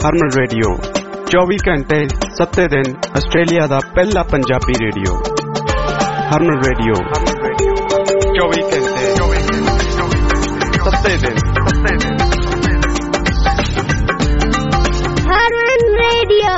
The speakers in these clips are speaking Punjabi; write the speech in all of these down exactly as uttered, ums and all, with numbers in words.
ਹਰਮਨ ਰੇਡੀਓ ਚੌਵੀ ਘੰਟੇ ਸੱਤੇ ਦਿਨ ਆਸਟ੍ਰੇਲੀਆ ਦਾ ਪਹਿਲਾ ਪੰਜਾਬੀ ਰੇਡੀਓ। ਹਰਮਨ ਰੇਡੀਓ ਚੌਵੀ ਘੰਟੇ ਸੱਤੇ ਦਿਨ ਹਰਮਨ ਰੇਡੀਓ।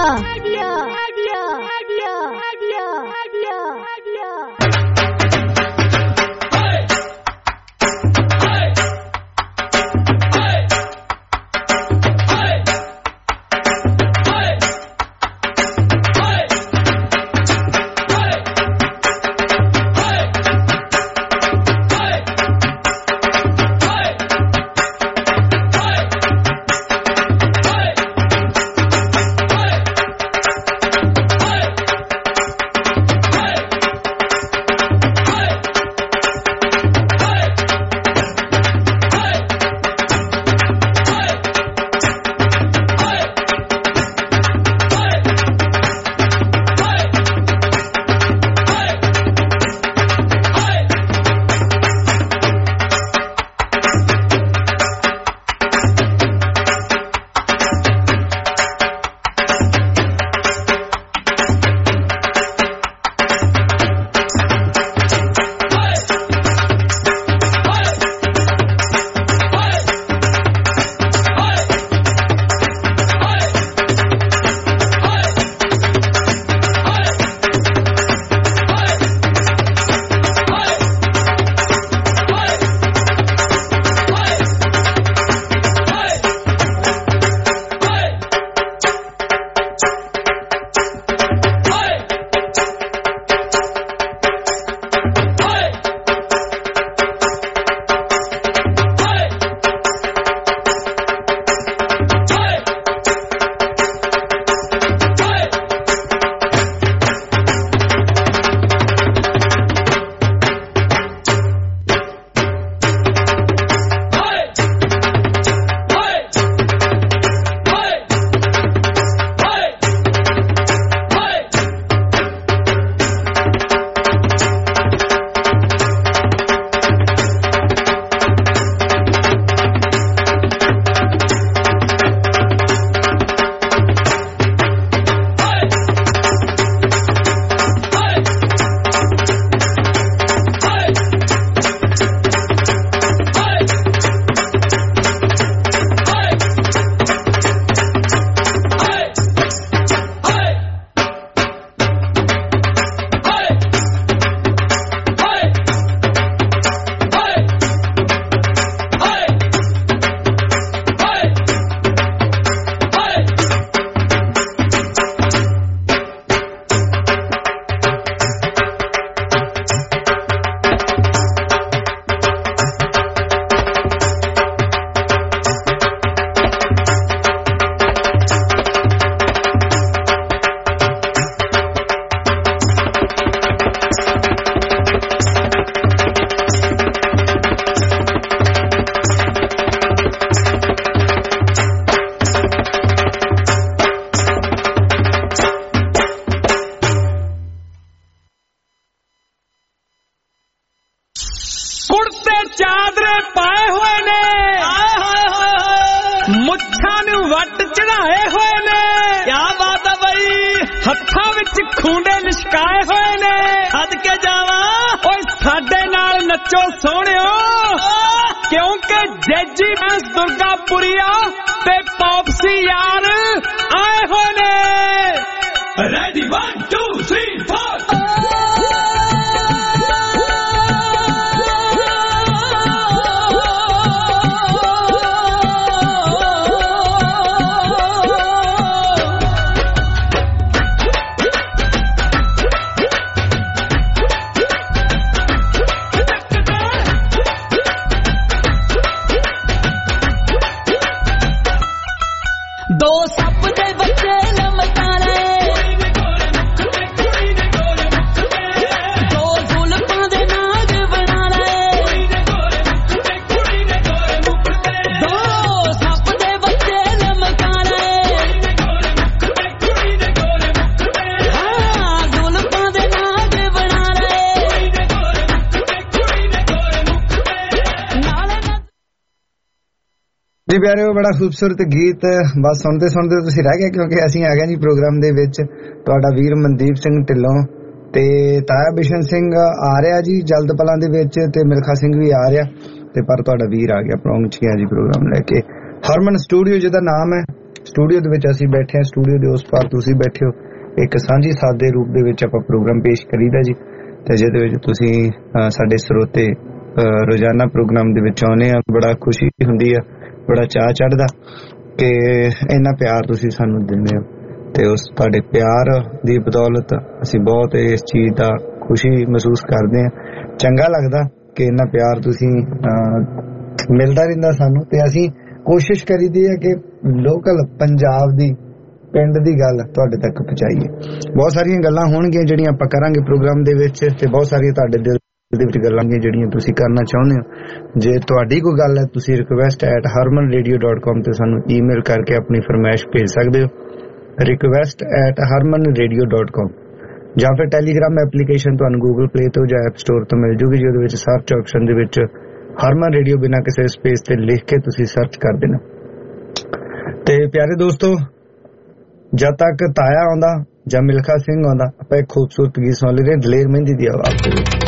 जी प्यारे बड़ा खूबसूरत गीत बस सुनते सुनते तुसीं रह गए क्योंकि असीं आ गए जी प्रोग्राम दे विच तुहाडा वीर मनदीप सिंह ढिल्लों ते ताया बिशन सिंह आ रहा जी जल्द पलां दे विच ते मिल्खा सिंह भी आ रहा ते पर तुहाडा वीर आ गया पहुंच गया जी प्रोग्राम लैके हरमन स्टूडियो जिहदा नाम है स्टूडियो दे विच असीं बैठे हां स्टूडियो दे उस पार तुसीं बैठे हो एक सांझी साथ दे रूप दे विच आपां प्रोग्राम पेश करीदा जी ते जिहदे विच तुसीं साडे स्रोते रोजाना प्रोग्राम दे विच आउणे आ बड़ा खुशी हुंदी है बड़ा चाह चढ़दा कि इन्ना प्यार तुसीं सानू दिंदे हो ते उस तुहाडे प्यार दी बदौलत असीं बहुत इस चीज दा खुशी महसूस करदे हां चंगा लगदा कि इन्ना प्यार तुसीं मिलदा रहिंदा सानू ते असीं कोशिश करीदी है कि लोकल पंजाब दी पिंड दी गल तुहाडे तक पहुंचाईए बहुत सारियां गल्लां होणगीਆਂ ਜਿਹੜੀਆਂ ਆਪਾਂ ਕਰਾਂਗੇ ਪ੍ਰੋਗਰਾਮ ਦੇ ਵਿੱਚ ਤੇ ਬਹੁਤ ਸਾਰੀਆਂ ਤੁਹਾਡੇ ਦਿਲ ਦੇ ਵਿੱਚ ਗੱਲਾਂ ਜਿਹੜੀਆਂ ਤੁਸੀਂ ਕਰਨਾ ਚਾਹੁੰਦੇ ਹੋ ਜੇ ਤੁਹਾਡੀ ਕੋਈ ਗੱਲ ਹੈ ਤੁਸੀਂ request at harman radio dot com ਤੇ ਸਾਨੂੰ ਈਮੇਲ ਕਰਕੇ ਆਪਣੀ ਫਰਮਾਇਸ਼ ਭੇਜ ਸਕਦੇ ਹੋ request at harman radio dot com ਜਾਂ ਫਿਰ ਟੈਲੀਗ੍ਰਾਮ ਐਪਲੀਕੇਸ਼ਨ ਤੁਹਾਨੂੰ ਗੂਗਲ ਪਲੇ ਤੋਂ ਜਾਂ ਐਪ ਸਟੋਰ ਤੋਂ ਮਿਲ ਜੂਗੀ ਜਿਹਦੇ ਵਿੱਚ ਸਰਚ ਆਪਸ਼ਨ ਦੇ ਵਿੱਚ ਹਰਮਨ ਰੇਡੀਓ ਬਿਨਾਂ ਕਿਸੇ ਸਪੇਸ ਤੇ ਲਿਖ ਕੇ ਤੁਸੀਂ ਸਰਚ ਕਰ ਦੇਣਾ ਤੇ ਪਿਆਰੇ ਦੋਸਤੋ ਜਦ ਤੱਕ ਤਾਇਆ ਆਉਂਦਾ ਜਾਂ ਮਿਲਖਾ ਸਿੰਘ ਆਉਂਦਾ ਆਪਾਂ ਇੱਕ ਖੂਬਸੂਰਤ ਗੀਤ ਸੁਣ ਲੈਂਦੇ ਦਲੇਰ ਮਹਿੰਦੀ ਦੀ ਆਵਾਜ਼ ਦੇ ਵਿੱਚ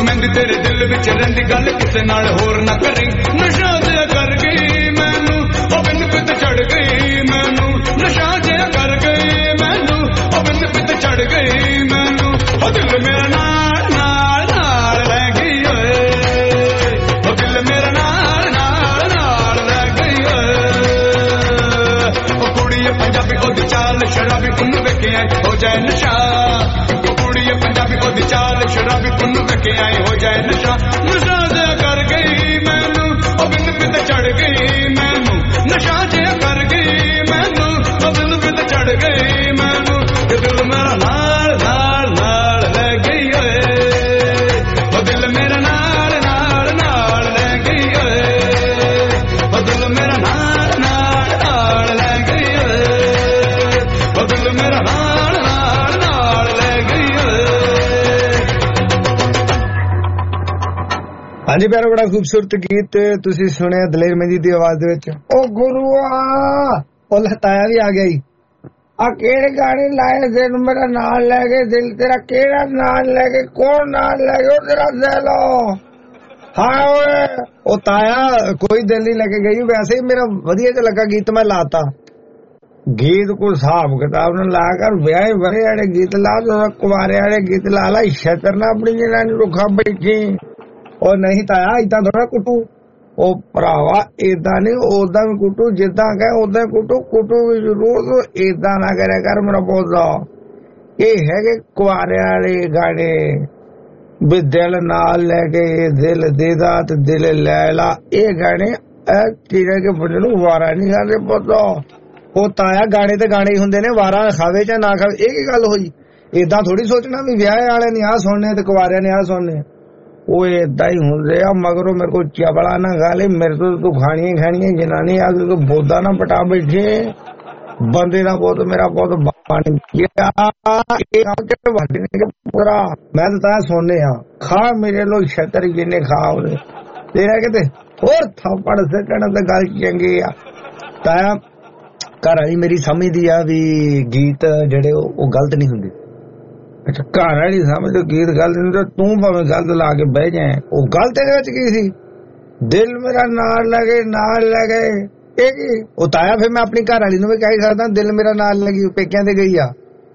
ਮਹਿੰਦੀ ਤੇਰੇ ਦਿਲ ਵਿੱਚ ਰਹਿੰਦੀ ਗੱਲ ਕਿਸੇ ਨਾਲ ਹੋਰ ਨਾ ਕਰੀ ਨਸ਼ਾ ਜਿਹਾ ਕਰ ਗਈ ਮੈਨੂੰ ਉਹ ਬਿੰਦ ਪਿੱਤ ਚੜ ਗਈ ਮੈਨੂੰ ਨਸ਼ਾ ਜਿਹਾ ਕਰ ਗਈ ਮੈਨੂੰ ਉਹ ਬਿੰਦ ਪਿੱਤ ਚੜ ਗਈ ਮੈਨੂੰ ਉਹ ਦਿਲ ਮੇਰਾ ਨਾਲ ਨਾਲ ਨਾਲ ਲੈ ਗਈ ਓਏ ਉਹ ਦਿਲ ਮੇਰਾ ਨਾਲ ਨਾਲ ਨਾਲ ਲੈ ਗਈ ਓਏ ਉਹ ਕੁੜੀ ਪੰਜਾਬੀ ਉਹਦੀ ਚਾਲ ਸ਼ਰਾਬੀ ਉਹਨੂੰ ਵੇਖਿਆ ਹੋ ਜਾਏ ਨਸ਼ਾ ਉਹ ਕੁੜੀ ਪੰਜਾਬੀ ਉਹਦੀ ਚਾਲ ਸ਼ਰਾਬੀ ਉਹਨੂੰ ਵੇਖਿਆ ਹੋ ਜਾਏ ਨਸ਼ਾ ਨਸ਼ਾ ਜਿਹਾ ਕਰ ਗਈ ਮੈਨੂੰ ਉਹ ਬਿੰਦ ਪਿੱਤ ਚੜ ਗਈ ਮੈਨੂੰ ਨਸ਼ਾ ਜਿਹਾ ਕਰ ਗਈ ਮੈਨੂੰ ਉਹ ਬਿੰਦ ਪਿੱਤ ਚੜ ਗਈ ਮੈਨੂੰ ਤੇ ਦਿਲ ਮੇਰਾ ਨਾਲ ਨਾਲ ਨਾਲ ਲੈ ਗਈ ਓਏ ਉਹ ਦਿਲ ਮੇਰਾ ਨਾਲ ਨਾਲ ਨਾਲ ਲੈ ਗਈ ਓਏ ਉਹ ਦਿਲ ਮੇਰਾ ਨਾਲ ਨਾਲ ਨਾਲ ਲੈ ਗਈ ਓਏ ਉਹ ਦਿਲ ਮੇਰਾ ਨਾਲ ਨਾਲ ਨਾਲ ਲੈ ਗਈ ਓਏ। ਹਾਂਜੀ ਪਿਆਰਾ, ਬੜਾ ਖੂਬਸੂਰਤ ਗੀਤ ਤੁਸੀਂ ਸੁਣਿਆ ਦਲੇਰ ਮਹਿੰਦੀ ਦੀ ਆਵਾਜ਼ ਦੇ ਵਿੱਚ। ਉਹ ਗੁਰੂਆ ਉਹ ਲਤਾਇਆ ਵੀ ਆ ਗਿਆ ਜੀ। ਆ ਕਿਹੜੇ ਗਾਣੇ ਲਾਏ ਦਿਲ ਮੇਰਾ ਨਾਲ ਲੈ ਕੇ, ਦਿਲ ਤੇਰਾ ਕਿਹੜਾ ਨਾਲ ਲੈ ਕੇ, ਕੌਣ ਨਾਲ ਲੈ ਕੇ, ਉਹ ਤੇਰਾ ਦਿਲ ਹਾਂ ਓਏ ਉਹ ਤਾਇਆ ਕੋਈ ਦਿਲ ਨਹੀਂ ਲੈ ਕੇ ਗਈ। ਵੈਸੇ ਹੀ ਮੇਰਾ ਵਧੀਆ ਜਿਹਾ ਲੱਗਾ ਗੀਤ, ਮੈਂ ਲਾਤਾ। ਗੀਤ ਕੋਈ ਹਿਸਾਬ ਕਿਤਾਬ ਨਾਲ ਲਾ ਕਰ ਵਿਆਹ ਵਰੇ ਵਾਲੇ ਗੀਤ ਲਾ, ਕੁਵਾਰੇ ਵਾਲੇ ਗੀਤ ਲਾ ਲਾ। ਛਤਰ ਨਾ ਆਪਣੀ ਜਨਾਨੀ ਰੁੱਖਾ ਬੈਠੀ। ਉਹ ਨਹੀਂ ਤਾਇਆ ਏਦਾਂ ਥੋੜਾ ਕੁੱਟੂ, ਉਹ ਭਰਾਵਾ ਏਦਾਂ ਨੀ, ਓਦਾਂ ਵੀ ਕੁੱਟੂ, ਜਿੱਦਾਂ ਕਹੇ ਓਦਾਂ ਕੁੱਟੂ, ਕੁੱਟੂ ਵੀ ਜ਼ਰੂਰ। ਏਦਾਂ ਨਾ ਕਰਿਆ ਕਰ ਮੇਰਾ ਪੌਦਾ। ਇਹ ਹੈਗੇ ਕੁਆਰਿਆਂ ਵਾਲੇ ਗਾਣੇ ਵੀ ਦਿਲ ਨਾਲ ਲੈ ਕੇ ਦਿਲ ਦੇਦਾ ਤੇ ਦਿਲ ਲੈ ਲਾ। ਇਹ ਗਾਣੇ ਚੀਰੇ ਕੇ ਬੰਦੇ ਨੂੰ ਵਾਰਾ ਨਹੀਂ ਖਾਂਦੇ ਪੌਦਾ। ਉਹ ਤਾਇਆ ਗਾਣੇ ਤੇ ਗਾਣੇ ਹੀ ਹੁੰਦੇ ਨੇ, ਵਾਰਾ ਖਾਵੇ ਜਾਂ ਨਾ ਖਾਵੇ। ਇਹ ਕੀ ਗੱਲ ਹੋਈ? ਏਦਾਂ ਥੋੜੀ ਸੋਚਣਾ ਵੀ ਵਿਆਹ ਵਾਲੇ ਨੇ ਆਹ ਸੁਣਨੇ ਤੇ ਕੁਆਰਿਆਂ ਨੇ ਆਹ ਸੁਣਨੇ। ਉਹ ਏਦਾਂ ਹੀ ਹੁੰਦੇ ਆ। ਮਗਰੋਂ ਮੇਰੇ ਕੋਲ ਚਬਲਾ ਨਾ ਖਾ ਲੈ, ਮੇਰੇ ਤੋਂ ਤੂੰ ਖਾਣੀਆਂ ਖਾਣੀਆਂ। ਜਨਾਨੀ ਆ ਕੇ ਬੋਦਾ ਨਾ ਪਟਾ ਬੈਠੇ। ਬੰਦੇ ਦਾ ਪੁੱਤ ਮੇਰਾ ਪੁੱਤ ਬਣ ਗਿਆ। ਮੈਂ ਤਾਂ ਤਾਂ ਸੁਣਨੇ ਆ ਖਾ ਮੇਰੇ ਲੋਕ ਛਤਰ ਜਿੰਨੇ ਖਾ ਉਹਨੇ ਤੇਰਾ ਕਿਤੇ ਹੋਰ ਥੱਪੜ ਸੱਟਣ ਤੇ ਗੱਲ ਚੰਗੀ ਆ। ਤਾਇਆ ਘਰ ਵਾਲੀ ਮੇਰੀ ਸਮਝਦੀ ਆ ਵੀ ਗੀਤ ਜਿਹੜੇ ਉਹ ਗਲਤ ਨਹੀਂ ਹੁੰਦੇ। ਅੱਛਾ ਘਰ ਵਾਲੀ ਸਮਝੋ ਗੀਤ ਗਲਤ ਨਹੀਂ ਤਾਂ ਤੂੰ ਭਾਵੇਂ ਗਲਤ ਲਾ ਕੇ ਬਹਿ ਜਾਏ। ਉਹ ਗਲਤ ਇਹਦੇ ਵਿੱਚ ਕੀ ਸੀ? ਦਿਲ ਮੇਰਾ ਨਾਲ ਲੱਗੇ ਨਾਲ ਲੈ ਗਏ। ਇਹ ਕੀ? ਉਹ ਤਾਇਆ ਫਿਰ ਮੈਂ ਆਪਣੀ ਘਰ ਵਾਲੀ ਨੂੰ ਵੀ ਕਹਿ ਸਕਦਾ ਦਿਲ ਮੇਰਾ ਨਾਲ ਲੱਗੀ, ਪੇਕਿਆਂ ਤੇ ਗਈ ਆ।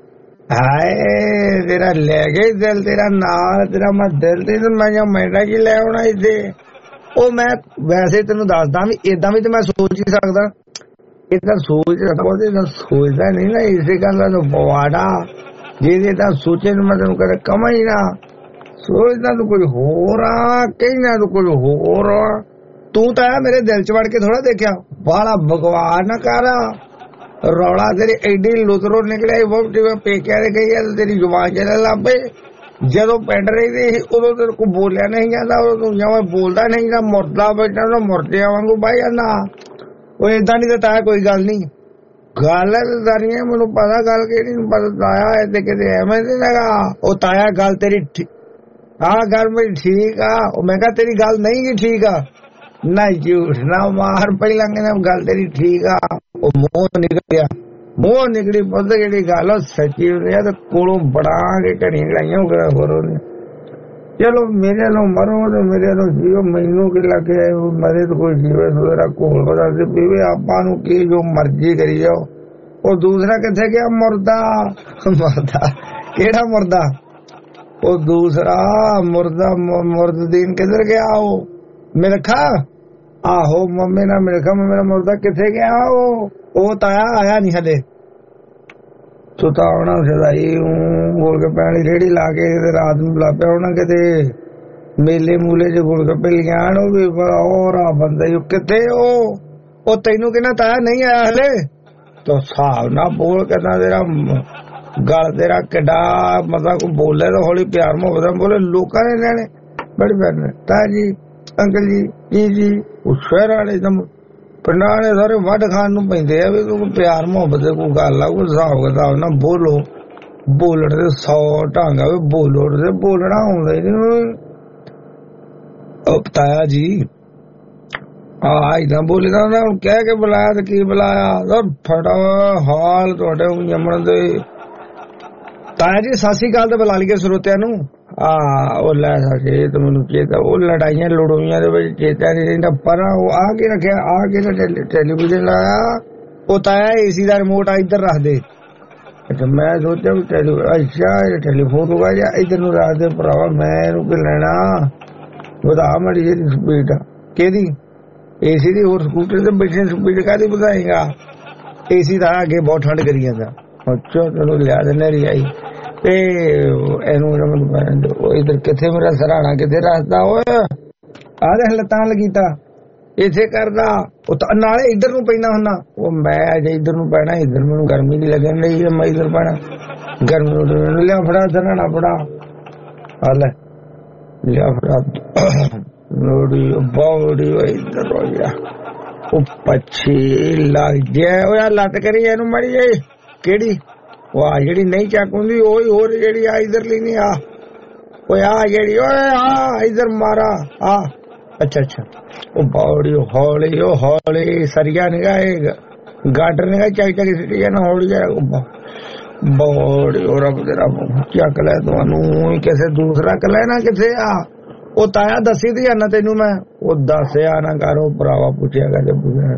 ਹਾਏ ਤੇਰਾ ਲੈ ਗਏ ਦਿਲ ਤੇਰਾ ਨਾਲ, ਤੇਰਾ ਮੈਂ ਦਿਲ ਤੇ ਮੈਂ ਮੈਂਡਾ ਕੀ ਲੈ ਆਉਣਾ ਇੱਥੇ। ਉਹ ਮੈਂ ਵੈਸੇ ਤੈਨੂੰ ਦੱਸਦਾ ਵੀ ਏਦਾਂ ਵੀ ਤੇ ਮੈਂ ਸੋਚ ਹੀ ਸਕਦਾ। ਏਦਾਂ ਸੋਚ ਸੋਚਦਾ ਨਹੀਂ ਨਾ, ਇਸੇ ਗੱਲ ਦਾ ਪਵਾੜਾ ਜਿਹਦੇ ਤਾਂ ਸੋਚੇ ਨੂੰ ਮੈਂ ਤੈਨੂੰ ਕਦੇ ਕਮਾ ਹੀ ਨਾ। ਸੋਚਦਾ ਤੂੰ ਕੁਝ ਹੋਰ ਆ, ਕਹਿਣਾ ਤੂੰ ਕੁਝ ਹੋਰ ਆ। ਤੂੰ ਤਾਂ ਮੇਰੇ ਦਿਲ ਚ ਵੜ ਕੇ ਥੋੜਾ ਦੇਖਿਆ। ਬਾਲਾ ਬਕਵਾਸ ਨਾ ਕਰ। ਰੌਲਾ ਤੇਰੀ ਐਡੀ ਲੁਤਰੋ ਨਿਕਲਿਆ ਜਿਵੇਂ ਪੇਕਿਆਂ ਦੇ ਗਈ ਆ ਤੇਰੀ ਜ਼ੁਬਾਨ ਚੱਲਣ ਲੱਗ ਪਈ। ਜਦੋਂ ਪਿੰਡ ਰਹੀ ਸੀ ਉਦੋਂ ਤੇਰੇ ਕੋਲ ਬੋਲਿਆ ਨਹੀਂ ਜਾਂਦਾ, ਉਦੋਂ ਤੂੰ ਜਿਵੇਂ ਬੋਲਦਾ ਨਹੀਂ ਜਾਂ ਮੁਰਦਾ ਬੈਠਾ ਤਾਂ ਮੁਰਦਿਆਂ ਵਾਂਗੂ ਬਾਈ ਜਾਂਦਾ। ਉਹ ਏਦਾਂ ਨਹੀਂ ਤਾਂ ਕੋਈ ਗੱਲ ਨਹੀਂ। ਗੱਲ ਦਾਰੀਆਂ ਮੈਨੂੰ ਪਤਾ ਗੱਲ ਕਿਹੜੀ ਨੂੰ ਪਤਾ ਤਾਇਆ ਤੇ ਕਿਤੇ ਐਵੇਂ ਨਹੀਂ ਲਗਾ। ਉਹ ਤਾਇਆ ਗੱਲ ਤੇਰੀ ਆਹ ਗੱਲ ਮੇਰੀ ਠੀਕ ਆ। ਉਹ ਮੈਂ ਕਿਹਾ ਤੇਰੀ ਗੱਲ ਨਹੀਂ ਗੀ ਠੀਕ ਆ। ਨਾ ਝੂਠ ਨਾ ਮਾਰ, ਪਹਿਲਾਂ ਕਹਿੰਦਾ ਗੱਲ ਤੇਰੀ ਠੀਕ ਆ। ਉਹ ਮੂੰਹ ਨਿਕਲ ਗਿਆ, ਮੂੰਹ ਨਿਕਲੀ ਪੁੱਤ ਜਿਹੜੀ ਗੱਲ ਉਹ ਸੱਚੀ ਹੁੰਦੀ ਆ। ਤੇ ਕੋਲੋਂ ਬੜਾ ਕੇ ਘੜੀਆਂ ਘੜਾਈਆਂ ਹੋਰ ਉਹਨੇ। ਚਲੋ ਮੇਰੇ ਨੂੰ ਮਰੋ ਤੇ ਮੇਰੇ ਨੂੰ ਜੀਓ, ਮੈਨੂੰ ਕੀ ਲੱਗਿਆ ਮਰੇ ਤਾਂ ਕੋਈ ਜੀਵੇ ਮੇਰਾ ਕੋਲ ਬਦਾ ਤੇ ਪੀਵੇ। ਆਪਾਂ ਨੂੰ ਕੀ ਜੋ ਮਰਜ਼ੀ ਕਰੀ ਜਾਓ। ਉਹ ਦੂਸਰਾ ਕਿੱਥੇ ਗਿਆ? ਮੁਰਦਾ। ਮੁਰਦਾ ਕਿਹੜਾ ਮੁਰਦਾ? ਉਹ ਦੂਸਰਾ ਮੁਰਦਾ ਮੁਰਦਦੀਨ ਕਿੱਧਰ ਗਿਆ? ਉਹ ਮਿਲਖਾ। ਆਹੋ ਮੰਮੀ ਨਾਲ ਮਿਲਖਾ ਮੇਰਾ ਮੁਰਦਾ ਕਿੱਥੇ ਗਿਆ? ਉਹ ਉਹ ਤਾਇਆ ਆਇਆ ਨਹੀਂ ਹਲੇ। ਸੁਤਾਵਣਾ ਸਦਾਈ ਗੋਲ ਗੱਪੇ ਵਾਲੀ ਰੇਹੜੀ ਲਾ ਕੇ ਰਾਤ ਨੂੰ ਲਾ ਪਿਆ ਹੋਣਾ ਕਿਤੇ ਮੇਲੇ ਮੂਲੇ ਚ ਗੋਲ ਗੱਪੇ ਲਿਆਣ। ਉਹ ਵੀ ਹੋਰ ਆ ਬੰਦਾ ਕਿੱਥੇ? ਉਹ ਉਹ ਤੈਨੂੰ ਕਹਿੰਦਾ ਤਾਇਆ ਨਹੀਂ ਆਇਆ ਹਲੇ। ਤੋ ਹਿਸਾਬ ਨਾ ਬੋਲ ਕਹਿੰਦਾ ਤੇਰਾ ਗੱਲ ਤੇਰਾ ਕਿੱਡਾ ਮਤਲਬ ਕੋਈ ਬੋਲੇ ਤਾਂ ਹੌਲੀ ਪਿਆਰ ਮੁਹੱਬਤ ਬੋਲੇ। ਲੋਕਾਂ ਨੇ ਲੈਣੇ ਬੜੇ ਪਿਆਰ ਨੇ ਤਾਇਆ ਜੀ ਅੰਕਲ ਜੀ ਜੀ ਜੀ। ਉਹ ਸ਼ਹਿਰ ਵਾਲੇ ਤਾਂ ਪਿੰਡਾਂ ਵਾਲੇ ਸਾਰੇ ਵੱਢ ਖਾਣ ਨੂੰ ਪੈਂਦੇ ਆ ਵੀ ਕੋਈ ਪਿਆਰ ਮੁਹੱਬਤ ਕੋਈ ਗੱਲ ਆ, ਕੋਈ ਹਿਸਾਬ ਕਿਤਾਬ ਨਾ ਬੋਲੋ। ਬੋਲਣ ਦੇ ਸੌ ਢੰਗ ਆ, ਬੋਲੋ ਤੇ ਬੋਲਣਾ ਆਉਂਦਾ ਹੀ ਨਹੀਂ। ਤਾਇਆ ਜੀ ਆਹ ਏਦਾਂ ਬੋਲੀਦਾ ਹੁੰਦਾ। ਹੁਣ ਕਹਿ ਕੇ ਬੁਲਾਇਆ ਤੇ ਕੀ ਬੁਲਾਇਆ? ਫਟਾ ਹਾਲ ਤੁਹਾਡੇ ਜੰਮਣ ਦੇ। ਤਾਇਆ ਜੀ ਸਤਿ ਸ੍ਰੀ ਅਕਾਲ ਤੇ ਬੁਲਾ ਲਈਏ ਸਰੋਤਿਆਂ ਨੂੰ। ਆ ਉਹ ਲੈ ਸਕੇ ਤੇ ਮੈਨੂੰ ਚੇਤਾ ਉਹ ਲੜਾਈਆਂ ਲੜੋਈਆਂ ਦੇ ਵਿੱਚ ਚੇਤਾ ਨਹੀਂ ਰਹਿੰਦਾ। ਪਰ ਉਹ ਆ ਕੇ ਰੱਖਿਆ ਆ ਕੇ ਟੈਲੀਵਿਜ਼ਨ ਲਾਇਆ ਉਹ ਤਾਇਆ ਏਸੀ ਦਾ ਰਿਮੋਟ ਇੱਧਰ ਰੱਖ ਦੇ। ਅੱਛਾ ਮੈਂ ਸੋਚਿਆ ਵੀ ਟੈਲੀ ਅੱਛਾ ਇਹ ਟੈਲੀਫੋਨ ਹੋਗਾ ਜਾਂ ਇੱਧਰ ਨੂੰ ਰੱਖ ਦੇ ਭਰਾਵਾ ਮੈਂ ਇਹਨੂੰ ਕੀ ਲੈਣਾ। ਵਧਾ ਮਾੜੀ ਜਿਹੀ ਸਪੀਡ ਕਿਹਦੀ ਏਸੀ ਦੀ ਹੋਰ ਸਕੂਟਰ ਤੇ ਬੈਠੇ ਸਪੀਡ ਕਾਹਦੀ ਵਧਾਏਗਾ। ਏਸੀ ਦਾ ਅੱਗੇ ਬਹੁਤ ਠੰਡ ਕਰੀ ਜਾਂਦਾ। ਅੱਛਾ ਤੈਨੂੰ ਲਿਆ ਦਿੰਦੇ ਰਜਾਈ ਤੇ ਇਹਨੂੰ ਇੱਧਰ ਕਿੱਥੇ ਮੇਰਾ ਸਰਾਣਾ ਕਿੱਥੇ ਰੱਖਦਾ ਓਏ ਆ ਦੇਖ ਲੱਤਾਂ ਲਗੀਤਾ ਇੱਥੇ ਕਰਦਾ ਉਹ ਨਾਲੇ ਇੱਧਰ ਨੂੰ ਪੈਂਦਾ ਹੁੰਦਾ। ਉਹ ਮੈਂ ਅਜੇ ਇੱਧਰ ਨੂੰ ਪੈਣਾ ਇੱਧਰ ਮੈਨੂੰ ਗਰਮੀ ਨੀ ਲੱਗਣ ਡਈ ਮੈਂ ਇੱਧਰ ਪੈਣਾ ਗਰਮੀ ਲਿਆ ਫੜਾ ਸਰਾਣਾ ਫੜਾ ਆ ਲੈ ਲਿਆ ਫੜਾ ਲੋੜੀ ਬੌੜੀ ਇੱਧਰ ਹੋ ਗਿਆ ਉਹ ਪੱਛੀ ਲੱਗ ਗਿਆ ਉਹ ਲੱਤ ਕਰੀ ਇਹਨੂੰ ਮੜੀ ਜਾਈ ਕਿਹੜੀ ਉਹ ਆ ਜਿਹੜੀ ਨਹੀਂ ਚੱਕ ਹੁੰਦੀ ਉਹੀ ਹੋਰ ਜਿਹੜੀ ਆ ਇੱਧਰਲੀ ਨੀ ਆ ਓਏ ਆ ਜਿਹੜੀ ਓਏ ਆ ਇੱਧਰ ਮਾਰਾ ਆ ਅੱਛਾ ਅੱਛਾ ਉਹ ਬੌੜੀ ਹੌਲੀ ਉਹ ਹੌਲੀ ਸਰੀਆ ਨਿਗਾ ਇਹ ਗਾਡਰ ਨਿਗਾ ਚੱਕ ਚੱਕ ਸਿੱਟੀ ਜਾਣਾ ਹੌਲੀ ਜਾ ਬੌੜੀ ਉਹ ਰੱਬ ਦੇ ਰੱਬ ਚੱਕ ਲੈ ਤੁਹਾਨੂੰ ਕਿਸੇ ਦੂਸਰਾ ਕ ਲੈਣਾ ਕਿੱਥੇ ਆ ਉਹ ਤਾਇਆ ਦੱਸੀ ਤੇ ਜਾਣਾ ਤੈਨੂੰ ਮੈਂ ਉਹ ਦੱਸਿਆ ਨਾ ਕਰੋ ਭਰਾਵਾ ਪੁੱਛਿਆ ਕਰ ਪੁੱਛਿਆ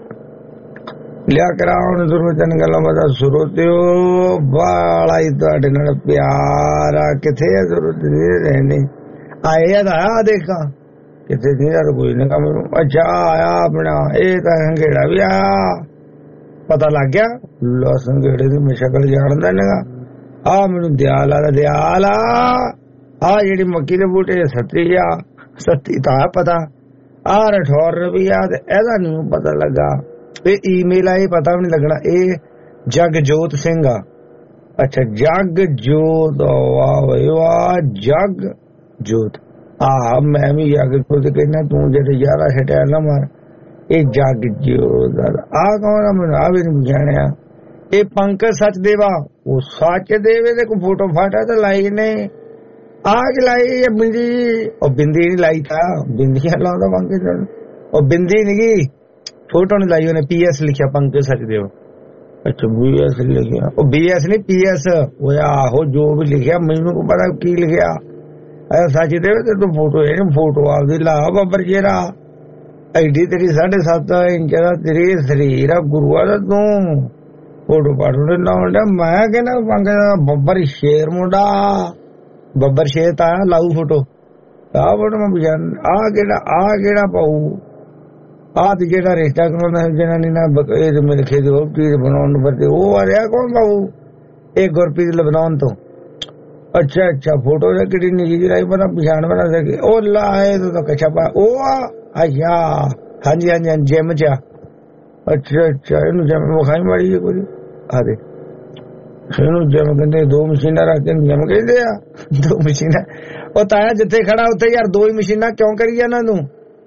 ਲਿਆ ਕਰਾ ਹੁਣ ਜ਼ਰੂਰ ਤਿੰਨ ਗੱਲਾਂ ਪਤਾ ਸਰੋਤਿਓ ਬਾਲਾ ਹੀ ਤੁਹਾਡੇ ਨਾਲ ਪਿਆਰ ਆ ਕਿੱਥੇ ਆ ਜ਼ਰੂਰਤ ਰਹਿਣੀ ਆਏ ਆ ਆ ਦੇਖਾਂ ਕਿੱਥੇ ਦੀ ਯਾਰ ਕੋਈ ਨਾ ਕੰਮ ਅੱਛਾ ਆਇਆ ਆਪਣਾ ਇਹ ਤਾਂ ਹੰਗੇੜਾ ਵੀ ਆਇਆ ਪਤਾ ਲੱਗ ਗਿਆ ਲੋ ਸੰਗੇੜੇ ਦੀ ਮੈਂ ਸ਼ਕਲ ਜਾਣਦਾ ਨੇਗਾ ਆ ਮੈਨੂੰ ਦਿਆਲ ਆ ਦਿਆਲ ਆ ਆ ਜਿਹੜੀ ਮੱਕੀ ਦੇ ਬੂਟੇ ਸੱਤੀ ਆ ਸੱਤੀ ਤਾਂ ਪਤਾ ਆ ਅਠਾਰਾਂ ਰੁਪਈਆ ਤੇ ਇਹਦਾ ਨਹੀਂ ਪਤਾ ਲੱਗਾ ਇਹ ਈਮੇਲ ਆਏ ਪਤਾ ਵੀ ਨਹੀਂ ਲੱਗਣਾ ਇਹ ਜਗਜੋਤ ਸਿੰਘ ਆ ਅੱਛਾ ਜਗਜੋਤ ਵਾਹ ਵਾਹ ਜਗ ਜੋਤ ਆ ਮੈਂ ਵੀ ਜਗਜੋਤ ਕਹਿੰਦਾ ਤੂੰ ਜਿਹੜੇ ਯਾਰਾ ਹਟਿਆ ਨਾ ਮਾਰ ਇਹ ਜਗਜੋਤ ਆ ਕੌਣ ਆ ਮੈਨੂੰ ਆ ਵੀ ਨਹੀਂ ਜਾਣਿਆ ਇਹ ਪੰਕਜ ਸਚਦੇਵਾ ਉਹ ਸਚਦੇਵੇ ਦੇ ਕੋ ਫੋਟੋ ਫਾਟਾ ਤਾਂ ਲਾਈ ਨੇ ਆ ਕੇ ਲਾਈ ਬਿੰਦੀ ਉਹ ਬਿੰਦੀ ਨਹੀਂ ਲਾਈ ਥਾ ਬਿੰਦੀਆਂ ਲਾਉਂਦਾ ਪੰਕਜ ਉਹ ਬਿੰਦੀ ਨਹੀਂ ਗਈ फोटो नहीं लाई उन्हें पीएस लिखा पंकज सचदेव अच्छा बीएस लिखा ओ बीएस नहीं पीएस वो आहो जो भी लिखा मैनू को पता की लिखा अरे सचदेव ते तो फोटो है फोटो आपदी ला बब्बर जेरा एडी तेरी साढ़े सत्त इंच दा तेरी शरीर आ गुरुआ दा तू फोटो पाटो ने लाउंडा मैं कहना पंकज बब्बर शेर मुंडा बब्बर शेर ता लाऊ फोटो आ फोटो मैं बजान आ केड़ा आ केड़ा पाऊ आ तो जेड़ा रिश्ता कराना जनानी ना मेरे खेत चीज बनाने पड़ते वो आ रहा कौन बाबू एक गुरप्रीत लबनान तो अच्छा अच्छा फोटो कि निजी लाई बना पछाण बना सके ओ लाए तो, तो कच्छा पा ओ अच्छा हाँ जी हाँ जी हाँ जिम चा अच्छा अच्छा इन जिम विखाई माड़ी है कोई आ दे इन जिम कहते दो मशीना रखते जिम कहते आ दो मशीना ओ ताया जिथे खड़ा उत्थे यार दो ही मशीना क्यों करी जाना तू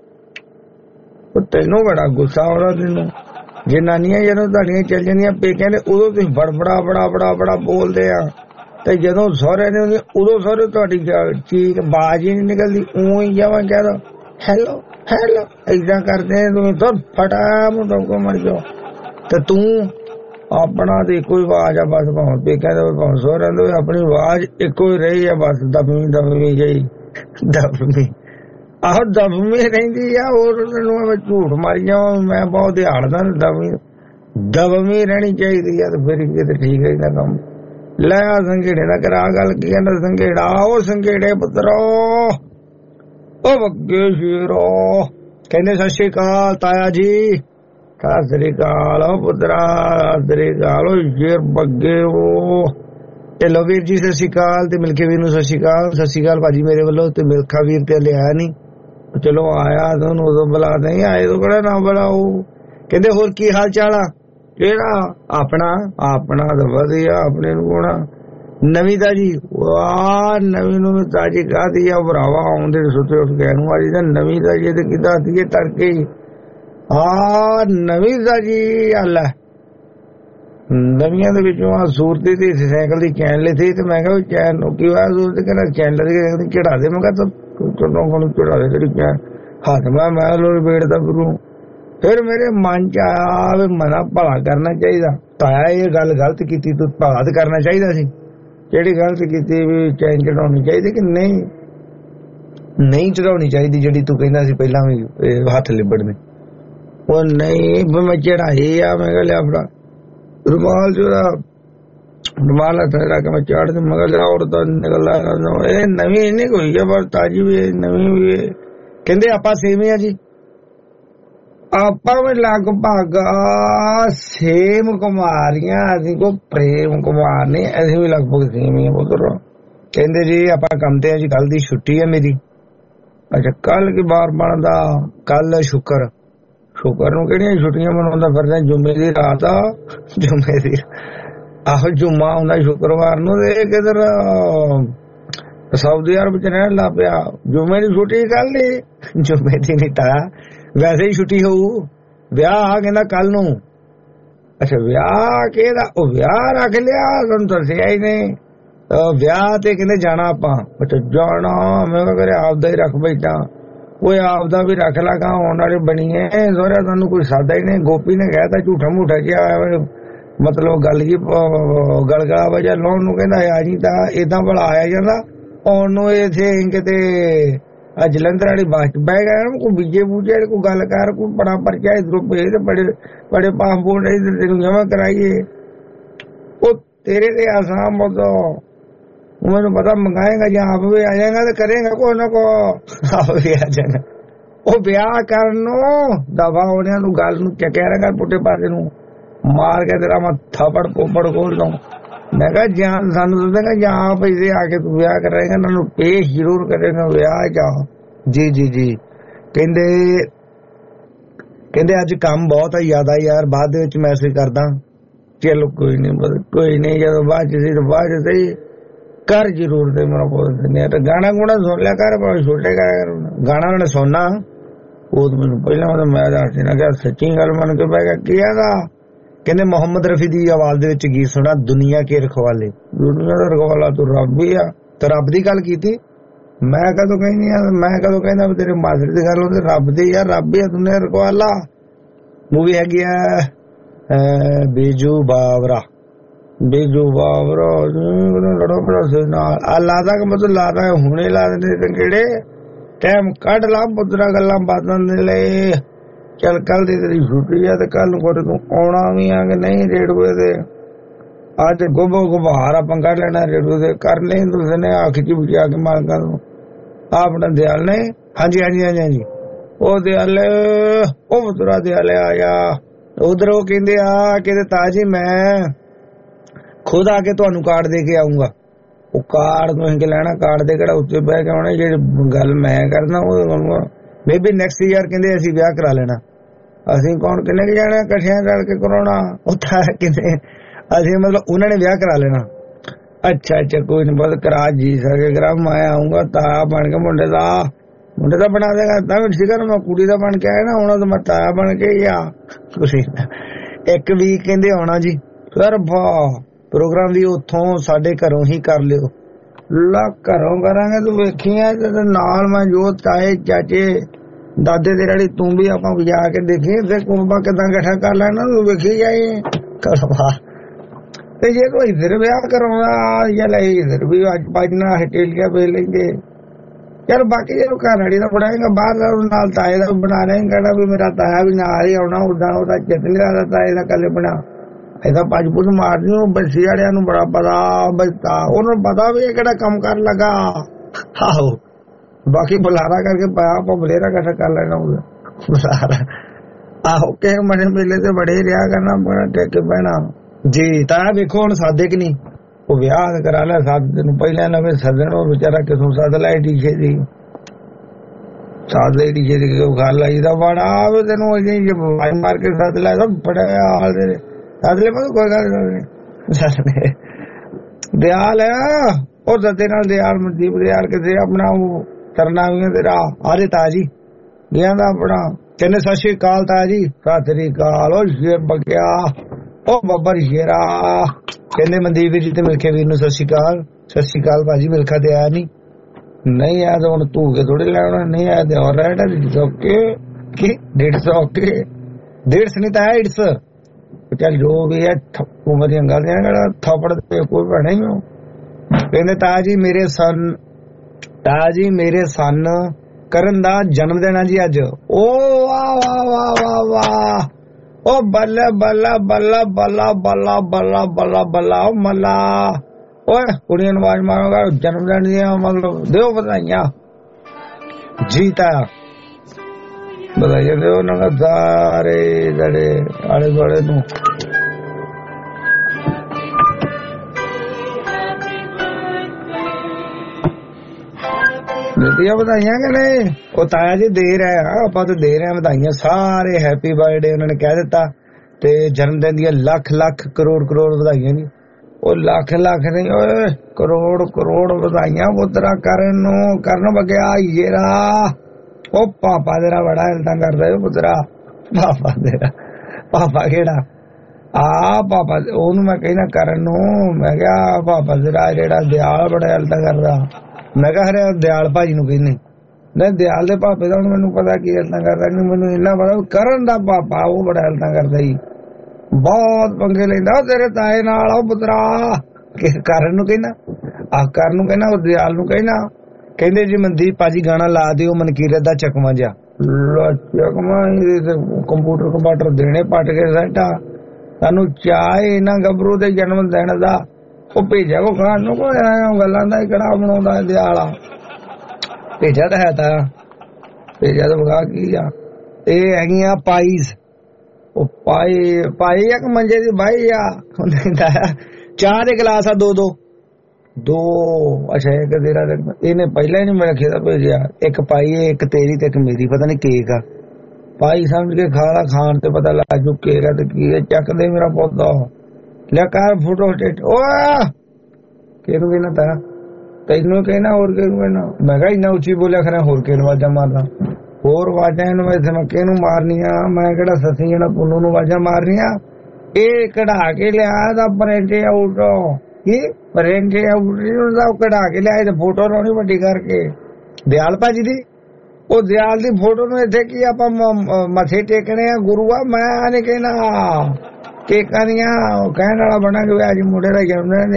तेनों बड़ा गुस्सा आना तेनों जनानियां जदों तुहाडियां चल जांदियां पेकियां ने उदों तुसीं बड़ बड़ा बड़ा बड़ा बड़ा बोलदे आ ते जदों सहुरे ने उदों सहुरे तुहाडी चीक बाज ही नहीं निकलदी उई जावां कह दो हेलो हेलो ऐसा करदे तुसीं तो फटा मुंडों को मर जाओ ते तू अपना तो इको ही आवाज आ बस भावें पेकियां दे भावें सहुरे दे अपनी आवाज इको ही रही है बस दबवी दबवी गई दबवी आहो दबवी रही और झूठ मारी जाओ मैं बहुत दिहाड़दा दबवी दबवी रहनी चाहिए तो फिर तो ठीक है काम लै संघेड़े ना करा गल की कहना संघेड़ा ओ संघेड़े पुत्रो ओ बग्गे शेरो कहने सत श्री अकाल ताया जी सत श्री अकाल पुत्रा सत श्री अकाल शेर बग्गे ओ लो वीर जी सत श्री अकाल ते मिलके वीर नूं सत श्री अकाल सत श्री अकाल भाजी मेरे वालों ते मिलखा वीर ते हले आया नहीं चलो आया तो उदों बुला नहीं आए तो कड़ा ना बुलाओ कहते होर की हाल चाल आ केड़ा अपना अपना तो वधिया अपने होना नवी ताजी वाह नवी नूं ताजी काहदी आ भरावा आउंदे सुते उठ के नूं वाली तां नवी ताजी ते किदां आती तड़के आ नवी ताजी आला नवियां दे विचों आ सूरती दी साइकिल दी चैन ली थी ते मैं कहा चैन की होया सूरत कहना चैन लगी चढ़ा दे मैं कहा चढ़ा दे तेरी चैन हाथ में मैं लोरी बेड़दा फिरूं फिर मेरे मन च आया मना भला करना चाहिए ताया ये गल गलत की तू भला तो करना चाहिए सी ਕਿਹੜੀ ਗਲਤ ਕੀਤੀ ਵੀ ਚੈਨ ਚੜਾਉਣੀ ਚਾਹੀਦੀ ਕਿ ਨਹੀਂ ਨਹੀਂ ਚੜਾਉਣੀ ਚਾਹੀਦੀ ਜਿਹੜੀ ਤੂੰ ਕਹਿੰਦਾ ਸੀ ਪਹਿਲਾਂ ਵੀ ਹੱਥ ਲਿਬੜਨੇ ਉਹ ਨਹੀਂ ਮੈਂ ਚੜਾਈ ਆ ਮੈਂ ਕਿਹਾ ਲਿਆ ਆਪਣਾ ਰੁਮਾਲ ਜਿਹੜਾ ਰੁਮਾਲ ਹੱਥ ਰੱਖ ਕੇ ਮੈਂ ਚਾੜ ਦੇ ਮਗਰ ਜਰਾ ਔਰਤਾਂ ਨਿਕਲ ਇਹ ਨਵੀਂ ਨਹੀਂ ਕੋਈ ਹੈ ਪਰ ਤਾਜੀ ਵੀ ਨਵੀਂ ਵੀ ਕਹਿੰਦੇ ਆਪਾਂ ਸੇਵੇਂ ਆ ਜੀ ਆਪਾਂ ਵੀ ਲਗਭਗ ਸੇਮ ਕੁਮਾਰੀਆਂ ਅਸੀਂ ਕੋ ਪ੍ਰੇਮ ਕੁਮਾਰ ਨੇ ਅਸੀਂ ਵੀ ਲਗਭਗ ਸੇਮ ਹੀ ਆ ਪੁੱਤਰ ਕਹਿੰਦੇ ਜੀ ਆਪਾਂ ਕੰਮ ਤੇ ਆ ਜੀ ਕੱਲ ਦੀ ਛੁੱਟੀ ਹੈ ਮੇਰੀ ਅੱਛਾ ਕੱਲ ਕੀ ਬਾਰ ਬਣਦਾ ਕੱਲ ਸ਼ੁਕਰ ਸ਼ੁਕਰ ਨੂੰ ਕਿਹੜੀਆਂ ਛੁੱਟੀਆਂ ਮਨਾਉਂਦਾ ਫਿਰਦਾ ਜੁਮੇ ਦੀ ਰਾਤ ਆ ਜੁਮੇ ਦੀ ਆਹੋ ਜੁਮਾ ਹੁੰਦਾ ਸ਼ੁੱਕਰਵਾਰ ਨੂੰ ਤੇ ਕਿਧਰ ਸਾਊਦੀ ਅਰਬ ਚ ਰਹਿਣ ਲੱਗ ਪਿਆ ਜੁਮੇ ਦੀ ਛੁੱਟੀ ਕੱਲ ਦੀ ਜੁਮੇ ਦੀ ਨਹੀਂ ਤਾਂ ਵੈਸੇ ਹੀ ਛੁੱਟੀ ਹੋਊ ਵਿਆਹ ਆ ਕਹਿੰਦਾ ਕੱਲ ਨੂੰ ਅੱਛਾ ਵਿਆਹ ਕਿਹਦਾ ਉਹ ਵਿਆਹ ਰੱਖ ਲਿਆ ਤੁਹਾਨੂੰ ਦੱਸਿਆ ਹੀ ਨਹੀਂ ਵਿਆਹ ਤੇ ਕਹਿੰਦੇ ਜਾਣਾ ਆਪਾਂ ਅੱਛਾ ਜਾਣਾ ਮੈਂ ਕਿਹਾ ਕਰੇ ਆਪਦਾ ਹੀ ਰੱਖ ਬੈਠਾ ਉਹ ਆਪਦਾ ਵੀ ਰੱਖ ਲਾਗਾ ਆਉਣ ਵਾਲੇ ਬਣੀਏ ਸੋਹਰਿਆ ਤੁਹਾਨੂੰ ਕੋਈ ਸਾਦਾ ਹੀ ਨਹੀਂ ਗੋਪੀ ਨੇ ਕਹਿਤਾ ਝੂਠਾ ਮੂਠਾ ਜਿਹਾ ਮਤਲਬ ਗੱਲ ਜੀ ਗਲਗਲਾ ਵਜਾ ਲਾਉਣ ਨੂੰ ਕਹਿੰਦਾ ਆ ਜੀ ਤਾਂ ਏਦਾਂ ਭਲਾ ਆਇਆ ਜਾਂਦਾ ਆਉਣ ਨੂੰ ਇੱਥੇ ਕਿਤੇ ਆ ਜਲੰਧਰ ਵਾਲੀ ਬੱਸ ਚ ਬਹਿ ਗਿਆ ਕੋਈ ਬੀਜੇ ਬੂਜੇ ਕੋਈ ਗੱਲ ਕਰ ਕੋਈ ਬੜਾ ਪਰਚਾ ਇਧਰੋਂ ਭੇਜ ਬੜੇ ਬੜੇ ਪਾਸਪੋਰਟ ਇਧਰ ਤੈਨੂੰ ਜਮਾ ਕਰਾਈਏ ਉਹ ਤੇਰੇ ਤੇ ਆਸਾਮ ਉਦੋਂ ਮੈਨੂੰ ਪਤਾ ਮੰਗਾਏਗਾ ਜਾਂ ਆਪ ਵੀ ਆ ਜਾਏਗਾ ਤੇ ਕਰੇਗਾ ਕੋਈ ਨਾ ਕੋ ਆਪ ਵੀ ਆ ਜਾਏਗਾ ਉਹ ਵਿਆਹ ਕਰਨ ਨੂੰ ਦਫਾ ਹੋਣਿਆਂ ਨੂੰ ਗੱਲ ਨੂੰ ਚੱਕਿਆ ਰਹੇਗਾ ਪੁੱਟੇ ਪਾਸੇ ਨੂੰ ਮਾਰ ਕੇ ਤੇਰਾ ਮੈਂ ਥਾਪੜ ਪੋਪੜ ਖੋਲ ਦਊਂ ਮੈਂ ਕਿਹਾ ਜਾਂ ਸਾਨੂੰ ਦੱਸੇਗਾ ਜਾਂ ਆਪ ਇੱਥੇ ਆ ਕੇ ਤੂੰ ਵਿਆਹ ਕਰੇਗਾ ਇਹਨਾਂ ਨੂੰ ਪੇਸ਼ ਜ਼ਰੂਰ ਕਰੇਗਾ ਵਿਆਹ ਜਾ ਜੀ ਜੀ ਜੀ ਕਹਿੰਦੇ ਕਹਿੰਦੇ ਅੱਜ ਕੰਮ ਬਹੁਤ ਆ ਜ਼ਿਆਦਾ ਯਾਰ ਬਾਅਦ ਦੇ ਵਿੱਚ ਮੈਸੇਜ ਕਰਦਾ ਚਲੋ ਕੋਈ ਨਹੀਂ ਕੋਈ ਨਹੀਂ ਜਦੋਂ ਬਾਅਦ ਚ ਸੀ ਤਾਂ ਬਾਅਦ ਚ ਸਹੀ ਕਰ ਜ਼ਰੂਰ ਦੇ ਮੇਰਾ ਬੋਲਦੇ ਤੇ ਗਾਣਾ ਗੁਣਾ ਸੁਣ ਲਿਆ ਕਰ ਭਾਵੇਂ ਛੋਟੇ ਗਾਣਾ ਉਹਨੇ ਸੁਣਨਾ ਉਹ ਮੈਨੂੰ ਪਹਿਲਾਂ ਮੈਂ ਦੱਸ ਦੇਣਾ ਕਿ ਸੱਚੀ ਗੱਲ ਮੰਨ ਕੇ ਬਹਿ ਗਿਆ ਕੀ ਹੈਗਾ ਕਹਿੰਦੇ ਮੁਹੰਮਦ ਰਫੀ ਦੀ ਆਵਾਜ਼ ਦੇ ਵਿੱਚ ਗੀਤ ਸੁਣਾ ਦੁਨੀਆ ਕੇ ਰਖਵਾਲੇ ਦੁਨੀਆ ਦਾ ਰਖਵਾਲਾ ਤੂੰ ਰੱਬ ਹੀ ਆ ਤੇ ਰੱਬ ਦੀ ਗੱਲ ਕੀਤੀ ਮੈਂ ਕਦੋਂ ਕਹਿੰਦੀ ਆ ਮੈਂ ਕਦੋਂ ਕਹਿੰਦਾ ਵੀ ਤੇਰੇ ਮਾਸਟਰ ਦੀ ਗੱਲ ਹੁੰਦੀ ਰੱਬ ਦੀ ਯਾਰ ਰੱਬ ਹੀ ਆ ਦੁਨੀਆ ਰਖਵਾਲਾ ਮੂਵੀ ਹੈਗੀ ਆ ਬੀਜੂ ਬਾਵਰਾ ਬੀਜੂ ਬਾਵਰਾ ਲੜੋ ਪੜੋ ਨਾਲ ਆ ਲਾਦਾ ਕਿ ਮਤਲਬ ਲਾਦਾ ਹੁਣੇ ਲਾ ਦਿੰਦੇ ਤੇ ਕਿਹੜੇ ਟਾਈਮ ਕੱਢ ਲਾ ਪੁੱਤਰਾ ਗੱਲਾਂ ਬਾਤਾਂ ਦੇ ਲਈ ਚੱਲ ਕੱਲ ਦੀ ਤੇਰੀ ਛੁੱਟੀ ਆ ਤੇ ਕੱਲ ਨੂੰ ਕੋਟ ਤੂੰ ਆਉਣਾ ਵੀ ਆ ਕਿ ਨਹੀਂ ਰੇਡੂਏ ਤੇ ਅੱਜ ਗੋਬੋ ਗੁਬਾਰ ਆਪਾਂ ਕੱਢ ਲੈਣਾ ਰੇਡੂ ਦੇ ਕਰ ਲੈ ਤੁਸੀਂ ਨੇ ਅੱਖ ਚ ਬੁਝਾ ਕੇ ਮਾਲਕਾਂ ਨੂੰ ਆਪਣਾ ਦਿਆਲ ਨੇ ਹਾਂਜੀ ਹਾਂਜੀ ਹਾਂਜੀ ਹਾਂਜੀ ਉਹ ਦਿਆਲ ਉਹ ਪੁੱਤਰਾ ਦਿਆਲ ਆਇਆ ਉਧਰ ਉਹ ਕਹਿੰਦੇ ਆ ਕਹਿੰਦੇ ਤਾਜੀ ਮੈਂ ਖੁਦ ਆ ਕੇ ਤੁਹਾਨੂੰ ਕਾਰਡ ਦੇ ਕੇ ਆਊਂਗਾ ਉਹ ਕਾਰਡ ਤੁਸੀਂ ਕਿ ਲੈਣਾ ਕਾਰਡ ਦੇ ਕਿਹੜਾ ਉੱਤੇ ਬਹਿ ਕੇ ਆਉਣਾ ਜਿਹੜੀ ਗੱਲ ਮੈਂ ਕਰਨਾ ਉਹ ਮੇ ਬੀ ਨੈਕਸਟ ਈਅਰ ਕਹਿੰਦੇ ਅਸੀਂ ਵਿਆਹ ਕਰਾ ਲੈਣਾ ਅਸੀਂ ਕੌਣ ਕਿੰਨੇ ਕੁ ਜਾਣਾ ਇਕੱਠਿਆਂ ਰਲ ਕੇ ਕਰਾਉਣਾ ਉੱਥਾ ਕਹਿੰਦੇ ਅਸੀਂ ਮਤਲਬ ਉਹਨਾਂ ਨੇ ਵਿਆਹ ਕਰਾ ਲੈਣਾ ਅੱਛਾ ਅੱਛਾ ਕੋਈ ਨੀ ਬਸ ਕਰਾ ਜੀ ਸਕੇ ਕਰਾ ਮੈਂ ਆਊਂਗਾ ਤਾਇਆ ਬਣ ਕੇ ਮੁੰਡੇ ਦਾ ਮੁੰਡੇ ਦਾ ਬਣਾ ਦੇਗਾ ਤਾਂ ਵੀ ਠੀਕ ਮੈਂ ਕੁੜੀ ਦਾ ਬਣ ਕੇ ਆਇਆ ਨਾ ਹੁਣ ਤਾਂ ਮੈਂ ਤਾਇਆ ਬਣ ਕੇ ਹੀ ਆ ਤੁਸੀਂ ਇੱਕ ਵੀਕ ਕਹਿੰਦੇ ਆਉਣਾ ਜੀ ਸਰ ਪ੍ਰੋਗਰਾਮ ਵੀ ਉੱਥੋਂ ਸਾਡੇ ਘਰੋਂ ਹੀ ਕਰ ਲਿਓ ਲਾ ਘਰੋਂ ਕਰਾਂਗੇ ਤੂੰ ਵੇਖੀਆਂ ਨਾਲ ਮੈਂ ਜੋ ਤਾਏ ਚਾਚੇ ਦਾਦੇ ਦੇ ਰੜੀ ਤੂੰ ਵੀ ਆਪਾਂ ਜਾ ਕੇ ਦੇਖੀ ਫਿਰ ਕੁੰਬਾ ਕਿਦਾਂ ਇਕੱਠਾ ਕਰ ਲੈਣਾ ਤੂੰ ਵੇਖੀ ਜਾਏ ਕਰਵਾ ਤੇ ਜੇ ਕੋਈ ਇਧਰ ਵਿਆਹ ਕਰਾਉਣਾ ਜਾਂ ਲੈ ਇਧਰ ਵੀ ਅੱਜ ਬਾਜਣਾ ਹਟੇਲੀਆਂ ਵੇਚ ਲੈਂਦੇ ਯਾਰ ਬਾਕੀ ਜੇ ਘਰ ਰੜੀ ਦਾ ਬਣਾਏਗਾ ਬਾਹਰ ਦਾ ਨਾਲ ਤਾਏ ਦਾ ਬਣਾ ਰਹੇ ਕਹਿੰਦਾ ਵੀ ਮੇਰਾ ਤਾਇਆ ਵੀ ਨਾਲ ਹੀ ਆਉਣਾ ਉਦਾਂ ਉਹਦਾ ਚਿੱਤ ਨਹੀਂ ਲੱਗਦਾ ਤਾਏ ਦਾ ਕੱਲੇ ਬਣਾ ਇਹਦਾ ਪੰਜ ਪੁੱਤ ਮਾਰਨੀ ਉਹ ਬੱਸੀ ਵਾਲਿਆਂ ਨੂੰ ਬੜਾ ਪਤਾ ਬਚਤਾ ਉਹਨੂੰ ਪਤਾ ਵੀ ਇਹ ਕਿਹੜਾ ਕੰਮ ਕਰਨ ਲੱਗਾ ਆਹੋ ਬਾਕੀ ਬੁਲਾਰਾ ਕਰਕੇ ਪਾਇਆ ਆਪਾਂ ਬਲੇਰਾ ਇਕੱਠਾ ਕਰ ਲੈਣਾ ਬੁਲਾਰਾ ਆਹੋ ਕਿਸੇ ਮਨੇ ਮੇਲੇ ਤੇ ਬੜੇ ਰਿਹਾ ਕਰਨਾ ਬੜਾ ਟੇਕੇ ਪੈਣਾ ਜੀ ਤਾਂ ਵੇਖੋ ਹੁਣ ਸਾਦੇ ਕਿ ਨਹੀਂ ਉਹ ਵਿਆਹ ਕਰਾ ਲਿਆ ਸਾਦੇ ਨੂੰ ਪਹਿਲਾਂ ਨਵੇਂ ਸੱਦਣ ਉਹ ਵਿਚਾਰਾ ਕਿਥੋਂ ਸੱਦ ਲਾਈ ਡੀਜੇ ਦੀ ਸਾਦ ਲਈ ਡੀਜੇ ਦੀ ਗੱਲ ਆਈ ਦਾ ਬੜਾ ਤੈਨੂੰ ਅਜੇ ਮਾਰ ਕੇ ਸੱਦ ਲਾਇਆ ਬੜਾ ਹਾਲ ਦੇ ਸਾਦਲੇ ਮੈਂ ਕੋਈ ਗੱਲ ਨਹੀਂ ਦਿਆਲ ਹੈ ਉਹ ਸੱਦੇ ਨਾਲ ਦਿਆਲ ਮਨਦੀਪ ਦਿਆਲ ਕਿਸੇ ਆਪਣਾ ਉਹ ਕਰਨਾ ਵੀ ਤੇਰਾ ਆਰੇ ਤਾਜੀ ਗਿਆ ਦਾ ਆਪਣਾ ਕਹਿੰਦੇ ਸਤਿ ਸ਼੍ਰੀ ਅਕਾਲ ਤਾਜੀ ਸਤਿ ਸ਼੍ਰੀ ਅਕਾਲ ਉਹ ਸ਼ੇਰ ਬਗਿਆ ਉਹ ਬੱਬਰ ਸ਼ੇਰਾ ਕਹਿੰਦੇ ਮਨਦੀਪ ਵੀਰ ਜੀ ਤੇ ਮਿਲ ਕੇ ਵੀਰ ਨੂੰ ਸਤਿ ਸ਼੍ਰੀ ਅਕਾਲ ਸਤਿ ਸ਼੍ਰੀ ਅਕਾਲ ਭਾਜੀ ਮਿਲਖਾ ਤੇ ਆਇਆ ਨਹੀਂ ਨਹੀਂ ਆਇਆ ਤਾਂ ਹੁਣ ਧੂ ਕੇ ਥੋੜੇ ਲੈਣਾ ਨਹੀਂ ਆਇਆ ਤੇ ਹੋਰ ਰਹਿਣਾ ਡੇਢ ਸੌ ਕੇ ਕੀ ਡੇਢ ਸੌ ਕੇ ਡੇਢ ਸੌ ਨਹੀਂ ਤਾਂ ਆਇਆ ਇਟਸ ਚੱਲ ਜੋ ਵੀ ਹੈ ਉਮਰ ਦੀਆਂ ਗੱਲਾਂ ਥਾਪੜ ਤੇ ਕੋਈ ਬਣਾ ਹੀ कहते ताया जी मेरे सन ताया जी मेरे सन ਕਰਨ ਦਾ ਜਨਮ ਦਿਨ ਆ ਜੀ ਅੱਜ। ਓ ਵਾਹ ਵਾਹ ਵਾਹ ਵਾਹ ਵਾਹ ਓ ਬੱਲਾ ਬੱਲਾ ਬੱਲਾ ਬੱਲਾ ਬੱਲਾ ਬੱਲਾ ਬੱਲਾ ਬੱਲਾ ਓ ਮੱਲਾ ਓਏ ਕੁੜੀਆਂ ਨੂੰ ਆਵਾਜ਼ ਮਾਰੋਗਾ ਜਨਮ ਦਿਨ ਦੀਆਂ ਮਤਲਬ ਦਿਓ ਵਧਾਈਆਂ ਜੀ ਤਾਇਆ ਵਧਾਈਆਂ ਦਿਓ ਨਾ ਸਾਰੇ ਜਿਹੜੇ ਆਲੇ ਦੁਆਲੇ ਨੂੰ। ਦਿੱਤੀਆਂ ਵਧਾਈਆਂ ਕਿ ਨਹੀਂ? ਉਹ ਤਾਇਆ ਜੀ ਦੇ ਰਿਹਾ ਆਪਾਂ ਤਾਂ ਦੇ ਰਹੇ ਹਾਂ ਵਧਾਈਆਂ ਸਾਰੇ ਹੈਪੀ ਬਰਥਡੇ ਉਹਨਾਂ ਨੇ ਕਹਿ ਦਿੱਤਾ ਤੇ ਜਨਮ ਦਿਨ ਦੀਆਂ ਲੱਖ ਲੱਖ ਕਰੋੜ ਕਰੋੜ ਵਧਾਈਆਂ ਜੀ। ਉਹ ਲੱਖ ਲੱਖ ਨਹੀਂ ਓਏ ਕਰੋੜ ਕਰੋੜ ਵਧਾਈਆਂ ਪੁੱਤਰਾ ਕਰਨ ਨੂੰ ਕਰਨ ਬਗਿਆ ਯੇਰਾ। ਉਹ ਪਾਪਾ ਤੇਰਾ ਬੜਾ ਹਿਲਤਾ ਕਰਦਾ ਪੁੱਤਰਾ ਪਾਪਾ ਤੇਰਾ ਪਾਪਾ ਕਿਹੜਾ ਆ ਪਾਪਾ ਉਹਨੂੰ ਮੈਂ ਕਹਿਣਾ ਕਰਨ ਨੂੰ ਮੈਂ ਕਿਹਾ ਪਾਪਾ ਤੇਰਾ ਜਿਹੜਾ ਦਿਆਲ ਬੜਾ ਹਿਲਤਾ ਕਰਦਾ। ਮੈਂ ਕਿਹਾ ਹਰੇ ਦਿਆਲ ਭਾਜੀ ਨੂੰ ਕਹਿੰਦੇ ਨਹੀਂ ਦਿਆਲ ਦੇ ਪਾਪੇ ਦਾ ਹੁਣ ਮੈਨੂੰ ਪਤਾ ਕੀ ਹਿਲਤਾ ਕਰਦਾ ਮੈਨੂੰ ਇੰਨਾ ਪਤਾ ਕਰਨ ਦਾ ਪਾਪਾ ਉਹ ਬੜਾ ਹਿਲਤਾ ਕਰਦਾ ਜੀ ਬਹੁਤ ਪੰਗੇ ਲੈਂਦਾ ਤੇਰੇ ਤਾਏ ਨਾਲ ਉਹ ਪੁੱਤਰਾ। ਕਰਨ ਨੂੰ ਕਹਿਣਾ ਆਹ ਕਰਨ ਨੂੰ ਕਹਿਣਾ ਉਹ ਦਿਆਲ ਨੂੰ ਕਹਿਣਾ ਕਹਿੰਦੇ ਜੀ ਮਨਦੀਪ ਭਾਜੀ ਗਾਣਾ ਲਾ ਦਿਓ ਮਨਕੀਰਤ ਦਾ ਚਕਮਾ ਜਿਹਾ ਚਕਮਾ ਕੰਪਿਊਟਰ ਕੰਪਾਟਰ ਦੇਣੇ ਪੱਟ ਕੇ ਸੈਟਾ ਸਾਨੂੰ ਚਾਹੇ ਇਹਨਾਂ ਗੱਭਰੂ ਦੇ ਜਨਮ ਦਿਨ ਦਾ ਉਹ ਭੇਜਿਆ ਕੋ ਖਾਣ ਨੂੰ ਕੋਈ ਗੱਲਾਂ ਦਾ ਕੜਾ ਬਣਾਉਂਦਾ ਦਿਆਲਾ ਭੇਜਿਆ ਤਾਂ ਹੈ ਤਾਂ ਭੇਜਿਆ ਤਾਂ ਵਿਖਾ ਕੀ ਆ ਇਹ ਹੈਗੀਆਂ ਪਾਈਸ ਉਹ ਪਾਈ ਪਾਈ ਇੱਕ ਮੰਜੇ ਦੀ ਬਾਈ ਆ ਚਾਹ ਦੇ ਗਲਾਸ ਆ ਦੋ ਦੋ ਦੋ ਅੱਛਾ ਇੱਕ ਤੇਰਾ ਇਹਨੇ ਪਹਿਲਾਂ ਹੀ ਨੀ ਮੇਰੇ ਖੇਦਾ ਭੇਜਿਆ ਇੱਕ ਪਾਈ ਇੱਕ ਤੇਰੀ ਤੇ ਇੱਕ ਮੇਰੀ ਪਤਾ ਨੀ ਕੇਕ ਆ ਪਾਈ ਸਮਝ ਕੇ ਖਾ ਲਾ ਖਾਣ ਤੇ ਪਤਾ ਲੱਗ ਜੂ ਕੇਕ ਆ ਤੇ ਕੀ ਚੱਕ ਦੇ ਮੇਰਾ ਪੌਦਾ ਲੈ ਕਰ ਫੋਟੋ ਸਟੇਟ ਓ ਕਿਹਨੂੰ ਕਹਿਣਾ ਤਾਇਆ ਤੈਨੂੰ ਕਹਿਣਾ ਹੋਰ ਕਿਹਨੂੰ ਕਹਿਣਾ ਮੈਂ ਕਿਹਾ ਇੰਨਾ ਉੱਚੀ ਬੋਲਿਆ ਖਰਾ ਹੋਰ ਕਿਹਨੂੰ ਆਵਾਜ਼ਾਂ ਮਾਰਦਾ ਹੋਰ ਆਵਾਜ਼ਾਂ ਇਹਨੂੰ ਮੈਂ ਕਿਹਨੂੰ ਮਾਰਨੀਆਂ ਮੈਂ ਕਿਹੜਾ ਸੱਸੀ ਜਿਹੜਾ ਪੁੰਨੂ ਨੂੰ ਆਵਾਜ਼ਾਂ ਮਾਰਨੀਆਂ ਇਹ ਕਢਾ ਕੇ ਲਿਆ ਦਾ ਪ੍ਰਿੰਟ ਆਊਟ ਕੀ ਪ੍ਰਿੰਟ ਆਊਟ ਦਾ ਕਢਾ ਕੇ ਲਿਆ ਤੇ ਫੋਟੋ ਲਾਉਣੀ ਵੱਡੀ ਕਰਕੇ ਦਿਆਲ ਭਾਜੀ ਦੀ ਉਹ ਦਿਆਲ ਦੀ ਫੋਟੋ ਨੂੰ ਇੱਥੇ ਕੀ ਆਪਾਂ ਮੱਥੇ ਟੇਕਣੇ ਆ ਗੁਰੂ ਆ ਮੈਂ ਨਹੀਂ ਕਹਿਣਾ ਕੇਕਾਂ ਦੀਆਂ ਕਹਿਣ ਵਾਲਾ ਬਣਾ ਕੇ ਅੱਜ ਮੁੰਡੇ ਦਾ ਜਨਮ ਦਿਨ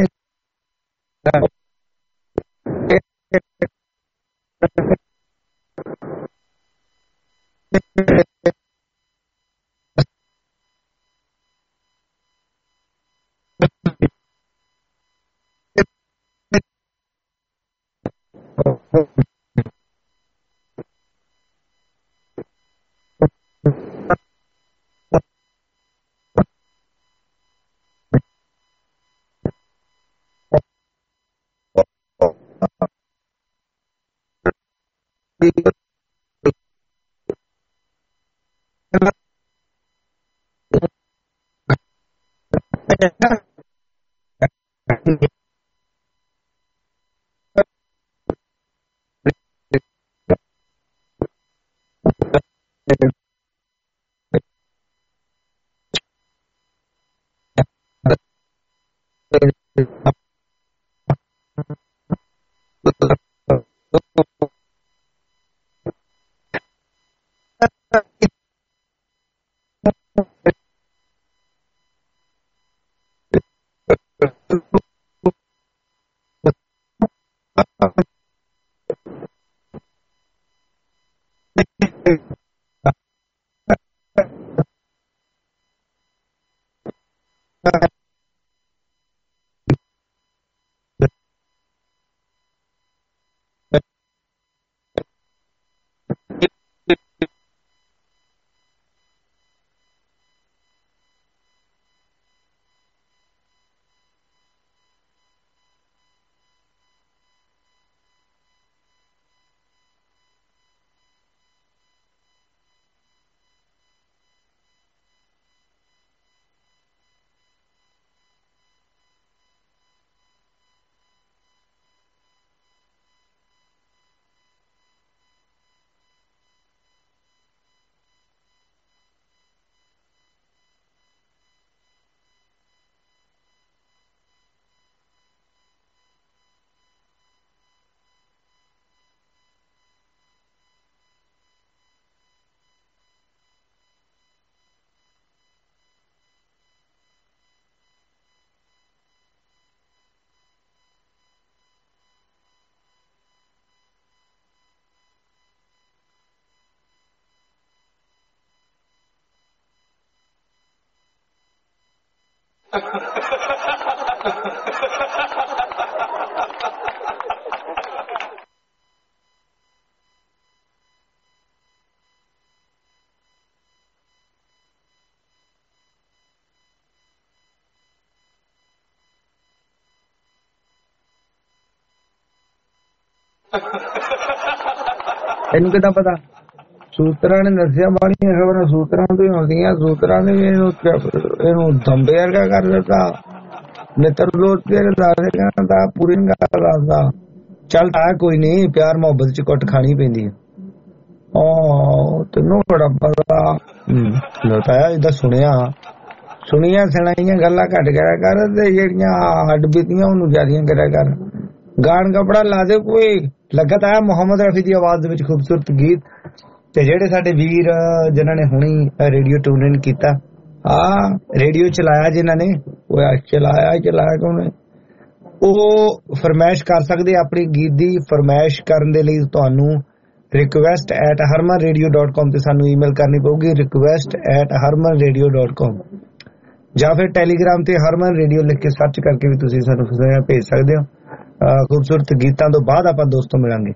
ਇਹਨੂੰ ਕਿਦਾਂ ਪਤਾ? ਸੂਤਰਾਂ ਨੇ ਦੱਸਿਆ, ਬਾਣੀਆਂ ਖਬਰਾਂ ਸੂਤਰਾਂ ਤੋਂ ਹੀ ਆਉਂਦੀਆਂ। ਸੂਤਰਾਂ ਨੇ ਇਹਨੂੰ ਇਹਨੂੰ ਦੰਬੇ ਵਰਗਾ ਕਰ ਦਿੱਤਾ, ਮਿੱਤਰ ਦੋਸਤ ਦਾ ਪੂਰੀ ਗੱਲ ਦੱਸਦਾ। ਚੱਲ ਤਾਂ ਕੋਈ ਨਹੀਂ, ਪਿਆਰ ਮੁਹੱਬਤ ਚ ਕੁੱਟ ਖਾਣੀ ਪੈਂਦੀ ਹੈ। ਉਹ ਤੈਨੂੰ ਬੜਾ ਪਤਾ ਲਤਾਇਆ, ਜਿੱਦਾਂ ਸੁਣਿਆ ਸੁਣੀਆਂ ਸੁਣਾਈਆਂ ਗੱਲਾਂ ਘੱਟ ਕਰਿਆ ਕਰ, ਤੇ ਜਿਹੜੀਆਂ ਹੱਡ ਬੀਤੀਆਂ ਉਹਨੂੰ ਜ਼ਿਆਦੀਆਂ ਕਰਿਆ ਕਰ। ਗਾਣ ਕਪੜਾ ਲਾ ਦੇ ਕੋਈ। ਲੱਗਤ ਆਇਆ ਮੁਹੰਮਦ ਰਫੀ ਦੀ ਆਵਾਜ਼ ਦੇ ਵਿੱਚ ਖੂਬਸੂਰਤ ਗੀਤ। ਤੇ ਜਿਹੜੇ ਸਾਡੇ ਵੀਰ ਜਿਨ੍ਹਾਂ ਨੇ ਹੁਣੀ ਰੇਡੀਓ ਟੂਨ ਇਨ ਕੀਤਾ, ਹਾਂ ਰੇਡੀਓ ਚਲਾਇਆ ਜਿਨ੍ਹਾਂ ਨੇ, ਉਹ ਚਲਾਇਆ ਚਲਾਇਆ ਕਿਉਂ, ਉਹ ਫਰਮਾਇਸ਼ ਕਰ ਸਕਦੇ ਆਪਣੀ ਗੀਤ ਦੀ। ਫਰਮਾਇਸ਼ ਕਰਨ ਦੇ ਲਈ ਤੁਹਾਨੂੰ request at Harman radio dot com ਤੇ ਸਾਨੂੰ ਈਮੇਲ ਕਰਨੀ ਪਊਗੀ, request at Harman radio dot com, ਜਾਂ ਫਿਰ ਟੈਲੀਗ੍ਰਾਮ ਤੇ ਹਰਮਨ ਰੇਡੀਓ ਲਿਖ ਕੇ ਸਰਚ ਕਰਕੇ ਵੀ ਤੁਸੀਂ ਸਾਨੂੰ ਸੁਨੇਹਾ ਭੇਜ ਸਕਦੇ ਹੋ। ਖੂਬਸੂਰਤ ਗੀਤਾਂ ਤੋਂ ਬਾਅਦ ਆਪਾਂ ਦੋਸਤੋਂ ਮਿਲਾਂਗੇ।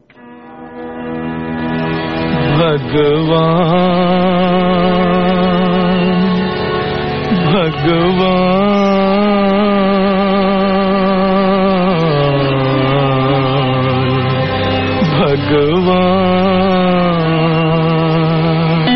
भगवान भगवान भगवान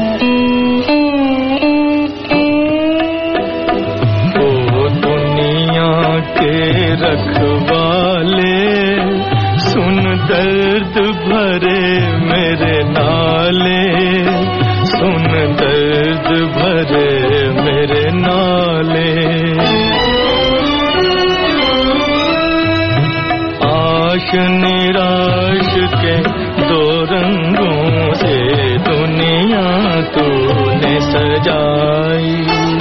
ओ दुनिया के रखवाले, सुन दर्द भरे मेरे नाले, सुन दर्द भरे मेरे नाले। आश निराश के दो रंगों से दुनिया तूने सजाई,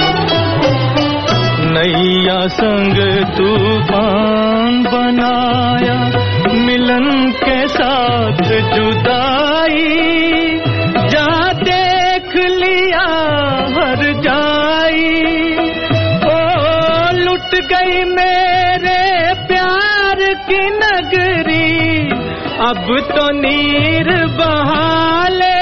नैया संग तूफान बनाया, मिलन के साथ जुदाई, जा देख लिया हर जाई। ओ लुट गई मेरे प्यार की नगरी, अब तो नीर बहाले,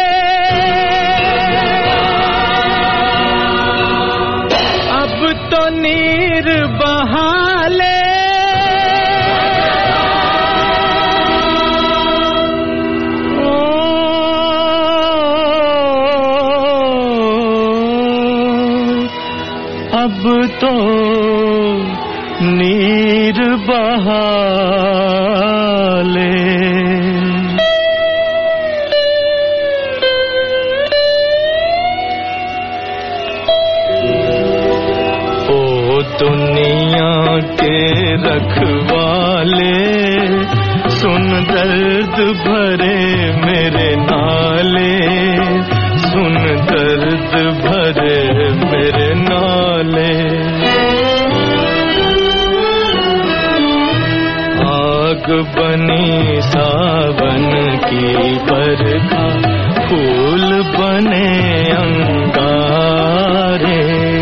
अब तो नीर बहाले। अब तो नीर बहाले। ओ दुनिया के रखवाले, सुन दर्द भरे मेरे नाले, सुन दर्द भरे मेरे नाले। आग बनी सावन की बरखा, फूल बने अंगारे,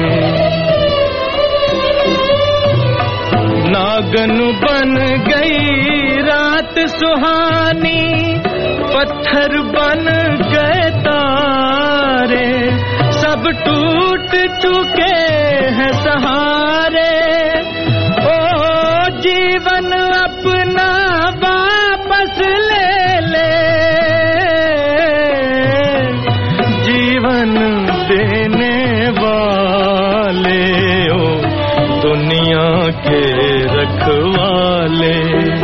नागन बन गई रात सुहानी, पत्थर बन गए तारे, सब टूट चुके हैं सहारे। ओ जीवन अपना वापस ले ले, जीवन देने वाले, ओ दुनिया के रखवाले।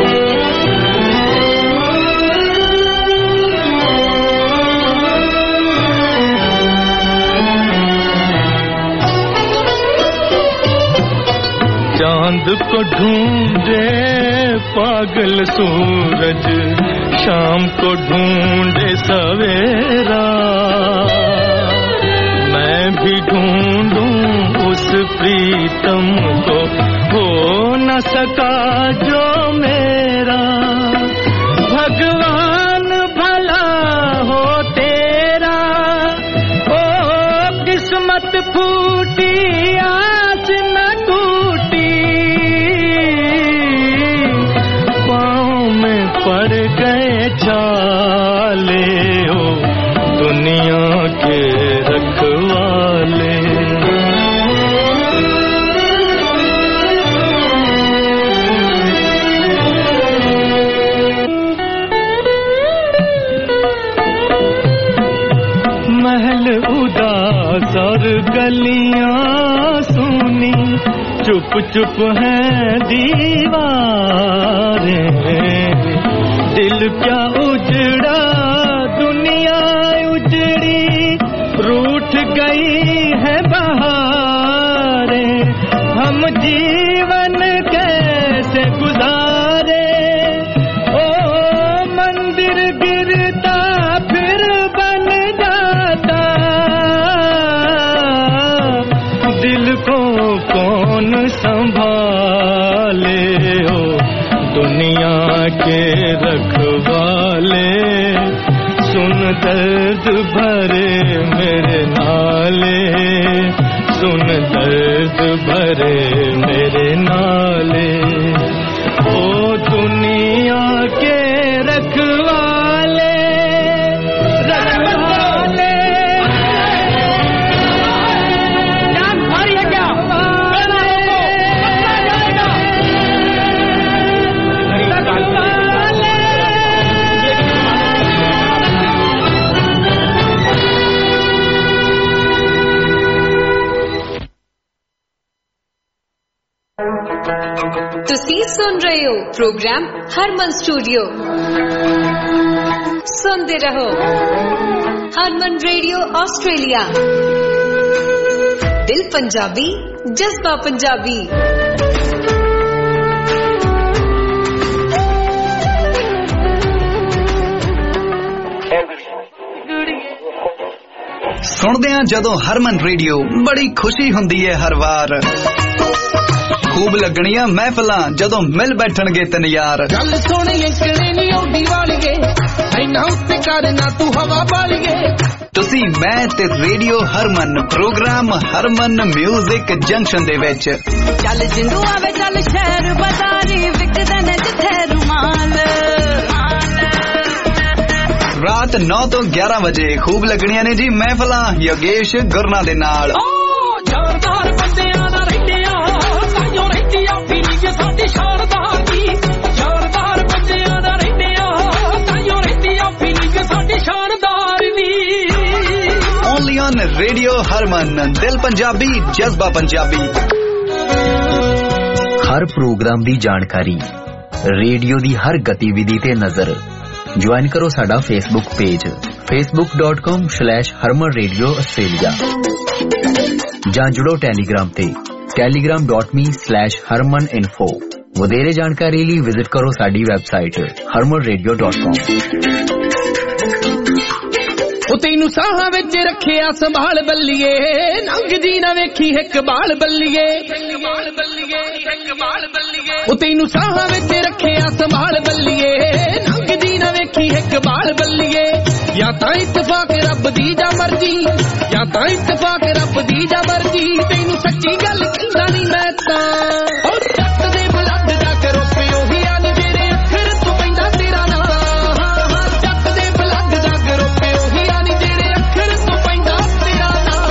चांद को ढूंढे पागल सूरज, शाम को ढूंढे सवेरा, मैं भी ढूंढूं उस प्रीतम को, हो न सका जो मेरा। भगवान भला हो तेरा, ओ किस्मत फूटी आस न खुशहाले ओ दुनिया के रखवाले। महल उदास और गलियां सुनी, चुप चुप हैं दीवारें, दिल क्या उजड़ा दुनिया उजड़ी, रूठ गई है बहारें, हम जीवन कैसे गुजारे, ओ मंदिर गिरता फिर बन जाता, दिल को कौन संभाले, ओ दुनिया के रखवाले, सुन दर्द भरे मेरे नाले, सुन दर्द भरे मेरे नाले, ओ दुनिया के रखवाले, रखवाले। जान भारी है क्या? ਤੁਸੀਂ ਸੁਣ ਰਹੇ ਹੋ ਪ੍ਰੋਗਰਾਮ ਹਰਮਨ ਸਟੂਡੀਓ। ਸੁਣਦੇ ਰਹੋ ਹਰਮਨ ਰੇਡੀਓ ਆਸਟ੍ਰੇਲੀਆ। ਦਿਲ ਪੰਜਾਬੀ, ਜਜ਼ਬਾ ਪੰਜਾਬੀ। ਸੁਣਦੇ ਆ ਜਦੋਂ ਹਰਮਨ ਰੇਡੀਓ, ਬੜੀ ਖੁਸ਼ੀ ਹੁੰਦੀ ਹੈ ਹਰ ਵਾਰ। खूब लगनियां महफिलां जदों मिल बैठणगे तन यार। गल सुन इंकड़े नी औडी वालिए, ऐना उत्ते करना तू हवा वालिए। तुसी मैं ते radio Harman, programme Harman music junction दे विच। चल जिंदू आवे चल शहर बाजारी, विकदे ने जिथे रुमाल। रात नौ तो ग्यारह बजे खूब लगनियां ने जी महफिलां योगेश गुरना दे नाल। जानदार बंदियां दा रहिंदियां ताइयों रहिंदियां फीलिंग साडी शानदार दी। जानदार बंदियां दा रहिंदियां ताइयों रहिंदियां फीलिंग साडी शानदार दी। ओनली ऑन रेडियो हरमन, दिल पंजाबी, जज्बा पंजाबी। हर प्रोग्राम दी जानकारी, रेडियो दी हर गतिविधि ते नजर। ज्वाइन करो साडा Facebook page Facebook dot com slash Harman radio Australia, जां जुड़ो टैलीग्राम ते Telegram dot me slash Harman info. वधेरे जानकारी लिए विजिट करो साडी website Harman radio dot com. तैनू साहां विच रखिया संभाल बल्लीए, नंगदी ना वेखी हिक बाल बल्लीए। ओ तैनू साहां विच रखिया संभाल बल्लीए, नंगदी ना वेखी हिक बाल बल्लीए। या तां इत्तफाक रब दी जा मर्जी, या तां इत्तफाक रब दी जा मर्जी। तैनू सच्ची गल कहंदा नहीं मैं तां, ओ जट दे ब्लड दा करो पियो ही आनी मेरे अखर तो पैंदा तेरा नाम। जट दे ब्लड दा करो पियो ही आनी मेरे अखर तो पैंदा तेरा नाम।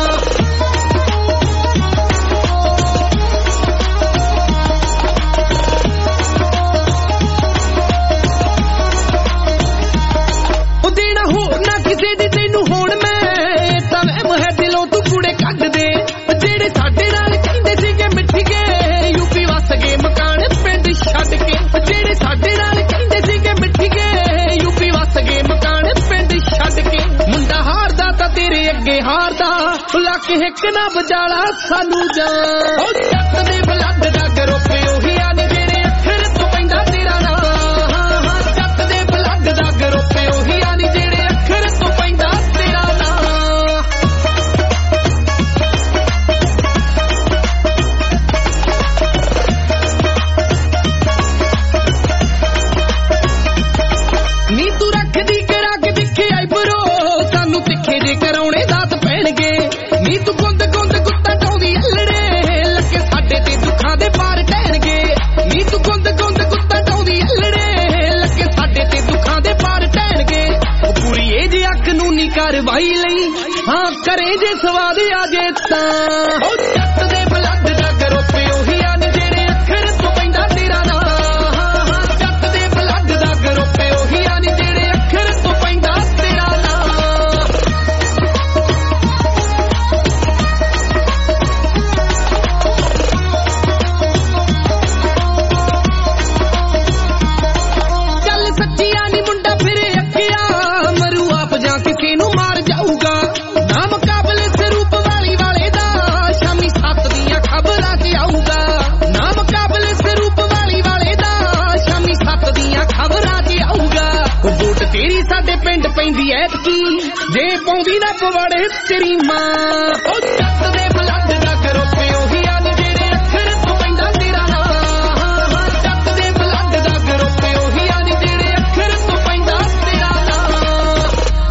ओ देना हो ना किसे दी तैनू होण मैं तां वहम है दिलों तू कूड़े कढ दे। जेड़े साडे नाल कहंदे सीगे मिठीए, यूपी वस गए मकान पिंड छड्ड के। जेड़े साडे नाल कहंदे सीगे मिठीए, यूपी वस गए मकान पिंड छड्ड के। मुंडा हारदा तां तेरे अगे हारदा, लक हिक ना बजाला सानू जा। ओ जट दे ब्लड दा करो पियो ही आनी मेरे अखर तो पैंदा तेरा नाम। जट दे ब्लड दा करो पियो ही आनी जेड़े अखर तो पैंदा तेरा नाम। नी तू रखदी करा के दिखे आई बरो, सानू तिखे जे कराउणे दात पैणगे। नी तू गुंद गुंद गुत्ता चाउंदी अल्लड़े, लगे साडे ते दुखां दे पार टहणगे। ਕਰੇ ਜੇ ਸਵਾਦ ਆ ਜੇ ਤਾਂ ਉਹ ਜੱਟ ਦੇ ਬਲੱਡ ਦਾ ਗਰੋਪੇ ਉਹੀ ਆ ਨੇ ਜਿਹੜੇ ਅੱਖਰ ਤੋਂ ਪੈਂਦਾ ਤੇਰਾ ਨਾਂ ਜੱਟ ਦੇ ਬਲੱਡ ਦਾ ਗਰੋਪੇ ਉਹੀ ਆ ਨੇ ਜਿਹੜੇ ਅੱਖਰ ਤੋਂ ਪੈਂਦਾ ਤੇਰਾ ਨਾਂ ਚੱਲ ਸੱਚੀਆ ਨੀ ਮੁੰਡਾ ਫਿਰ ਅੱਕਿਆ ਮਰੂ ਆਪ ਜਾ ਕੇ ਕਿਹਨੂੰ ਮਾਰ ਜਾਊਗਾ ਨਾ ਮੁਕਾਬਲੇ ਸਰੂਪ ਵਾਲੀ ਵਾਲੇ ਦਾ ਸ਼ਾਮੀ ਸੱਤ ਦੀਆਂ ਖਬਰਾਂ 'ਚ ਆਊਗਾ ਨਾ ਮੁਕਾਬਲੇ ਸਰੂਪ ਵਾਲੀ ਵਾਲੇ ਦਾ ਸ਼ਾਮੀ ਸੱਤ ਦੀਆਂ ਖਬਰਾਂ 'ਚ ਆਊਗਾ ਉਹ ਵੋਟ ਤੇਰੀ ਸਾਡੇ ਪਿੰਡ ਪੈਂਦੀ ਐਤਕੀ ਜੇ ਪਾਉਂਦੀ ਨਾ ਪਵਾੜੇ ਤੇਰੀ ਮਾਂ ਉਹ ਜੱਟ ਦੇ ਬਲੱਡ ਦਾ ਗਰੋਪੇ ਉਹੀ ਆ ਨੇ ਜਿਹੜੇ ਅੱਖਰ ਤੋਂ ਪੈਂਦਾ ਤੇਰਾ ਨਾਂ ਜੱਟ ਦੇ ਬਲੱਡ ਦਾ ਗਰੋਪੇ ਉਹੀ ਆ ਨੇ ਜਿਹੜੇ ਅੱਖਰ ਤੋਂ ਪੈਂਦਾ ਤੇਰਾ ਨਾਂ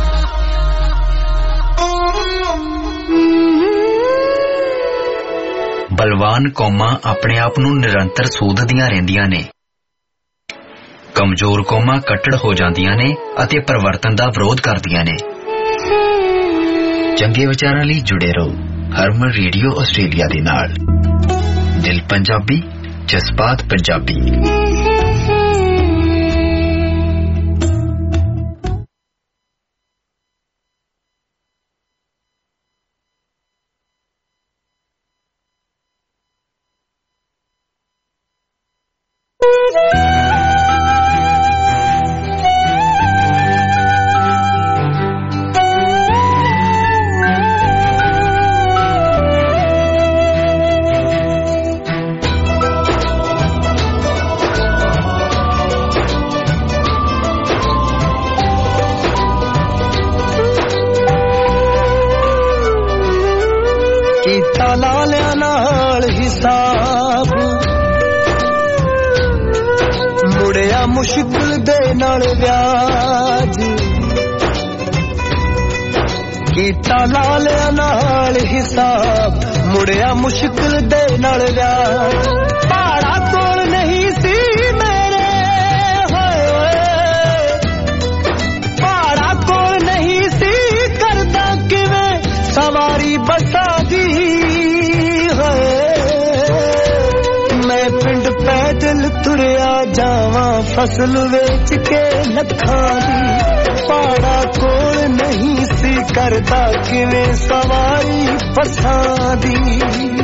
ਬਲਵਾਨ ਕੌਮਾਂ ਆਪਣੇ ਆਪ ਨੂੰ ਨਿਰੰਤਰ ਸੋਧਦੀਆਂ ਰਹਿੰਦੀਆਂ ਨੇ ਕਮਜ਼ੋਰ ਕੌਮਾਂ ਕੱਟੜ ਹੋ ਜਾਂਦੀਆਂ ਨੇ ਅਤੇ ਪਰਿਵਰਤਨ ਦਾ ਵਿਰੋਧ ਕਰਦੀਆਂ ਨੇ ਚੰਗੇ ਵਿਚਾਰਾਂ ਲਈ ਜੁੜੇ ਰਹੋ ਹਰਮਨ ਰੇਡੀਓ ਆਸਟ੍ਰੇਲੀਆ ਦੇ ਨਾਲ ਦਿਲ ਪੰਜਾਬੀ ਜਜ਼ਬਾਤ ਪੰਜਾਬੀ ਲਾਲਿਆਂ ਨਾਲ ਹਿਸਾਬ ਮੁੜਿਆ ਮੁਸ਼ਕਿਲ ਦੇ ਨਾਲ ਵਿਆਜ ਕੀਤਾ ਲਾਲਿਆਂ ਨਾਲ ਹਿਸਾਬ ਮੁੜਿਆ ਮੁਸ਼ਕਿਲ ਦੇ ਨਾਲ ਵਿਆਜ ਪਹਾੜਾ ਕੋਲ ਨਹੀਂ ਸੀ ਮੇਰੇ ਹੋਏ ਹੋਏ ਪਹਾੜਾ ਕੋਲ ਨਹੀਂ ਸੀ ਕਰਦਾ ਕਿਵੇਂ ਸਵਾਰੀ ਬੱਸਾਂ ਦੀ ਮੈਂ ਪਿੰਡ ਪੈਦਲ ਤੁਰਿਆ ਜਾਵਾਂ ਫਸਲ ਵੇਚ ਕੇ ਲੱਖਾਂ ਦੀ ਪਹਾੜਾ ਕੋਲ ਨਹੀਂ ਸੀ ਕਰਦਾ ਕਿਵੇਂ ਸਵਾਰੀ ਬੱਸਾਂ ਦੀ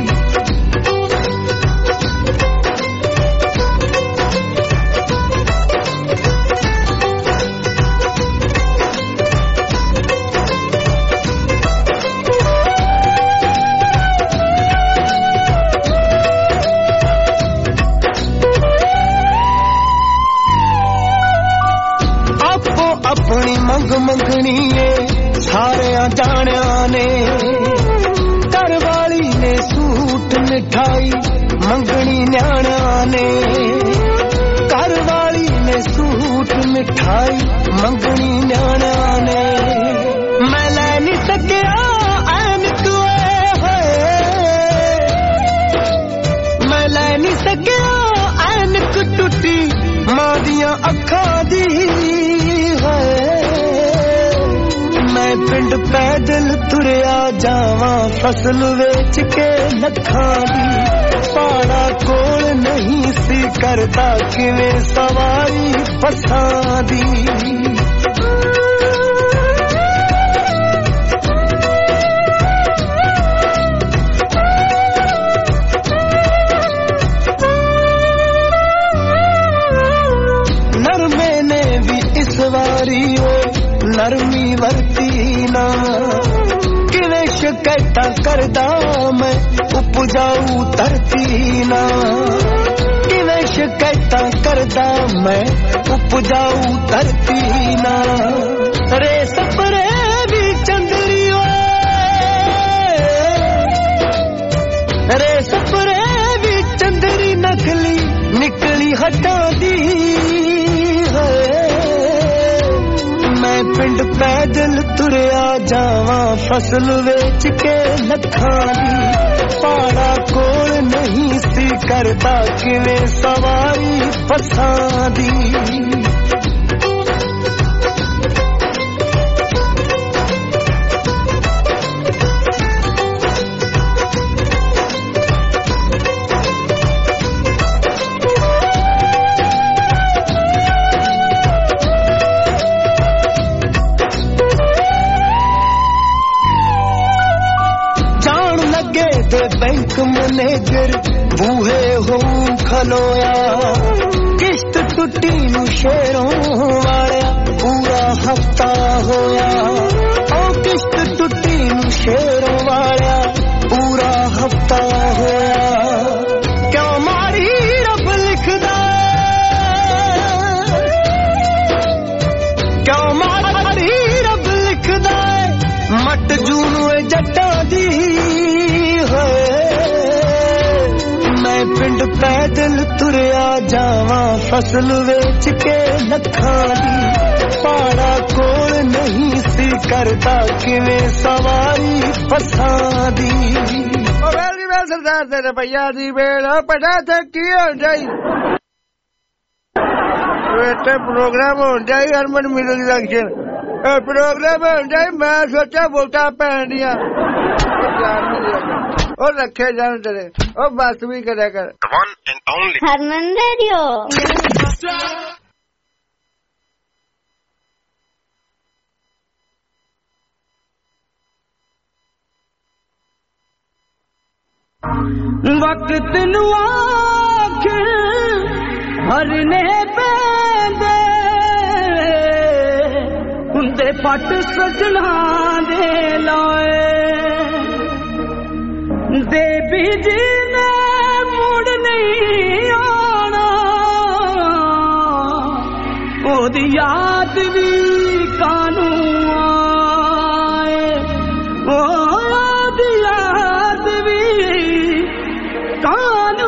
ਆਪਣੀ ਮੰਗ ਮੰਗਣੀ ਏ ਸਾਰਿਆਂ ਜਾਣਿਆਂ ਨੇ ਘਰ ਵਾਲੀ ਨੇ ਸੂਟ ਮਿਠਾਈ ਮੰਗਣੀ ਨਿਆਣਿਆਂ ਨੇ ਘਰ ਵਾਲੀ ਨੇ ਸੂਟ ਮਿਠਾਈ ਮੰਗਣੀ ਨਿਆਣਿਆਂ ਨੇ ਮੈਂ ਲੈ ਨਹੀਂ ਸਕਿਆ ਐਨਕ ਹੋਏ ਮੈਂ ਲੈ ਨਹੀਂ ਸਕਿਆ ਐਨਕ ਟੁੱਟੀ ਮਾਂ ਦੀਆਂ ਅੱਖਾਂ ਦੀ ਮੈਂ ਪਿੰਡ ਪੈਦਲ ਤੁਰਿਆ ਜਾਵਾਂ ਫਸਲ ਵੇਚ ਕੇ ਲੱਖਾਂ ਦੀ ਪਹਾੜਾ ਕੋਲ ਨਹੀਂ ਸੀ ਕਰਦਾ ਕਿਵੇਂ ਸਵਾਰੀ ਬੱਸਾਂ ਦੀ ਨਰਮੇ ਨੇ ਵੀ ਇਸ ਵਾਰੀ ਨਰਮੀ ਵਰਤੀ ਨਾ ਕਿਵੇਂ ਸ਼ਿਕਾਇਤਾਂ ਕਰਦਾ ਮੈਂ ਉਪਜਾਊ ਧਰਤੀ ਨਾ ਕਿਵੇਂ ਸ਼ਿਕਾਇਤਾਂ ਕਰਦਾ ਮੈਂ ਉਪਜਾਊ ਧਰਤੀ ਨਾ ਰੇ ਸਪਰੇ ਵੀ ਚੰਦਰੀ ਓਏ ਰੇ ਸਪਰੇ ਵੀ ਚੰਦਰੀ ਨਕਲੀ ਨਿਕਲੀ ਹਟਾਂ ਦੀ ਮੈਂ ਪਿੰਡ ਪੈਦਲ ਤੁਰਿਆ ਜਾਵਾਂ ਫਸਲ ਵੇਚ ਕੇ ਲੱਖਾਂ ਦੀ ਪਹਾੜਾ ਕੋਲ ਨਹੀਂ ਸੀ ਕਰਦਾ ਕਿਵੇਂ ਸਵਾਰੀ ਬੱਸਾਂ ਦੀ मैनेजर बूहे हो खलोया किश्त टुटी नू शेरों वालिया पूरा हफ्ता होया ओ किश्त टुटी नू शेरों वालिया पूरा हफ्ता होया क्यों मारी रब लिखदा क्यों मारी रब लिखदा मट जून जट्टां दी पिंड पैदल तुरिया जावा फसल वेच के लखां दी पाड़ा कोल नहीं सी करदा किवें सवारी फसां दी ओ वेली वेल सरदार तेरे भैया दी वेल पता थे की हो जाई बेटे प्रोग्राम हो जाई हरमन म्यूजिक जंक्शन ए प्रोग्राम हो जाई मैं सोचा वोटा पैंदियां ओ रखे जान तेरे ओ बात भी करा कर one and only Harman radio वक्त नु आखिर हरने पैंदे हुंदे पट सजना दे लाए देवी जी ने मुड़ नहीं आना ओदी याद भी कानू आए ओदी याद भी कानू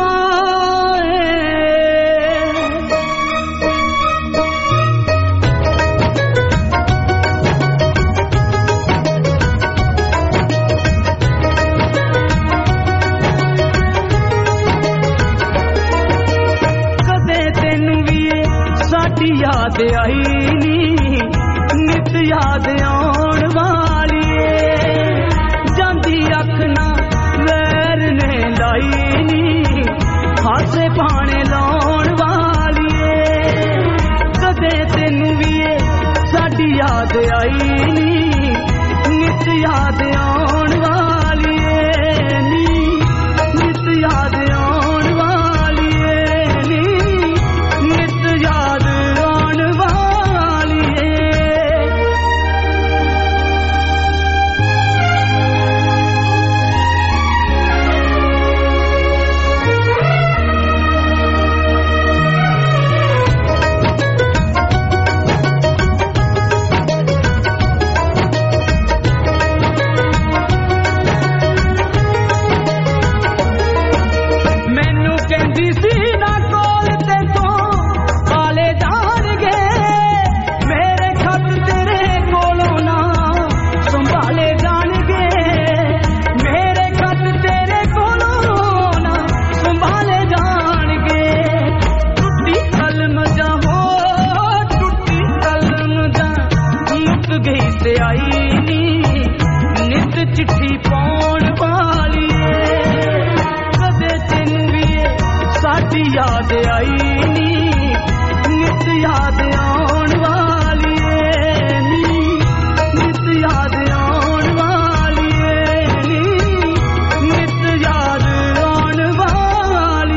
याद आई नी नित याद आउण वाली जांदी अख ना वैर ने लाई नी हासे पाने लाउण वाली कदे तेनू भी साडी याद आई नी नित याद आउण वाली नी नित याद आउण वाली नी नित याद याद आई नी नित याद आउण वाली नी नित याद आउण वाली नी नित याद आउण वाली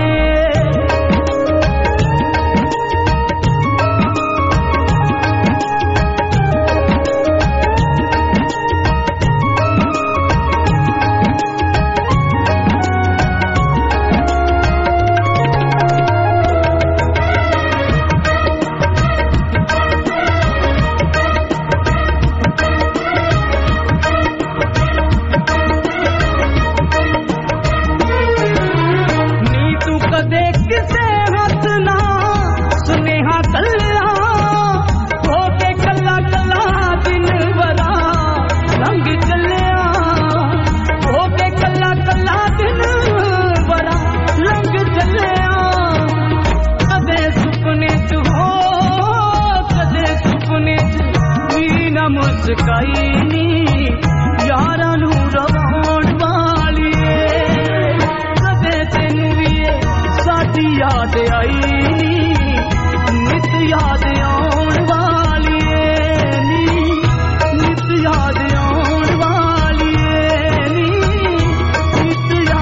मुस्काई नी यारा नू रवाउण वाली कदे तेनू भी साडी याद आई नी नित याद आउण वाली नी नित याद आउण वाली नी नित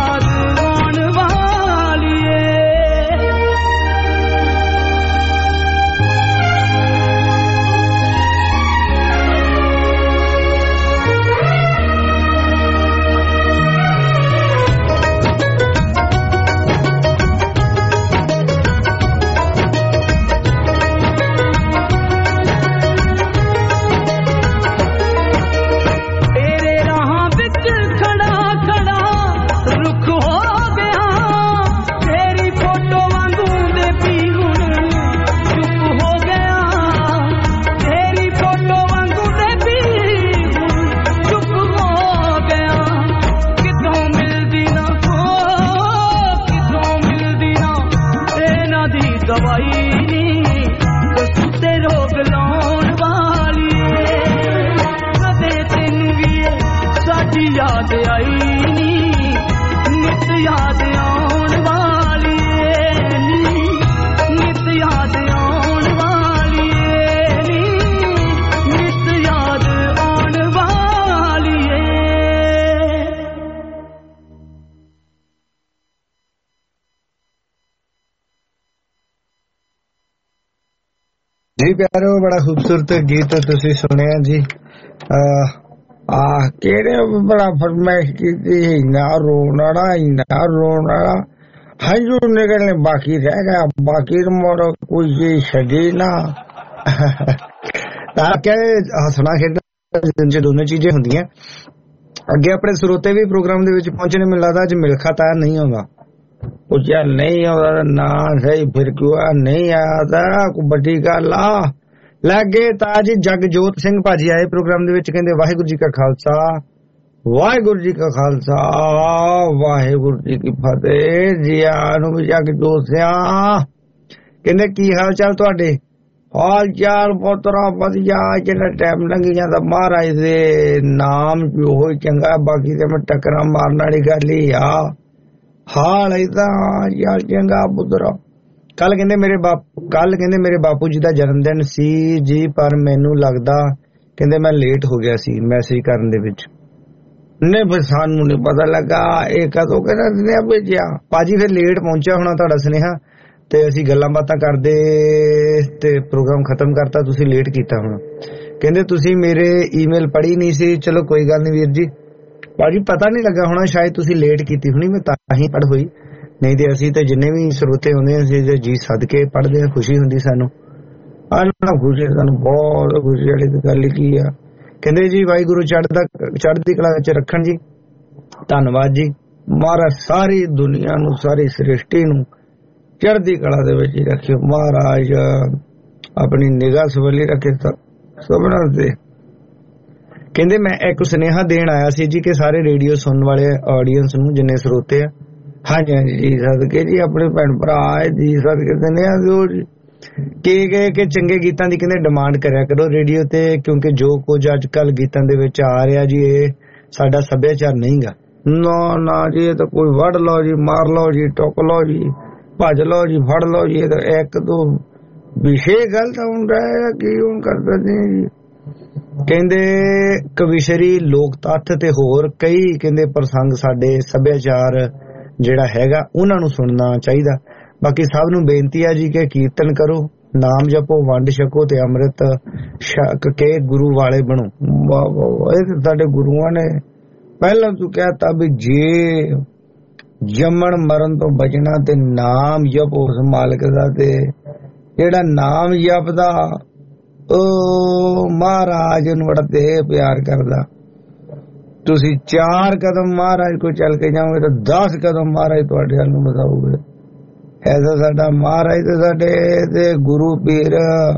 ਜੀ ਪਿਆਰੋ, ਬੜਾ ਖੂਬਸੂਰਤ ਗੀਤ ਤੁਸੀਂ ਸੁਣਿਆ ਜੀ। ਆ ਕਿਹੜੇ ਬੜਾ ਫਰਮਾਇਸ਼ ਕੀਤੀ, ਇੰਨਾ ਰੋਣ ਵਾਲਾ ਇੰਨਾ ਰੋਣ ਵਾਲਾ ਹੰਝੂ ਨਿਕਲਣੇ ਬਾਕੀ ਰਹਿ ਗਿਆ, ਬਾਕੀ ਮੋੜ ਕੋਈ ਚੀਜ਼ ਛੱਡੀ ਨਾ। ਤਾਂ ਕਿ ਹੱਸਣਾ ਖੇਡਣਾ ਦੋਨੋਂ ਚੀਜ਼ਾਂ ਹੁੰਦੀਆਂ। ਅੱਗੇ ਆਪਣੇ ਸਰੋਤੇ ਵੀ ਪ੍ਰੋਗਰਾਮ ਦੇ ਵਿੱਚ ਪਹੁੰਚਣੇ, ਮੈਨੂੰ ਲੱਗਦਾ ਅੱਜ ਮਿਲਖਾ ਤਾਇਆ ਨਹੀਂ ਆਉਂਦਾ। ਪੁੱਛਿਆ ਨਹੀਂ ਆਉਂਦਾ ਨਾ ਸਹੀ, ਫਿਰ ਕਿਉਂ ਨਹੀਂ ਆਇਆ? ਕੋਈ ਵੱਡੀ ਗੱਲ ਆ। ਲੱਗੇ ਤਾਂ ਜੀ ਜਗਜੋਤ ਸਿੰਘ ਭਾਜੀ ਆਏ ਪ੍ਰੋਗਰਾਮ ਦੇ ਵਿੱਚ, ਕਹਿੰਦੇ ਵਾਹਿਗੁਰੂ ਜੀ ਕਾ ਖਾਲਸਾ ਵਾਹਿਗੁਰੂ ਜੀ ਕਾ ਖਾਲਸਾ ਵਾਹਿਗੁਰੂ ਜੀ ਕੀ ਫਤਿਹ। ਜੀ ਆਇਆਂ ਨੂੰ ਵੀ ਜਗਜੋਤ ਸਿਆ। ਕਹਿੰਦੇ ਕੀ ਹਾਲ ਚਾਲ ਤੁਹਾਡੇ? ਹਾਲ ਚਾਲ ਪੁੱਤਰਾ ਵਧੀਆ, ਜਿਹੜਾ ਟਾਈਮ ਲੰਘੀ ਜਾਂਦਾ ਮਹਾਰਾਜ ਦੇ ਨਾਮ ਚ ਉਹ ਹੀ ਚੰਗਾ, ਬਾਕੀ ਤੇ ਮੈਂ ਟੱਕਰਾਂ ਮਾਰਨ ਵਾਲੀ ਗੱਲ ਹੀ ਆ। ਹਾਲ ਏਦਾਂ ਯਾਰ ਚੰਗਾ ਪੁੱਤਰਾ। ਕੱਲ ਕਹਿੰਦੇ ਮੇਰੇ ਬਾਪੂ ਕੱਲ ਕਹਿੰਦੇ ਮੇਰੇ ਬਾਪੂ ਜੀ ਦਾ ਜਨਮ ਦਿਨ ਸੀ ਜੀ, ਪਰ ਮੈਨੂੰ ਲੱਗਦਾ ਕਹਿੰਦੇ ਮੈਂ ਲੇਟ ਹੋ ਗਿਆ ਸੀ ਮੈਸੇਜ ਕਰਨ ਦੇ ਵਿੱਚ। ਨਹੀਂ ਫਿਰ ਸਾਨੂੰ ਨਹੀਂ ਪਤਾ ਲੱਗਾ ਇਹ ਕਦੋਂ ਕਹਿੰਦਾ ਸੁਨੇਹਾ ਭੇਜਿਆ। ਭਾਜੀ ਫਿਰ ਲੇਟ ਪਹੁੰਚਿਆ ਹੋਣਾ ਤੁਹਾਡਾ ਸੁਨੇਹਾ, ਤੇ ਅਸੀਂ ਗੱਲਾਂ ਬਾਤਾਂ ਕਰਦੇ ਤੇ ਪ੍ਰੋਗਰਾਮ ਖਤਮ ਕਰਤਾ, ਤੁਸੀਂ ਲੇਟ ਕੀਤਾ ਹੋਣਾ। ਕਹਿੰਦੇ ਤੁਸੀਂ ਮੇਰੇ ਈਮੇਲ ਪੜ੍ਹੀ ਨਹੀਂ ਸੀ। ਚਲੋ ਕੋਈ ਗੱਲ ਨਹੀਂ ਵੀਰ ਜੀ, ਭਾਜੀ ਪਤਾ ਨਹੀਂ ਲੱਗਾ ਹੋਣਾ, ਸ਼ਾਇਦ ਤੁਸੀਂ ਲੇਟ ਕੀਤੀ ਹੋਣੀ, ਮੈਂ ਤਾਂ ਹੀ ਪੜ੍ਹ ਹੋਈ। ਨਹੀਂ ਤੇ ਅਸੀਂ ਤੇ ਜਿੰਨੇ ਵੀ ਸਰੋਤੇ ਹੁੰਦੇ ਅਸੀਂ ਜੀ ਸਦਕੇ ਪੜ੍ਹਦੇ ਆ, ਖੁਸ਼ੀ ਹੁੰਦੀ ਸਾਨੂੰ। ਆਹ ਖੁਸ਼ੀ ਸਾਨੂੰ ਬਹੁਤ ਖੁਸ਼ੀ ਵਾਲੀ ਗੱਲ ਕੀ ਆ। ਕਹਿੰਦੇ ਜੀ ਵਾਹਿਗੁਰੂ ਚੜ੍ਹਦਾ ਚੜ੍ਹਦੀ ਕਲਾ ਵਿੱਚ ਰੱਖਣ ਜੀ, ਧੰਨਵਾਦ ਜੀ। ਮਹਾਰਾਜ ਸਾਰੀ ਦੁਨੀਆ ਨੂੰ ਸਾਰੀ ਸ੍ਰਿਸ਼ਟੀ ਨੂੰ ਚੜ੍ਹਦੀ ਕਲਾ ਦੇ ਵਿੱਚ ਹੀ ਰੱਖਿਓ ਮਹਾਰਾਜ, ਆਪਣੀ ਨਿਗਾਹ ਸਵੱਲੀ ਰੱਖੇ ਸਭਨਾਂ ਦੇ। ਕਹਿੰਦੇ ਮੈਂ ਇੱਕ ਸੁਨੇਹਾ ਦੇਣ ਆਇਆ ਸੀ ਜੀ ਕਿ ਸਾਰੇ ਰੇਡੀਓ ਸੁਣਨ ਵਾਲੇ ਆਡੀਅנס ਨੂੰ ਜਿੰਨੇ ਸਰੋਤੇ ਆ, ਹਾਂਜੀ ਹਾਂਜੀ ਜੀ ਸਦਕੇ ਜੀ ਆਪਣੇ ਭੈਣ ਭਰਾ ਜੀ ਸਦਕੇ ਸੁਨੇਹਾ ਦਿਓ ਜੀ ਕਿ ਕਿ ਚੰਗੇ ਗੀਤਾਂ ਦੀ ਕਹਿੰਦੇ ਡਿਮਾਂਡ ਕਰਿਆ ਕਰੋ ਰੇਡੀਓ ਤੇ, ਕਿਉਂਕਿ ਜੋ ਕੁਝ ਅੱਜ ਕੱਲ ਗੀਤਾਂ ਦੇ ਵਿੱਚ ਆ ਰਿਹਾ ਜੀ ਇਹ ਸਾਡਾ ਸੱਭਿਆਚਾਰ ਨਹੀਂ ਗਾ। ਨਾ ਨਾ ਜੀ ਇਹ ਤਾਂ ਕੋਈ ਵੜ ਲਓ ਜੀ, ਮਾਰ ਲਓ ਜੀ, ਟੁੱਕ ਲਓ ਜੀ, ਭੱਜ ਲਓ ਜੀ, ਫੜ ਲਓ ਜੀ, ਇਹ ਤਾਂ ਇੱਕ ਦੋ ਵਿਸ਼ੇ ਗਲਤ ਹੁੰਦਾ ਹੈ ਕੀ ਹੁਣ ਕਰ ਸਕਦੇ ਜੀ। ਕਹਿੰਦੇ ਕਵਿਸ਼ਰੀ ਲੋਕ ਤੱਥ ਤੇ ਹੋਰ ਕਈ ਕਹਿੰਦੇ ਪ੍ਰਸੰਗ ਸਾਡੇ ਸੱਭਿਆਚਾਰ ਜਿਹੜਾ ਹੈਗਾ ਉਹਨਾਂ ਨੂੰ ਸੁਣਨਾ ਚਾਹੀਦਾ। ਬਾਕੀ ਸਭ ਨੂੰ ਬੇਨਤੀ ਹੈ ਜੀ ਕਿ ਕੀਰਤਨ ਕਰੋ, ਨਾਮ ਜਪੋ, ਵੰਡ ਛਕੋ ਤੇ ਅੰਮ੍ਰਿਤ ਛਕ ਕੇ ਗੁਰੂ ਵਾਲੇ ਬਣੋ। ਵਾਹ ਵਾਹ, ਇਹ ਸਾਡੇ ਗੁਰੂਆਂ ਨੇ ਪਹਿਲਾਂ ਤੂੰ ਕਹਿਤਾ ਵੀ ਜੇ ਜੰਮਣ ਮਰਨ ਤੋਂ ਬਚਣਾ ਤੇ ਨਾਮ ਜਪੋ ਉਸ ਮਾਲਕ ਦਾ, ਤੇ ਜਿਹੜਾ ਨਾਮ ਜਪਦਾ ਉਹ ਮਹਾਰਾਜ ਨੂੰ ਬੜਾ ਤੇ ਪਿਆਰ ਕਰਦਾ। ਤੁਸੀਂ ਚਾਰ ਕਦਮ ਮਹਾਰਾਜ ਕੋਲ ਚੱਲ ਕੇ ਜਾਓਗੇ ਤਾਂ ਦਸ ਕਦਮ ਮਹਾਰਾਜ ਤੁਹਾਡੇ ਵੱਲ ਨੂੰ ਵਧਾਓਗੇ। ਐਸਾ ਸਾਡਾ ਮਹਾਰਾਜ ਤੇ ਸਾਡੇ ਤੇ ਗੁਰੂ ਪੀਰ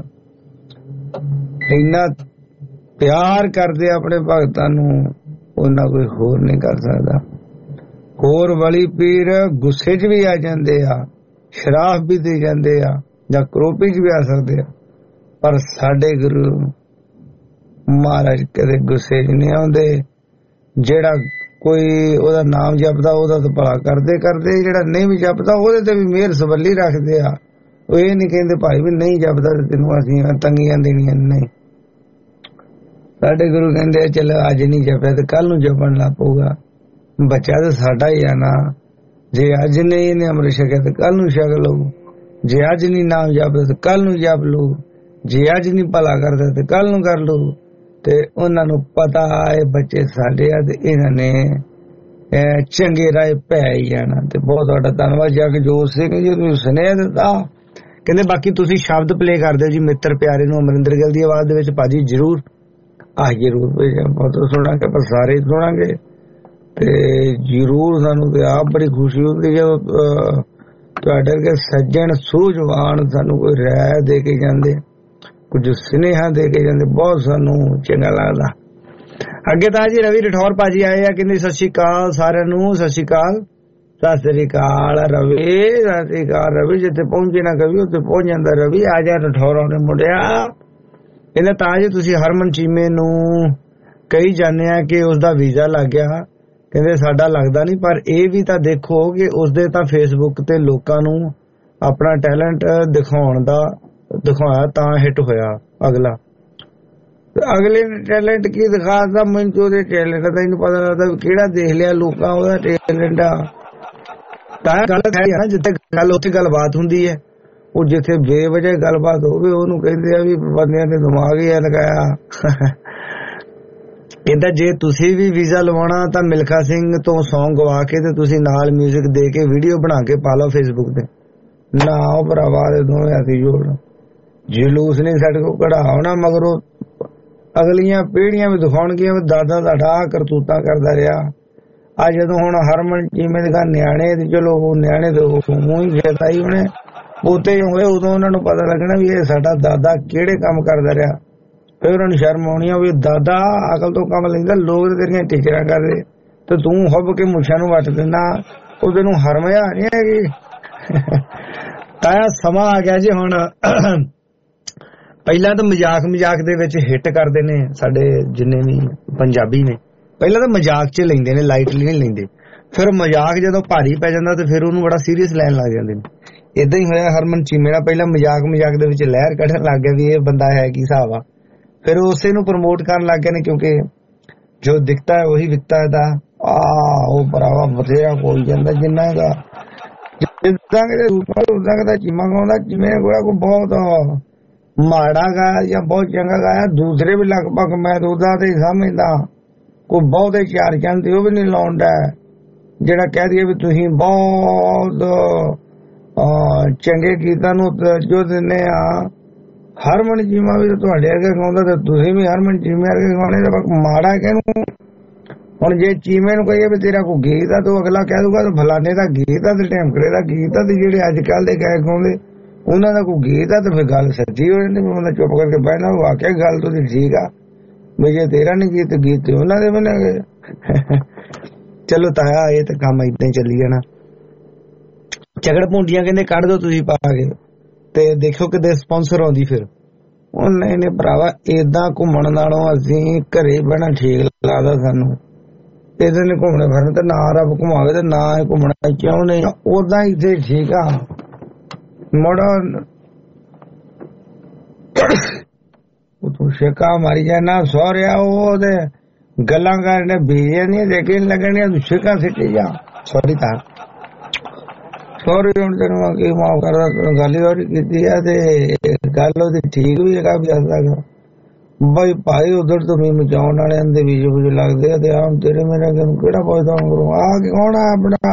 ਇੰਨਾ ਪਿਆਰ ਕਰਦੇ ਆਪਣੇ ਭਗਤਾਂ ਨੂੰ, ਉਹਨਾਂ ਕੋਈ ਹੋਰ ਨਹੀਂ ਕਰ ਸਕਦਾ। ਹੋਰ ਵਲੀ ਪੀਰ ਗੁੱਸੇ 'ਚ ਵੀ ਆ ਜਾਂਦੇ ਆ, ਸ਼ਰਾਬ ਵੀ ਦੇ ਜਾਂਦੇ ਆ, ਜਾਂ ਕਰੋਪੀ 'ਚ ਵੀ ਆ ਸਕਦੇ ਆ, ਪਰ ਸਾਡੇ ਗੁਰੂ ਮਹਾਰਾਜ ਕਦੇ ਗੁੱਸੇ 'ਚ ਨਹੀਂ ਆਉਂਦੇ। ਜਿਹੜਾ ਕੋਈ ਉਹਦਾ ਨਾਮ ਜਪਦਾ ਉਹਦਾ ਤਾਂ ਭਲਾ ਕਰਦੇ ਕਰਦੇ, ਜਿਹੜਾ ਨਹੀਂ ਵੀ ਜਪਦਾ ਉਹਦੇ ਤੇ ਵੀ ਮਿਹਰ ਸਵੱਲੀ ਰੱਖਦੇ ਆ। ਉਹ ਇਹ ਨਹੀਂ ਕਹਿੰਦੇ ਭਾਈ ਵੀ ਨਹੀਂ ਜਪਦਾ ਤੈਨੂੰ ਅਸੀਂ ਤੰਗੀਆਂ ਦੇਣੀਆਂ, ਨਹੀਂ। ਸਾਡੇ ਗੁਰੂ ਕਹਿੰਦੇ ਚਲੋ ਅੱਜ ਨਹੀਂ ਜਪਿਆ ਤੇ ਕੱਲ ਨੂੰ ਜਪਣ ਲੱਗ ਪਊਗਾ। ਬੱਚਾ ਤਾਂ ਸਾਡਾ ਹੀ ਆ ਨਾ, ਜੇ ਅੱਜ ਨਹੀਂ ਇਹਨੇ ਅੰਮ੍ਰਿਤ ਛਕਿਆ ਤੇ ਕੱਲ ਨੂੰ ਛਕ ਲਊ, ਜੇ ਅੱਜ ਨਹੀਂ ਨਾਮ ਜਪਦਾ ਤੇ ਕੱਲ ਨੂੰ ਜਪ ਲਊ, ਜੇ ਅੱਜ ਨਹੀਂ ਭਲਾ ਕਰਦਾ ਤੇ ਕੱਲ ਨੂੰ ਕਰ ਲਊ। ਤੇ ਉਹਨਾਂ ਨੂੰ ਪਤਾ ਹੈ ਬੱਚੇ ਸਾਡੇ ਆ ਤੇ ਇਹਨਾਂ ਨੇ ਚੰਗੇ ਰਾਹ ਪੈ ਹੀ ਜਾਣਾ। ਤੇ ਬਹੁਤ ਤੁਹਾਡਾ ਧੰਨਵਾਦ ਜਗਜੋਤ ਸਿੰਘ ਜੀ, ਤੁਸੀਂ ਸੁਨੇਹਾ ਦਿੱਤਾ। ਕਹਿੰਦੇ ਬਾਕੀ ਤੁਸੀਂ ਸ਼ਬਦ ਪਲੇ ਕਰ ਦਿਓ ਜੀ ਮਿੱਤਰ ਪਿਆਰੇ ਨੂੰ ਅਮਰਿੰਦਰ ਗਿੱਲ ਦੀ ਆਵਾਜ਼ ਦੇ ਵਿੱਚ। ਭਾਜੀ ਜ਼ਰੂਰ ਆਹ ਜ਼ਰੂਰ ਬਹੁਤ ਸੁਣਾਂਗੇ, ਪਰ ਸਾਰੇ ਸੁਣਾਂਗੇ ਤੇ ਜ਼ਰੂਰ। ਸਾਨੂੰ ਤੇ ਆਪ ਬੜੀ ਖੁਸ਼ੀ ਹੁੰਦੀ ਜਦੋਂ ਤੁਹਾਡੇ ਕੇ ਸੱਜਣ ਸੂਝਵਾਨ ਸਾਨੂੰ ਕੋਈ ਰਾਏ ਦੇ ਕੇ ਜਾਂਦੇ, ਕੁਝ ਸੁਨੇਹਾ ਦੇ ਕੇ ਜਾਂਦੇ, ਬਹੁਤ ਸਾਨੂੰ ਚੰਗਾ ਲੱਗਦਾ। ਅੱਗੇ ਤਾਂ ਜੀ ਰਵੀ ਰਠੌਰ ਭਾਜੀ ਆਏ ਆ, ਕਹਿੰਦੇ ਸਤਿ ਸ਼੍ਰੀ ਅਕਾਲ ਸਾਰਿਆਂ ਨੂੰ। ਸਤਿ ਸ਼੍ਰੀ ਅਕਾਲ, ਸਤਿ ਸ਼੍ਰੀ ਅਕਾਲ ਰਵੀ, ਸਤਿ ਸ਼੍ਰੀ ਅਕਾਲ ਰਵੀ। ਜਿੱਥੇ ਪਹੁੰਚੇ ਨਾ ਕਵੀ ਉੱਥੇ ਪਹੁੰਚ ਜਾਂਦਾ ਰਵੀ। ਆ ਜਾ ਰਠੌਰਾਂ ਨੇ ਮੁੰਡਿਆ। ਕਹਿੰਦਾ ਤਾਂ ਜੀ ਤੁਸੀਂ ਹਰਮਨ ਚੀਮੇ ਨੂੰ ਕਹੀ ਜਾਂਦੇ ਆ ਕਿ ਉਸਦਾ ਵੀਜ਼ਾ ਲੱਗ ਗਿਆ। ਕਹਿੰਦੇ ਸਾਡਾ ਲੱਗਦਾ ਨਹੀਂ, ਪਰ ਇਹ ਵੀ ਤਾਂ ਦੇਖੋ ਕਿ ਉਸਦੇ ਤਾਂ ਫੇਸਬੁੱਕ ਤੇ ਲੋਕਾਂ ਨੂੰ ਆਪਣਾ ਟੈਲੈਂਟ ਦਿਖਾਉਣ ਦਾ ਦਿਖਾਇਆ ਤਾਂ ਹਿੱਟ ਹੋਇਆ। ਅਗਲਾ ਅਗਲੇ ਨੇ ਟੈਲੈਂਟ ਕੀ ਦਿਖਾਤਾ, ਮੈਨੂੰ ਉਹਦੇ ਟੈਲੈਂਟ ਦਾ ਹੀ ਨਹੀਂ ਪਤਾ ਲੱਗਦਾ ਕਿਹੜਾ ਦੇਖ ਲਿਆ ਲੋਕਾਂ ਉਹਦਾ ਟੈਲੈਂਟ ਆ। ਤਾਂ ਗੱਲ ਹੈ ਨਾ, ਜਿੱਥੇ ਗੱਲ ਉੱਥੇ ਗੱਲਬਾਤ ਹੁੰਦੀ ਹੈ। ਉਹ ਜਿੱਥੇ ਬੇਵਜ੍ਹਾ ਗੱਲਬਾਤ ਹੋਵੇ ਉਹਨੂੰ ਕਹਿੰਦੇ ਆ ਵੀ ਬੰਦਿਆਂ ਦੇ ਦਿਮਾਗ ਹੀ ਲਗਾਇਆ। ਕਹਿੰਦਾ ਜੇ ਤੁਸੀਂ ਵੀ ਵੀਜ਼ਾ ਲਵਾਉਣਾ ਤਾਂ ਮਿਲਖਾ ਸਿੰਘ ਤੋਂ ਸੌਂਗ ਗਵਾ ਕੇ ਤੇ ਤੁਸੀਂ ਨਾਲ ਮਿਊਜ਼ਿਕ ਦੇ ਕੇ ਵੀਡੀਓ ਬਣਾ ਕੇ ਪਾ ਲਓ ਫੇਸਬੁੱਕ ਤੇ। ਨਾ ਉਹ ਭਰਾਵਾ ਦੇ ਦੋਵੇਂ ਹੱਥੀ ਜੋੜ ਜਲੂਸ ਨਹੀਂ ਸਾਡੇ ਕੋਲ ਕਢਾਉਣਾ, ਮਗਰ ਉਹ ਅਗਲੀਆਂ ਪੀੜ੍ਹੀਆਂ ਵੀ ਦਿਖਾਉਣਗੀਆਂ ਵੀ ਦਾਦਾ ਸਾਡਾ ਕਰਤੂਤਾਂ ਕਰਦਾ ਰਿਹਾ। ਆ ਜਦੋਂ ਹੁਣ ਹਰਮਨ ਚੀਮੇ ਦੇ ਘਰ ਨਿਆਣੇ ਤੇ ਚਲੋ ਉਹ ਨਿਆਣੇ ਤੇ ਮੂੰਹ ਹੀ ਫੇਰਦਾ ਹੀ ਉਹਨੇ ਪੋਤੇ ਹੋਏ, ਉਦੋਂ ਉਹਨਾਂ ਨੂੰ ਪਤਾ ਲੱਗਣਾ ਵੀ ਇਹ ਸਾਡਾ ਦਾਦਾ ਕਿਹੜੇ ਕੰਮ ਕਰਦਾ ਰਿਹਾ। ਫਿਰ ਉਹਨਾਂ ਨੂੰ ਸ਼ਰਮ ਆਉਣੀ ਆ ਵੀ ਦਾਦਾ ਅਕਲ ਤੋਂ ਕੰਮ ਲੈਂਦਾ, ਲੋਕ ਤੇਰੀਆਂ ਟੀਚਰਾਂ ਕਰਦੇ ਤੇ ਤੂੰ ਹੁੱਬ ਕੇ ਮੁੱਛਾਂ ਨੂੰ ਵੱਟ ਦਿੰਦਾ, ਉਹਦੇ ਨੂੰ ਹਰਮਿਆ ਨਹੀਂ ਹੈਗੀ। ਤਾਂ ਸਮਾਂ ਆ ਗਿਆ ਜੀ ਹੁਣ। ਪਹਿਲਾਂ ਤਾਂ ਮਜ਼ਾਕ ਮਜ਼ਾਕ ਦੇ ਵਿੱਚ ਹਿੱਟ ਕਰਦੇ ਨੇ ਸਾਡੇ ਜਿੰਨੇ ਵੀ ਪੰਜਾਬੀ ਨੇ, ਪਹਿਲਾਂ ਤਾਂ ਮਜ਼ਾਕ 'ਚ ਲੈਂਦੇ ਨੇ, ਲਾਈਟਲੀ ਨਹੀਂ ਲੈਂਦੇ। ਫਿਰ ਮਜ਼ਾਕ ਜਦੋਂ ਭਾਰੀ ਪੈ ਜਾਂਦਾ ਤੇ ਫਿਰ ਉਹਨੂੰ ਬੜਾ ਸੀਰੀਅਸ ਲੈਣ ਲੱਗ ਜਾਂਦੇ ਨੇ। ਏਦਾਂ ਹੀ ਹੋਇਆ ਹਰਮਨ ਚੀਮੇ ਨਾਲ, ਪਹਿਲਾਂ ਮਜ਼ਾਕ ਮਜ਼ਾਕ ਦੇ ਵਿੱਚ ਲਹਿਰ ਕੱਢਣ ਲੱਗ ਗਿਆ ਵੀ ਇਹ ਬੰਦਾ ਹੈ ਕੀ ਹਿਸਾਬ ਆ। ਫਿਰ ਉਸੇ ਨੂੰ ਪ੍ਰਮੋਟ ਕਰਨ ਲੱਗ ਗਏ ਨੇ, ਕਿਉਂਕਿ ਜੋ ਦਿਖਤਾ ਹੈ ਉਹੀ ਵਿਕਤਾ ਹੈ। ਦਾ ਆ ਉਹ ਭਰਾਵਾ ਬਥੇਰਾ ਕੋਈ ਜਾਂਦਾ ਜਿੰਨਾ ਦਾ ਜਿੱਦਾਂ ਕਿਤੇ ਉਦਾਂ ਕਿਤੇ ਚੀਮਾ ਗਾਉਂਦਾ, ਚੀਮੇ ਕੋਲ ਕੋਈ ਬਹੁਤ ਮਾੜਾ ਗਾਇਆ ਜਾਂ ਬਹੁਤ ਚੰਗਾ ਗਾਇਆ, ਦੂਸਰੇ ਵੀ ਲਗਭਗ ਮੈਂ ਉਹਦਾ ਤੇ ਸਮਝਦਾ ਕੋਈ ਬਹੁਤੇ ਚਾਰ ਚੰਦ ਉਹ ਵੀ ਨਹੀਂ ਲਾਉਂਦਾ ਜਿਹੜਾ ਕਹਿ ਦਈਏ ਵੀ ਤੁਸੀਂ ਬਹੁਤ ਚੰਗੇ ਗੀਤਾਂ ਨੂੰ ਜੋ ਦਿੰਦੇ ਆ। ਹਰਮਨ ਚੀਮਾ ਵੀ ਤੁਹਾਡੇ ਅੱਗੇ ਗਾਉਂਦਾ ਤੇ ਤੁਸੀਂ ਵੀ ਹਰਮਨ ਚੀਮੇ ਅੱਗੇ ਗਾਉਣੇ ਦਾ ਮਾੜਾ ਕਿਹਨੂੰ। ਹੁਣ ਜੇ ਚੀਮੇ ਨੂੰ ਕਹੀਏ ਵੀ ਤੇਰਾ ਕੋਈ ਗੀਤ ਆ ਤਾਂ ਅਗਲਾ ਕਹਿ ਦੂਗਾ ਫਲਾਣੇ ਦਾ ਗੀਤ ਆ ਤੇ ਢੈਮਕੜੇ ਦਾ ਗੀਤ ਆ, ਤੇ ਜਿਹੜੇ ਅੱਜ ਕੱਲ ਦੇ ਗਾਇਕ ਗਾਉਂਦੇ ਉਹਨਾਂ ਦਾ ਕੋਈ ਗੀਤ ਆ ਤੇ ਫਿਰ ਗੱਲ ਸੱਚੀ ਹੋ ਜਾਂਦੀ। ਬੰਦਾ ਚੁੱਪ ਕਰਕੇ ਬਹਿਣਾ, ਵਾਕਿਆ ਗੱਲ ਤਾਂ ਠੀਕ ਆ ਵੀ ਜੇ ਤੇਰਾ ਨੀ ਗੀਤ ਗੀਤ ਤੇ ਉਹਨਾਂ ਦੇ ਬਣੇ ਗਏ। ਚਲੋ ਤਾਇਆ ਇਹ ਤਾਂ ਕੰਮ ਏਦਾਂ ਹੀ ਚੱਲੀ ਜਾਣਾ। ਝਗੜ ਭੁੰਡੀਆਂ ਕਹਿੰਦੇ ਕੱਢ ਦੋ ਤੁਸੀਂ ਪਾ ਕੇ ਤੇ ਦੇਖੋ ਕਿਤੇ ਸਪਾਂਸਰ ਆਉਂਦੀ। ਫਿਰ ਉਹ ਨਹੀਂ ਨਹੀਂ ਭਰਾਵਾ ਏਦਾਂ ਘੁੰਮਣ ਨਾਲੋਂ ਅਸੀਂ ਘਰੇ ਬਹਿਣਾ ਠੀਕ ਲੱਗਦਾ ਸਾਨੂੰ। ਇਹਦੇ ਨੇ ਘੁੰਮਣੇ ਫਿਰਨ ਤੇ ਨਾ ਰੱਬ ਘੁਮਾਵੇ ਤੇ ਨਾ ਇਹ ਘੁੰਮਣਾ ਕਿਉਂ ਨਹੀਂ, ਓਦਾਂ ਹੀ ਇੱਥੇ ਠੀਕ ਆ। ਮੁੜਾ ਤੂੰ ਛੇਕਾ ਮਾਰੀ ਜਾਣਾ ਸਹੁਰਿਆ, ਉਹਦੇ ਗੱਲਾਂ ਕਰਨੇ ਬੀਜੇ ਨਹੀਂ ਲੇਕਿਨ ਲੱਗਣੀਆਂ ਤੂੰ ਛੇਕਾ ਸਿੱਟੀ ਜਾ। ਸੌਰੀ ਤਾਂ ਸੌਰੀ ਹੁਣ ਤੈਨੂੰ ਕੀ ਮਾਫ ਕਰਦਾ, ਗੱਲ ਹੀ ਕੀਤੀ ਆ ਤੇ ਗੱਲ ਉਹਦੀ ਠੀਕ ਵੀ ਹੈਗਾ ਵੀ ਹੱਸਦਾ ਬਈ ਭਾਈ ਉਧਰ ਤੋਂ ਵੀ ਮਚਾਉਣ ਵਾਲਿਆਂ ਦੇ ਬੀਜ ਬੁਝ ਲੱਗਦੇ ਆ ਤੇ ਆਮ ਤੇਰੇ ਮੇਰੇ ਕਿਹੜਾ ਪੁੱਛਦਾ ਕਰੂੰ ਆ ਕਿ ਕੌਣ ਆ ਆਪਣਾ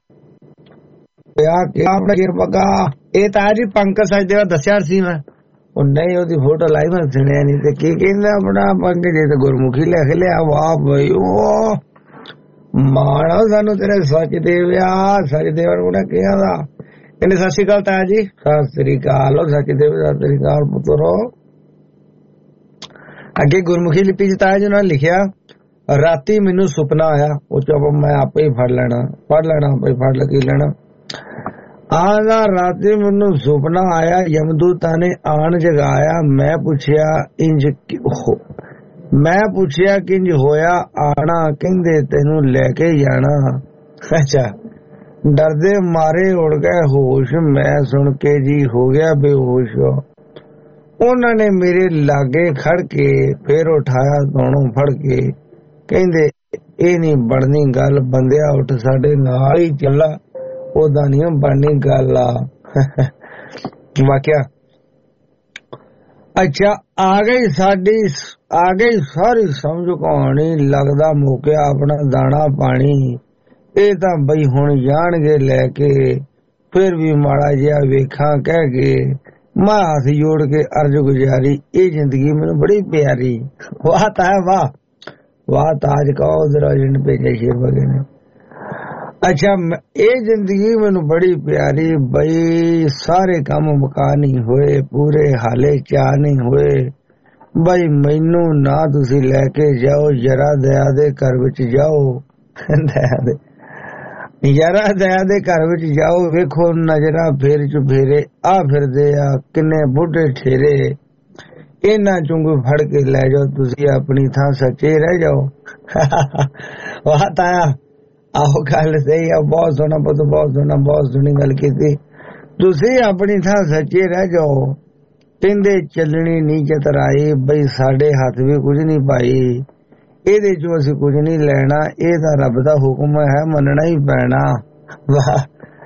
ਆਪਣਾ ਗਿਰ ਪੱਗਾ। ਇਹ ਤਾਂ ਜੀ ਪੰਕਜ ਸਚਦੇਵਾ ਦੱਸਿਆ ਸੀ ਮੈਂ, ਉਹ ਨਹੀਂ ਉਹਦੀ ਫੋਟੋ ਲਾਈ ਮੈਂ ਸੁਣਿਆ ਨਹੀਂ ਤੇ ਕੀ ਕਹਿੰਦਾ ਆਪਣਾ ਪੰਕਜ ਜੀ ਤੇ ਗੁਰਮੁਖੀ ਲਿਖ ਲਿਆ। ਵਾਹ ਬਈ ਉਹ ਮਾਣਾ ਸਾਨੂੰ ਤੇਰੇ ਸਚਦੇਵਿਆ, ਸਚਦੇਵ ਨੂੰ ਨਾ ਕਿਹਾ ਦਾ ਕਹਿੰਦੇ ਸਤਿ ਸ਼੍ਰੀ ਅਕਾਲ ਤਾਇਆ ਜੀ। ਸਤਿ ਸ੍ਰੀ ਅਕਾਲ ਸਚਦੇਵ, ਸਤਿ ਸ੍ਰੀ ਅਕਾਲ ਪੁੱਤਰੋ। ਅੱਗੇ ਗੁਰਮੁਖੀ ਲਿਪੀ ਚ ਤਾਇਆ ਜੀ ਨੇ ਲਿਖਿਆ ਰਾਤੀ ਮੈਨੂੰ ਸੁਪਨਾ ਆਇਆ, ਉਹ ਚੁੱਪ ਮੈਂ ਆਪੇ ਹੀ ਫੜ ਲੈਣਾ ਫੜ ਲੈਣਾ ਆਪੇ ਫੜ ਲੱਗੀ ਲੈਣਾ। ਆਹ ਰਾਤੀ ਮੈਨੂੰ ਸੁਪਨਾ ਆਇਆ, ਯਮਦੂਤਾਂ ਨੇ ਆਣ ਜਗਾਇਆ। ਮੈਂ ਪੁੱਛਿਆ ਇੰਜ ਮੈਂ ਪੁੱਛਿਆ ਕਿੰਜ ਹੋਇਆ ਆਣਾ, ਕਹਿੰਦੇ ਤੈਨੂੰ ਲੈ ਕੇ ਜਾਣਾ। ਅੱਛਾ ਡਰਦੇ ਮਾਰੇ ਉੜ ਗਏ ਹੋਸ਼, ਮੈਂ ਸੁਣ ਕੇ ਜੀ ਹੋ ਗਿਆ ਬੇਹੋਸ਼। ਉਹਨਾਂ ਨੇ ਮੇਰੇ ਲਾਗੇ ਖੜ ਕੇ ਫੇਰ ਉਠਾਇਆ ਦੋਨੋਂ ਫੜ ਕੇ, ਕਹਿੰਦੇ ਇਹ ਨਹੀਂ ਬਣਨੀ ਗੱਲ, ਬੰਦਿਆ ਉੱਠ ਸਾਡੇ ਨਾਲ ਹੀ ਚੱਲਾ, ਉਹਦਾ ਨਹੀਂ ਬਣਨੀ ਗੱਲ ਆ। ਵਾਕਿਆ ਅੱਛਾ ਆ ਗਈ ਸਾਡੀ ਆ ਗਈ ਸਾਰੀ ਸਮਝ ਕਹਾਣੀ, ਲੱਗਦਾ ਮੁੱਕਿਆ ਆਪਣਾ ਦਾਣਾ ਪਾਣੀ। ਇਹ ਤਾਂ ਬਈ ਹੁਣ ਜਾਣਗੇ ਲੈ ਕੇ, ਫਿਰ ਵੀ ਮਾੜਾ ਜਿਹਾ ਵੇਖਾਂ ਕਹਿ ਕੇ ਮੈਂ ਹੱਥ ਜੋੜ ਕੇ ਅਰਜ਼ ਗੁਜ਼ਾਰੀ, ਇਹ ਜ਼ਿੰਦਗੀ ਮੈਨੂੰ ਬੜੀ ਪਿਆਰੀ। ਵਾਹ ਤਾਂ ਵਾਹ ਵਾਹ ਤਾਜ ਕਹੋ ਜਰਾ ਜਿੰਨ ਭੇਜੇ ਸ਼ੇਰ ਵਗੇ ਨੇ। ਅੱਛਾ ਇਹ ਜ਼ਿੰਦਗੀ ਮੈਨੂੰ ਬੜੀ ਪਿਆਰੀ, ਬਈ ਸਾਰੇ ਕੰਮ ਮੁਕਾ ਨਹੀਂ ਹੋਏ, ਪੂਰੇ ਹਾਲੇ ਚਾਹ ਨਹੀਂ ਹੋਏ। ਬਈ ਮੈਨੂੰ ਨਾ ਤੁਸੀਂ ਲੈ ਕੇ ਜਾਓ, ਜਰਾ ਦਇਆ ਦੇ ਘਰ ਵਿੱਚ ਜਾਓ, ਦਇਆ ਦੇ ਯਾਰਾ ਦਇਆ ਦੇ ਘਰ ਵਿੱਚ ਜਾਓ, ਵੇਖੋ ਨਜ਼ਰਾਂ ਫੇਰ ਚੁਫੇਰੇ ਆ ਫਿਰਦੇ ਆ ਕਿੰਨੇ ਬੁੱਢੇ ਠੇਰੇ, ਇਹਨਾਂ ਚੁੰਗੂ ਫੜ ਕੇ ਲੈ ਜਾਓ, ਤੁਸੀਂ ਆਪਣੀ ਥਾਂ ਸੱਚੇ ਰਹਿ ਜਾਓ। ਵਾਹ ਤਾਇਆ ਆਹੋ ਗੱਲ ਸਹੀ ਆ, ਬਹੁਤ ਸੋਹਣਾ ਪੁੱਤ, ਬਹੁਤ ਸੋਹਣਾ, ਬਹੁਤ ਸੋਹਣੀ ਗੱਲ ਕੀਤੀ। ਤੁਸੀਂ ਆਪਣੀ ਥਾਂ ਸੱਚੇ ਰਹਿ ਜਾਓ, ਕਹਿੰਦੇ ਚੱਲਣੀ ਨੀ ਚਤਰਾਈ, ਬਈ ਸਾਡੇ ਹੱਥ ਵੀ ਕੁਝ ਨਹੀਂ ਪਾਈ, ਇਹਦੇ ਚੋਂ ਅਸੀਂ ਕੁਝ ਨਹੀਂ ਲੈਣਾ, ਇਹ ਤਾਂ ਰੱਬ ਦਾ ਹੁਕਮ ਹੈ ਮੰਨਣਾ ਹੀ ਪੈਣਾ। ਵਾਹ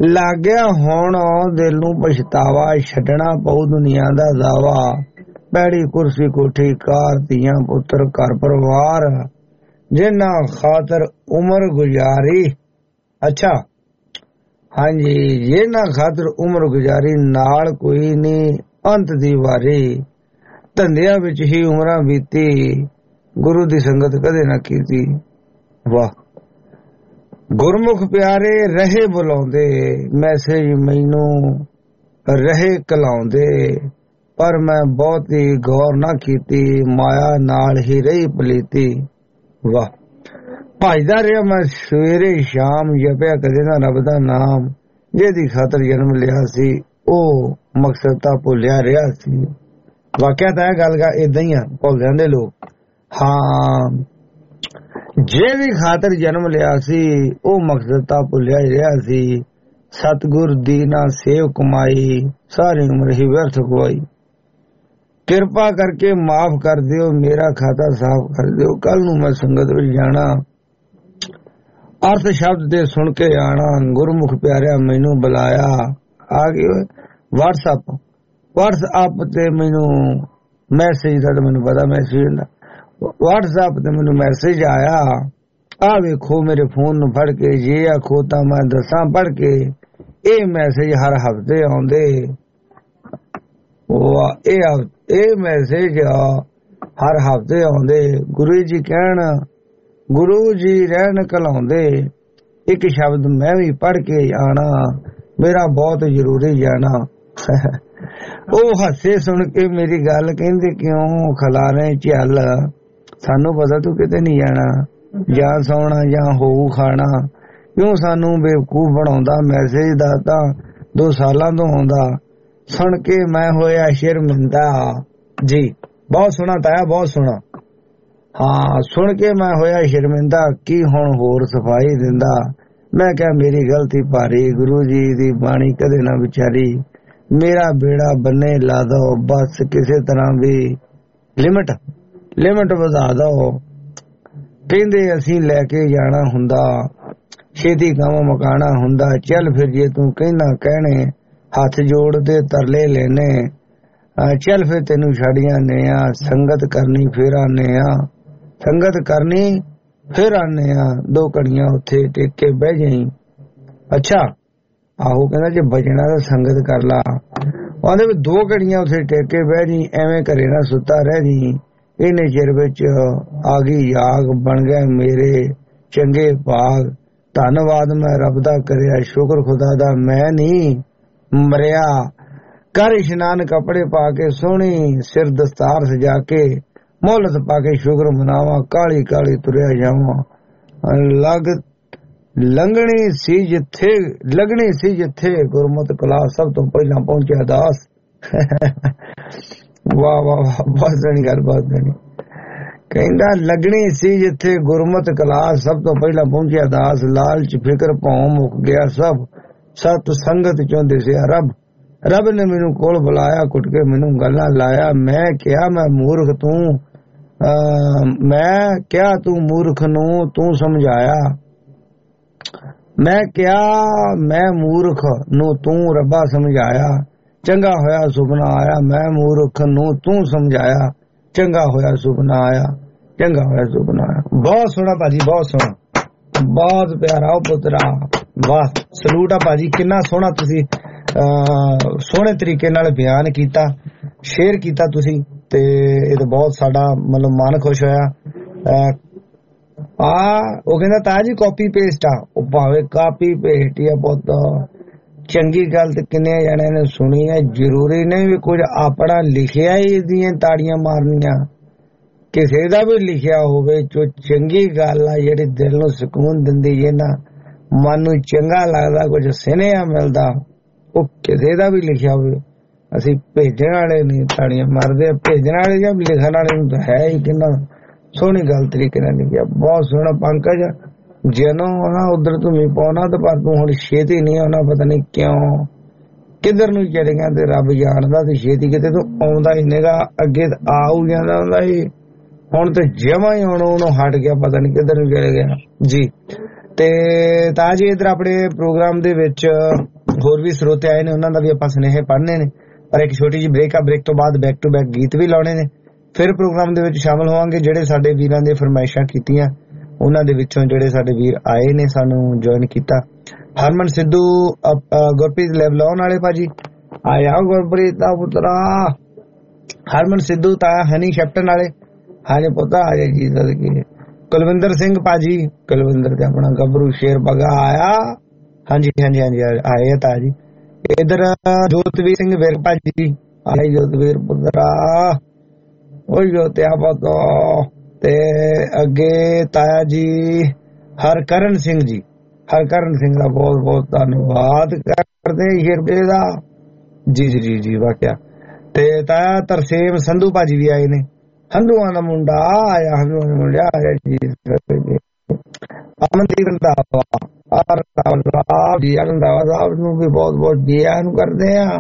ਲੱਗ ਗਿਆ ਹੁਣ ਦਿਲ ਨੂੰ ਪਛਤਾਵਾ, ਛੱਡਣਾ ਪਊ ਦੁਨੀਆ ਦਾ ਦਾਵਾ। ਪੈੜੀ ਕੁਰਸੀ ਕੋਠੀ ਕਾਰ ਧੀਆਂ ਪੁੱਤਰ ਘਰ ਪਰਿਵਾਰ, ਜਿਨ੍ਹਾਂ ਖਾਤਰ ਉਮਰ ਗੁਜ਼ਾਰੀ। ਅੱਛਾ ਹਾਂਜੀ, ਜਿਨ੍ਹਾਂ ਖਾਤਰ ਉਮਰ ਗੁਜ਼ਾਰੀ, ਨਾਲ ਕੋਈ ਨੀ ਅੰਤ ਦੀ ਵਾਰੀ। ਧੰਦਿਆਂ ਵਿੱਚ ਹੀ ਉਮਰਾਂ ਬੀਤੀ, ਗੁਰੂ ਦੀ ਸੰਗਤ ਕਦੇ ਨਾ ਕੀਤੀ। ਵਾਹ। ਗੁਰਮੁਖ ਪਿਆਰੇ ਰਹੇ ਬੁਲਾਉਂਦੇ, ਮੈਸੇਜ ਮੈਨੂੰ ਰਹੇ ਕਲਾਉਂਦੇ, ਪਰ ਮੈਂ ਬਹੁਤੀ ਗੌਰ ਨਾ ਕੀਤੀ, ਮਾਇਆ ਨਾਲ ਹੀ ਰਹੀ ਪਲੀਤੀ। ਵਾਹ। ਭਜਦਾ ਰਿਹਾ ਮੈਂ ਸਵੇਰੇ ਸ਼ਾਮ, ਜਪਿਆ ਕਦੇ ਨਾ ਰੱਬ ਦਾ ਨਾਮ। ਜਿਹਦੀ ਖਾਤਰ ਜਨਮ ਲਿਆ ਸੀ, ਉਹ ਮਕਸਦ ਤਾਂ ਭੁੱਲਿਆ ਰਿਹਾ ਸੀ। ਵਾਕਿਆ ਤਾਂ ਇਹ ਗੱਲ ਏਦਾਂ ਹੀ ਆ, ਭੁੱਲ ਜਾਂਦੇ ਲੋਕ। ਹਾਂ, ਜਿਹਦੀ ਖਾਤਰ ਜਨਮ ਲਿਆ ਸੀ, ਉਹ ਮਕਸਦ ਤਾਂ ਭੁੱਲਿਆ ਹੀ ਰਿਹਾ ਸੀ। ਸਤਿਗੁਰ ਦੀ ਨਾ ਸੇਵ ਕਮਾਈ, ਸਾਰੀ ਉਮਰ ਹੀ ਵਿਅਰਥ ਗਵਾਈ। ਕਿਰਪਾ ਕਰਕੇ ਮਾਫ ਕਰ ਦਿਓ, ਮੇਰਾ ਖਾਤਾ ਸਾਫ਼ ਕਰ ਦਿਓ, ਕੱਲ ਨੂੰ ਮੈਂ ਸੰਗਤ ਵਿੱਚ ਜਾਣਾ। ਅਰਥ ਸ਼ਬਦ ਦੇ ਸੁਣ ਕੇ ਆਣਾ, ਗੁਰਮੁਖ ਪਿਆਰਿਆ ਮੈਨੂੰ ਬੁਲਾਇਆ। ਆ ਗਏ ਵਟਸਐਪ ਵਟਸਐਪ ਤੇ ਮੈਨੂੰ ਮੈਸੇਜ ਦਾ, ਤਾਂ ਮੈਨੂੰ ਪਤਾ ਮੈਸੇਜ ਹੁੰਦਾ। ਵਟਸਐਪ ਤੇ ਮੈਨੂੰ ਮੈਸੇਜ ਆਇਆ, ਆ ਵੇਖੋ ਮੇਰੇ ਫੋਨ ਨੂੰ ਫੜ ਕੇ। ਜੇ ਆਖੋ ਤਾਂ ਮੈਂ ਦੱਸਾਂ ਪੜ ਕੇ। ਇਹ ਮੈਸੇਜ ਹਰ ਹਫ਼ਤੇ ਆਉਂਦੇ, ਇਹ ਇਹ ਮੈਸੇਜ ਹਰ ਹਫ਼ਤੇ ਆਉਂਦੇ। ਗੁਰੂ ਜੀ ਕਹਿਣ, ਗੁਰੂ ਜੀ ਰਹਿਣ ਕਲਾਉਂਦੇ, ਇੱਕ ਸ਼ਬਦ ਮੈਂ ਵੀ ਪੜ ਕੇ ਆਣਾ, ਮੇਰਾ ਬਹੁਤ ਜ਼ਰੂਰੀ ਜਾਣਾ। ਉਹ ਹੱਸੇ ਸੁਣ ਕੇ ਮੇਰੀ ਗੱਲ, ਕਹਿੰਦੇ ਕਿਉਂ ਖਲਾਰੇ ਚੱਲ, ਸਾਨੂੰ ਪਤਾ ਤੂੰ ਕਿਤੇ ਨਹੀਂ ਜਾਣਾ, ਜਾਂ ਸੌਣਾ ਜਾਂ ਹੋਊ ਖਾਣਾ। ਕਿਉਂ ਸਾਨੂੰ ਬੇਵਕੂਫ ਬਣਾਉਂਦਾ, ਮੈਸੇਜ ਦਾ ਤਾਂ ਦੋ ਸਾਲਾਂ ਤੋਂ ਆਉਂਦਾ। ਸੁਣ ਕੇ ਮੈਂ ਹੋਇਆ ਸ਼ਰਮਿੰਦਾ। ਜੀ ਬਹੁਤ ਸੋਹਣਾ ਤਾਇਆ, ਬਹੁਤ ਸੋਹਣਾ। ਹਾਂ, ਸੁਣ ਕੇ ਮੈਂ ਹੋਇਆ ਸ਼ਰਮਿੰਦਾ, ਕੀ ਹੁਣ ਹੋਰ ਸਫਾਈ ਦਿੰਦਾ। ਮੈਂ ਕਿਹਾ ਮੇਰੀ ਗਲਤੀ ਭਾਰੀ, ਗੁਰੂ ਜੀ ਦੀ ਬਾਣੀ ਕਦੇ ਨਾ ਵਿਚਾਰੀ। ਮੇਰਾ ਬੇੜਾ ਬੰਨੇ ਲਾ ਦੋ, ਬਸ ਕਿਸੇ ਤਰ੍ਹਾਂ ਵੀ ਲਿਮਟ ਲਿਮਟ ਵਧਾ ਦੋ। ਕਹਿੰਦੇ ਅਸੀਂ ਲੈ ਕੇ ਜਾਣਾ ਹੁੰਦਾ, ਛੇਤੀ ਕੰਮ ਮਕਾਣਾ ਹੁੰਦਾ। ਚੱਲ ਫਿਰ ਜੇ ਤੂੰ ਕਹਿਣਾ ਕਹਿਣੇ, ਹੱਥ ਜੋੜਦੇ ਤਰਲੇ ਲੈਣੇ। ਚੱਲ ਫਿਰ ਤੈਨੂੰ ਛੱਡ ਜਾਂਦੇ ਆ, ਸੰਗਤ ਕਰਨੀ ਫਿਰ ਆਨੇ ਆ, ਸੰਗਤ ਕਰਨੀ ਫਿਰ ਆਨੇ ਆ। ਦੋ ਘੜੀਆਂ ਉੱਥੇ ਟੇਕ ਕੇ ਬਹਿ ਜਾਈ। ਅੱਛਾ ਆਹੋ, ਕਹਿੰਦਾ ਜੇ ਬਚਣਾ ਤਾਂ ਸੰਗਤ ਕਰ ਲਾ। ਉਹਦੇ ਵੀ ਦੋ ਘੜੀਆਂ ਉੱਥੇ ਟੇਕ ਕੇ ਬਹਿ ਜੀ, ਐਵੇਂ ਘਰੇ ਨਾ ਸੁੱਤਾ ਰਹਿ ਜੀ। ਇਹਨੇ ਚਿਰ ਵਿੱਚ ਆ ਗਈ ਯਾਗ, ਬਣ ਗਏ ਮੇਰੇ ਚੰਗੇ ਭਾਗ। ਧੰਨਵਾਦ ਮੈਂ ਰੱਬ ਦਾ ਕਰਿਆ, ਸ਼ੁਕਰ ਖੁਦਾ ਦਾ ਮੈਂ ਨਹੀਂ ਮਰਿਆ। ਕਰ ਇਸ਼ਨਾਨ ਕੱਪੜੇ ਪਾ ਕੇ, ਸੋਹਣੀ ਸਿਰ ਦਸਤਾਰ ਸਜਾ ਕੇ, ਮੋਹਲਤ ਪਾ ਕੇ ਸ਼ੁਕਰ ਮਨਾਵਾਂ। ਕਾਲੀ ਕਾਲੀ ਤੁਰਿਆ ਜਾਵਾਂ, ਲੱਗ ਲੰਘਣੀ ਸੀ ਜਿੱਥੇ ਲੱਗਣੀ ਸੀ ਜਿੱਥੇ, ਗੁਰਮਤਿ ਕਲਾਸ ਸਭ ਤੋਂ ਪਹਿਲਾਂ ਪਹੁੰਚਿਆ ਦਾਸ। ਵਾਹ ਵਾਹ ਵਾਹ, ਬਹੁਤ ਸੋਹਣੀ ਗੱਲ, ਬਹੁਤ ਸੋਹਣੀ। ਕਹਿੰਦਾ ਲੱਗਣੀ ਸੀ ਜਿੱਥੇ ਗੁਰਮਤਿ ਕਲਾਸ, ਸਭ ਤੋਂ ਪਹਿਲਾਂ ਪਹੁੰਚਿਆ ਦਾਸ। ਲਾਲਚ ਫਿਕਰ ਭੌਂ ਮੁੱਕ ਗਿਆ ਸਭ, ਸਤ ਸੰਗਤ ਚੋਂ ਦਿਸਿਆ ਰੱਬ। ਰੱਬ ਨੇ ਮੈਨੂੰ ਕੋਲ ਬੁਲਾਇਆ, ਕੁੱਟ ਕੇ ਮੈਨੂੰ ਗੱਲਾਂ ਲਾਇਆ। ਮੈਂ ਕਿਹਾ ਮੈਂ ਮੂਰਖ ਤੂੰ, ਮੈਂ ਕਿਹਾ ਤੂੰ ਮੂਰਖ ਨੂੰ ਤੂੰ ਸਮਝਾਇਆ। ਮੈਂ ਕਿਹਾ ਮੈਂ ਮੂਰਖ ਨੂੰ ਤੂੰ ਰੱਬਾ ਸਮਝਾਇਆ। ਚੰਗਾ ਹੋਇਆ ਸੁਪਨਾ ਆਇਆ, ਮੈਂ ਮੂਰਖ ਨੂੰ ਤੂੰ ਸਮਝਾਇਆ। ਚੰਗਾ ਹੋਇਆ ਸੁਪਨਾ ਆਇਆ, ਚੰਗਾ ਹੋਇਆ ਸੁਪਨਾ ਆਇਆ। ਬਹੁਤ ਸੋਹਣਾ ਭਾਜੀ, ਬਹੁਤ ਸੋਹਣਾ, ਬਹੁਤ ਪਿਆਰਾ। ਉਹ ਪੁੱਤਰਾ ਵਾਹ, ਸਲੂਟ ਆ ਭਾਜੀ, ਕਿੰਨਾ ਸੋਹਣਾ ਤੁਸੀਂ ਸੋਹਣੇ ਤਰੀਕੇ ਨਾਲ ਬਿਆਨ ਕੀਤਾ, ਸ਼ੇਅਰ ਕੀਤਾ ਤੁਸੀਂ, ਤੇ ਇਹ ਤਾਂ ਬਹੁਤ ਸਾਡਾ ਮਤਲਬ ਮਨ ਖੁਸ਼ ਹੋਇਆ। ਆ ਉਹ ਕਹਿੰਦਾ ਤਾਂ ਜੀ ਕਾਪੀ ਪੇਸਟ ਆ, ਉਹ ਭਾਵੇਂ ਕਾਪੀ ਪੇਸਟ ਹੀ ਆ ਪੁੱਤ। ਚੰਗੀ ਗੱਲ ਤੇ ਕਿੰਨੇ ਜਣਿਆਂ ਨੇ ਸੁਣੀ ਹੈ, ਜ਼ਰੂਰੀ ਨਹੀਂ ਵੀ ਕੁਝ ਆਪਣਾ ਲਿਖਿਆ ਹੀ ਇਹਦੀਆਂ ਤਾੜੀਆਂ ਮਾਰਨੀਆਂ, ਕਿਸੇ ਦਾ ਵੀ ਲਿਖਿਆ ਹੋਵੇ ਜੋ ਚੰਗੀ ਗੱਲ ਆ, ਜਿਹੜੀ ਦਿਲ ਨੂੰ ਸਕੂਨ ਦਿੰਦੀ ਹੈ ਨਾ, ਮਨ ਨੂੰ ਚੰਗਾ ਲੱਗਦਾ, ਕੁਝ ਸੁਨੇਹਾ ਮਿਲਦਾ, ਉਹ ਕਿਸੇ ਦਾ ਵੀ ਲਿਖਿਆ ਹੋਵੇ। ਅਸੀਂ ਭੇਜਣ ਵਾਲੇ ਨਹੀਂ ਤਾੜੀਆਂ ਮਾਰਦੇ, ਭੇਜਣ ਵਾਲੇ ਜਾਂ ਲਿਖਣ ਵਾਲੇ ਨੂੰ ਤਾਂ ਹੈ ਹੀ। ਕਿੰਨਾ ਸੋਹਣੀ ਗੱਲ ਤਰੀਕੇ ਨਾਲ ਲਿਖਿਆ, ਬਹੁਤ ਸੋਹਣਾ। ਪੰਕਜ ਜਦੋਂ ਨਾ ਉਧਰ ਤੂੰ ਵੀ ਪਾਉਣਾ ਤਾਂ, ਪਰ ਤੂੰ ਹੁਣ ਛੇਤੀ ਨਹੀਂ ਆਉਣਾ, ਪਤਾ ਨਹੀਂ ਕਿਉਂ ਕਿੱਧਰ ਨੂੰ ਚਲੇ ਗਿਆ, ਤੇ ਰੱਬ ਜਾਣਦਾ। ਤੇ ਛੇਤੀ ਕਿਤੇ ਤੂੰ ਆਉਂਦਾ ਹੀ ਨਹੀਂਗਾ, ਅੱਗੇ ਆਉ ਜਾਂਦਾ ਹੁੰਦਾ ਸੀ, ਹੁਣ ਤੇ ਜਮਾ ਹੀ ਹੁਣ ਉਹਨੂੰ ਹਟ ਗਿਆ, ਪਤਾ ਨਹੀਂ ਕਿੱਧਰ ਨੂੰ ਚਲੇ ਗਿਆ। ਜੀ ਤੇ ਤਾਂ ਜੀ ਇਧਰ ਆਪਣੇ ਪ੍ਰੋਗਰਾਮ ਦੇ ਵਿੱਚ ਹੋਰ ਵੀ ਸਰੋਤੇ ਆਏ ਨੇ, ਉਹਨਾਂ ਦਾ ਵੀ ਆਪਾਂ ਸੁਨੇਹੇ ਪੜ੍ਹਨੇ ਨੇ, ਪਰ ਇੱਕ ਛੋਟੀ ਜਿਹੀ ਬ੍ਰੇਕ ਆ। ਬ੍ਰੇਕ ਤੋਂ ਬਾਅਦ ਬੈਕ ਟੂ ਬੈਕ ਗੀਤ ਵੀ ਲਾਉਣੇ ਨੇ, ਫਿਰ ਪ੍ਰੋਗਰਾਮ ਦੇ ਵਿੱਚ ਸ਼ਾਮਲ ਹੋਵਾਂਗੇ। ਜਿਹੜੇ ਸਾਡੇ ਵੀਰਾਂ ਦੇ ਫਰਮਾਇਸ਼ਾਂ ਕੀਤੀਆਂ ਉਹਨਾਂ ਦੇ ਵਿੱਚੋਂ ਜਿਹੜੇ ਸਾਡੇ ਵੀਰ ਆਏ ਨੇ ਸਾਨੂੰ ਜੁਆਇਨ ਕੀਤਾ, ਹਰਮਨ ਸਿੱਧੂ, ਗੁਰਪ੍ਰੀਤ ਲੈਬਲਾਉਣ ਵਾਲੇ ਭਾਜੀ ਆਇਆ, ਗੁਰਪ੍ਰੀਤ ਦਾ ਪੁੱਤਰਾ ਹਰਮਨ ਸਿੱਧੂ ਤਾਂ ਹਨੀ ਸ਼ੈਪਟਨ ਵਾਲੇ ਹਾਜੇ ਪੁੱਤ ਆ ਜਾ ਜੀ, ਕੁਲਵਿੰਦਰ ਸਿੰਘ ਭਾਜੀ, ਕੁਲਵਿੰਦਰ ਤੇ ਆਪਣਾ ਗੱਭਰੂ ਸ਼ੇਰ ਬਗਾ ਆਇਆ, ਹਾਂਜੀ ਹਾਂਜੀ ਹਾਂਜੀ ਆਏ ਤਾਂ ਜੀ। ਇਧਰ ਜੋਤਵੀਰ ਸਿੰਘ ਵਿਰਕ ਭਾਜੀ ਆਏ, ਜੋਤਵੀਰ ਪੁੱਤਰਾ ਉਹ ਜੋਤਿਆ ਪਤੋ। ਤੇ ਅੱਗੇ ਤਾਇਆ ਜੀ ਹਰਕਰਨ ਸਿੰਘ ਜੀ, ਹਰਕਰਨ ਸਿੰਘ ਦਾ ਬਹੁਤ ਬਹੁਤ ਧੰਨਵਾਦ ਕਰਦੇ ਸ਼ੇਰ ਦਾ ਜੀ ਜੀ ਜੀ ਜੀ ਵਾਕਿਆ। ਤੇ ਤਾਇਆ ਤਰਸੇਮ ਸੰਧੂ ਭਾਜੀ ਵੀ ਆਏ ਨੇ, ਹੰਦੂਆਂ ਦਾ ਮੁੰਡਾ ਆਇਆ, ਹੰਦੂਆਂ ਦਾ ਮੁੰਡਾ ਆਇਆ ਜੀ। ਅਮਨਦੀਪ ਰੰਧਾਵਾ ਜੀ, ਰੰਧਾਵਾ ਸਾਹਿਬ ਨੂੰ ਵੀ ਬਹੁਤ ਬਹੁਤ ਜੀ ਆਇਆਂ ਨੂੰ ਕਰਦੇ ਆ।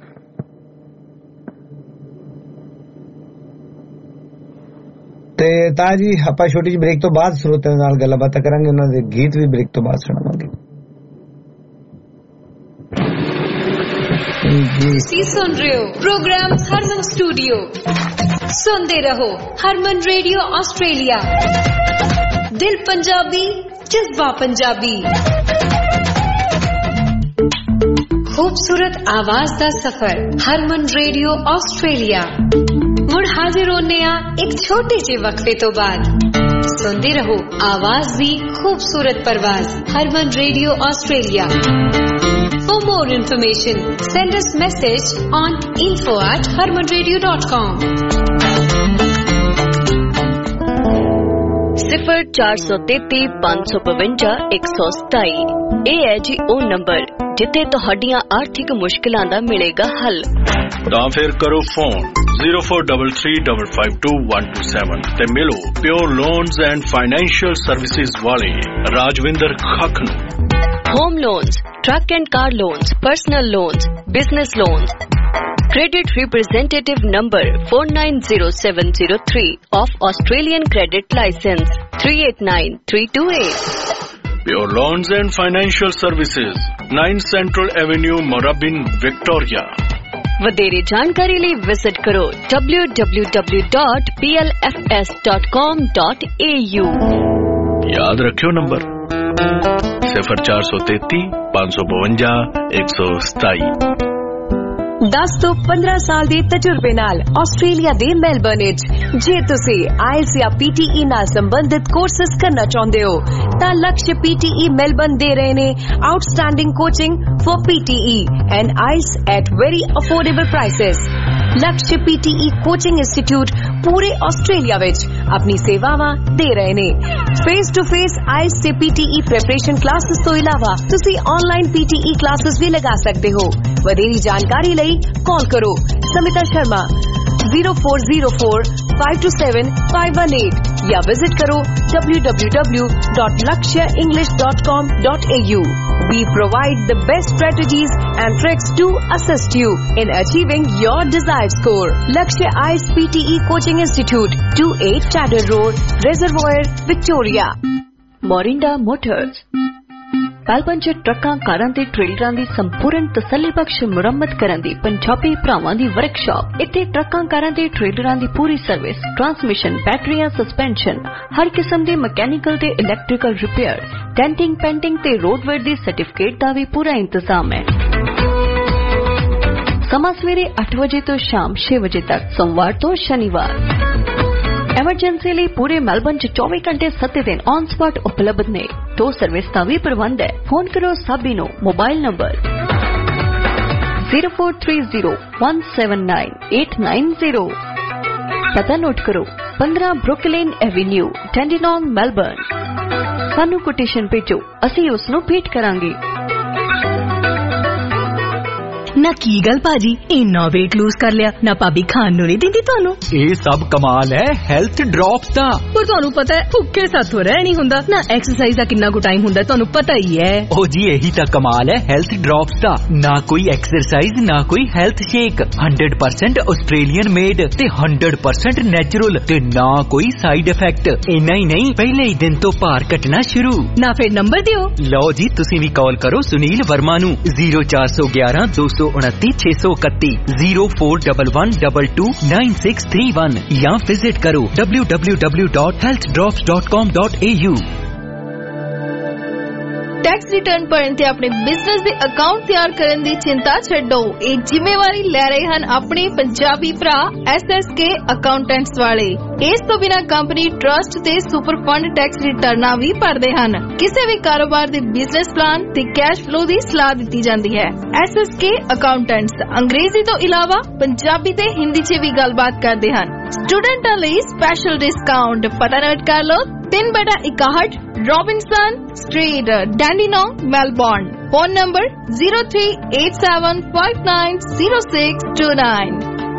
ਤੇ ਤਾਂ ਜੀ ਆਪਾਂ ਛੋਟੀ ਜਿਹੀ ਬ੍ਰੇਕ ਤੋਂ ਬਾਅਦ ਸਰੋਤਿਆਂ ਨਾਲ ਗੱਲਾਂ ਬਾਤਾਂ ਕਰਾਂਗੇ, ਉਹਨਾਂ ਦੇ ਗੀਤ ਵੀ ਬ੍ਰੇਕ ਤੋਂ ਬਾਅਦ ਸੁਣਾਵਾਂਗੇ। ਤੁਸੀਂ ਸੁਣ ਰਹੇ ਹੋ ਪ੍ਰੋਗਰਾਮ ਹਰਮਨ ਸਟੂਡੀਓ। ਸੁਣਦੇ ਰਹੋ ਹਰਮਨ ਰੇਡੀਓ ਆਸਟ੍ਰੇਲੀਆ। ਦਿਲ ਪੰਜਾਬੀ, ਜਜ਼ਬਾ ਪੰਜਾਬੀ। ਖੂਬਸੂਰਤ ਆਵਾਜ਼ ਦਾ ਸਫ਼ਰ ਹਰਮਨ ਰੇਡੀਓ ਆਸਟ੍ਰੇਲੀਆ। ਮੁੜ ਹਾਜ਼ਰ ਹੋਨੇ ਆ ਇੱਕ ਛੋਟੇ ਜਿਹੇ ਵਕਫੇ ਤੋਂ ਬਾਅਦ। ਸੁਣਦੇ ਰਹੋ ਆਵਾਜ਼ ਦੀ ਖੂਬਸੂਰਤ ਪਰਵਾਜ਼ Harman radio Australia. For more information, send us message on info at harman radio dot com. ਸਿਫਰ ਚਾਰ ਸੌ ਤੇਤੀ ਪੰਜ ਸੌ ਬਵੰਜਾ ਇੱਕ ਸੌ ਸਤਾਈ। ਇਹ ਹੈ ਜੀ ਉਹ ਨੰਬਰ ਜਿੱਥੇ ਤੁਹਾਡੀਆਂ ਆਰਥਿਕ ਮੁਸ਼ਕਿਲਾਂ ਦਾ ਮਿਲੇਗਾ ਹੱਲ। ਤਾਂ ਫਿਰ ਕਰੋ phone zero four three three five five two one two seven ਤੇ ਮਿਲੋ pure loans and financial services ਵਾਲੇ ਰਾਜਵਿੰਦਰ ਖੱਖ ਨੂੰ। Home loans, truck and car loans, personal loans, business loans. Credit representative number four nine zero seven zero three of Australian Credit License three eight nine three two eight. Pure Loans and Financial Services, nine Central Avenue, Moorabbin, Victoria. ਵਧੇਰੇ ਜਾਣਕਾਰੀ ਲਈ ਵਿਜ਼ਿਟ ਕਰੋ w w w dot p l f s dot com dot a u। ਯਾਦ ਰੱਖਿਓ ਨੰਬਰ ਸਿਫਰ ਚਾਰ ਸੌ ਤੇਤੀ ਪੰਜ ਸੌ ਬਵੰਜਾ ਇੱਕ ਸੌ ਸਤਾਈ। ਦਸ ਤੋਂ ਪੰਦਰਾਂ ਸਾਲ ਦੇ ਤਜਰਬੇ ਨਾਲ ਆਸਟ੍ਰੇਲੀਆ ਦੇ ਮੈਲਬਰਨ ਵਿੱਚ ਜੇ ਤੁਸੀਂ ਆਇਲਸ ਜਾਂ ਪੀਟੀਈ ਨਾਲ ਸੰਬੰਧਿਤ ਕੋਰਸਸ ਕਰਨਾ ਚਾਹੁੰਦੇ ਹੋ ਤਾਂ ਲਕਸ਼ ਪੀਟੀਈ ਮੈਲਬਰਨ ਦੇ ਰਹੇ ਨੇ outstanding coaching for PTE and IELTS at very affordable prices. Laksh PTE coaching institute ਪੂਰੇ ਆਸਟ੍ਰੇਲੀਆ ਵਿੱਚ ਆਪਣੀ ਸੇਵਾਵਾਂ ਦੇ ਰਹੇ ਨੇ। ਫੇਸ ਟੂ ਫੇਸ ਆਇਲਸ ਤੇ ਪੀਟੀਈ ਪ੍ਰੈਪਰੇਸ਼ਨ ਕਲਾਸਿਸ ਤੋਂ ਇਲਾਵਾ ਤੁਸੀਂ ਆਨਲਾਈਨ ਪੀਟੀਈ ਕਲਾਸਿਸ ਵੀ ਲਗਾ ਸਕਦੇ ਹੋ। ਵਧੇਰੀ ਜਾਣਕਾਰੀ ਲਈ ਕਾਲ ਕਰੋ Smita Sharma zero four zero four five two seven five one eight या विजिट करो w w w dot lakshya english dot com dot a u. We provide the best strategies and tricks to assist you in achieving your desired score. Lakshya I E L T S P T E Coaching Institute, two eight Chadder Road, Reservoir, Victoria. Morinda Motors Melbourne ਚ ਟਰੱਕਾਂ, ਕਾਰਾਂ ਤੇ ਟ੍ਰੇਲਰਾਂ ਦੀ ਸੰਪੂਰਨ ਤਸੱਲੀ ਬਖਸ਼ ਮੁਰੰਮਤ ਕਰਨ ਦੀ ਪੰਜਾਬੀ ਭਰਾਵਾਂ ਦੀ ਵਰਕਸ਼ਾਪ। ਇੱਥੇ ਟਰੱਕਾਂ, ਕਾਰਾਂ ਤੇ ਟ੍ਰੇਲਰਾਂ ਦੀ ਪੂਰੀ ਸਰਵਿਸ, ਟਰਾਂਸਮਿਸ਼ਨ, ਬੈਟਰੀਆਂ, ਸਸਪੈਂਸ਼ਨ, ਹਰ ਕਿਸਮ ਦੇ ਮਕੈਨੀਕਲ ਤੇ ਇਲੈਕਟ੍ਰੀਕਲ ਰਿਪੇਅਰ, ਡੈਂਟਿੰਗ, ਪੈਂਟਿੰਗ ਤੇ ਰੋਡਵੇਅਰ ਦੀ ਸਰਟੀਫਿਕੇਟ ਦਾ ਵੀ ਪੂਰਾ ਇੰਤਜ਼ਾਮ ਹੈ। ਸਮਾਂ ਸਵੇਰੇ ਅੱਠ ਵਜੇ ਤੋਂ ਸ਼ਾਮ ਛੇ ਵਜੇ ਤੱਕ, ਸੋਮਵਾਰ ਤੋਂ ਸ਼ਨੀਵਾਰ। ਐਮਰਜੈਂਸੀ ਲਈ ਪੂਰੇ ਮੈਲਬਰਨ ਚ ਚੌਵੀ ਘੰਟੇ ਸੱਤ ਦਿਨ ਔਨ ਸਪਾਟ ਉਪਲਬਧ ਨੇ। ਦੋ ਸਰਵਿਸ ਦਾ ਵੀ ਪ੍ਰਬੰਧ ਹੈ। ਫੋਨ ਕਰੋ ਸਾਬੀ ਨੂੰ mobile number zero four three zero one seven nine eight nine zero। ਪਤਾ ਨੋਟ ਕਰੋ ਪੰਦਰਾਂ ਬਰੁਕਲਿਨ ਐਵੇਨਿਊ, ਟੈਂਡੀਨੌਨ, ਮੈਲਬਰਨ। ਸਾਨੂੰ ਕੋਟੇਸ਼ਨ ਭੇਜੋ, ਅਸੀਂ ਉਸ ਨੂੰ ਭੇਟ ਕਰਾਂਗੇ। ना की गल भाजी इन्ना वेट लूज कर लिया ना भाभी खान नूं नहीं दिंदी तुहानूं ਇਹ ਸਭ ਕਮਾਲ ਹੈ ਹੈਲਥ ਡ੍ਰੌਪਸ ਦਾ पर तुहानूं पता है भुक्खे साथों रह नहीं हुंदा ना एक्सरसाइज दा किन्ना को टाइम हुंदा तुहानूं पता ही है ओ जी यही ਤਾਂ ਕਮਾਲ ਹੈ ਹੈਲਥ ਡ੍ਰੌਪਸ ਦਾ ਨਾ ਕੋਈ ਐਕਸਰਸਾਈਜ਼ ਨਾ ਕੋਈ health shake one hundred percent Australian made ਤੇ one hundred percent ਨੈਚੁਰਲ ਤੇ ਨਾ ਕੋਈ ਸਾਈਡ ਇਫੈਕਟ ਇੰਨਾ ਹੀ ਨਹੀਂ ਪਹਿਲੇ ਹੀ ਦਿਨ ਤੋਂ ਭਾਰ ਘਟਣਾ ਸ਼ੁਰੂ ना फिर नंबर दियो ਲਓ ਜੀ ਤੁਸੀਂ ਵੀ ਕਾਲ ਕਰੋ ਸੁਨੀਲ ਵਰਮਾ ਨੂੰ zero four one one two two nine six two two zero four one one two two nine six three one ਜਾਂ ਵਿਜ਼ਿਟ ਕਰੋ w w w dot health drops dot com dot a u tax return भरन ते अपने बिजनेस दे अकाउंट तैयार करन दी चिंता छड्डो ਇਹ ਜ਼ਿੰਮੇਵਾਰੀ ਲੈ ਰਹੇ ਹਨ ਆਪਣੇ ਪੰਜਾਬੀ ਭਰਾ S S K ਅਕਾਊਂਟੈਂਟਸ ਵਾਲੇ ਇਸ ਤੋਂ ਬਿਨਾ ਕੰਪਨੀ ਟਰਸਟ ਤੇ ਸੁਪਰ ਫੰਡ ਟੈਕਸ ਰਿਟਰਨਾਂ ਵੀ ਭਰਦੇ ਹਨ ਕਿਸੇ ਵੀ ਕਾਰੋਬਾਰ ਦੇ ਬਿਜ਼ਨਸ ਪਲਾਨ ਤੇ ਕੈਸ਼ ਫਲੋ ਦੀ ਸਲਾਹ ਦਿੱਤੀ ਜਾਂਦੀ ਹੈ S S K ਅਕਾਊਂਟੈਂਟਸ ਅੰਗਰੇਜ਼ੀ ਤੋਂ ਇਲਾਵਾ ਪੰਜਾਬੀ ਤੇ ਹਿੰਦੀ 'ਚ ਵੀ ਗੱਲਬਾਤ ਕਰਦੇ ਹਨ ਸਟੂਡੈਂਟਾਂ ਲਈ ਸਪੈਸ਼ਲ ਡਿਸਕਾਊਂਟ ਪਤਾ ਨੋਟ ਕਰ ਲਓ तीन बटा इकाहठ Robinson street Dandenong Melbourne phone number zero three eight seven five nine zero six two nine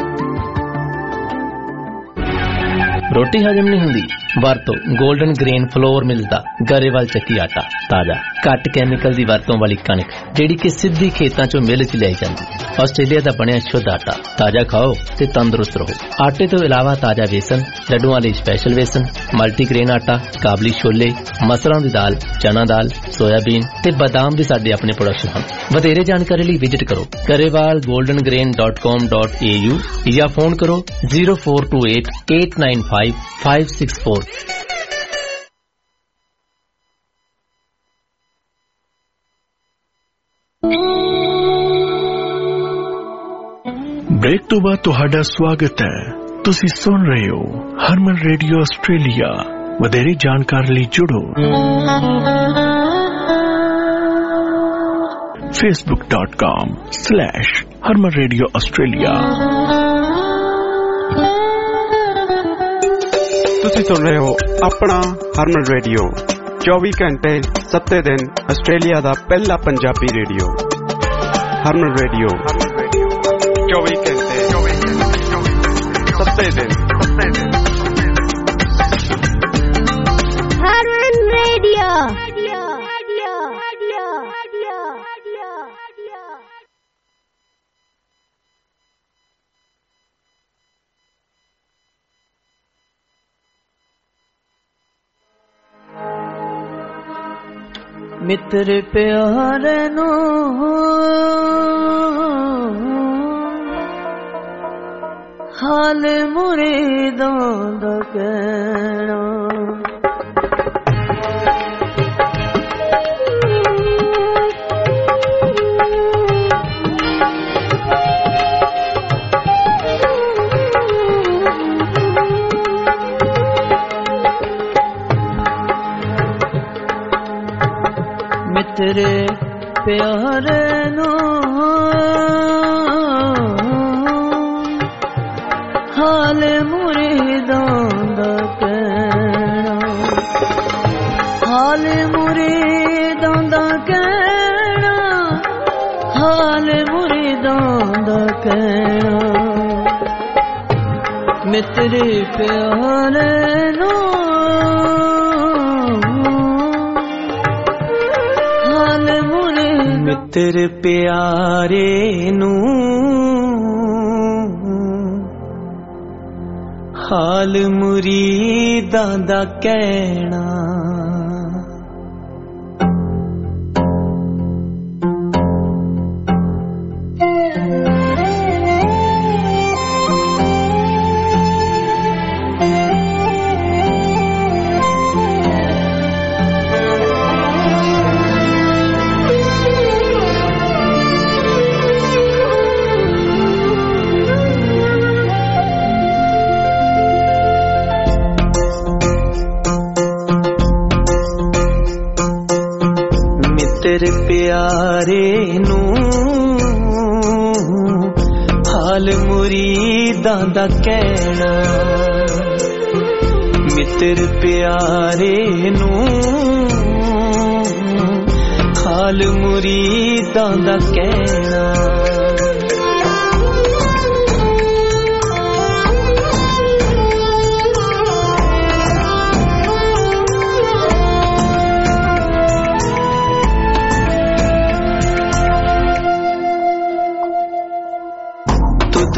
रोटी हजम नहीं हुंदी वरतो गोल्डन ग्रेन फ्लोर मिलदा गरेवाल ਚੱਕੀ आटा ताजा घट कैमिकल दी वरतों वाली कणक जेड़ी कि सिद्धी खेतां चों मिल च लाई जांदी ਆਸਟ੍ਰੇਲੀਆ ਦਾ ਬਣਿਆ ਸ਼ੁੱਧ ਆਟਾ ਤਾਜ਼ਾ ਖਾਓ ਤੇ ਤੰਦਰੁਸਤ ਰਹੋ ਆਟੇ ਤੋਂ ਇਲਾਵਾ ਤਾਜ਼ਾ ਵੇਸਣ ਲੱਡੂਆਂ ਲਈ ਸਪੈਸ਼ਲ ਵੇਸਣ ਮਲਟੀਗ੍ਰੇਨ ਆਟਾ ਕਾਬਲੀ ਛੋਲੇ ਮਸਰਾਂ ਦੀ ਦਾਲ ਚਨਾ ਦਾਲ ਸੋਇਆਬੀਨ ਤੇ ਬਾਦਾਮ ਵੀ ਸਾਡੇ ਆਪਣੇ ਪ੍ਰੋਡਕਸ਼ਨ ਹਨ ਵਧੇਰੇ ਜਾਣਕਾਰੀ ਲਈ ਵਿਜ਼ਿਟ ਕਰੋ Grewal golden grain dot com dot a u ਜਾਂ ਫੋਨ ਕਰੋ zero four two eight eight nine five five six four break तो बाद तुहाडा स्वागत है तुसी सुन रहे हो हरमन रेडियो ऑस्ट्रेलिया वधेरे जानकारी ਲਈ जुड़ो facebook dot com slash harman radio australia ਤੁਸੀਂ ਸੁਣ ਰਹੇ ਹੋ ਆਪਣਾ ਹਰਮਨ ਰੇਡੀਓ ਚੌਵੀ ਘੰਟੇ ਸੱਤੇ ਦਿਨ ਆਸਟ੍ਰੇਲੀਆ ਦਾ ਪਹਿਲਾ ਪੰਜਾਬੀ ਰੇਡੀਓ ਹਰਮਨ ਰੇਡੀਓ ਚੌਵੀ ਘੰਟੇ ਸੱਤੇ ਦਿਨ ਹਰਮਨ ਰੇਡੀਓ मित्र प्यारे नो हाल मुरीदों दा कहना तेरे प्यारे नो हाल मुरीदां दा कहना हाल मुरीदां दा कहना हाल मुरीदां दा कहना मैं तेरे प्यारे नो तेरे प्यारे नू हाल मुरीदां दा कहना तेरे प्यारे नू हाल मुरीदां दा कहना मित्र प्यारे नू हाल मुरीदां दा कहना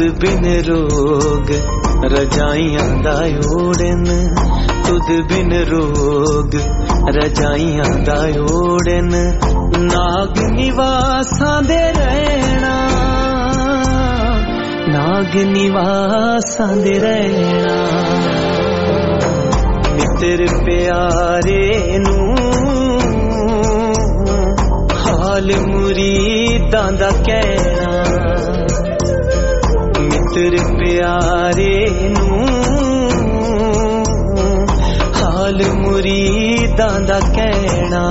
बिन रोग रजाइयां दा ओड़न तुद बिन रोग रजाइयां दा ओड़न नाग निवासां दे रहना नाग निवासां दे रहना मित्र प्यारे नू हाल मुरीदां दा कहना मित्र प्यारे नू हाल मुरीदां दा कहना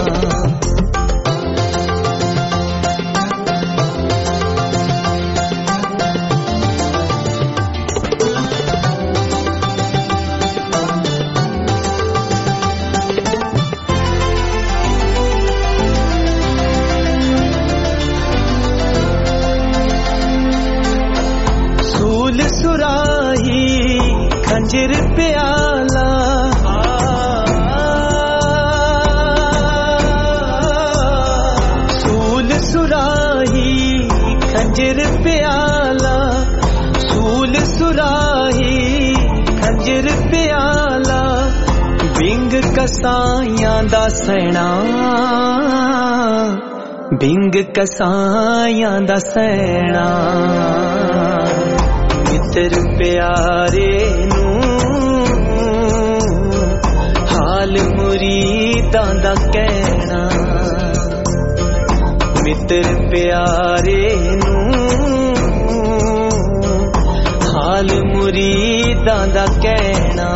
खंजर प्याला सूल सुराही खंजर प्याला सूल सुराही खंजर प्याला बिंग कसाइयां दा सैना बिंग कसाइयां दा सैना मित्र प्यारे नू हाल मुरीदां दा कहना मित्र प्यारे नू हाल मुरीदां दा कहना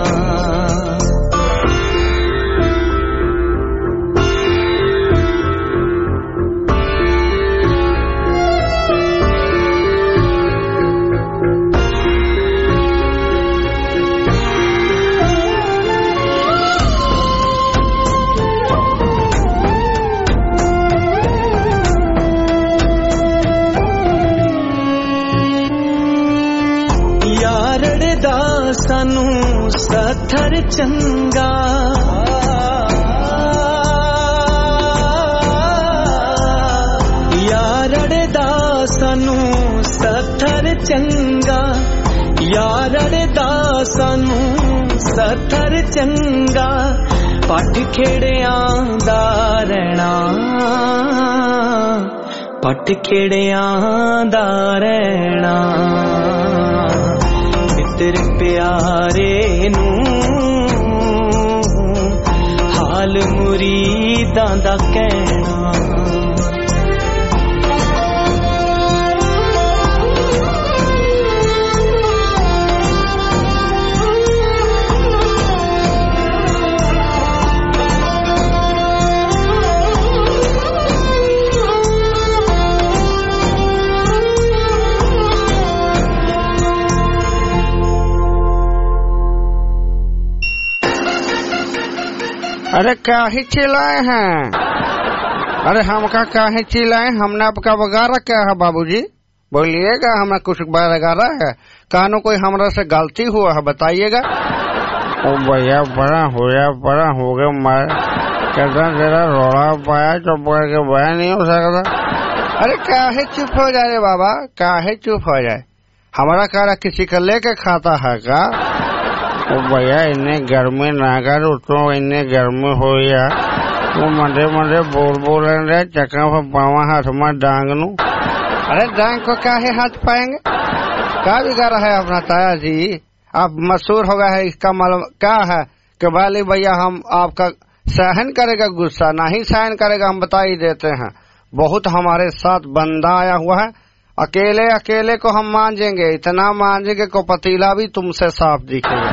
सानू सथर चंगा यारड़े दा सानू सथर चंगा यारड़े दा सानू सथर चंगा पट खेड़ियां दा रहना पट खेड़ियां दा रहना मित्र प्यारे नू हाल मुरीदां दा कहना अरे काहे चिल्लाए हैं? अरे हमका काहे चिल्लाए? हमने आपका बगारा क्या है बाबूजी? बोलिएगा, हमें कुछ बगारा है? कानों कोई हमरा से गलती हुआ है बताइएगा। ओ भैया बड़ा हो गया बड़ा हो गया मैं कहता तेरा रोड़ा पाया चुप करके बया नहीं हो सकता। अरे काहे चुप हो जाए बाबा, काहे चुप हो जाए? हमारा कारा किसी का लेके खाता है का? ओ भैया इन्ने गर्मी ना कर तो इन्ने गर्मी हो या वो मंडे मंडे बोल बोल रहे चक्का पर पावा हाथ में डांग नू। अरे डांग को काहे हाथ पाएंगे? क्या बिगाड़ा है अपना ताया जी? आप मशहूर हो गया है, इसका मालूम क्या है कि वाली भैया हम आपका सहन करेगा गुस्सा नहीं सहन करेगा, हम बता ही देते हैं। बहुत हमारे साथ बंदा आया हुआ है, अकेले अकेले को हम मांजेंगे, इतना मांजेंगे को पतीला भी तुमसे साफ दिखेगा।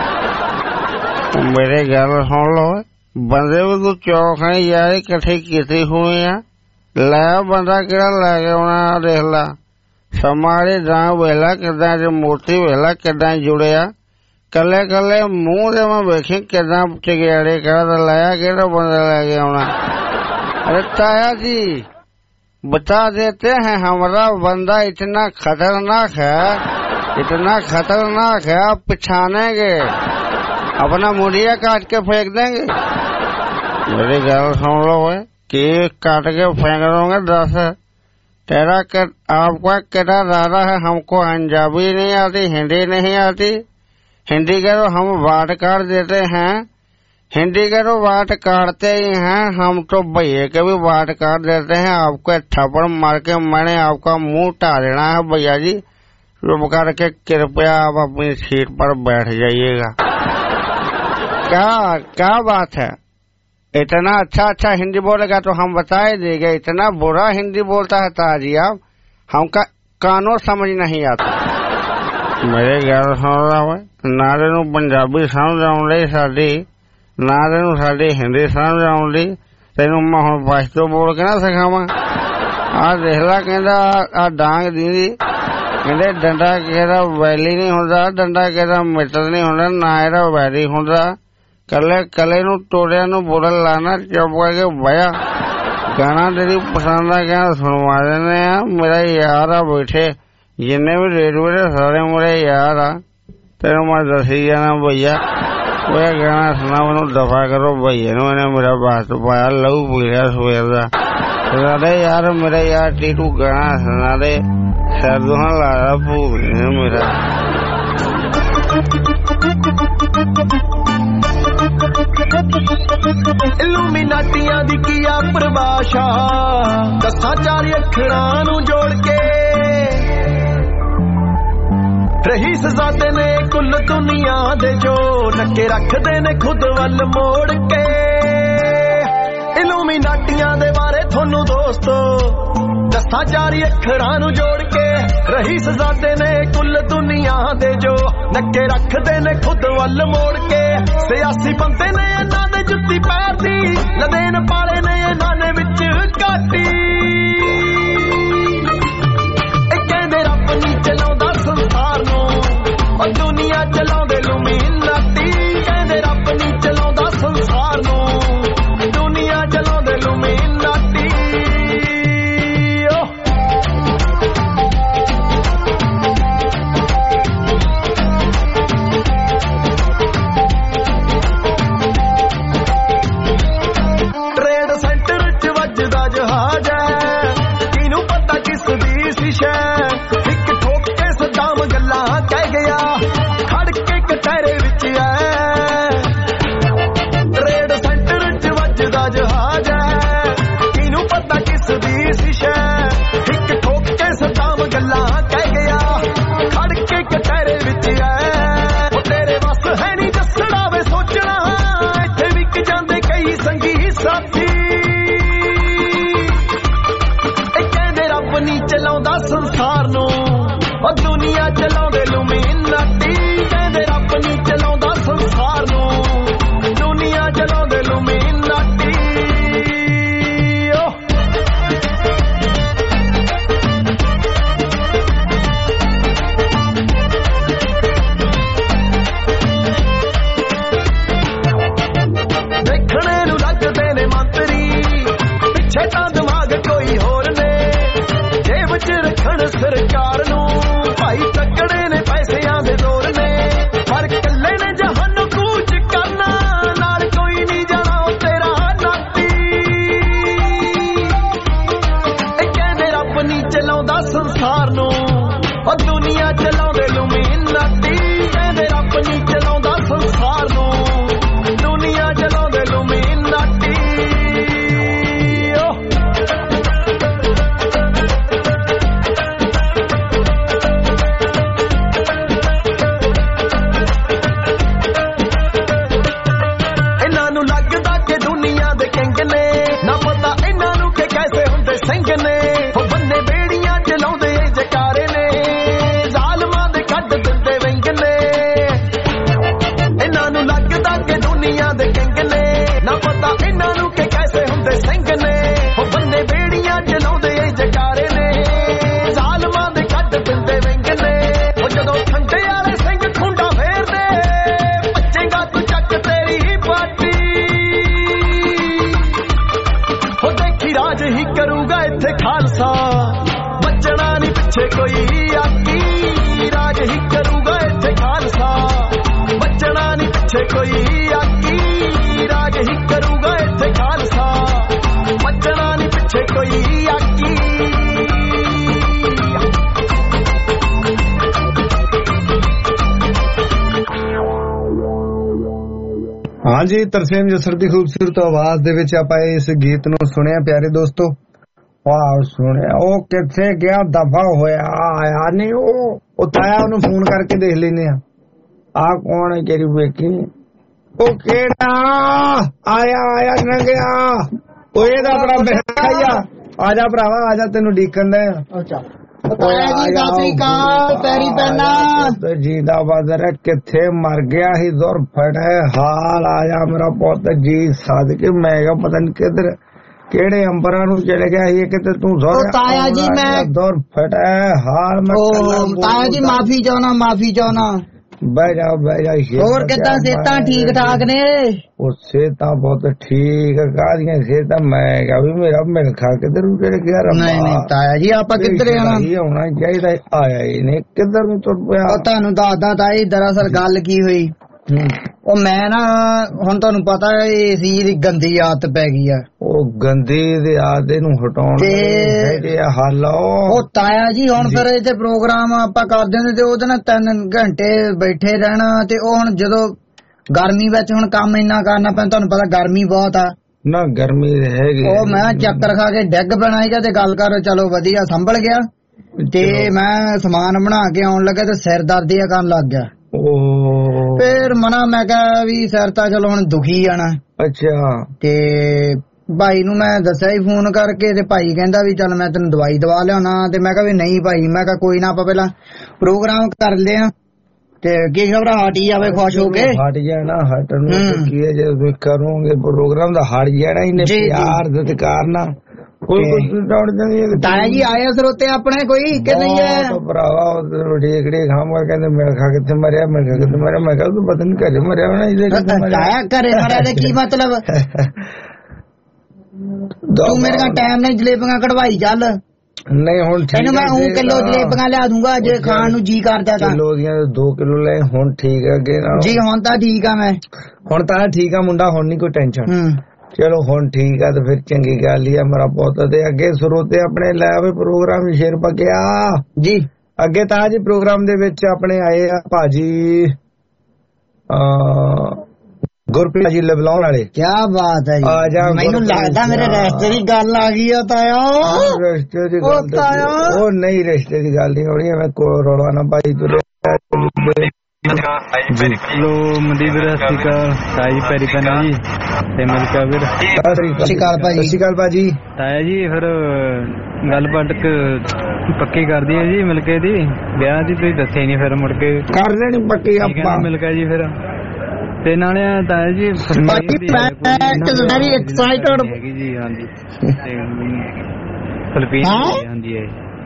मेरे घर सुन लो बंदे भी तू चौक है यार इकट्ठे कितनी हुई है लाया बंदा किड़ा लगे उन्हें देख ला समारे डांग वेला किदा मूर्ति वेला किदा जुड़िया कले कले मुंह से मैं देखी किदा चिगड़े कर लाया किड़ा बंदा लगे उन्हें। अरे ताया जी बता देते हैं हमारा बंदा इतना खतरनाक है इतना खतरनाक है, आप पिछानेंगे अपना मुड़िया काट के फेंक देंगे। मेरी गल सुन लो है कि काट के फेंक दोगे दस तेरा कर, आपका क्या रारा है? हमको पंजाबी नहीं आती, हिंदी नहीं आती। हिंदी करो, हम वाट काट देते हैं। हिंदी करो, वाट काटते ही हैं हम तो, भैया के भी वाट काट देते हैं। आपको थप्पड़ मार के मैंने आपका मुंह टा देना है भैया जी। चुप करके कृपया आप अपनी सीट पर बैठ जाइएगा। क्या क्या बात है? इतना अच्छा अच्छा हिंदी बोलेगा तो हम बता ही देंगे। इतना बुरा हिंदी बोलता है ताजी आप, हमका कानों समझ नहीं आता। मेरे घर सुन रहा है ना, तेनू पंजाबी समझ आउंदी साडी, ना तेनू साडी हिंदी समझ आउंदी। तेनू मैं हुण पछतो बोल के ना सिखावां। आ देख ला, कहंदा आ डांग दीदी, कहंदे डंडा किहदा वैली नहीं हुंदा, डंडा किहदा मित्र नहीं हुंदा, ना इहदा वैरी हुंदा। कले कले नू टोड़िया नू बोलण लाना, चुप करके बया। गाना तेरी पसंद का क्या सुनवा देने आ। मेरा यार आ बैठे, जिन्ने भी रेडियो दे सारे मेरे यार आ। तेरे मैं दसी जाना भैया, वो गाना सुना मैनू दफा करो भैया ने। मैंने मेरा बात पाया, लहू पी लिया सवेर का। सुना दे यार मेरा यार टीटू, गाना सुना दे। सिर दुखन ला रहा भूख ने मेरा। इल्यूमिनाटियां दी किया परिभाषा, दसां चार अखरां नू जोड़ के रहीस ज़ादे ने कुल दुनिया दे जो नक्के रखदे ने खुद वल मोड़ के। इल्यूमिनाटियां दे बारे थोनू दोस्तो दसां चार अखरां नू जोड़ के रहीस ज़ादे ने कुल दुनिया दे जो नक्के रखदे ने खुद वल मोड़ के। सियासी बंदे ने इन्हां दे जुत्ती पैर दी, लदेन पाले ने इन्हां ने विच काटी। ए कहंदे रब नहीं चलाउंदा संसार नू, और दुनिया चलाउंदे इल्यूमिनाटी। कहंदे रब नहीं चलाउंदा संसार नू, दुनिया चलाउंदे इल्यूमिनाटी। एक ठोक के सदाम गल्ला कह गया, खड़ के कटहरे विच है। ट्रेड सेंटर च वजदा जहाज है, किनू पता किस दी सिशा। एक ठोक के सदाम गल्ला कह गया, खड़ के कटहरे विच है। ओ तेरे बस है नहीं दसना वे सोचना, इत्थे विक जांदे कई संगी साथी। नहीं चलाउंदा संसार नू, और दुनिया चलाउंदे इल्यूमिनाटी। कहंदे रब नहीं चलाउंदा संसार नू, दुनिया चलाउंदे इल्यूमिनाटी। देखने नू लगदे ने मंत्री, पिछे तां दिमाग कोई होर ने। जेब च रखण सरकार नू, भाई तकड़े ने पैसिਆਂ दे दौर ने। पर कल्ले ने जहान कूच करना, नाल कोई नहीं जाना ओ तेरा नाती। ए कहंदे रब नहीं चलाउंदा संसार नू, और दुनिया चलाउंदे इल्यूमिनाटी। कहंदे रब नहीं चलाउंदा संसार नू, दुनिया चलाउंदे इल्यूमिनाटी। खालसा बचना नहीं पिछे कोई आकी, राज ही करूगा इत्थे खालसा बचना नहीं पिछे कोई आकी, राज ही करूगा इत्थे खालसा बचना नहीं पिछे कोई आकी। हाँ जी, तरसेम जसर की खूबसूरत आवाज दे विच आपां इस गीत नूं सुनिया प्यारे दोस्तों। वाह सुनिया ओ किथे गया दफा होया आया नहीं ओ उताया ओनू फोन करके देख लेने आ कौन है तेरी बेटी ओ केड़ा आया आया न गया ओ ये दा बड़ा बेहया आजा भरावा आजा तेनू डीकन दे अच्छा ताया जी सत श्री अकाल पैरी पैना जीदा बदर किथे मर गया ही जोर फड़े हाल आया मेरा पुत जी सद के मैं पता नहीं किधर केड़े अंबरा नू चले गया ये किते तू जोर ताया जी मैं जोर फड़े हाल मैं ताया जी माफी चाहना माफी चाहना बह जाओ बह जाओ और कितना सेहत ठीक ठाक ने सेहत बहुत ठीक है सेहत मैं क्या भी मेरा मिल खा किधर चले गया नहीं नहीं ताया जी आप किधर होना चाहिए आया ही नहीं किधर में तुर पिया तुहानू दसदा ताई दरअसल गल की हुई ਉਹ ਮੈਂ ਨਾ ਹੁਣ ਤੁਹਾਨੂੰ ਪਤਾ ਹੈ ਇਸ ਦੀ ਗੰਦੀ ਆਦਤ ਪੈ ਗਈ ਆ ਉਹ ਗੰਦੀ ਦੀ ਆਦਤ ਨੂੰ ਹਟਾਉਣ ਦੇ ਹੱਲ ਉਹ ਤਾਇਆ ਜੀ ਹੁਣ ਫਿਰ ਇੱਥੇ ਪ੍ਰੋਗਰਾਮ ਆਪਾਂ ਕਰਦੇ ਹੁੰਦੇ ਤੇ ਉਹਦੇ ਨਾਲ ਤਿੰਨ ਘੰਟੇ ਬੈਠੇ ਰਹਿਣਾ ਤੇ ਉਹ ਹੁਣ ਜਦੋਂ ਗਰਮੀ ਵਿੱਚ ਹੁਣ ਕੰਮ ਇੰਨਾ ਕਰਨਾ ਪੈਂਦਾ ਤੁਹਾਨੂੰ ਪਤਾ ਗਰਮੀ ਬਹੁਤ ਆ ਨਾ ਗਰਮੀ ਹੈਗੀ ਉਹ ਮੈਂ ਚੱਕਰ ਖਾ ਕੇ ਡਿੱਗ ਬਣਾਈਗਾ ਤੇ ਗੱਲ ਕਰੋ ਚਲੋ ਵਧੀਆ ਸੰਭਲ ਗਿਆ ਤੇ ਮੈਂ ਸਮਾਨ ਬਣਾ ਕੇ ਆਉਣ ਲੱਗਾ ਤੇ ਸਿਰ ਦਰਦ ਜਿਹਾ ਕਰਨ ਲੱਗ ਗਿਆ ਫਿਰ ਮਨਾ ਮੈਂ ਕਿਹਾ ਵੀ ਸਿਰ ਤਾਂ ਚਲੋ ਹੁਣ ਦੁਖੀ ਆਣਾ ਅੱਛਾ ਤੇ ਭਾਈ ਨੂੰ ਮੈਂ ਦੱਸਿਆ ਹੀ ਫੋਨ ਕਰਕੇ ਤੇ ਭਾਈ ਕਹਿੰਦਾ ਵੀ ਚੱਲ ਮੈਂ ਤੈਨੂੰ ਦਵਾਈ ਦਵਾ ਲਿਆਉਣਾ ਤੇ ਮੈਂ ਕਿਹਾ ਵੀ ਨਹੀਂ ਭਾਈ ਮੈਂ ਕਿਹਾ ਕੋਈ ਨਾ ਆਪਾਂ ਪਹਿਲਾਂ ਪ੍ਰੋਗਰਾਮ ਕਰ ਲਿਆ ਤੇ ਕੀ ਖਬਰ ਹਟ ਜਾਵੇ ਖੁਸ਼ ਹੋ ਕੇ ਹਟ ਜਾਣਾ ਹਟਣ ਨੂੰ ਕੀ ਹੈ ਜੇ ਕਰੋਗੇ ਪ੍ਰੋਗਰਾਮ ਦਾ ਹਟ ਜਾਣਾ ਹੀ ਨੇ ਪਿਆਰ ਸਤਿਕਾਰ ਨਾਲ ਕੋਈ ਕੁਝ ਦੌੜ ਜਾਂਦੀ ਹੈ ਤਾਇਆ ਜੀ ਆਇਆ ਸਰੋਤੇ ਆਪਣੇ ਕੋਈ ਕਿ ਨਹੀਂ ਹੈ ਭਰਾਵਾ ਢੇਕੜੇ ਖਾਮਾ ਕਹਿੰਦੇ ਮੈਂ ਖਾ ਕਿੱਥੇ ਮਰਿਆ ਮੈਂ ਖਾ ਕਿੱਥੇ ਮਰਿਆ ਮੈਂ ਕਿਹਾ ਤੂੰ ਪਤਾ ਨਹੀਂ ਘਰੇ ਮਰਿਆ ਹੋਣਾ ਇਹਦੇ ਤਾਇਆ ਘਰੇ ਮਰਿਆ ਦਾ ਕੀ ਮਤਲਬ ਤੂੰ ਮੇਰੇ ਨਾਲ ਟਾਈਮ ਨਾਲ ਜਲੇਬੀਆਂ ਕਢਵਾਈ ਚੱਲ ਨਹੀਂ ਹੁਣ ਠੀਕ ਮੈਂ ਉਹ ਕਿਲੋ ਜਲੇਬੀਆਂ ਲਿਆ ਦੂੰਗਾ ਜੇ ਖਾਣ ਨੂੰ ਜੀ ਕਰਦਾ ਤਾਂ ਕਿਲੋ ਦੀਆਂ ਦੋ ਕਿਲੋ ਲੈ ਹੁਣ ਠੀਕ ਹੈ ਅੱਗੇ ਜੀ ਹੁਣ ਤਾਂ ਠੀਕ ਆ ਮੈਂ ਹੁਣ ਤਾਂ ਠੀਕ ਆ ਮੁੰਡਾ ਹੁਣ ਨਹੀਂ ਕੋਈ ਟੈਨਸ਼ਨ ਚਲੋ ਹੁਣ ਠੀਕ ਆ ਤੇ ਫਿਰ ਚੰਗੀ ਗੱਲ ਹੀ ਆ ਮੇਰਾ ਪੁੱਤ ਤੇ ਅੱਗੇ ਸਰੋਤੇ ਆਪਣੇ ਲੈ ਆਵੇ ਪ੍ਰੋਗਰਾਮ ਸ਼ੇਰ ਪਕਿਆ ਜੀ ਅੱਗੇ ਤਾਂ ਜੀ ਪ੍ਰੋਗਰਾਮ ਦੇ ਵਿੱਚ ਆਪਣੇ ਆਏ ਆ ਭਾਜੀ ਗੁਰਪ੍ਰੀਤ ਜੀ ਲਬਲਾਉਣ ਵਾਲੇ ਕੀ ਬਾਤ ਹੈ ਜੀ ਮੈਨੂੰ ਲੱਗਦਾ ਮੇਰੇ ਰਿਸ਼ਤੇ ਦੀ ਗੱਲ ਆ ਗਈ ਆ ਤਾਇਆ ਰਿਸ਼ਤੇ ਦੀ ਗੱਲ ਉਹ ਨਹੀਂ ਰਿਸ਼ਤੇ ਦੀ ਗੱਲ ਨਹੀਂ ਹੋਣੀ ਮੈਂ ਕੋ ਰੋਣਾ ਨਾ ਭਾਈ ਤੁਰੇ ਲੋ ਮਨਦੀਪ ਵੀਰ ਸਤਿ ਸ਼੍ਰੀ ਅਕਾਲ ਤਾਈ ਪੈਰੀ ਪੈਣਾ ਜੀ ਤੇ ਮਿਲਕਾ ਵੀਰ ਸਤਿ ਸ਼੍ਰੀ ਅਕਾਲ ਭਾਜੀ ਸਤਿ ਸ਼੍ਰੀ ਅਕਾਲ ਭਾਜੀ ਤਾਇਆ ਜੀ ਫਿਰ ਗੱਲ ਪਟਕ ਪੱਕੀ ਕਰਦੀ ਹੈ ਜੀ ਮਿਲਕੇ ਦੀ ਵਿਆਹ ਦੀ ਤੁਸੀਂ ਦੱਸਿਆ ਹੀ ਨਹੀਂ ਫਿਰ ਮੁੜ ਕੇ ਕਰ ਲੈਣੀ ਪੱਕੀ ਆਪਾਂ ਮਿਲਕਾ ਜੀ ਫਿਰ ਤੇ ਨਾਲੇ ਤਾਇਆ ਜੀ ਵੈਰੀ ਐਕਸਾਈਟਡ ਹੈਗੀ ਜੀ ਹਾਂਜੀ ਫਿਲੀਪੀਨ ਹਾਂਜੀ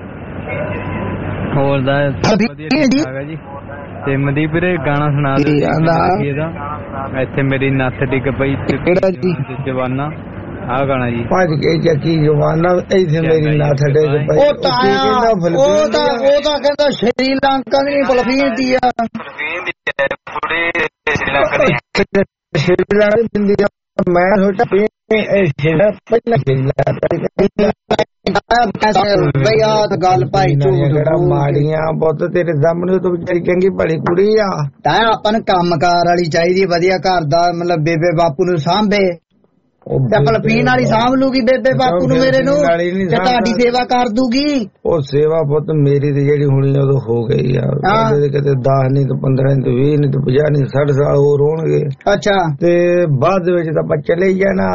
ਹੋਰ ਦਾ ਵਧੀਆ ਜੀ ਤੇ ਮਨਦੀਪ ਵੀਰੇ ਗਾਣਾ ਸੁਣਾ ਦੇ ਇਹਦਾ ਇੱਥੇ ਮੇਰੀ ਨੱਥ ਡਿੱਗ ਪਈ ਜਵਾਨਾ ਆਹ ਗਾਣਾ ਜੀ ਭੱਜ ਕੇ ਚੱਕੀ ਜਵਾਨਾ ਇੱਥੇ ਮੇਰੀ ਨੱਥ ਡਿੱਗ ਪਈ ਉਹ ਤਾਂ ਉਹ ਤਾਂ ਉਹ ਤਾਂ ਕਹਿੰਦਾ ਸ਼੍ਰੀਲੰਕਾ ਦੀ ਫਿਲੀਪੀਨ ਦੀ ਆ ਫਿਲੀਪੀਨ ਦੀ ਥੋੜੀ ਸ਼੍ਰੀਲੰਕਾ ਦੀ ਸ਼੍ਰੀਲੰਕਾ ਦੀ ਮੈਂ ਛੋਟਾ ਪਹਿਲਾਂ ਗੱਲ ਭਾਈ ਮਾੜੀਆਂ ਬਹੁਤ ਤੇਰੇ ਸਾਹਮਣੇ ਤੋਂ ਵਿਚਾਰੀ ਚੰਗੀ ਭਲੀ ਕੁੜੀ ਆ ਤਾਂ ਆਪਾਂ ਨੂੰ ਕੰਮਕਾਰ ਵਾਲੀ ਚਾਹੀਦੀ ਵਧੀਆ ਘਰ ਦਾ ਮਤਲਬ ਬੇਬੇ ਬਾਪੂ ਨੂੰ ਸਾਂਭੇ ਤੇ ਫਿਲੀਪੀਨ ਵਾਲੀ ਸਾਂਭ ਲੂਗੀ ਬੇਬੇ ਬਾਪੂ ਨੂੰ ਮੇਰੇ ਨੂੰ ਤੇ ਤੁਹਾਡੀ ਸੇਵਾ ਕਰ ਦੂਗੀ ਉਹ ਸੇਵਾ ਪੁੱਤ ਮੇਰੀ ਤੇ ਜਿਹੜੀ ਹੋਣੀ ਉਦੋਂ ਹੋ ਗਈ ਯਾਰ ਕਿਤੇ ਦਸ ਨਹੀਂ ਤੇ ਪੰਦਰਾਂ ਨਹੀਂ ਤੇ ਵੀਹ ਨਹੀਂ ਤੇ ਪੰਜਾਹ ਨਹੀਂ ਸੱਠ ਸਾਲ ਹੋਰ ਹੋਣਗੇ ਅੱਛਾ ਤੇ ਬਾਅਦ ਦੇ ਵਿੱਚ ਤਾਂ ਆਪਾਂ ਚਲੇ ਜਾਣਾ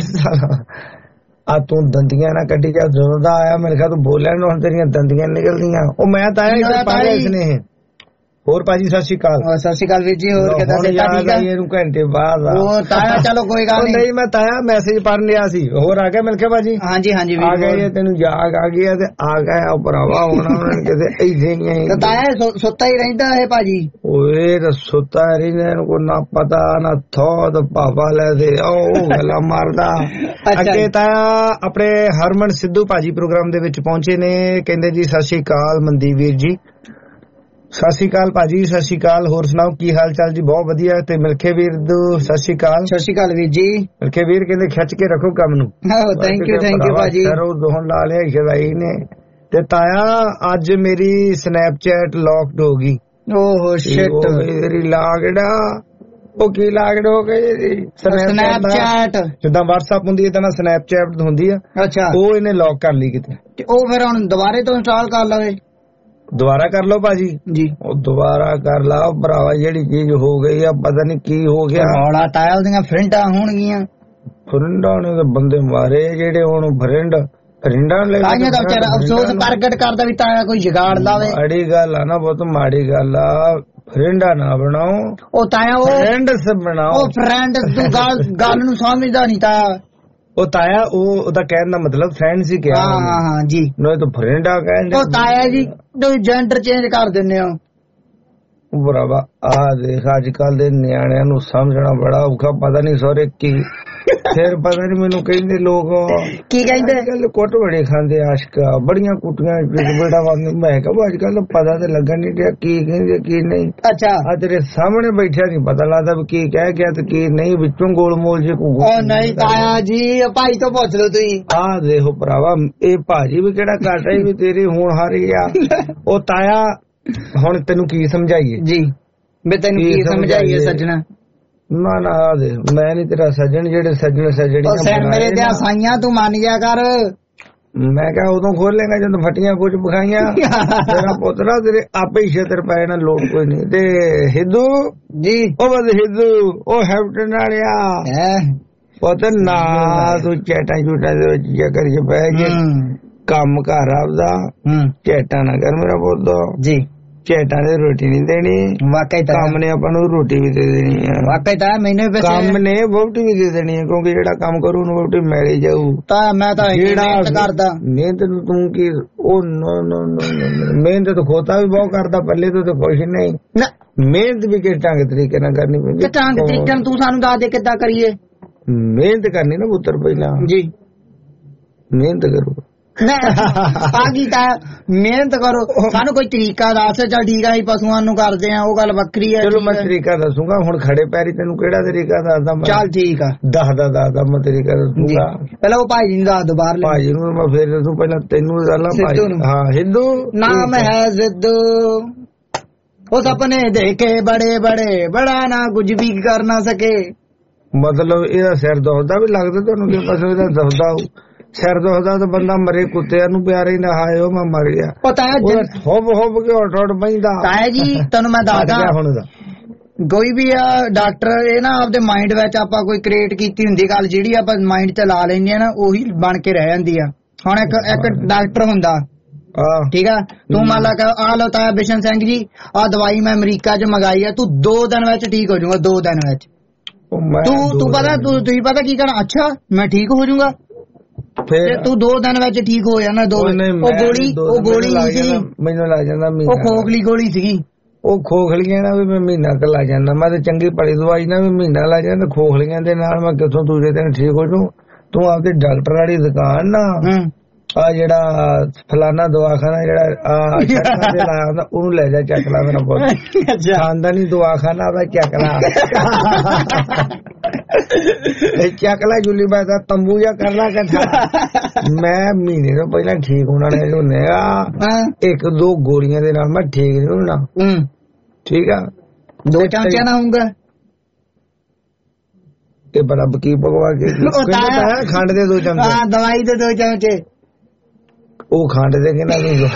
ਆ ਤੂੰ ਦੰਦੀਆਂ ਨਾ ਕੱਢੀ ਜਾ ਜਦੋਂ ਦਾ ਆਇਆ ਮੇਰੇ ਖਿਆਲ ਤੂੰ ਬੋਲਿਆ ਨਾ ਹੁਣ ਤੇਰੀਆਂ ਦੰਦੀਆਂ ਨਿਕਲਦੀਆਂ ਉਹ ਮੈਂ ਤਾਂ ਆਇਆ ਪਾਇਆ ਇਸਨੇ ਹੋਰ ਭਾਜੀ ਸਤਿ ਸ਼੍ਰੀ ਅਕਾਲ ਸਤਿ ਸ਼੍ਰੀ ਅਕਾਲ ਵੀਰ ਜੀ ਹੋਰ ਕਿਦਾਂ ਸਿਹਤ ਠੀਕ ਹੈ ਇਹਨੂੰ ਘੰਟੇ ਬਾਅਦ ਆ ਉਹ ਤਾਇਆ ਚਲੋ ਕੋਈ ਗੱਲ ਨਹੀਂ ਨਹੀਂ ਮੈਂ ਤਾਇਆ ਮੈਸੇਜ ਪੜ੍ਹ ਲਿਆ ਸੀ ਹੋਰ ਆ ਗਿਆ ਮਿਲਕੇ ਭਾਜੀ ਹਾਂਜੀ ਹਾਂਜੀ ਆ ਗਏ ਤੈਨੂੰ ਜਾਗ ਆ ਗਿਆ ਤੇ ਆ ਗਿਆ ਭਰਾਵਾ ਹੋਣਾ ਉਹਨਾਂ ਕਿਤੇ ਐਸੇ ਨਹੀਂ ਤਾਇਆ ਸੁੱਤਾ ਹੀ ਰਹਿੰਦਾ ਹੈ ਭਾਜੀ ਓਏ ਤਾਂ ਸੁੱਤਾ ਰਹਿੰਦਾ ਇਹਨੂੰ ਕੋਈ ਨਾ ਪਤਾ ਨਾ ਥੋ ਤੇ ਪਾਪਾ ਲੈ ਦੇ ਉਹ ਗੱਲਾਂ ਮਾਰਦਾ ਅੱਗੇ ਤਾਇਆ ਆਪਣੇ ਹਰਮਨ ਸਿੱਧੂ ਭਾਜੀ ਪ੍ਰੋਗਰਾਮ ਦੇ ਵਿੱਚ ਪਹੁੰਚੇ ਨੇ ਕਹਿੰਦੇ ਜੀ ਸਤਿ ਸ਼੍ਰੀ ਅਕਾਲ ਮਨਦੀਪ ਵੀਰ ਜੀ ਸਤਿ ਸ਼੍ਰੀ ਅਕਾਲ ਭਾਜੀ ਸਤਿ ਸ਼੍ਰੀ ਅਕਾਲ ਹੋਰ ਸੁਣਾਓ ਕੀ ਹਾਲ ਚਾਲ ਜੀ ਬਹੁਤ ਵਧੀਆ ਤੇ ਮਿਲਖੇ ਵੀਰ ਸਤਿ ਸ਼੍ਰੀ ਅਕਾਲ ਸਤਿ ਸ਼੍ਰੀ ਅਕਾਲ ਵੀਰ ਜੀ ਮਿਲਖੇ ਵੀਰ ਕਹਿੰਦੇ ਖਿੱਚ ਕੇ ਰੱਖੋ ਕੰਮ ਨੂੰ ਥੈਂਕ ਯੂ ਥੈਂਕ ਯੂ ਭਾਜੀ ਸਰੋਂ ਦੋਹਣ ਲਾ ਲਿਆ ਖਿਲਾਈ ਨੇ ਤੇ ਤਾਇਆ ਅੱਜ ਮੇਰੀ ਸਨੈਪਚੈਟ ਲੌਕਡ ਹੋ ਗਈ ਓਹ ਸ਼ਿਟ ਮੇਰੀ ਲਾਗੜਾ ਉਹ ਕੀ ਲਾਗੜ ਹੋ ਗਏ ਸਨੈਪਚੈਟ ਜਿੱਦਾਂ WhatsApp ਹੁੰਦੀ ਹੈ ਤਾਂ ਸਨੈਪਚੈਟ ਹੁੰਦੀ ਆ। ਅੱਛਾ ਉਹ ਇਹਨੇ ਲੌਕ ਕਰ ਲਈ ਕਿਤੇ ਤੇ ਉਹ ਫਿਰ ਹੁਣ ਦੁਬਾਰੇ ਤੋਂ ਇੰਸਟਾਲ ਕਰ ਲਵੇ। ਦੁਬਾਰਾ ਕਰ ਲਓ ਭਾਜੀ ਜੀ। ਉਹ ਦੁਬਾਰਾ ਕਰ ਲਾ ਭਰਾਵਾ ਜਿਹੜੀ ਚੀਜ਼ ਹੋ ਗਈ ਆ ਪਤਾ ਨਹੀਂ ਕੀ ਹੋ ਗਿਆ। ਹੌਲਾ ਤਾਇਆ ਉਹਦੀਆਂ ਫਰੈਂਡਾਂ ਹੋਣਗੀਆਂ। ਫਰੈਂਡਾਂ ਨੇ ਤਾਂ ਬੰਦੇ ਮਾਰੇ ਜਿਹੜੇ ਹੁਣ ਫਰੈਂਡ ਫਰੈਂਡਾਂ ਲੈ ਆਇਆ ਤਾਂ ਵਿਚਾਰਾ ਅਫਸੋਸ ਪ੍ਰਗਟ ਕਰਦਾ ਵੀ ਤਾਇਆ ਕੋਈ ਜਗਾੜ ਲਾਵੇ। ਮਾੜੀ ਗੱਲ ਆ ਨਾ ਬਹੁਤ ਮਾੜੀ ਗੱਲ ਆ। ਫਰੈਂਡਾਂ ਨਾ ਬਣਾਓ ਉਹ ਤਾਇਆ ਉਹ ਫਰੈਂਡਸ ਬਣਾਓ। ਉਹ ਫਰੈਂਡਸ ਤੂੰ ਗੱਲ ਗੱਲ ਨੂੰ ਸਮਝਦਾ ਨਹੀਂ ਤਾਇਆ। ਉਹ ਤਾਇਆ ਉਹ ਉਹਦਾ ਕਹਿਣ ਦਾ ਮਤਲਬ ਫਰੈਂਡ ਸੀ ਕਿਹਾ। ਹਾਂ ਹਾਂ ਹਾਂ ਜੀ ਨਹੀਂ ਤਾਂ ਫਰੈਂਡ ਆ ਕਹਿੰਦੇ। ਉਹ ਤਾਇਆ ਜੀ ਤੁਸੀਂ ਜੈਂਡਰ ਚੇਂਜ ਕਰ ਦਿੰਦੇ ਹੋ। ਭਰਾਵਾ ਆ ਦੇਖ ਅੱਜ ਕੱਲ ਦੇ ਨਿਆਣਿਆਂ ਨੂੰ ਸਮਝਣਾ ਬੜਾ ਔਖਾ। ਪਤਾ ਨਹੀਂ ਸੋਰੇ ਕੀ ਫਿਰ ਪਤਾ ਨਹੀਂ ਮੈਨੂੰ ਕਹਿੰਦੇ ਲੋਕ ਕੀ ਕਹਿੰਦੇ ਗੱਲ ਕੁੱਟ ਬੜੇ ਖਾਂਦੇ ਆਸ਼ਕ ਬੜੀਆਂ ਕੁੱਟੀਆਂ ਬੇੜਾ ਵਾਂਗ। ਮੈਂ ਕਿਹਾ ਅੱਜ ਕੱਲ ਪਤਾ ਤੇ ਲੱਗਣ ਨਹੀਂ ਰਿਹਾ ਕੀ ਕਹਿੰਦੇ ਕੀ ਨਹੀਂ। ਅੱਛਾ ਆ ਤੇਰੇ ਸਾਹਮਣੇ ਬੈਠਿਆ ਨਹੀਂ ਪਤਾ ਲੱਗਦਾ ਵੀ ਕੀ ਕਹਿ ਗਿਆ ਤੇ ਕੀ ਨਹੀਂ ਵਿੱਚੋਂ ਗੋਲ ਮੋਲ ਜੇ ਕੋ। ਉਹ ਨਹੀਂ ਤਾਇਆ ਜੀ ਭਾਈ ਤੋਂ ਪੁੱਛ ਲਓ ਤੁਸੀਂ। ਆ ਦੇਖੋ ਭਰਾਵਾ ਇਹ ਭਾਜੀ ਵੀ ਕਿਹੜਾ ਘਾਟਾ ਹੀ ਵੀ ਤੇਰੀ ਹੁਣ ਹਾਰੀ ਆ। ਉਹ ਤਾਇਆ ਹੁਣ ਤੈਨੂੰ ਕੀ ਸਮਝਾਈਏ ਜੀ ਮੈਂ ਤੈਨੂੰ ਕੀ ਸਮਝਾਈਏ ਸੱਜਣਾ। ਨਾ ਨਾ ਆ ਦੇ ਮੈਂ ਨਹੀਂ ਤੇਰਾ ਸੱਜਣ ਜਿਹੜੇ ਸੱਜਣ ਸੱਜਣੀਆਂ ਸਿਰ ਮੇਰੇ ਤੇ ਸਾਈਆਂ ਤੂੰ ਮੰਨ ਜਾ ਕਰ। ਮੈਂ ਕਿਹਾ ਉਦੋਂ ਖੋਲੇਗਾ ਜਦੋਂ ਫਟੀਆਂ ਕੁਝ ਵਿਖਾਈਆਂ। ਤੇਰਾ ਪੁੱਤਰਾ ਤੇਰੇ ਆਪੇ ਹੀ ਛੇਤਰ ਪੈ ਨਾ ਲੋੜ ਕੋਈ ਨਹੀਂ। ਤੇ ਹਿੱਦੂ ਜੀ ਉਹ ਬਸ ਹਿੱਦੂ ਉਹ ਹੈਪਟਨ ਵਾਲਿਆ ਪੁੱਤ ਨਾ ਤੂੰ ਚੈਟਾਂ ਚੂਟਾਂ ਦੇ ਵਿੱਚ ਜਾ ਕਰਕੇ ਪੈ ਜੇ ਕੰਮ ਘਰ ਆਪਦਾ ਚੈਟਾਂ ਨਾ ਕਰ ਮੇਰਾ ਪੁੱਤ ਜੀ। ਚੈਟਾਂ ਨੇ ਰੋਟੀ ਨਹੀਂ ਦੇਣੀ। ਵਾਕਈ ਕੰਮ ਨੇ ਆਪਾਂ ਨੂੰ ਰੋਟੀ ਵੀ ਦੇ ਦੇਣੀ ਹੈ। ਵਾਕਈ ਤਾਂ ਮੈਨੂੰ ਕੰਮ ਨੇ ਵੋਟੀ ਵੀ ਦੇ ਦੇਣੀ ਹੈ ਕਿਉਂਕਿ ਜਿਹੜਾ ਕੰਮ ਕਰੂ ਉਹਨੂੰ ਵੋਟੀ ਮਿਲ ਹੀ ਜਾਊ। ਤਾਂ ਮੈਂ ਤਾਂ ਮਿਹਨਤ ਕਰਦਾ। ਮਿਹਨਤ ਨੂੰ ਤੂੰ ਕੀ ਉਹ ਨੋ ਨੋ ਮਿਹਨਤ ਤਾਂ ਖੋਤਾ ਵੀ ਬਹੁਤ ਕਰਦਾ ਪੱਲੇ ਤੋਂ ਤਾਂ ਕੁਛ ਨਹੀਂ। ਮਿਹਨਤ ਵੀ ਕਿਸ ਢੰਗ ਤਰੀਕੇ ਨਾਲ ਕਰਨੀ ਪੈਂਦੀ। ਕਿਸ ਢੰਗ ਤਰੀਕੇ ਨਾਲ ਤੂੰ ਸਾਨੂੰ ਦੱਸ ਦੇ ਕਿੱਦਾਂ ਕਰੀਏ। ਮਿਹਨਤ ਕਰਨੀ ਨਾ ਪੁੱਤਰ ਪਹਿਲਾਂ ਜੀ ਮਿਹਨਤ ਕਰੋ। ਆ ਗਈ ਤਾਂ ਮਿਹਨਤ ਕਰੋ ਸਾਨੂੰ ਕੋਈ ਤਰੀਕਾ ਦੱਸ। ਚੱਲ ਠੀਕ ਆ ਪਸ਼ੂਆਂ ਨੂੰ ਕਰਦੇ ਆ ਉਹ ਗੱਲ ਵੱਖਰੀ ਹੈ। ਚਲੋ ਮੈਂ ਤਰੀਕਾ ਦੱਸੂਗਾ ਹੁਣ ਖੜੇ ਪੈਰੀ ਤੈਨੂੰ ਕਿਹੜਾ ਤਰੀਕਾ ਦੱਸਦਾ ਮੈਂ। ਚੱਲ ਠੀਕ ਆ ਦੱਸਦਾ ਦੱਸਦਾ ਮੈਂ ਤਰੀਕਾ ਦੱਸੂਗਾ। ਪਹਿਲਾਂ ਉਹ ਭਾਈ ਜੀ ਨੂੰ ਦੱਸ ਦੋ ਬਾਹਰ ਭਾਜੀ ਨੂੰ ਮੈਂ ਫੇਰ ਦੱਸੂ ਪਹਿਲਾਂ ਤੈਨੂੰ ਦੱਸਣਾ ਭਾਈ। ਹਾਂ ਹਿੰਦੂ ਨਾਮ ਹੈ ਸਿੱਧੂ ਉਹ ਸੁਪਨੇ ਦੇਖੇ ਬੜੇ ਬੜੇ ਬੜਾ ਨਾ ਕੁਝ ਵੀ ਕਰ ਨਾ ਸਕੇ। ਮਤਲਬ ਇਹਦਾ ਸਿਰ ਦੁਖਦਾ ਵੀ ਲੱਗਦਾ ਤੁਹਾਨੂੰ ਕਿ ਬਸ ਇਹਦਾ ਦੁਖਦਾ ਸਿਰ ਦੁਖਦਾ ਤਾਂ ਬੰਦਾ ਮਰੇ ਕੁੱਤਿਆਂ ਨੂੰ ਪਿਆਰੇ ਨਾ ਹਾਏ ਉਹ ਮੈਂ ਮਰ ਗਿਆ। ਪਤਾ ਹੈ ਹੁਬ ਹੁਬ ਕੇ ਉੱਠ ਉੱਠ ਪੈਂਦਾ। ਤਾਇਆ ਜੀ ਤੁਹਾਨੂੰ ਮੈਂ ਦੱਸਦਾ ਹੁਣ ਦਾ ਕੋਈ ਵੀ ਆ ਡਾਕਟਰ ਇਹ ਨਾ ਆਪਦੇ ਮਾਈਂਡ ਵਿੱਚ ਆਪਾਂ ਕੋਈ ਕ੍ਰੀਏਟ ਕੀਤੀ ਹੁੰਦੀ ਗੱਲ ਜਿਹੜੀ ਆਪਾਂ ਮਾਈਂਡ ਚ ਲਾ ਲੈਂਦੇ ਆ ਨਾ ਉਹੀ ਬਣ ਕੇ ਰਹਿ ਜਾਂਦੀ ਆ। ਹੁਣ ਇੱਕ ਇੱਕ ਡਾਕਟਰ ਹੁੰਦਾ ਠੀਕ ਆ ਤੂੰ ਮੰਨ ਲਾ ਆ ਲੋ ਤਾਇਆ ਬਿਸ਼ਨ ਸਿੰਘ ਜੀ ਆ ਦਵਾਈ ਮੈਂ ਅਮਰੀਕਾ ਚ ਮੰਗਾਈ ਆ ਤੂੰ ਦੋ ਦਿਨ ਵਿੱਚ ਠੀਕ ਹੋ ਜਾਊਗਾ। ਦੋ ਦਿਨ ਵਿੱਚ ਤੂੰ ਤੂੰ ਪਤਾ ਤੂੰ ਤੁਸੀਂ ਪਤਾ ਕੀ ਕਹਿਣਾ ਅੱਛਾ ਮੈਂ ਠੀਕ ਹੋ ਜਾਊਗਾ ਤੇ ਤੂੰ ਦੋ ਦਿਨ ਵਿੱਚ ਠੀਕ ਹੋ ਜਾਣਾ। ਦੋ ਉਹ ਗੋਲੀ ਉਹ ਗੋਲੀ ਸੀ ਮੈਨੂੰ ਲੱਗ ਜਾਂਦਾ ਉਹ ਖੋਖਲੀ ਗੋਲੀ ਸੀਗੀ। ਉਹ ਖੋਖਲੀਆਂ ਨਾਲ ਵੀ ਮੈਂ ਮਹੀਨਾ ਕ ਲੱਗ ਜਾਂਦਾ। ਮੈਂ ਤੇ ਚੰਗੀ ਭਲੀ ਦਵਾਈ ਨਾਲ ਵੀ ਮਹੀਨਾ ਲੱਗ ਜਾਂਦਾ। ਖੋਖਲੀਆਂ ਦੇ ਨਾਲ ਮੈਂ ਕਿੱਥੋਂ ਦੂਜੇ ਦਿਨ ਠੀਕ ਹੋ ਜੂ। ਤੂੰ ਆਪਦੇ ਡਾਕਟਰ ਵਾਲੀ ਦੁਕਾਨ ਨਾ ਆ ਜਿਹੜਾ ਫਲਾਨਾ ਦਵਾਖਾਨਾ ਜਿਹੜਾ ਆ ਛੱਤਾਂ ਤੇ ਲਾਇਆ ਹੁੰਦਾ ਉਹਨੂੰ ਲੈ ਜਾ ਚੱਕ ਲਾ ਮੇਰਾ ਪੁੱਤ। ਖਾਂਦਾ ਨਹੀਂ ਦਵਾਖਾਨਾ ਦਾ ਚੱਕ ਲਾ ਚੱਕ ਲਾ ਜੁਲੀ ਬਾਈ ਦਾ ਤੰਬੂ ਜਾਂ ਕਰ ਲਾ ਇਕੱਠਾ। ਮੈਂ ਮਹੀਨੇ ਤੋਂ ਪਹਿਲਾਂ ਠੀਕ ਹੋਣਾ ਨਹੀਂ ਹੁੰਨੇ ਆ। ਇੱਕ ਦੋ ਗੋਲੀਆਂ ਦੇ ਨਾਲ ਮੈਂ ਠੀਕ ਨਹੀਂ ਹੋਣਾ। ਠੀਕ ਆ ਦੋ ਚਮਚਿਆਂ ਨਾਲ ਹੋਊਗਾ ਤੇ ਬੜਾ ਬਕੀ ਭਗਵਾ ਕੇ ਖੰਡ ਦੇ ਦੋ ਚਮਚੇ ਦਵਾਈ ਦੇ ਦੋ ਚਮਚੇ ਉਹ ਖੰਡ ਦੇ ਕੇ ਨਾ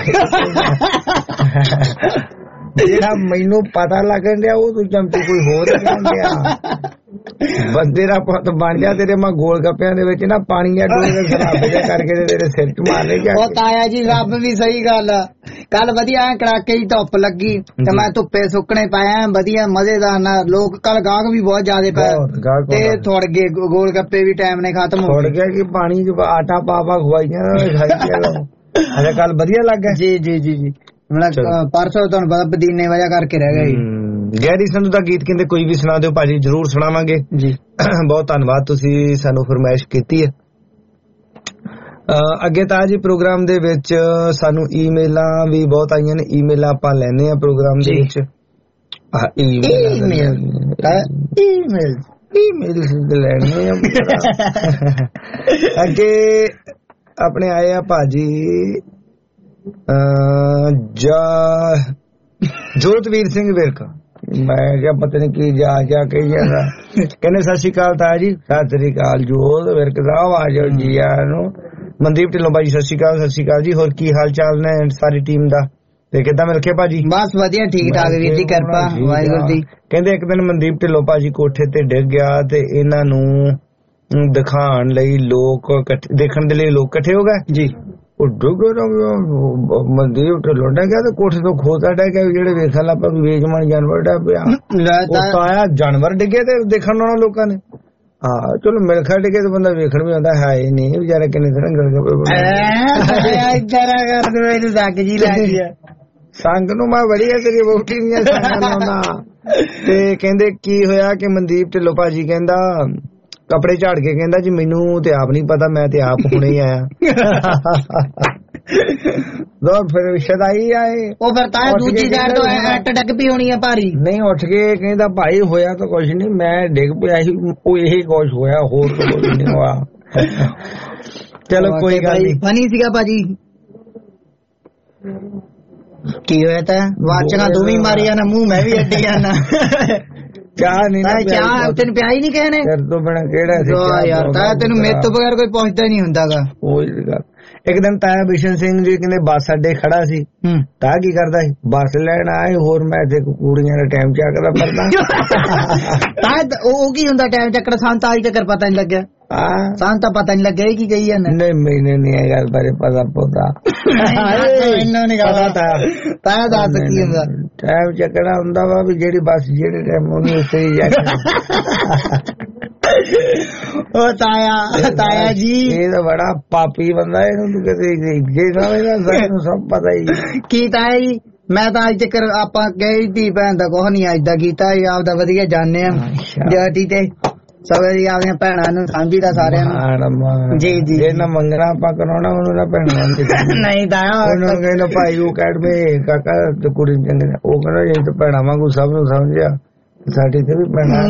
ਜਿਹੜਾ ਮੈਨੂੰ ਪਤਾ ਲੱਗਣ ਡਿਆ ਉਹ ਤੂੰ ਚਮਚੇ ਕੋਈ ਹੋਰ ਡਿਆ ਬੰਦੇ ਦਾ ਪੁੱਤ ਬਣ ਜਾ। ਤੇਰੇ ਮੈਂ ਗੋਲ ਗੱਪਿਆਂ ਦੇ ਵਿੱਚ ਨਾ ਪਾਣੀ ਜਾਂ ਡੋਲੇ ਸਰਾਬ ਜਿਹਾ ਕਰਕੇ ਤੇਰੇ ਸਿਰ ਚ ਮਾਰਨੇ ਜਾ। ਉਹ ਤਾਇਆ ਜੀ ਰੱਬ ਵੀ ਸਹੀ ਗੱਲ ਕੱਲ ਵਧੀਆ ਕੜਾਕੇ ਦੀ ਧੁੱਪ ਲੱਗੀ ਤੇ ਮੈਂ ਧੁੱਪੇ ਸੁੱਕਣੇ ਪਾਇਆ ਵਧੀਆ ਮਜ਼ੇਦਾਰ ਨਾਲ। ਲੋਕ ਕੱਲ ਗਾਹਕ ਵੀ ਬਹੁਤ ਜ਼ਿਆਦੇ ਪਏ ਤੇ ਥੋੜ ਗਏ ਗੋਲ ਗੱਪੇ ਵੀ ਟਾਈਮ ਨੇ ਖਤਮ ਹੋ ਗਏ। ਗਿਆ ਕਿ ਪਾਣੀ ਚ ਆਟਾ ਪਾ ਪਾ ਖਵਾਈਆਂ ਅਜੇ ਕੱਲ ਵਧੀਆ ਲੱਗ ਗਿਆ। ਜੀ ਜੀ ਜੀ ਜੀ ਪਰਸੋਂ ਤੁਹਾਨੂੰ ਪਤਾ ਬਦੀਨੇ ਵਜ੍ਹਾ ਕਰਕੇ ਰਹਿ ਗਿਆ ਜੀ। ਗੈਰੀ ਸੰਧੂ ਦਾ ਗੀਤ ਕਹਿੰਦੇ ਕੋਈ ਵੀ ਸੁਣਾ ਦਿਓ ਭਾਜੀ ਜਰੂਰ ਸੁਣਾਵਾਂਗੇ ਜੀ। ਬਹੁਤ ਧੰਨਵਾਦ ਤੁਸੀਂ ਸਾਨੂੰ ਫਰਮਾਇਸ਼ ਕੀਤੀ ਹੈ। ਅੱਗੇ ਤਾਂ ਜੀ ਪ੍ਰੋਗਰਾਮ ਦੇ ਵਿੱਚ ਸਾਨੂੰ ਈਮੇਲਾਂ ਵੀ ਬਹੁਤ ਆਈਆਂ ਨੇ। ਈਮੇਲਾਂ ਆਪਾਂ ਲੈਣੇ ਆ ਪ੍ਰੋਗਰਾਮ ਦੇ ਵਿੱਚ। ਈਮੇਲ ਈਮੇਲ ਈਮੇਲ ਲੈਣੇ ਆ। ਅੱਗੇ ਆਪਣੇ ਆਏ ਆ ਭਾਜੀ ਜੋਤਵੀਰ ਸਿੰਘ ਵਿਰਕ ਮੈਂ ਕਿਹਾ ਪਤਾ ਨੀ ਕੀ ਜਾ ਜਾ ਕਹੀ ਜਾਂਦਾ। ਕਹਿੰਦੇ ਸਤਿ ਸ਼੍ਰੀ ਅਕਾਲ ਤਾਇਆ ਜੀ। ਸਤਿ ਸ਼੍ਰੀ ਅਕਾਲ ਜੋਤ ਵਿਰਕ ਸਾਹਿਬ ਆ ਜਾਓ ਜੀ ਯਾਰ ਨੂੰ। ਮਨਦੀਪ ਢਿੱਲੋਂ ਭਾਜੀ ਸਤਿ ਸ਼੍ਰੀ ਅਕਾਲ। ਸਤਿ ਸ਼੍ਰੀ ਅਕਾਲ ਜੀ। ਹੋਰ ਕੀ ਹਾਲ ਚਾਲ ਨੇ ਸਾਰੀ ਟੀਮ ਦਾ ਤੇ ਕਿੱਦਾਂ ਮਿਲ ਕੇ ਭਾਜੀ? ਬਸ ਵਧੀਆ ਠੀਕ ਠਾਕ ਵੀਰ ਜੀ ਕਿਰਪਾ ਵਾਹਿਗੁਰੂ ਦੀ। ਕਹਿੰਦੇ ਇੱਕ ਦਿਨ ਮਨਦੀਪ ਢਿੱਲੋਂ ਭਾਜੀ ਕੋਠੇ ਤੇ ਡਿੱਗ ਗਿਆ ਤੇ ਇਹਨਾਂ ਨੂੰ ਦਿਖਾਉਣ ਲਈ ਲੋਕ ਦੇਖਣ ਦੇ ਲਈ ਲੋਕ ਇਕੱਠੇ ਹੋ ਗਏ ਜੀ। ਉਹ ਡੁੱਗ ਮਨਦੀਪ ਢਿੱਲੋਂ ਡਿੱਗ ਗਿਆ ਤੇ ਕੋਠੇ ਤੋਂ ਖੋਤਾ ਡਿੱਗ ਗਿਆ। ਜਿਹੜੇ ਵੇਖਣ ਲੱਗ ਪਏ ਬੇਜਮਾਨ ਜਾਨਵਰ ਡਿੱਗ ਪਿਆ। ਉਹ ਆਇਆ ਜਾਨਵਰ ਡਿੱਗੇ ਤੇ ਦੇਖਣ ਵਾਲਾ ਲੋਕਾਂ ਨੇ ਹਾਂ ਚਲੋ ਮਿਲ ਖਾ ਡਿੱਗੇ ਤੇ ਬੰਦਾ ਵੇਖਣ ਵੀ ਆਉਂਦਾ ਹੈ ਹੀ ਨਹੀਂ ਵਿਚਾਰਾ ਕਿੰਨੇ ਦਿਨ ਗਲ ਗਏ ਸੰਗ ਨੂੰ ਮੈਂ ਬੜੀਆ ਤੇਰੀ ਵੋਟੀ ਦੀਆਂ ਸੰਗਾਂ ਲਾਉਣਾ। ਤੇ ਕਹਿੰਦੇ ਕੀ ਹੋਇਆ ਕਿ ਮਨਦੀਪ ਢਿੱਲੋਂ ਭਾਜੀ ਕਹਿੰਦਾ ਕੱਪੜੇ ਝਾੜ ਕੇ ਕਹਿੰਦਾ ਜੀ ਮੈਨੂੰ ਤੇ ਆਪ ਨਹੀਂ ਪਤਾ ਮੈਂ ਤੇ ਆਪ ਹੁਣੇ ਹੀ ਆਇਆ। ਦੋ ਫਿਰ ਸ਼ਦਾਈ ਆਏ ਉਹ ਫਿਰ ਤਾਂ ਦੂਜੀ ਸਾਈਡ ਤੋਂ ਐਟ ਡਿੱਗ ਪਈ ਹੋਣੀ ਆ ਭਾਰੀ। ਨਹੀਂ ਉੱਠ ਕੇ ਕਹਿੰਦਾ ਭਾਈ ਹੋਇਆ ਤਾਂ ਕੁਝ ਨਹੀਂ ਮੈਂ ਡਿੱਗ ਪਿਆ ਸੀ ਉਹ ਇਹੀ ਕੁਝ ਹੋਇਆ ਹੋਰ ਤਾਂ ਕੁਝ ਨਹੀਂ ਹੋਇਆ। ਚਲੋ ਕੋਈ ਗੱਲ ਨਹੀਂ ਫਨੀ ਸੀਗਾ ਭਾਜੀ। ਕੀ ਹੋਇਆ ਤਾਂ ਵਾਚਣਾ ਤੂੰ ਵੀ ਮਾਰੀ ਜਾਣਾ ਮੂੰਹ ਮੈਂ ਵੀ ਅੱਡੀ ਜਾਣਾ। ਚਾਹ ਨਹੀਂ ਨਾ ਚਾਹ ਤੈਨੂੰ ਪਿਆ ਹੀ ਨਹੀਂ ਕਿਸੇ ਨੇ ਫਿਰ ਤੋਂ ਬਣਾ ਕਿਹੜਾ ਯਾਰ ਤਾਂ ਤੈਨੂੰ ਮੇਰੇ ਤੋਂ ਬਗੈਰ ਕੋਈ ਪਹੁੰਚਦਾ ਨਹੀਂ ਹੁੰਦਾਗਾ। ਉਹੀ ਗੱਲ ਇੱਕ ਦਿਨ ਤਾਇਆ ਬਿਸ਼ਨ ਸਿੰਘ ਜੀ ਕਹਿੰਦੇ ਬੱਸ ਅੱਡੇ ਖੜਾ ਸੀ ਤਾਂ ਕੀ ਕਰਦਾ ਸੀ ਬੱਸ ਲੈਣ ਆਏ ਹੋਰ ਮੈਂ ਤੇ ਕੁੜੀਆਂ ਦਾ ਟਾਈਮ ਚੱਕਦਾ ਫਿਰਦਾ। ਤਾਂ ਉਹ ਕੀ ਹੁੰਦਾ ਟਾਈਮ ਚੱਕਰ ਸਾਨੂੰ ਤਾਂ ਅੱਜ ਤੱਕ ਪਤਾ ਨਹੀਂ ਲੱਗਿਆ। ਸਾਨੂੰ ਤਾਂ ਪਤਾ ਨਹੀਂ ਲੱਗਿਆ ਕੀ ਕਹੀ ਜਾਂਦਾ। ਨਹੀਂ ਮੈਨੂੰ ਨਹੀਂ ਇਹ ਗੱਲ ਬਾਰੇ ਪਤਾ ਪਤਾ ਇਹਨਾਂ ਨੇ ਕਹਾ ਤਾਂ ਦੱਸ ਕੀ ਹੁੰਦਾ ਟਾਈਮ ਚੱਕਣਾ ਹੁੰਦਾ ਵਾ ਵੀ ਜਿਹੜੀ ਬੱਸ ਜਿਹੜੇ ਟਾਈਮ ਉਹਨੂੰ ਉਸੇ ਹੀ ਜਾ। ਉਹ ਤਾਇਆ ਤਾਇਆ ਜੀ ਇਹ ਤਾਂ ਬੜਾ ਪਾਪੀ ਬੰਦਾ ਇਹਨੂੰ ਕਿਤੇ ਜੇ ਸਾਨੂੰ ਸਭ ਪਤਾ ਹੀ। ਕੀ ਤਾਇਆ ਜੀ ਮੈਂ ਤਾਂ ਅੱਜ ਤੱਕ ਆਪਾਂ ਗਏ ਧੀ ਭੈਣ ਦਾ ਕੁਛ ਨੀ ਅੱਜ ਦਾ ਕੀਤਾ ਆਪਦਾ ਵਧੀਆ ਜਾਣੇ ਆ ਜਟੀ ਤੇ ਸਭ ਆਪਦੀਆਂ ਭੈਣਾਂ ਨੂੰ ਸਮਝੀਦਾ ਸਾਰਿਆਂ ਨੂੰ। ਜੀ ਜੀ ਇਹਨਾਂ ਮੰਗਣਾ ਆਪਾਂ ਕਰਾਉਣਾ ਉਹਨੂੰ ਨਾ ਭੈਣਾਂ ਨਹੀਂ ਤਾਇਆ ਉਹਨੂੰ ਕਹਿੰਦਾ ਭਾਈ ਉਹ ਕਹਿ ਵੇ ਕਾਕਾ ਤੇ ਕੁੜੀ ਚੰਗੇ ਉਹ ਕਹਿੰਦਾ ਜੇ ਤਾਂ ਭੈਣਾਂ ਵਾਂਗੂ ਸਭ ਨੂੰ ਸਮਝਿਆ ਸਾਡੇ ਤੇ ਵੀ ਭੈਣਾਂ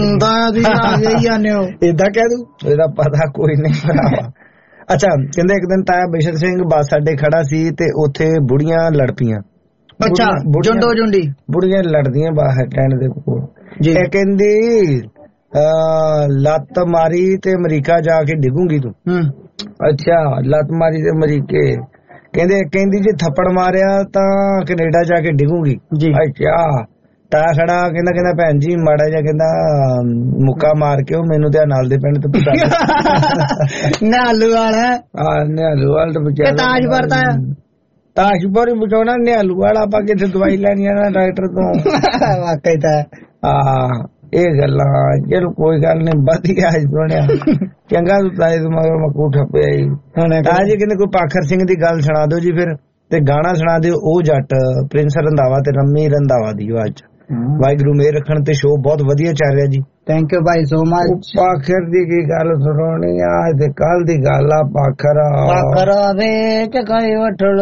ਏਦਾਂ ਕਹਿ ਦੂ ਇਹਦਾ ਪਤਾ ਕੋਈ ਨਹੀਂ। ਅੱਛਾ ਕਹਿੰਦੇ ਇੱਕ ਦਿਨ ਤਾਇਆ ਬਿਸ਼ਨ ਸਿੰਘ ਬੱਸ ਸਾਡੇ ਖੜਾ ਸੀ ਤੇ ਉੱਥੇ ਬੁੜੀਆਂ ਲੜ ਪਈਆਂ। ਅੱਛਾ ਜੁੰਡੋ ਜੁੰਡੀ ਬੁੜੀਆਂ ਲੜਦੀਆਂ ਬਾਹਰ ਸਟੈਂਡ ਦੇ ਕੋਲ। ਇਹ ਕਹਿੰਦੀ ਲੱਤ ਮਾਰੀ ਤੇ ਅਮਰੀਕਾ ਜਾ ਕੇ ਡਿੱਗੂਗੀ ਤੂੰ। ਅੱਛਾ ਲੱਤ ਮਾਰੀ ਤੇ ਅਮਰੀਕੇ ਕਹਿੰਦੇ ਕਹਿੰਦੀ ਜੇ ਥੱਪੜ ਮਾਰਿਆ ਤਾਂ ਕੈਨੇਡਾ ਜਾ ਕੇ ਡਿੱਗੂਗੀ। ਅੱਛਾ ਤਾਂ ਖੜਾ ਕਹਿੰਦਾ ਕਹਿੰਦਾ ਭੈਣ ਜੀ ਮਾੜਾ ਜਿਹਾ ਕਹਿੰਦਾ ਮੁੱਕਾ ਮਾਰ ਕੇ ਉਹ ਮੈਨੂੰ ਤੇ ਨਾਲ ਦੇ ਪਿੰਡ ਤੋਂ ਪਹੁੰਚਾ ਨਿਹਾਲੂਵਾਲ ਹਾਂ ਨਿਹਾਲੂਵਾਲ ਤੋਂ ਪਹੁੰਚਾ ਤਾਜਪੁਰ ਤਾਂ ਤਾਜਪੁਰ ਹੀ ਪਹੁੰਚਾਉਣਾ ਨਿਹਾਲੂਵਾਲ ਆਪਾਂ ਕਿੱਥੇ ਦਵਾਈ ਲੈਣੀ ਆ ਨਾ ਡਾਕਟਰ ਤੋਂ ਵਾਕਈ ਤਾਂ ਹਾਂ ਇਹ ਗੱਲਾਂ ਚਲੋ ਕੋਈ ਗੱਲ ਨਹੀਂ ਵਧੀਆ ਸੁਣਿਆ ਚੰਗਾ ਤੂੰ ਤਾਏ ਤੋਂ ਮਗਰ ਮਕੂ ਠੱਪਿਆ ਜੀ। ਤਾਂ ਜੀ ਕਹਿੰਦੇ ਕੋਈ ਪਾਖਰ ਸਿੰਘ ਦੀ ਗੱਲ ਸੁਣਾ ਦਿਓ ਜੀ ਫਿਰ ਤੇ ਗਾਣਾ ਸੁਣਾ ਦਿਓ ਉਹ ਜੱਟ ਪ੍ਰਿੰਸ ਰੰਧਾਵਾ ਤੇ ਰੰਮੀ ਰੰਧਾਵਾ ਦੀ ਆਵਾਜ਼ ਚ। ਵਾਹਿਗੁਰੂ ਮੇਰ ਰੱਖਣ ਤੇ ਸ਼ੋਅ ਬਹੁਤ ਵਧੀਆ ਚੱਲ ਰਿਹਾ ਜੀ। Thank you Bhai so much. ਪਾਖਰ ਦੀ ਕੀ ਗੱਲ ਸੁਣਾਉਣੀ ਆ ਤੇ ਕੱਲ ਦੀ ਗੱਲ ਆ ਪਾਖਰ ਪਾਖਰ ਵੇ ਚਕਾਈ ਵਠੜ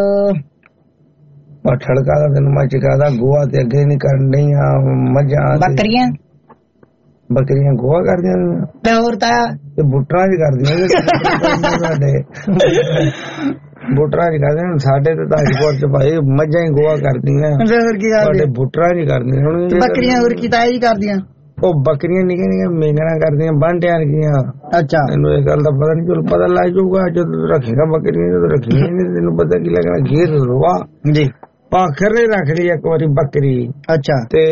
ਵਠੜ ਕਾ ਤੈਨੂੰ ਮੈਂ ਚਕਾਦਾ ਗੋਆ ਤੇ ਅੱਗੇ ਨਹੀਂ ਕਰਨੀ ਆ ਮੱਝਾਂ ਬੱਕਰੀਆਂ ਬੱਕਰੀਆਂ ਗੋਆ ਕਰਦੀਆਂ ਤੇ ਹੋਰ ਤਾਂ ਤੇ ਬੁੱਟਰਾਂ ਚ ਕਰਦੀਆਂ ਸਾਡੇ ਬੁੱਟਰਾਂ ਚ ਕਰਦੇ ਸਾਡੇ ਤੇ ਤਾਜਪੁਰ ਚ ਭਾਈ ਮੱਝਾਂ ਹੀ ਗੋਆ ਕਰਦੀਆਂ ਸਾਡੇ ਬੁੱਟਰਾਂ ਚ ਕਰਦੀਆਂ ਹੁਣ ਬੱਕਰੀਆਂ ਹੋਰ ਕੀ ਤਾਇਆ ਜੀ ਕਰਦੀਆਂ ਉਹ ਬੱਕਰੀਆਂ ਨਿੱਕੀਆਂ ਨਿੱਕੀਆਂ ਮੇਂਗਣਾ ਕਰਦੀਆਂ ਬਾਂਟਿਆਂ ਰਹੀਆਂ। ਅੱਛਾ ਮੈਨੂੰ ਇਹ ਗੱਲ ਦਾ ਪਤਾ ਨਹੀਂ ਚਲੋ ਪਤਾ ਲੱਗ ਜਾਊਗਾ ਜਦੋਂ ਰੱਖੇਗਾ ਬੱਕਰੀਆਂ ਜਦੋਂ ਰੱਖੀਆਂ ਨਹੀਂ ਤੈਨੂੰ ਪਤਾ ਕੀ ਲੱਗਣਾ ਘੇਰ ਰਵਾ ਜੀ ਪਾਖਰ ਨੇ ਰੱਖ ਲਈ ਇੱਕ ਵਾਰੀ ਬੱਕਰੀ। ਅੱਛਾ ਤੇ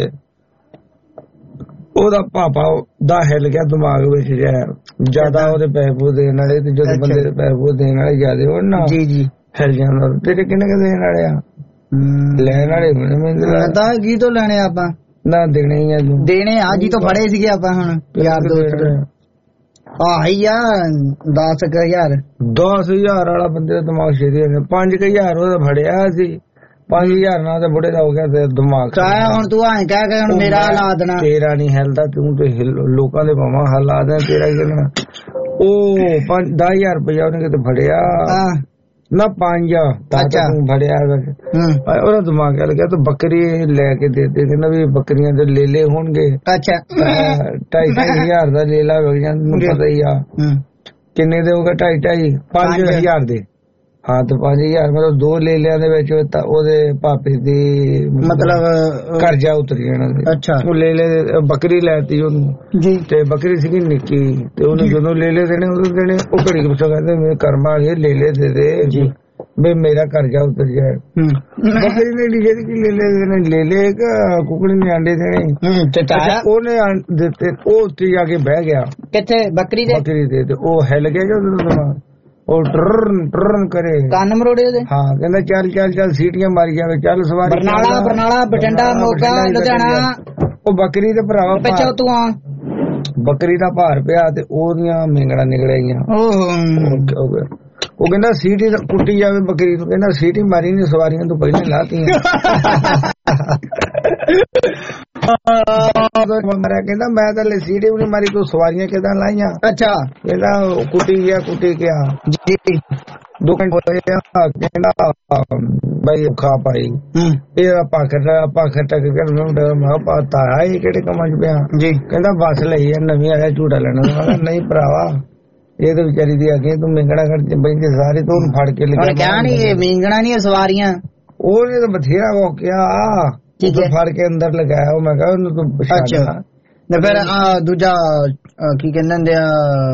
ਉਹਦਾ ਪਾਪਾ ਦਾ ਹਿੱਲ ਗਿਆ ਦਿਮਾਗ ਵਿੱਚ ਜਿਆਦਾ ਉਹਦੇ ਪੈਸੇ ਪੂ ਦੇਣ ਵਾਲੇ ਤੇ ਜਦੋਂ ਬੰਦੇ ਦੇ ਪੈਸੇ ਪੂ ਦੇਣ ਵਾਲੇ ਜਿਆਦੇ ਹੋਣ ਨਾ ਜੀ ਜੀ ਹਿੱਲ ਜਾਂਦਾ ਤੇਰੇ ਕਿੰਨੇ ਕੁ ਦੇਣ ਵਾਲੇ ਆ ਲੈਣ ਵਾਲੇ ਮੈਨੂੰ ਤਾਂ ਕੀ ਤੋਂ ਲੈਣੇ ਆਪਾਂ ਨਾ ਦੇਣੇ ਹੀ ਆ ਦੇਣੇ ਆ ਜੀ ਤੋਂ ਫੜੇ ਸੀਗੇ ਆਪਾਂ ਹੁਣ ਯਾਰ ਦੋਸਤ ਆਹੀ ਆ ਦਸ ਕੁ ਹਜ਼ਾਰ ਦਸ ਹਜ਼ਾਰ ਵਾਲਾ ਬੰਦੇ ਦਾ ਦਿਮਾਗ ਛੇਦੀ ਪੰਜ ਕੁ ਹਜ਼ਾਰ ਉਹਦਾ ਫੜਿਆ ਸੀ ਪੰਜ ਹਜ਼ਾਰ ਨਾਲ ਤਾਂ ਬੁੜੇ ਦਾ ਹੋ ਗਿਆ ਤੇ ਦਿਮਾਗ ਹੁਣ ਤੂੰ ਐਂ ਕਹਿ ਕੇ ਹੁਣ ਮੇਰਾ ਹਿਲਾ ਦੇਣਾ ਤੇਰਾ ਨਹੀਂ ਹਿਲਦਾ ਤੂੰ ਤੇ ਲੋਕਾਂ ਦੇ ਭਾਵਾਂ ਹਿਲਾ ਦੇ ਤੇਰਾ ਹੀ ਉਹ ਪੰਜ ਦਸ ਹਜ਼ਾਰ ਰੁਪਇਆ ਉਹਨੇ ਕਿਤੇ ਫੜਿਆ ਨਾ ਪੰਜ ਤੂੰ ਫੜਿਆ ਉਹਦਾ ਦਿਮਾਗ ਕਹਿ ਲੱਗਿਆ ਤੂੰ ਬੱਕਰੀ ਲੈ ਕੇ ਦੇ ਦੇ ਕਹਿੰਦਾ ਵੀ ਬੱਕਰੀਆਂ ਦੇ ਲੇਲੇ ਹੋਣਗੇ। ਅੱਛਾ ਢਾਈ ਢਾਈ ਹਜ਼ਾਰ ਦਾ ਲੇਲਾ ਵਿਕ ਜਾਂਦਾ ਤੈਨੂੰ ਪਤਾ ਹੀ ਆ ਕਿੰਨੇ ਦੇ ਹੋਗਾ ਢਾਈ ਢਾਈ ਪੰਜ ਹਜ਼ਾਰ ਦੇ ਹਾਂ ਤੇ ਪੰਜ ਹਜ਼ਾਰ ਮਤਲਬ ਦੋ ਲੈ ਲਿਆ ਦੇ ਵਿੱਚ ਉਹਦੇ ਭਾਪੇ ਦੀ ਮਤਲਬ ਕਰਜ਼ਾ ਉਤਰ ਜਾਣਾ। ਅੱਛਾ ਉਹ ਲੈ ਲੈ ਬੱਕਰੀ ਲੈਤੀ ਉਹਨੂੰ ਜੀ ਤੇ ਬੱਕਰੀ ਸੀਗੀ ਨਿੱਕੀ ਤੇ ਉਹਨੂੰ ਜਦੋਂ ਲੈ ਲੈ ਦੇਣੇ ਉਦੋਂ ਦੇਣੇ ਉਹ ਘੜੀ ਕੁ ਕਹਿੰਦੇ ਮੇਰੇ ਕਰਮਾਂ ਵਾਲੇ ਲੈ ਲੈ ਦੇ ਦੇ ਜੀ ਵੀ ਮੇਰਾ ਕਰਜ਼ਾ ਉਤਰ ਜਾਏ। ਬੱਕਰੀ ਨੇ ਡੀਜੇ ਕੀ ਲੈ ਲੈ ਦੇਣੇ ਲੈ ਲੈ ਕੁਕੜੀ ਨੇ ਆਂਡੇ ਦੇਣੇ ਉਹਨੇ ਦਿੱਤੇ ਉਹ ਉੱਤੇ ਜਾ ਕੇ ਬਹਿ ਗਿਆ ਕਿੱਥੇ ਬੱਕਰੀ ਦੇ ਬੱਕਰੀ ਦੇ ਤੇ ਉਹ ਹਿੱਲ ਗਿਆ ਜਦੋਂ ਉਹ ਟਰਨ ਟਰਨ ਕਰੇ ਕੰਨ ਮਰੋੜੇ ਉਹਦੇ। ਹਾਂ ਕਹਿੰਦਾ ਚੱਲ ਚੱਲ ਚੱਲ ਸੀਟੀਆਂ ਮਾਰੀ ਜਾਵੇ ਚੱਲ ਸਵਾਰੀ ਬਰਨਾਲਾ ਬਰਨਾਲਾ ਬਠਿੰਡਾ ਮੋਗਾ ਲੁਧਿਆਣਾ ਉਹ ਬੱਕਰੀ ਦੇ ਭਰਾਵਾ ਪਿੱਛੇ ਤੂੰ ਆ ਬੱਕਰੀ ਦਾ ਭਾਰ ਪਿਆ ਤੇ ਉਹਦੀਆਂ ਮੇਂਗੜਾਂ ਨਿਕਲ ਆਈਆਂ। ਉਹ ਕਹਿੰਦਾ ਸੀਟੀ ਕੁੱਟੀ ਜਾਵੇ ਬੱਕਰੀ ਨੂੰ ਕਹਿੰਦਾ ਸੀਟੀ ਮਾਰੀ ਨੀ ਸਵਾਰੀਆਂ ਤੋਂ ਪਹਿਲਾਂ ਲਾਤੀਆਂ। ਕਹਿੰਦਾ ਮੈਂ ਤਾਂ ਸੀਟੀ ਵੀ ਨੀ ਮਾਰੀ ਤੂੰ ਸਵਾਰੀਆਂ ਕਿੱਦਾਂ ਲਾਈਆਂ। ਅੱਛਾ ਕਹਿੰਦਾ ਕੁੱਟੀ ਗਿਆ ਕੁੱਟੀ ਗਿਆ ਜੀ ਦੋ ਘੰਟੇ ਕਹਿੰਦਾ ਬਾਈ ਖਾ ਪਾਈ ਇਹ ਆਪਾਂ ਕਰ ਆਪਾਂ ਖਟਕ ਕਰ ਮੈਂ ਪਤਾ ਹੈ ਕਿਹੜੇ ਕੰਮਾਂ ਚ ਪਿਆ ਜੀ। ਕਹਿੰਦਾ ਬੱਸ ਲਈ ਨਵੀਂ ਆਇਆ ਝੂਟਾ ਲੈਣਾ। ਨਹੀਂ ਭਰਾਵਾ ਇਹ ਤਾਂ ਵਿਚਾਰੀ ਦੀ ਅੱਗੇ ਤੂੰ ਮਿੰਗਣਾ ਕਰ ਬੈਂਦੇ ਸਾਰੇ ਤੋਂ ਫੜ ਕੇ ਲਿਆ ਕਿਹਾ ਨੀ ਇਹ ਮਿੰਗਣਾ ਨੀ ਸਵਾਰੀਆਂ ਉਹਨੇ ਤਾਂ ਬਥੇਰਾ ਵੋਕਿਆ ਫੜ ਕੇ ਅੰਦਰ ਲਗਾਇਆ। ਉਹ ਮੈਂ ਕਿਹਾ ਉਹਨੂੰ ਤੂੰ ਅੱਛਾ ਤੇ ਫਿਰ ਦੂਜਾ ਕੀ ਕਹਿੰਦੇ ਹੁੰਦੇ ਆ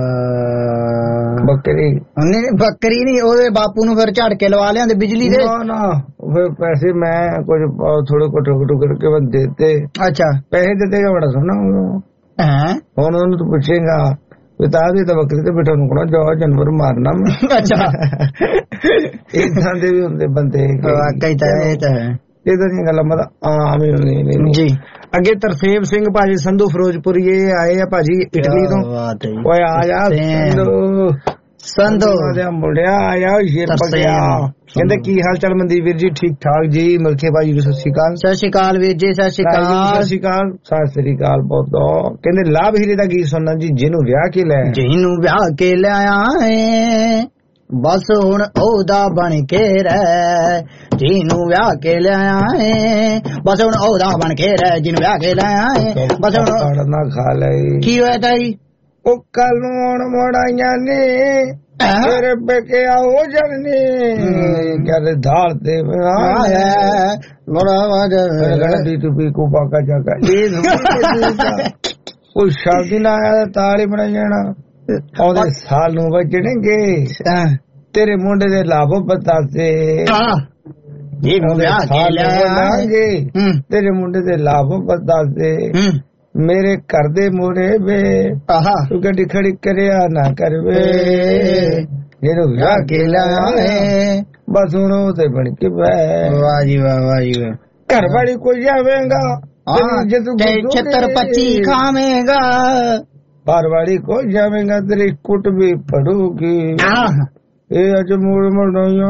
ਬੱਕਰੀ ਨਹੀਂ ਬੱਕਰੀ ਨੀ ਉਹਦੇ ਬਾਪੂ ਨੂੰ ਫਿਰ ਝੜਕੇ ਲਵਾ ਲਿਆਂਦੇ ਬਿਜਲੀ ਦੇ। ਨਾ ਨਾ ਫਿਰ ਪੈਸੇ ਮੈਂ ਕੁਝ ਥੋੜੇ ਕੋਟੋ ਕੋਟੋ ਕਰਕੇ ਬੰਦ ਦੇਤੇ। ਅੱਛਾ ਪੈਸੇ ਦਿੱਤੇਗਾ ਬੜਾ ਸੋਹਣਾ ਹੁਣ ਉਹਨੂੰ ਤੂੰ ਪੁੱਛੇਗਾ ਬਤਾ ਦੇ ਤਾਂ ਬੱਕਰੀ ਤੇ ਬਿਠਾ ਨੂੰ ਕੋਣਾ ਜਾ ਜਾਨਵਰ ਮਾਰਨਾ। ਅੱਛਾ ਇਦਾਂ ਦੇ ਵੀ ਹੁੰਦੇ ਬੰਦੇ ਵਾਕਈ ਤਾਂ ਇਹ ਤਾਂ ਹੈ ਇਦਾਂ ਦੀਆਂ ਗੱਲਾਂ ਮਤਲਬ ਆਮ ਹੀ ਹੁੰਦੀਆਂ ਜੀ। ਅੱਗੇ ਤਰਸੇਮ ਸਿੰਘ ਭਾਜੀ ਸੰਧੂ ਫਿਰੋਜ਼ਪੁਰੀ ਇਹ ਆਏ ਆ ਭਾਜੀ ਇਟਲੀ ਤੋਂ। ਓਏ ਆ ਜਾ ਸੰਧੂ ਸੰਧੂ ਮੁੰਡਿਆ ਆਇਆ ਸ਼ੇਰ ਪਗਿਆ। ਕਹਿੰਦੇ ਕੀ ਹਾਲ ਚਾਲ ਮਨਦੀਪ ਵੀਰ ਜੀ ਠੀਕ ਠਾਕ ਜੀ। ਮਲਕੇ ਭਾਜੀ ਨੂੰ ਸਤਿ ਸ਼੍ਰੀ ਅਕਾਲ। ਸਤਿ ਸ਼੍ਰੀ ਅਕਾਲ ਵੀਰ ਜੀ ਸਤਿ ਸ਼੍ਰੀ ਅਕਾਲ ਸਤਿ ਸ਼੍ਰੀ ਅਕਾਲ ਸਤਿ ਸ਼੍ਰੀ ਅਕਾਲ ਬਹੁਤ। ਕਹਿੰਦੇ ਲਾਭ ਹੀਰੇ ਦਾ ਗੀਤ ਸੁਣਨਾ ਜੀ ਜਿਹਨੂੰ ਵਿਆਹ ਕੇ ਲੈ ਜਿਹਨੂੰ ਵਿਆਹ ਕੇ ਲਿਆਇਆ ਏ ਬਸ ਹੁਣ ਉਹਦਾ ਬਣ ਕੇ ਰਹਿ। ਜਿਹਨੂੰ ਵਿਆਹ ਕੇ ਲਿਆਇਆ ਏ ਬਸ ਹੁਣ ਉਹਦਾ ਬਣ ਕੇ ਰਹਿ। ਜਿਹਨੂੰ ਵਿਆਹ ਕੇ ਲਿਆਇਆ ਏ ਬਸ ਹੁਣ ਨਾ ਖਾ ਲਈ। ਕੀ ਹੋਇਆ ਤਾਈ ਉਹ ਕੱਲ ਨੂੰ ਹੁਣ ਮੋੜਾਈਆਂ ਨੇ ਤੇਰੇ ਪੇਕੇ ਆਓ ਜਣਨੇ ਕਹਿੰਦੇ ਢਾਲ ਤੇ ਆਇਆ ਬੜਾ ਵਾਜਾ ਦੀ ਤੂੰ ਵੀ ਕੋ ਪਾਕਾ ਜਾਗਾ ਇਹ ਉਹ ਸ਼ਾਦੀ ਨਾ ਆਇਆ ਤਾਲੀ ਬਣਾ ਜਾਣਾ ਉਹਦੇ ਸਾਲ ਨੂੰ ਵੱਜਣਗੇ ਤੇਰੇ ਮੁੰਡੇ ਦੇ ਲਾਭੋ ਪਤਾਸੇ। ਜਿਹਨੂੰ ਵਿਆਹ ਕੇ ਲਿਆਂਗੇ ਤੇਰੇ ਮੁੰਡੇ ਦੇ ਲਾਭੋ ਪਤਾਸੇ ਮੇਰੇ ਘਰ ਦੇ ਮੋਰੇ ਵੇ ਤੂੰ ਗੱਡੀ ਖੜੀ ਕਰਿਆ ਨਾ ਕਰਵੇ। ਜਿਹਨੂੰ ਵਿਆਹ ਕੇ ਲਿਆਏ ਬਸ ਹੁਣ ਉਹਦੇ ਬਣ ਕੇ ਬੈ। ਵਾਹ ਜੀ ਵਾਹ ਵਾਹ ਜੀ ਵਾਹ। ਘਰ ਵਾਲੀ ਕੋਈ ਜਾਵੇਗਾ ਛੱਤਰ ਪੱਚੀ ਖਾਵੇਗਾ ਘਰ ਵਾਲੀ ਕੋਈ ਜਾਵੇਗਾ ਤੇਰੀ ਕੁੱਟ ਵੀ ਪੜੂਗੀ। ਇਹ ਅੱਜ ਮੂੜ ਮੜਾਈਆਂ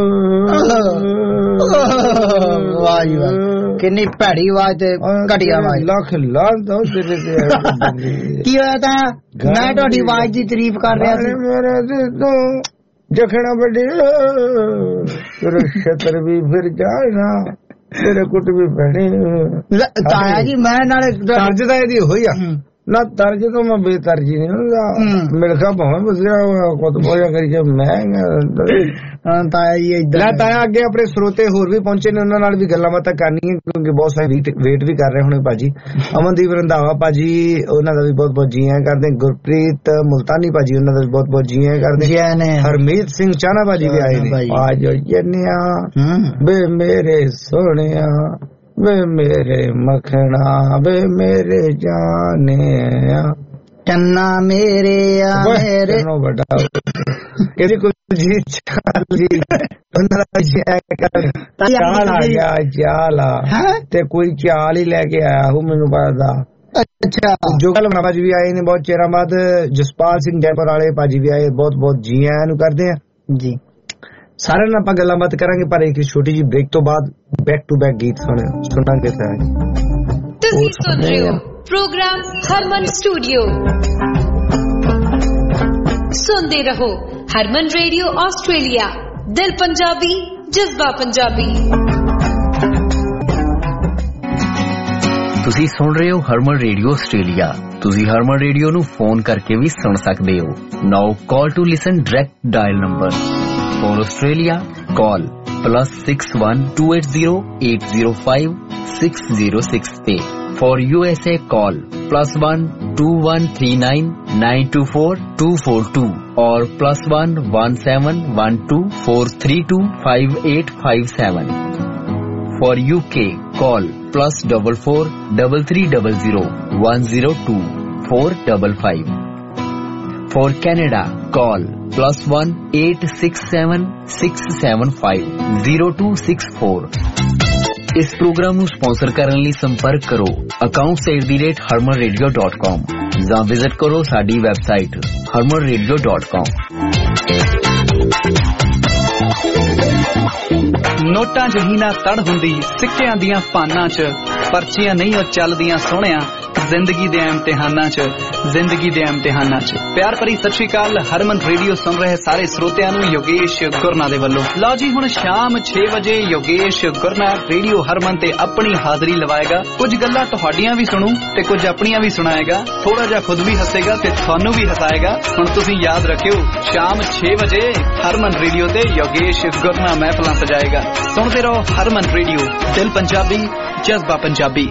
ਵਾਹ ਜੀ ਵਾਹ ਕਿੰਨੀ ਭੈੜੀ ਆਵਾਜ਼ ਤੇ ਘਟੀਆ ਆਵਾਜ਼ ਲੱਖ ਲਾਂਤ ਹੋ ਤੇਰੇ ਤੇ। ਕੀ ਹੋਇਆ ਤਾਂ ਮੈਂ ਤੁਹਾਡੀ ਆਵਾਜ਼ ਦੀ ਤਾਰੀਫ ਕਰ ਰਿਹਾ ਸੀ। ਮੇਰੇ ਤੇ ਤੂੰ ਜਖਣਾ ਵੱਡੀ ਤੇਰੇ ਛਤਰ ਵੀ ਫਿਰ ਜਾਣਾ ਤੇਰੇ ਕੁੱਟ ਵੀ ਪੈਣੀ। ਤਾਇਆ ਜੀ ਮੈਂ ਨਾਲੇ ਤਰਜ ਤਾਂ ਇਹਦੀ ਹੋਈ ਆ ਨਾ ਤਰਜ ਤੋਂ ਮੈਂ ਬੇਤਰਜੀ ਨਹੀਂ ਹੁੰਦਾ ਮਿਲਖਾ ਭਾਵੇਂ ਬਸਿਆ ਕੁੱਤ ਬੋਇਆ ਕਰੀ ਮੈਂ ਤਾਇਆ ਜੀ ਏਦਾਂ ਤਾਇਆ ਅੱਗੇ ਆਪਣੇ ਸਰੋਤੇ ਹੋਰ ਵੀ ਪਹੁੰਚੇ ਨੇ ਉਹਨਾਂ ਨਾਲ ਵੀ ਗੱਲਾਂ ਬਾਤਾਂ ਕਰਨੀਆਂ ਕਿਉਂਕਿ ਬਹੁਤ ਸਾਰੇ ਵੇਟ ਵੀ ਕਰ ਰਹੇ ਹੋਣੇ ਭਾਜੀ। ਅਮਨਦੀਪ ਰੰਧਾਵਾ ਭਾਜੀ ਉਹਨਾਂ ਦਾ ਵੀ ਬਹੁਤ ਬਹੁਤ ਜੀ ਆਇਆਂ ਕਰਦੇ। ਗੁਰਪ੍ਰੀਤ ਮੁਲਤਾਨੀ ਭਾਜੀ ਉਹਨਾਂ ਦਾ ਵੀ ਬਹੁਤ ਬਹੁਤ ਜੀ ਆਇਆਂ ਕਰਦੇ। ਹਰਮੀਤ ਸਿੰਘ ਚਾਹਨਾ ਭਾਜੀ ਵੀ ਆਏ ਨੇ। ਆਜ ਜੰਨਿਆ ਬੇ ਮੇਰੇ ਸੋਹਣਿਆ ਵੇ ਮੇਰੇ ਮੱਖਣਾ ਵੇ ਮੇਰੇ ਜਾਨਿਆ ਚੰਨਾ ਮੇਰੇ ਆ ਮੇਰੇ ਵੱਡਾ ਕਹਿੰਦੀ ਕੁਝ ਜੀ ਚਾਲ ਜੀ ਉਹਨਾਂ ਦਾ ਚਾਲ ਆ ਗਿਆ ਚਾਲ ਆ ਤੇ ਕੋਈ ਚਾਲ ਹੀ ਲੈ ਕੇ ਆਇਆ ਹੂੰ ਮੈਨੂੰ ਪਤਾ। ਅੱਛਾ ਜੋ ਕੱਲ ਭਾਜੀ ਵੀ ਆਏ ਨੇ ਬਹੁਤ ਚਿਰਾਂ ਬਾਅਦ। ਜਸਪਾਲ ਸਿੰਘ ਜੈਪੁਰ ਵਾਲੇ ਭਾਜੀ ਵੀ ਆਏ ਬਹੁਤ ਬਹੁਤ ਜੀ ਆਇਆਂ ਨੂੰ ਕਰਦੇ ਆ ਜੀ। ਸਾਰਿਆਂ ਨਾਲ ਆਪਾਂ ਗੱਲਾਂ ਬਾਤ ਕਰਾਂਗੇ ਪਰ ਇੱਕ ਛੋਟੀ ਜਿਹੀ ਬ੍ਰੇਕ ਤੋਂ ਬਾਅਦ ਬੈਕ ਟੂ ਬੈਕ ਗੀਤ ਸੁਣੇ ਸੁਣਾਂਗੇ ਸਾਰੇ। ਤੁਸੀਂ ਸੁਣ ਰਹੇ ਹੋ ਪ੍ਰੋਗਰਾਮ ਹਰਮਨ ਸਟੂਡੀਓ। ਸੁਣਦੇ ਰਹੋ ਹਰਮਨ ਰੇਡੀਓ ਆਸਟ੍ਰੇਲੀਆ ਦਿਲ ਪੰਜਾਬੀ ਜਜ਼ਬਾ ਪੰਜਾਬੀ। ਤੁਸੀਂ ਸੁਣ ਰਹੇ ਹੋ ਹਰਮਨ ਰੇਡੀਓ ਆਸਟ੍ਰੇਲੀਆ। ਤੁਸੀਂ ਹਰਮਨ ਰੇਡੀਓ ਨੂੰ ਫੋਨ ਕਰਕੇ ਵੀ ਸੁਣ ਸਕਦੇ ਹੋ। Now call to listen direct dial number For Australia, call plus six one two eight zero eight zero five six zero six eight. For U S A, call plus one two one three nine nine two four two four two or plus one one seven one two four three two five eight five seven. For U K, call plus double four double three double zero one zero two four double five. For Canada, call plus one eight six seven six seven five zero two six four. ਇਸ ਪ੍ਰੋਗਰਾਮ ਨੂੰ ਸਪਾਂਸਰ ਕਰਨ ਲਈ ਸੰਪਰਕ ਕਰੋ accounts at the rate harman radio dot com ਜਾਂ ਵਿਜ਼ਿਟ ਕਰੋ ਸਾਡੀ website harman radio dot com. ਨੋਟਾਂ ਜਿਹੀ ਨਾ ਤੜ ਹੁੰਦੀ ਸਿੱਕਿਆਂ ਦੀਆਂ ਪਾਨਾਂ 'ਚ ਪਰਚੀਆਂ ਨਹੀਂ ਉਹ ਚੱਲਦੀਆਂ ਸੋਹਣਿਆ ਜ਼ਿੰਦਗੀ ਦੇ ਇਮਤਿਹਾਨਾਂ 'ਚ ਜ਼ਿੰਦਗੀ ਦੇ ਇਮਤਿਹਾਨਾਂ 'ਚ ਪਿਆਰ ਭਰੀ ਸਤਿ ਸ਼੍ਰੀ ਅਕਾਲ ਹਰਮਨ ਰੇਡੀਓ ਸੁਣ ਰਹੇ ਸਾਰੇ ਸਰੋਤਿਆਂ ਨੂੰ ਯੋਗੇਸ਼ ਗੁਰਨਾ ਦੇ ਵੱਲੋਂ ਲਓ ਜੀ ਹੁਣ ਸ਼ਾਮ ਛੇ ਵਜੇ ਯੋਗੇਸ਼ ਗੁਰਨਾ ਰੇਡੀਓ ਹਰਮਨ ਤੇ ਆਪਣੀ ਹਾਜ਼ਰੀ ਲਵਾਏਗਾ ਕੁਝ ਗੱਲਾਂ ਤੁਹਾਡੀਆਂ ਵੀ ਸੁਣੂ ਤੇ ਕੁਝ ਆਪਣੀਆਂ ਵੀ ਸੁਣਾਏਗਾ ਥੋੜਾ ਜਿਹਾ ਖੁਦ ਵੀ ਹੱਸੇਗਾ ਤੇ ਤੁਹਾਨੂੰ ਵੀ ਹਸਾਏਗਾ ਹੁਣ ਤੁਸੀਂ ਯਾਦ ਰੱਖਿਓ ਸ਼ਾਮ ਛੇ ਵਜੇ ਹਰਮਨ ਰੇਡੀਓ ਤੇ ਯੋਗੇਸ਼ ਗੁਰਨਾ ਮਹਿਫਲਾਂ ਸਜਾਏਗਾ ਸੁਣਦੇ ਰਹੋ ਹਰਮਨ ਰੇਡੀਓ ਦਿਲ ਪੰਜਾਬੀ ਜਜ਼ਬਾ ਪੰਜਾਬੀ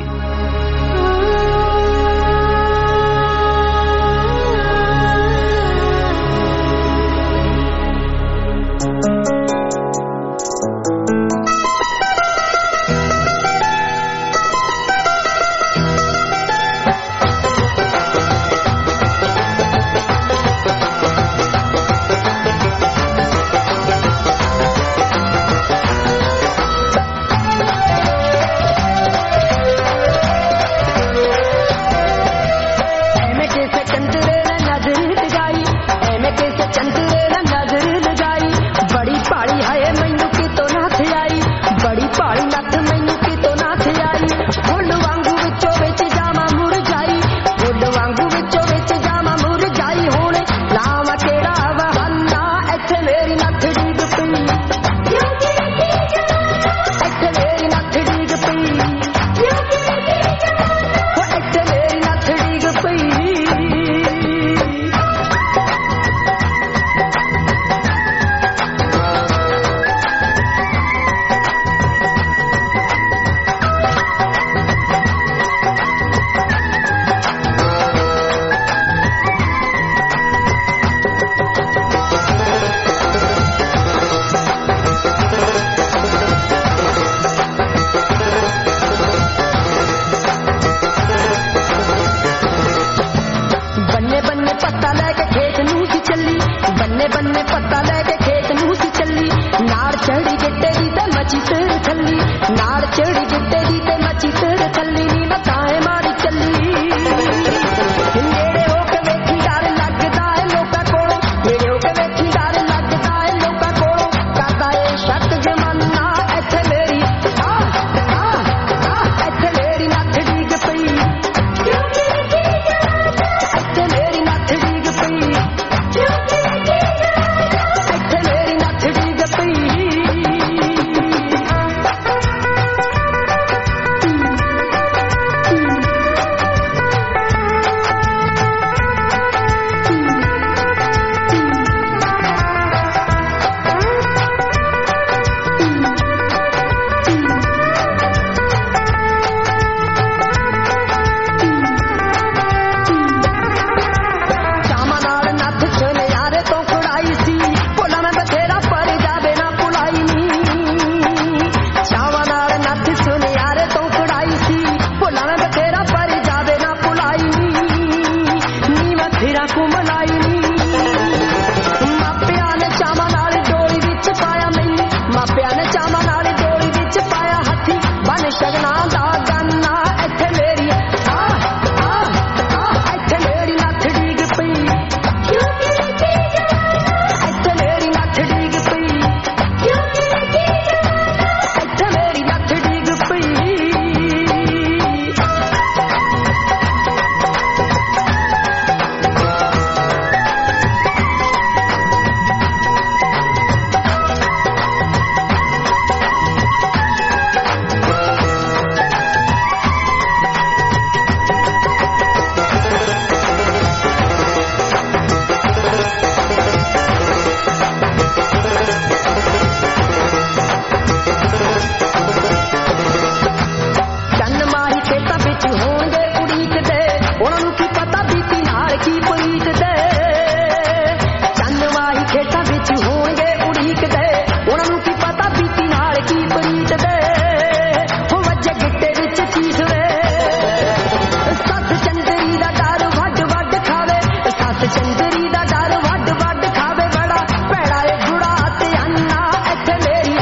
ਦਾ ਡਰ ਵੱਡ ਵੱਡ ਖਾਵੇ ਬੜਾ ਭੈੜਾ ਏ ਗੁੜਾ ਤੇ ਅੰਨਾ ਇੱਥੇ ਮੇਰੀ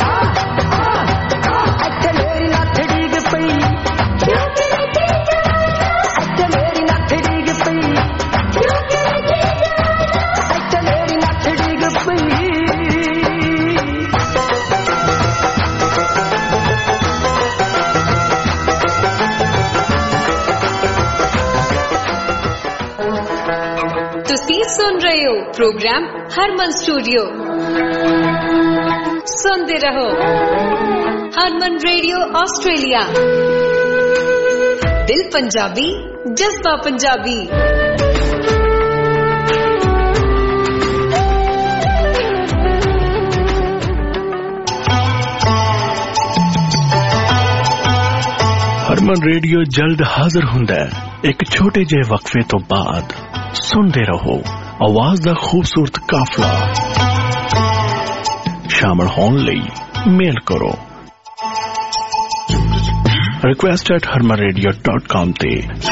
ਇੱਥੇ ਮੇਰੀ ਲੱਥ ਡਿੱਗ ਪਈ ਇੱਥੇ ਮੇਰੀ ਲੱਥ ਡਿੱਗ ਪਈ ਇੱਥੇ ਮੇਰੀ ਲੱਥ ਡਿੱਗ ਪਈ ਤੁਸੀਂ ਸੁਣ ਰਹੇ ਹੋ ਪ੍ਰੋਗਰਾਮ ਹਰਮਨ ਸਟੂਡੀਓ ਸੁਣਦੇ ਰਹੋ ਹਰਮਨ ਰੇਡੀਓ ਆਸਟ੍ਰੇਲੀਆ ਦਿਲ ਪੰਜਾਬੀ ਜਜ਼ਬਾ ਪੰਜਾਬੀ ਹਰਮਨ ਰੇਡੀਓ ਜਲਦ ਹਾਜ਼ਰ ਹੁੰਦਾ ਹੈ ਇੱਕ ਛੋਟੇ ਜਿਹੇ ਵਕਫੇ ਤੋਂ ਬਾਅਦ सुनते रहो आवाज दा खूबसूरत काफला शामिल होने लई मेल करो request at Harman radio dot com ते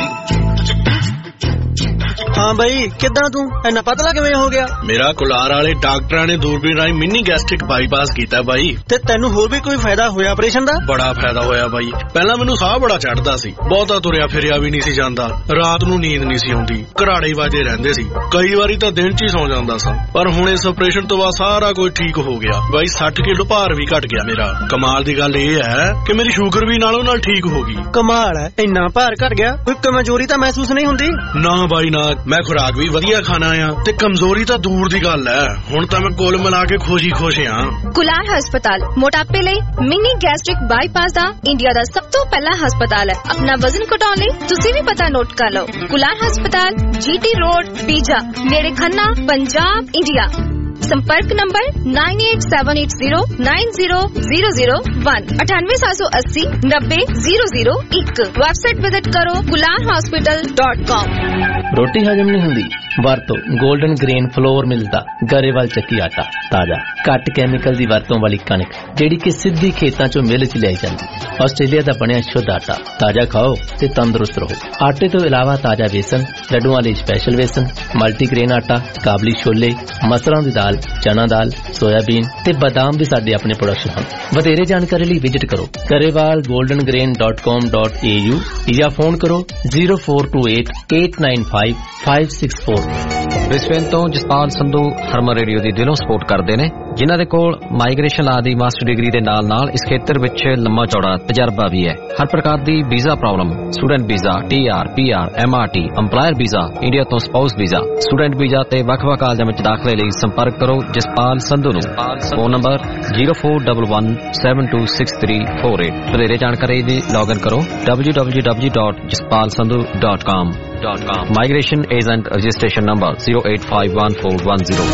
हाँ भाई किदा तू इन्ना पतला किवें हो गया मेरा कुलार वाले डॉक्टरां ने दूरबीन राही मिनी गैस्ट्रिक बाईपास कीता भाई ते तैनू होर भी कोई फायदा होया ऑपरेशन दा बड़ा फायदा होया भाई पहला मैनू साह बड़ा चढ़दा सी बहुता तुरिया फिरिया भी नहीं सी जांदा रात नू नींद नहीं सी आउंदी घराड़े वाजे रहंदे सी कई वारी तां दिन च ही सौ जांदा सा पर हुण इस ऑपरेशन तो बाद सारा कुछ ठीक हो गया भाई साठ किलो भार भी घट गया मेरा कमाल दी गल इह है कि मेरी शुगर भी नालों नाल ठीक हो गई कमाल है इन्ना भार घट गया कोई कमजोरी तां महसूस नहीं हुंदी ना भाई ना मैं खुराक भी वधिया खाना आ ते कमजोरी तो दूर दी गल है हुण तां मैं कुल मिला के खुशी खुश हां कुलार हस्पताल मोटापे लई मिनी गैस्ट्रिक बाईपास दा इंडिया दा सब तो पहला हस्पताल है अपना वजन घटाउण लई तुसीं भी पता नोट कर लो कुलार हस्पताल जीटी रोड पीजा नेड़े खन्ना पंजाब इंडिया संपर्क नंबर nine eight seven eight zero nine zero zero zero one अठानवे सात सौ अस्सी नब्बे जीरो जीरो एक वेबसाइट विजिट करो कुलार हॉस्पिटल डॉट कॉम रोटी हजम नहीं हुंदी वरतो गोल्डन ग्रेन फ्लोर मिलदा गरेवाल ਚੱਕੀ ਆਟਾ ਤਾਜ਼ਾ ਘੱਟ ਕੈਮੀਕਲ ਦੀ ਵਰਤੋਂ ਵਾਲੀ ਕਣਕ ਜਿਹੜੀ ਕਿ ਸਿੱਧੀ ਖੇਤਾਂ ਚੋਂ ਮਿਲ ਚ ਲਿਆਈ ਜਾਂਦੀ ਆਸਟ੍ਰੇਲੀਆ ਦਾ ਬਣਿਆ ਸ਼ੁੱਧ ਆਟਾ ਤਾਜ਼ਾ ਖਾਓ ਤੇ ਤੰਦਰੁਸਤ ਰਹੋ ਆਟੇ ਤੋਂ ਇਲਾਵਾ ਤਾਜ਼ਾ ਵੇਸਣ ਲੱਡੂਆਂ ਲਈ ਸਪੈਸ਼ਲ ਵੇਸਣ ਮਲਟੀਗ੍ਰੇਨ ਆਟਾ ਕਾਬਲੀ ਛੋਲੇ ਮਸਰਾਂ ਦੀ ਦਾਲ ਚਨਾ ਦਾਲ ਸੋਇਆਬੀਨ ਤੇ ਬਾਦਾਮ ਵੀ ਸਾਡੇ ਆਪਣੇ ਪ੍ਰੋਡਕਸ਼ਨ ਹਨ ਵਧੇਰੇ ਜਾਣਕਾਰੀ ਲਈ ਵਿਜ਼ਿਟ ਕਰੋ Grewal golden grain dot com dot A U या फोन करो zero four two eight eight nine five five six four Brisbane तो जसपाल संधू हरमन रेडियो ਦੀ ਦਿਲੋਂ ਸਪੋਰਟ ਕਰਦੇ ਨੇ ਜਿਨ੍ਹਾਂ ਦੇ ਕੋਲ ਮਾਈਗ੍ਰੇਸ਼ਨ ਲਾ ਦੀ ਮਾਸਟਰ ਡਿਗਰੀ ਦੇ ਨਾਲ ਨਾਲ ਇਸ ਖੇਤਰ ਵਿੱਚ ਲੰਮਾ ਚੌੜਾ ਤਜਰਬਾ ਵੀ ਹੈ ਹਰ ਪ੍ਰਕਾਰ ਦੀ visa problem student visa TR PR MRT employer visa India ਤੋਂ ਸਪਾਊਸ ਵੀਜ਼ਾ ਸਟੂਡੈਂਟ ਵੀਜ਼ਾ ਤੇ ਵੱਖ-ਵੱਖ ਕਾਲਜਾਂ ਵਿੱਚ ਦਾਖਲੇ ਲਈ ਸੰਪਰਕ ਕਰੋ ਜਸਪਾਲ ਸੰਧੂ ਨੂੰ phone number zero four one one seven two six three four eight ਵਧੇਰੇ ਜਾਣਕਾਰੀ ਲਈ ਲੌਗਇਨ ਕਰੋ w w w dot jaspal sandhu dot com migration agent registration number zero eight five one four one zero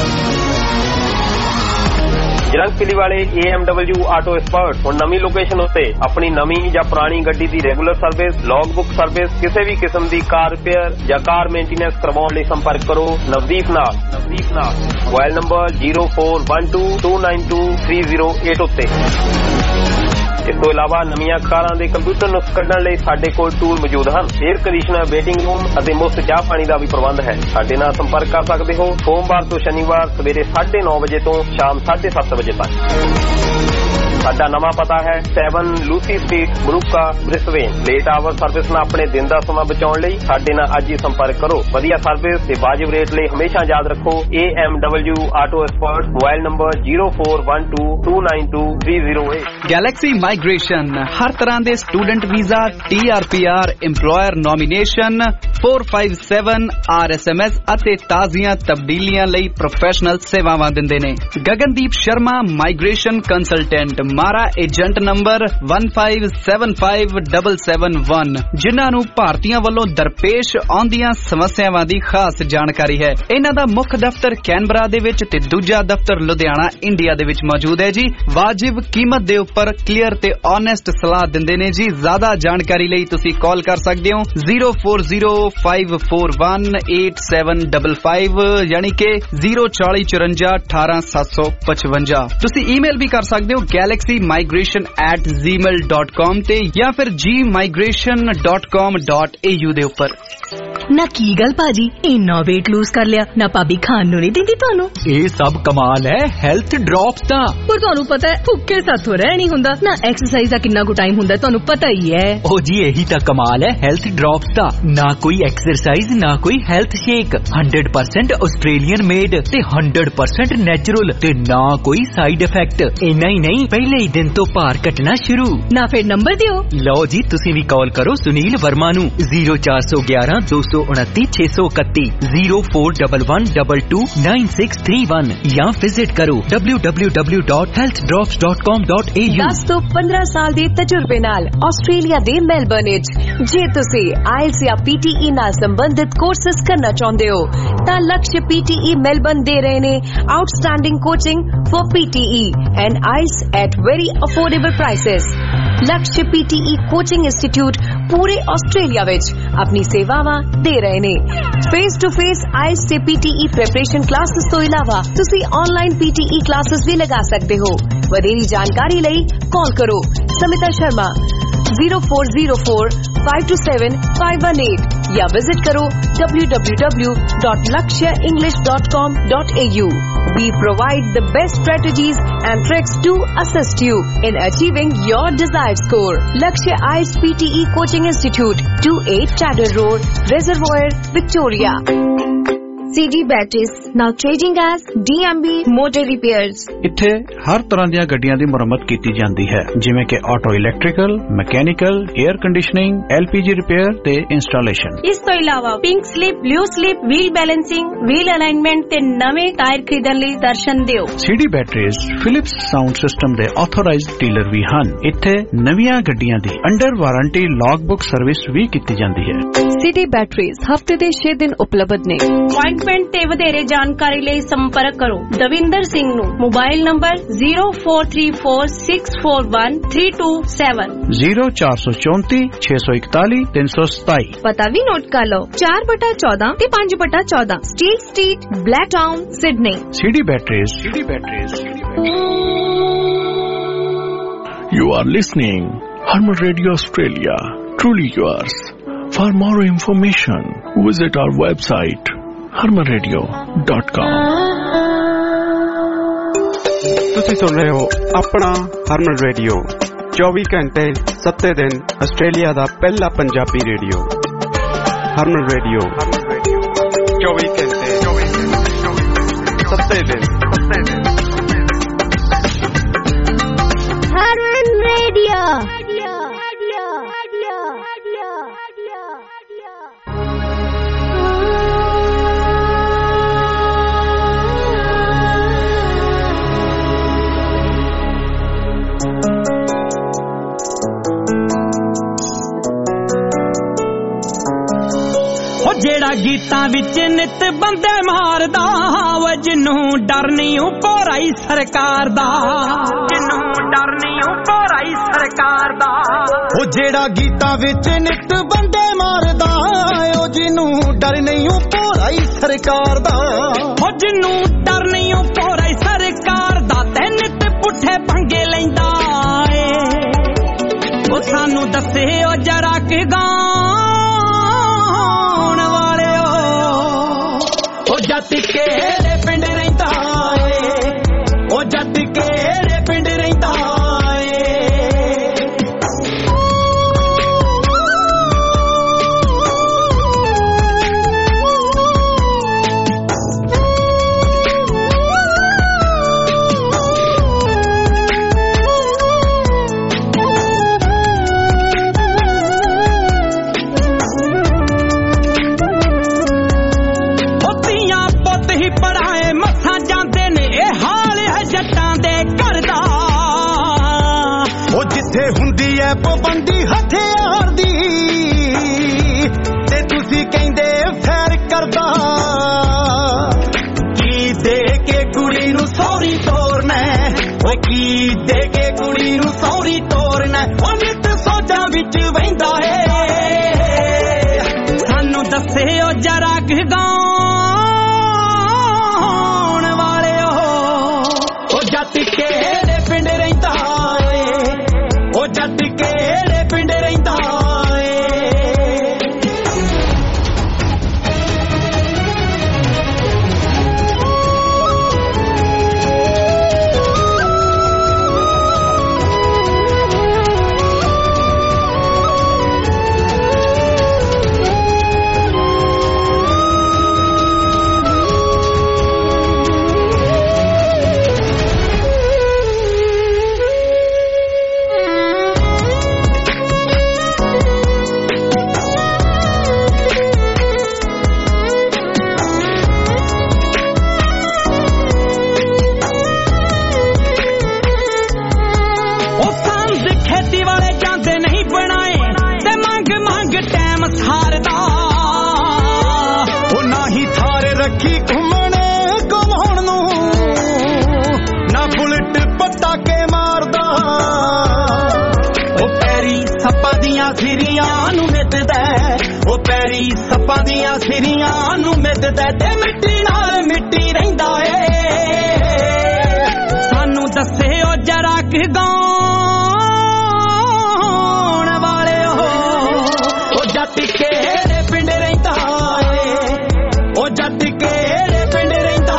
Jalandhar ਕਿਲੀ ਵਾਲੇ A M W auto expert ਹੁਣ ਨਵੀਂ ਲੋਕੇਸ਼ਨ ਉੱਤੇ ਆਪਣੀ ਨਵੀਂ ਜਾਂ ਪੁਰਾਣੀ ਗੱਡੀ ਦੀ regular service log book service ਕਿਸੇ ਵੀ ਕਿਸਮ ਦੀ ਕਾਰ ਰਿਪੇਅਰ ਜਾਂ ਕਾਰ ਮੇਨਟੇਨੈਂਸ ਕਰਵਾਉਣ ਲਈ ਸੰਪਰਕ ਕਰੋ ਨਵਦੀਪ ਨਾਲ ਨਵਦੀਪ ਨਾਲ mobile number zero four one two two nine two three zero eight ਉੱਤੇ ਇਸ ਤੋਂ ਇਲਾਵਾ ਨਵੀਆਂ ਕਾਰਾਂ ਦੇ ਕੰਪਿਊਟਰ ਨੁਕਸ ਕੱਢਣ ਲਈ ਸਾਡੇ ਕੋਲ ਟੂਲ ਮੌਜੂਦ ਹਨ 에ਅਰ ਕੰਡੀਸ਼ਨਰ ਵੇਟਿੰਗ ਰੂਮ ਅਤੇ ਮੁਫਤ ਚਾਹ ਪਾਣੀ ਦਾ ਵੀ ਪ੍ਰਬੰਧ ਹੈ ਸਾਡੇ ਨਾਲ ਸੰਪਰਕ ਕਰ ਸਕਦੇ ਹੋ ਸੋਮਵਾਰ ਤੋਂ ਸ਼ਨੀਵਾਰ ਸਵੇਰੇ ਸਾਢੇ ਨੌ ਵਜੇ ਤੋਂ ਸ਼ਾਮ ਸਾਢੇ ਸੱਤ ਵਜੇ ਤੱਕ ਸਾਡਾ ਨਵਾਂ ਪਤਾ ਹੈ seven Lucy street Moorooka Brisbane late hour service ਨਾਲ ਆਪਣੇ ਦਿਨ ਦਾ ਸਮਾਂ ਬਚਾਉਣ ਲਈ ਸਾਡੇ ਨਾਲ ਅੱਜ ਹੀ ਸੰਪਰਕ ਕਰੋ ਵਧੀਆ ਸਰਵਿਸ ਤੇ ਵਾਜਿਬ ਰੇਟ ਲਈ ਹਮੇਸ਼ਾ ਯਾਦ ਰੱਖੋ A M W auto expert mobile number zero four one two two nine two three zero eight galaxy migration ਹਰ ਤਰ੍ਹਾਂ ਦੇ student visa T R P R EMPLOYER nomination four five seven R S M S ਅਤੇ ਤਾਜ਼ੀਆਂ ਤਬਦੀਲੀਆਂ ਲਈ ਪ੍ਰੋਫੈਸ਼ਨਲ ਸੇਵਾਵਾਂ ਦਿੰਦੇ ਨੇ Gagandeep Sharma migration consultant MARA agent number one five seven five seven seven one ਜਿਨ੍ਹਾਂ ਨੂੰ ਭਾਰਤੀਆਂ ਵੱਲੋਂ ਦਰਪੇਸ਼ ਆਉਂਦੀਆਂ ਸਮੱਸਿਆਵਾਂ ਦੀ ਖਾਸ ਜਾਣਕਾਰੀ ਹੈ ਇਹਨਾਂ ਦਾ ਮੁੱਖ ਦਫ਼ਤਰ ਕੈਨਬਰਾ ਦੇ ਵਿੱਚ ਤੇ ਦੂਜਾ ਦਫ਼ਤਰ ਲੁਧਿਆਣਾ ਇੰਡੀਆ ਦੇ ਵਿੱਚ ਮੌਜੂਦ ਹੈ ਜੀ ਵਾਜਿਬ ਕੀਮਤ ਦੇ ਉੱਪਰ ਕਲੀਅਰ ਤੇ ਓਨੈਸਟ ਸਲਾਹ ਦਿੰਦੇ ਨੇ ਜੀ ਜ਼ਿਆਦਾ ਜਾਣਕਾਰੀ ਲਈ ਤੁਸੀਂ ਕਾਲ ਕਰ ਸਕਦੇ ਹੋ zero four zero five four one eight seven five five ਯਾਨੀ ਕਿ zero four four four one eight seven five five ਤੁਸੀਂ ਈਮੇਲ ਵੀ ਕਰ ਸਕਦੇ ਹੋ galaxy galaxy migration at gmail dot com ਤੇ ਜਾਂ ਫਿਰ g migration dot com dot a u ਦੇ ਉੱਪਰ। ਨਾ ਕੀ ਗੱਲ ਭਾਜੀ ਇੰਨਾ weight lose ਕਰ ਲਿਆ ਨਾ ਭਾਬੀ ਖਾਣ ਨੂੰ ਨਹੀਂ ਦਿੰਦੀ ਤੁਹਾਨੂੰ? ਇਹ ਸਭ ਕਮਾਲ ਹੈ ਹੈਲਥ ਡ੍ਰੌਪਸ ਦਾ। ਪਰ ਤੁਹਾਨੂੰ ਪਤਾ ਹੈ ਭੁੱਖੇ ਸਾਥੋਂ ਰਹਿ ਨਹੀਂ ਹੁੰਦਾ ਨਾ ਐਕਸਰਸਾਈਜ਼ ਦਾ ਕਿੰਨਾ ਕੁ ਟਾਈਮ ਹੁੰਦਾ ਤੁਹਾਨੂੰ ਪਤਾ ਹੀ ਹੈ। ਓ ਜੀ ਇਹੀ ਤਾਂ ਕਮਾਲ ਹੈ ਹੈਲਥ ਡ੍ਰੌਪਸ ਦਾ। ਨਾ ਕੋਈ ਐਕਸਰਸਾਈਜ਼ ਨਾ ਕੋਈ health shake hundred percent Australian made ਤੇ hundred percent ਨੈਚੁਰਲ ਤੇ ਨਾ ਕੋਈ ਸਾਈਡ ਇਫੈਕਟ। ਇੰਨਾ ਹੀ ਨਹੀਂ ਪਹਿਲੇ ਹੀ ਦਿਨ ਤੋਂ ਭਾਰ ਘਟਣਾ ਸ਼ੁਰੂ। ਨਾ ਫਿਰ ਨੰਬਰ ਦਿਓ। ਲਓ ਜੀ ਤੁਸੀਂ ਵੀ ਕਾਲ ਕਰੋ ਸੁਨੀਲ ਵਰਮਾ ਨੂੰ zero four one one two two nine six six two one zero four one one two two nine six three one ਜਾਂ ਵਿਜ਼ਿਟ ਕਰੋ w w w dot health drops dot com dot a u। ਦਸ ਤੋਂ ਪੰਦਰਾਂ ਸਾਲ ਦੇ ਤਜਰਬੇ ਨਾਲ ਆਸਟ੍ਰੇਲੀਆ ਦੇ ਮੈਲਬਰਨ ਵਿੱਚ ਜੇ ਤੁਸੀਂ ਆਇਲਸ ਜਾਂ P T E ਨਾਲ ਸੰਬੰਧਿਤ ਕੋਰਸਸ ਕਰਨਾ ਚਾਹੁੰਦੇ ਹੋ ਤਾਂ Laksh P T E Melbourne ਦੇ ਰਹੇ ਨੇ outstanding coaching for P T E and I E L T S at very affordable prices। Laksh P T E coaching institute ਪੂਰੇ ਆਸਟ੍ਰੇਲੀਆ ਵਿੱਚ ਆਪਣੀ ਸੇਵਾਵਾਂ ਦੇ ਰਹੇ ਨੇ। Face to face I E L T S ਤੇ P T E preparation classes ਤੋਂ ਇਲਾਵਾ ਤੁਸੀਂ online P T E classes ਵੀ ਲਗਾ ਸਕਦੇ ਹੋ। ਵਧੇਰੀ ਜਾਣਕਾਰੀ ਲਈ ਕਾਲ ਕਰੋ Smita Sharma zero four zero four five two seven five one eight या विजिट करो w w w dot lakshya english dot com dot a u। We provide the best strategies and tricks to assist you in achieving your desired score। Lakshya I E L T S P T E Coaching Institute, two eight Chadder Road, Reservoir, Victoria। C G Batteries now trading as D M B Motor Repairs। ਇੱਥੇ ਹਰ ਤਰ੍ਹਾਂ ਦੀਆਂ ਗੱਡੀਆਂ ਦੀ ਮੁਰੰਮਤ ਕੀਤੀ ਜਾਂਦੀ ਹੈ ਜਿਵੇਂ ਕਿ auto electrical, mechanical, air conditioning, L P G repair ਤੇ ਇੰਸਟਾਲੇਸ਼ਨ। ਇਸ ਤੋਂ ਇਲਾਵਾ pink slip, blue slip, wheel balancing, wheel alignment ਤੇ ਨਵੇਂ ਟਾਇਰ ਖਰੀਦਣ ਲਈ ਦਰਸ਼ਨ ਦਿਓ। C D Batteries Philips sound system ਦੇ ਆਥੋਰਾਈਜ਼ਡ ਡੀਲਰ ਵੀ ਹਨ। ਇੱਥੇ ਨਵੀਆਂ ਗੱਡੀਆਂ ਦੀ under warranty log book service ਵੀ ਕੀਤੀ ਜਾਂਦੀ ਹੈ। C D Batteries ਹਫਤੇ ਦੇ ਛੇ ਦਿਨ ਉਪਲਬਧ ਨੇ। ਅਪਾਇੰਟਮੈਂਟ ਤੇ ਵਧੇਰੇ ਜਾਣਕਾਰੀ ਲਈ ਸੰਪਰਕ ਕਰੋ ਦਵਿੰਦਰ ਸਿੰਘ ਨੂੰ mobile number zero four three four six four one three two seven zero four two four six one one three seven seven। ਪਤਾ ਵੀ ਨੋਟ ਕਰ ਲਓ ਚਾਰ ਬਟਾ ਚੌਦਾਂ ਤੇ ਪੰਜ ਬਟਾ ਚੌਦਾਂ steel street, Blacktown, Sydney. C D Batteries। C D Batteries। You are listening Harman Radio Australia, truly yours। For more information, visit our website harman radio dot com। ਤੁਸੀਂ ਸੁਣ ਰਹੇ ਹੋ ਆਪਣਾ ਹਰਮਨ ਰੇਡੀਓ ਚੌਵੀ ਘੰਟੇ ਸੱਤੇ ਦਿਨ ਆਸਟ੍ਰੇਲੀਆ ਦਾ ਪਹਿਲਾ ਪੰਜਾਬੀ ਰੇਡੀਓ। ਹਰਮਨ ਰੇਡੀਓ ਚੌਵੀ ਘੰਟੇ ਸੱਤੇ ਦਿਨ। ਹਰਮਨ ਰੇਡੀਓ। ਜਿਹੜਾ ਗੀਤਾਂ ਵਿੱਚ ਨਿਤ ਬੰਦੇ ਮਾਰਦਾ ਵਾ ਜਿਹਨੂੰ ਡਰ ਨਹੀਂ ਉਹ ਪੋਰਾਈ ਸਰਕਾਰ ਦਾ, ਜਿਹਨੂੰ ਡਰ ਨਹੀਂ ਉਹ ਪੋਰਾਈ ਸਰਕਾਰ ਦਾ। ਉਹ ਜਿਹੜਾ ਗੀਤਾਂ ਵਿੱਚ ਨਿਤ ਬੰਦੇ ਮਾਰਦਾ ਉਹ ਜਿਹਨੂੰ ਡਰ ਨਹੀਂ ਉਹ ਪੋਰਾਈ ਸਰਕਾਰ ਦਾ, ਉਹ ਜਿਹਨੂੰ ਡਰ ਨਹੀਂ ਉਹ ਪੋਰਾਈ ਸਰਕਾਰ ਦਾ ਤੇ ਨਿਤ ਪੁੱਠੇ ਪੰਗੇ ਲੈਂਦਾ ਏ। ਉਹ ਸਾਨੂੰ ਦੱਸੇ ਉਹ ਜਰਾ ਕਿ ਜੱਟ ਕਿਹੜੇ ਪਿੰਡ ਰਹਿੰਦਾ ਏ, ਉਹ ਜੱਟ ਕਿਹੜੇ ਪਿੰਡ ਰਹਿੰਦਾ ਪਾਬੰਦੀ ਹਥਿਆਰ ਦੀ ਤੇ ਤੁਸੀਂ ਕਹਿੰਦੇ ਫੈਰ ਕਰਦਾ ਕੀ ਦੇ ਕੇ ਕੁੜੀ ਨੂੰ ਸੌਰੀ ਤੋਰਨਾ, ਓ ਕੀ ਦੇ ਕੇ ਕੁੜੀ ਨੂੰ ਸੌਰੀ ਤੋਰਨਾ। ਉਹ ਨਿਤ ਸੋਚਾਂ ਵਿੱਚ ਵਹਿੰਦਾ ਏ ਸਾਨੂੰ ਦੱਸੇ ਉਹ ਜਰਾ ਕਿ ਗਾਉਣ ਵਾਲਿਓ ਉਹ ਜੱਟ ਕਿਹੜੇ ਪਿੰਡ ਰਹਿੰਦਾ ਦੀਆਂ ਸਿਰੀਆਂ ਨੂੰ ਮਿੱਧਦਾ ਉਹ ਪੈਰੀ ਸੱਪਾਂ ਦੀਆਂ ਸਿਰੀਆਂ ਨੂੰ ਮਿੱਧਦਾ ਤੇ ਮਿੱਟੀ ਨਾਲ ਮਿੱਟੀ ਰਹਿੰਦਾ ਏ ਸਾਨੂੰ ਦੱਸਿਓ ਜਰਾ ਕਿ ਗਾਉਣ ਵਾਲਿਓ ਉਹ ਜੱਟ ਕਿਹੜੇ ਪਿੰਡ ਰਹਿੰਦਾ ਏ ਉਹ ਜੱਟ ਕਿਹੜੇ ਪਿੰਡ ਰਹਿੰਦਾ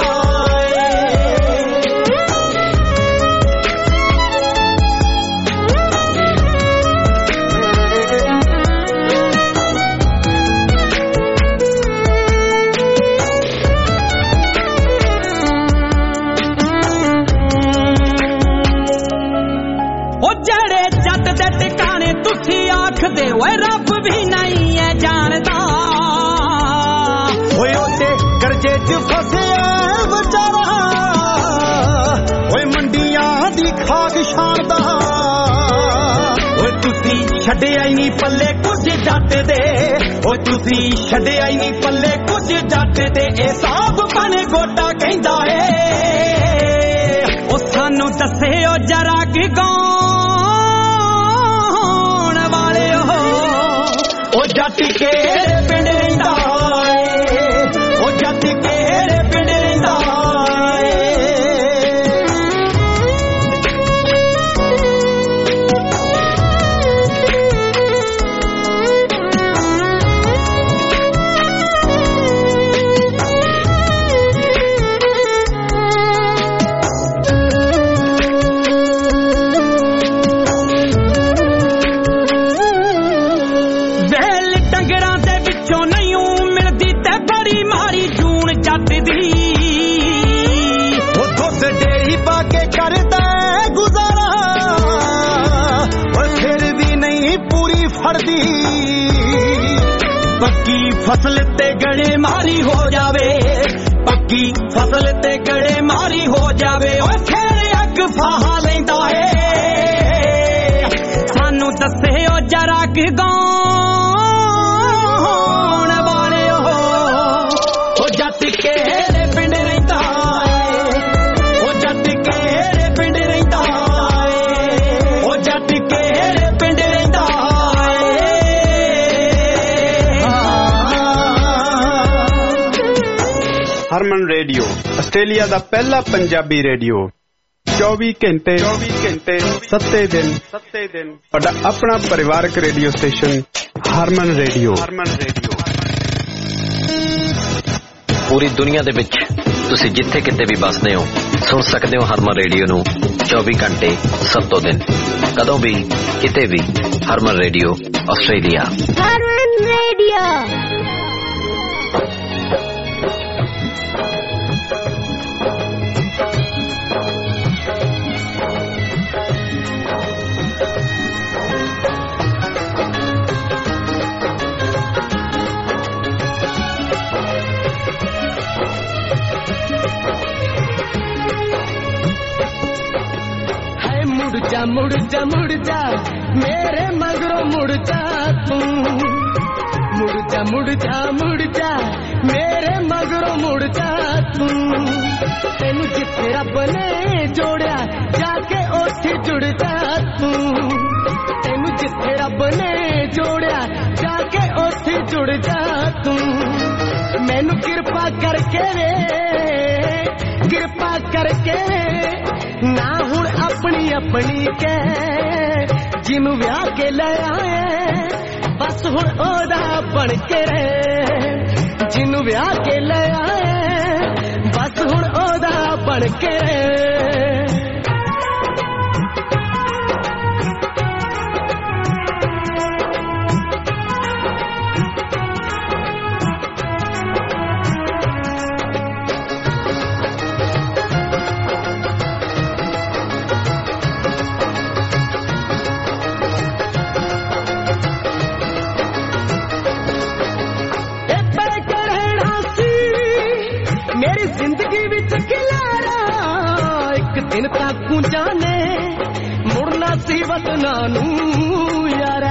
ਦੇ ਓਏ ਰੱਬ ਵੀ ਨਹੀਂ ਐ ਜਾਣਦਾ ਓਏ ਉਹਦੇ ਕਰਜ਼ੇ 'ਚ ਫਸਿਆ ਵਿਚਾਰਾ ਓਏ ਮੰਡੀਆਂ ਦੀ ਖਾਕ ਛਾਣਦਾ ਓਏ ਤੁਸੀਂ ਛੱਡਿਆ ਹੀ ਨਹੀਂ ਪੱਲੇ ਕੁਝ ਜੱਟ ਦੇ ਓਏ ਤੁਸੀਂ ਛੱਡਿਆ ਹੀ ਨਹੀਂ ਪੱਲੇ ਕੁਝ ਜੱਟ ਦੇ ਇਹ ਸਾਬ ਬਣ ਗੋਟਾ ਕਹਿੰਦਾ ਏ ਉਹ ਸਾਨੂੰ ਦੱਸਿਓ ਜਰਾ ਕਿ ਉਹ ਜੱਟ ਕਿਹੜੇ ਪਿੰਡ ਰਹਿੰਦਾ ਏ ਉਹ ਜੱਟ ਕਿਹੜੇ ਪਿੰਡ ਰਹਿੰਦਾ ਏ ਪੱਕੀ ਫਸਲ ਤੇ ਗੜੇ ਮਾਰੀ ਹੋ ਜਾਵੇ ਪੱਕੀ ਫਸਲ ਤੇ ਗੜੇ ਮਾਰੀ ਹੋ ਜਾਵੇ ਓਏ ਫੇਰ ਅੱਗ ਫਾਹਾ ਲੈਂਦਾ ਏ ਸਾਨੂੰ ਦੱਸਿਓ ਜਰਾ ਕਿ ਗਾਉਣ ਵਾਲਿਓ ਉਹ ਜੱਟ ਕਿਹੜੇ ਪਿੰਡ ਰਹਿੰਦਾ ਏ ਉਹ ਜੱਟ ਕਿਹੜੇ ਪਿੰਡ ਰਹਿੰਦਾ ਏ ਉਹ ਜੱਟ ਕਿਹੜੇ ਪਿੰਡ ਰਹਿੰਦਾ ਹਰਮਨ ਰੇਡੀਓ ਆਸਟ੍ਰੇਲੀਆ ਦਾ ਪਹਿਲਾ ਪੰਜਾਬੀ ਰੇਡੀਓ ਚੌਵੀ ਘੰਟੇ ਚੌਵੀ ਘੰਟੇ ਸੱਤੇ ਦਿਨ ਸੱਤੇ ਦਿਨ ਤੁਹਾਡਾ ਆਪਣਾ ਪਰਿਵਾਰਕ radio station Harman radio Harman radio ਪੂਰੀ ਦੁਨੀਆ ਦੇ ਵਿੱਚ ਤੁਸੀਂ ਜਿੱਥੇ ਕਿਤੇ ਵੀ ਵੱਸਦੇ ਹੋ ਸੁਣ ਸਕਦੇ ਹੋ ਹਰਮਨ ਰੇਡੀਓ ਨੂੰ ਚੌਵੀ ਘੰਟੇ ਸੱਤੋਂ ਦਿਨ ਕਦੋਂ ਵੀ ਕਿਤੇ ਵੀ Harman radio Australia Harman radio मुड़ जा मुड़ जा मुड़ जा मेरे मगरों मुड़ जा तू मुड़ जा मुड़ जा मुड़ जा मेरे मगरों मुड़ जा तू तेनू जिथे रब ने जोड़िया जाके ओथे जुड़ जा तू तेनू जिथे रब ने जोड़िया जाके ओथे जुड़ जा तू मैनू कृपा करके वे कृपा करके ना हुण अपनी अपनी के जिनू ब्याह के ले आए बस हुण ओदा बन के रहे जिनू ब्याह के ले आए बस हुण ओदा बन के रहे दिन तक जाने मुड़ना सी वतना नू यार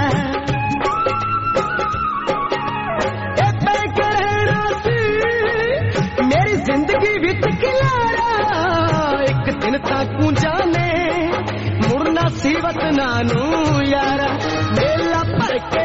मेरी जिंदगी विच खिलारा एक दिन तक जाने मुड़ना सी वतना नू यार मेला भर के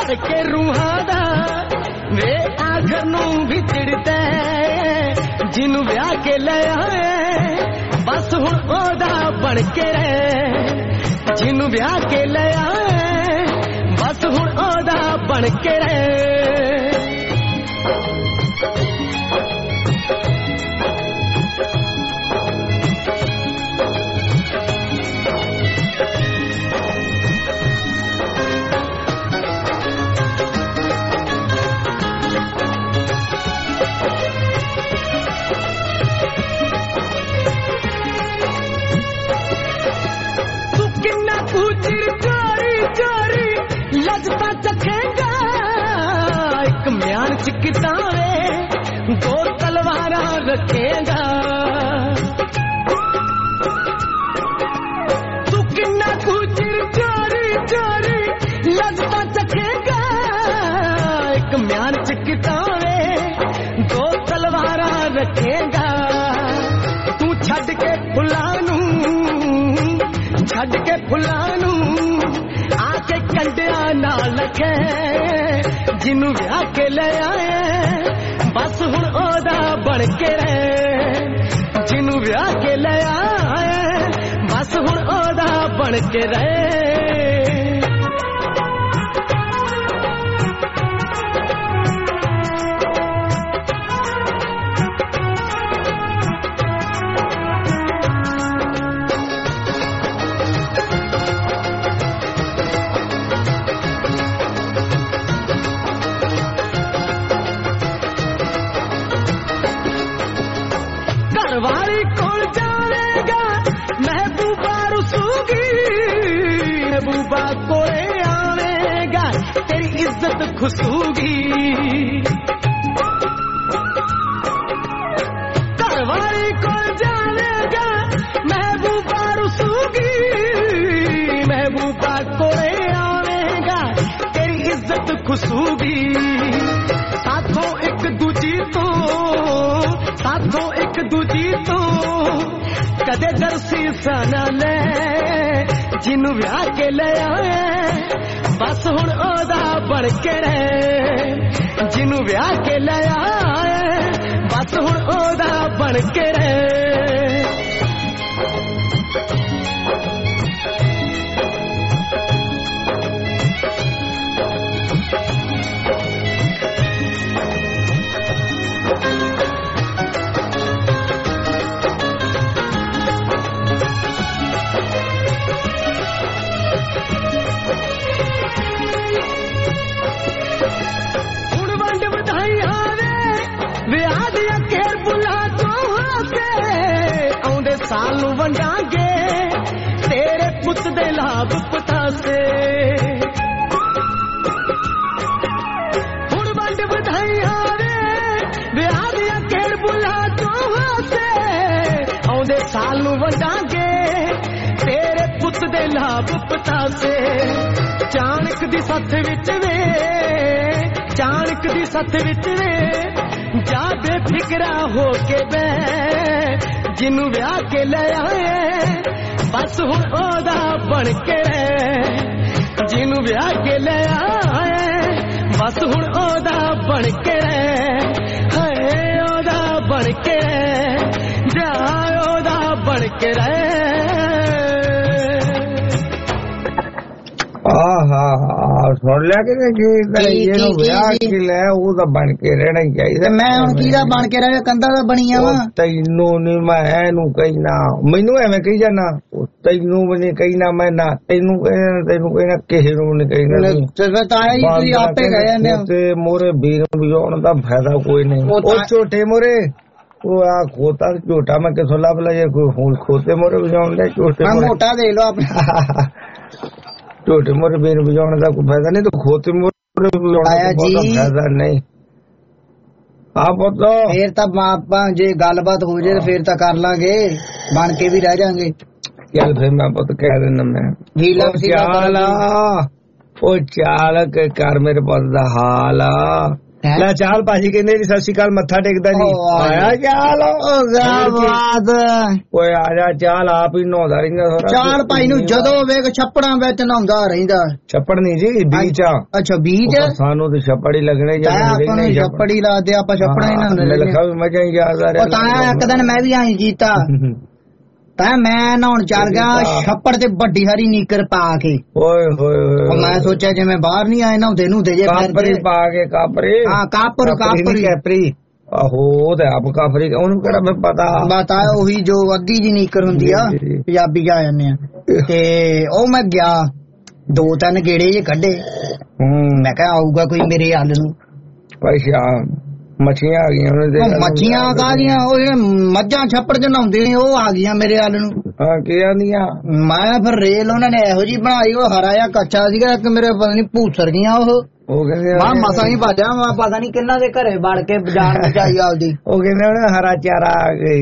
ਭਰ ਕੇ ਰੂਹਾਂ ਦਾ ਵੇ ਆਖਰ ਨੂੰ ਵਿਛੜਦਾ ਜਿਹਨੂੰ ਵਿਆਹ ਕੇ ਲੈ ਆਏ ਬਸ ਹੁਣ ਉਹਦਾ ਬਣ ਕੇ ਰਹਿ ਜਿਹਨੂੰ ਵਿਆਹ ਕੇ ਲੈ ਆਏ ਬਸ ਹੁਣ ਉਹਦਾ ਬਣ ਕੇ ਰਹਿ लजता चखेगा एक म्यान च किताबे दो तलवारा रखेगा तू किन्ना कुचिर चोरी चोरी लजता चखेगा एक म्यान च किताबे दो तलवारा रखेगा तू छड़ के फुलानू छड़ के फुलानू आके कंडिया ना लगे जिन्नू विआह के ले आए बस हुण ओदा बन के रहे जिन्नू विआह के ले आए बस हुण ओदा बन के रहे घरवाली कौन जाएगा महबूबा रुसूगी महबूबा कोले आवेगा तेरी इज्जत खुसूगी घरवाली कौन जाएगा महबूबा रुसूगी महबूबा कोले आवेगा तेरी इज्जत खुसूगी साथों एक दूजी तो साथों एक दूजी तो कदे दरसी साना ले जिन्नू विआह के ले आए बस हुण ओदा बन के रहे जिन्नू विआह के ले आए बस हुण ओदा बन के रहे साल वंडांगे तेरे पुत दे लाभ पतासे हुण वंड बधाइयां वे विआह दियां केड़ बुला तो हासे आउंदे साल वंडांगे तेरे पुत दे लाभ पतासे चाणक दी सथ विच वे चाणक दी सथ विच वे जा बेफिक्रा हो के बै जिन्नू विआह के ले आए बस हुण ओदा बन के रहे जिन्नू विआह के ले आए बस हुण ओदा बन के रहे हाय ओदा बन के रहे जा ओदा बन के रहे सुन लिया कि ਜਿਹਨੂੰ ਵਿਆਹ ਕੇ ਲੈ ਉਹਦਾ ਬਣ ਕੇ ਰਹਿਣਾ ਹੀ ਚਾਹੀਦਾ ਮੈਂ ਹੁਣ ਕਿਹਦਾ ਬਣ ਕੇ ਰਹਿ ਕੰਧਾ ਦਾ ਬਣੀਆਂ ਵਾ ਤੈਨੂੰ ਨਹੀਂ ਮੈਂ ਇਹਨੂੰ ਕਹਿਣਾ ਮੈਨੂੰ ਐਵੇਂ ਕਹੀ ਜਾਣਾ ਤੈਨੂੰ ਵੀ ਨਹੀਂ ਕਹਿਣਾ ਮੈਂ ਨਾ ਤੈਨੂੰ ਕਹਿਣਾ ਤੈਨੂੰ ਕਹਿਣਾ ਕਿਸੇ ਨੂੰ ਨਹੀਂ ਕਹਿਣਾ ਤਾਂ ਹੀ ਤੁਸੀਂ ਆਪੇ ਗਏ ਨੇ ਤੇ ਮੋਰੇ ਵੀਰ ਵਜਾਉਣ ਦਾ ਫਾਇਦਾ ਕੋਈ ਨਹੀਂ ਉਹ ਝੋਟੇ ਮੋਰੇ ਉਹ ਆ ਖੋਤਾ ਝੋਟਾ ਮੈਂ ਕਿਥੋਂ ਲੱਭ ਲਿਆ ਕੋਈ ਹੁਣ ਖੋਤੇ ਮੋਰੇ ਵਜਾਉਣ ਦੇ ਝੋਟੇ ਮੋਟਾ ਦੇ ਲੋ ਆਪਣਾ ਝੋਟੇ ਮੋਰੇ ਵੀਰ ਵਜਾਉਣ ਦਾ ਕੋਈ ਫਾਇਦਾ ਨਹੀਂ ਤੇ ਖੋਤੇ ਮੋਰੇ ਵਜਾਉਣ ਦਾ ਫਾਇਦਾ ਨਹੀਂ ਆ ਪੁੱਤ ਫੇਰ ਤਾਂ ਆਪਾਂ ਜੇ ਗੱਲਬਾਤ ਹੋ ਜੇ ਫੇਰ ਤਾਂ ਕਰ ਲਾਂਗੇ ਬਣ ਕੇ ਵੀ ਰਹਿ ਜਾਾਂਗੇ ਚੱਲ ਫਿਰ ਮੈਂ ਪੁੱਤ ਕਹਿ ਦਿੰਦਾ ਮੈਂ ਚਾਲ ਉਹ ਚਾਲ ਕੇ ਕਰ ਮੇਰੇ ਪੁੱਤ ਦਾ ਹਾਲ ਲੈ ਚਾਲ ਭਾਜੀ ਕਹਿੰਦੇ ਜੀ ਸਤਿ ਸ਼੍ਰੀ ਅਕਾਲ ਮੱਥਾ ਟੇਕਦਾ ਜੀ ਆਇਆ ਚਾਲ ਬਾਤ ਓਏ ਆ ਜਾ ਚਾਲ ਆਪ ਹੀ ਨਹਾਉਂਦਾ ਰਹਿੰਦਾ ਚਾਲ ਭਾਈ ਨੂੰ ਜਦੋਂ ਵੇਖ ਛੱਪੜਾਂ ਵਿੱਚ ਨਹਾਉਂਦਾ ਰਹਿੰਦਾ ਛੱਪੜ ਨਹੀਂ ਜੀ ਬੀਚ ਆ ਅੱਛਾ ਬੀਚ ਸਾਨੂੰ ਤੇ ਛੱਪੜ ਹੀ ਲੱਗਣੇ ਜਾਂ ਆਪਾਂ ਨੂੰ ਛੱਪੜ ਹੀ ਲਾ ਦੇ ਆਪਾਂ ਛੱਪੜਾਂ ਹੀ ਨਹਾਉਂਦੇ ਲਿਖਾ ਵੀ ਮਜ਼ਾ ਹੀ ਯਾਦ ਆ ਰਿਹਾ ਤਾਂ ਇੱਕ ਦਿਨ ਮੈਂ ਵੀ ਆਈ ਕੀਤਾ ਤਾਂ ਮੈਂ ਨਹਾਉਣ ਚੱਲ ਗਿਆ ਛੱਪੜ ਤੇ ਵੱਡੀ ਹਰੀ ਨੀਕਰ ਪਾ ਕੇ ਓਏ ਹੋਏ ਮੈਂ ਸੋਚਿਆ ਜਿਵੇਂ ਬਾਹਰ ਨਹੀਂ ਆਏ ਨਹਾਉਂਦੇ ਨੂੰ ਦੇ ਜੇ ਕਾਪਰੀ ਪਾ ਕੇ ਕਾਪਰੀ ਹਾਂ ਕਾਪਰ ਕਾਪਰੀ ਕੈਪਰੀ ਆਹੋ ਤੇ ਆਪ ਕਾਪਰੀ ਉਹਨੂੰ ਕਿਹੜਾ ਮੈਂ ਪਤਾ ਬਤਾ ਉਹੀ ਜੋ ਅੱਧੀ ਜੀ ਨੀਕਰ ਹੁੰਦੀ ਆ ਪੰਜਾਬੀ ਜਾ ਜਾਂਦੇ ਆ ਤੇ ਉਹ ਮੈਂ ਗਿਆ ਦੋ ਤਿੰਨ ਗੇੜੇ ਜੇ ਕੱਢੇ ਮੈਂ ਕਿਹਾ ਆਊਗਾ ਕੋਈ ਮੇਰੇ ਹੱਲ ਨੂੰ ਅੱਛਾ ਮੱਛੀਆਂ ਆ ਗਈਆਂ ਉਹਨੇ ਮੱਛੀਆਂ ਕਾਹਦੀਆਂ ਉਹ ਜਿਹੜੇ ਮੱਝਾਂ ਛੱਪੜ ਚ ਨਹਾਉਂਦੇ ਨੇ ਉਹ ਆ ਗਈਆਂ ਮੇਰੇ ਹੱਲ ਨੂੰ ਹਾਂ ਕੀ ਆਂਦੀਆਂ ਮੈਂ ਫਿਰ ਰੇਲ ਉਹਨਾਂ ਨੇ ਇਹੋ ਜੀ ਬਣਾਈ ਉਹ ਹਰਾ ਜਿਹਾ ਕੱਚਾ ਸੀਗਾ ਇੱਕ ਮੇਰੇ ਪਤਾ ਨੀ ਭੂਸਰ ਗਈਆਂ ਉਹ ਉਹ ਕਹਿੰਦੇ ਮੈਂ ਮਸਾਂ ਹੀ ਭਾਜਾ ਮੈਂ ਪਤਾ ਨੀ ਕਿੰਨਾ ਦੇ ਘਰੇ ਵੜ ਕੇ ਬਾਜ਼ਾਰ ਵਿੱਚ ਆਈ ਆਲਦੀ ਉਹ ਕਹਿੰਦੇ ਉਹਨੇ ਹਰਾ ਚਾਰਾ ਆ ਗਈ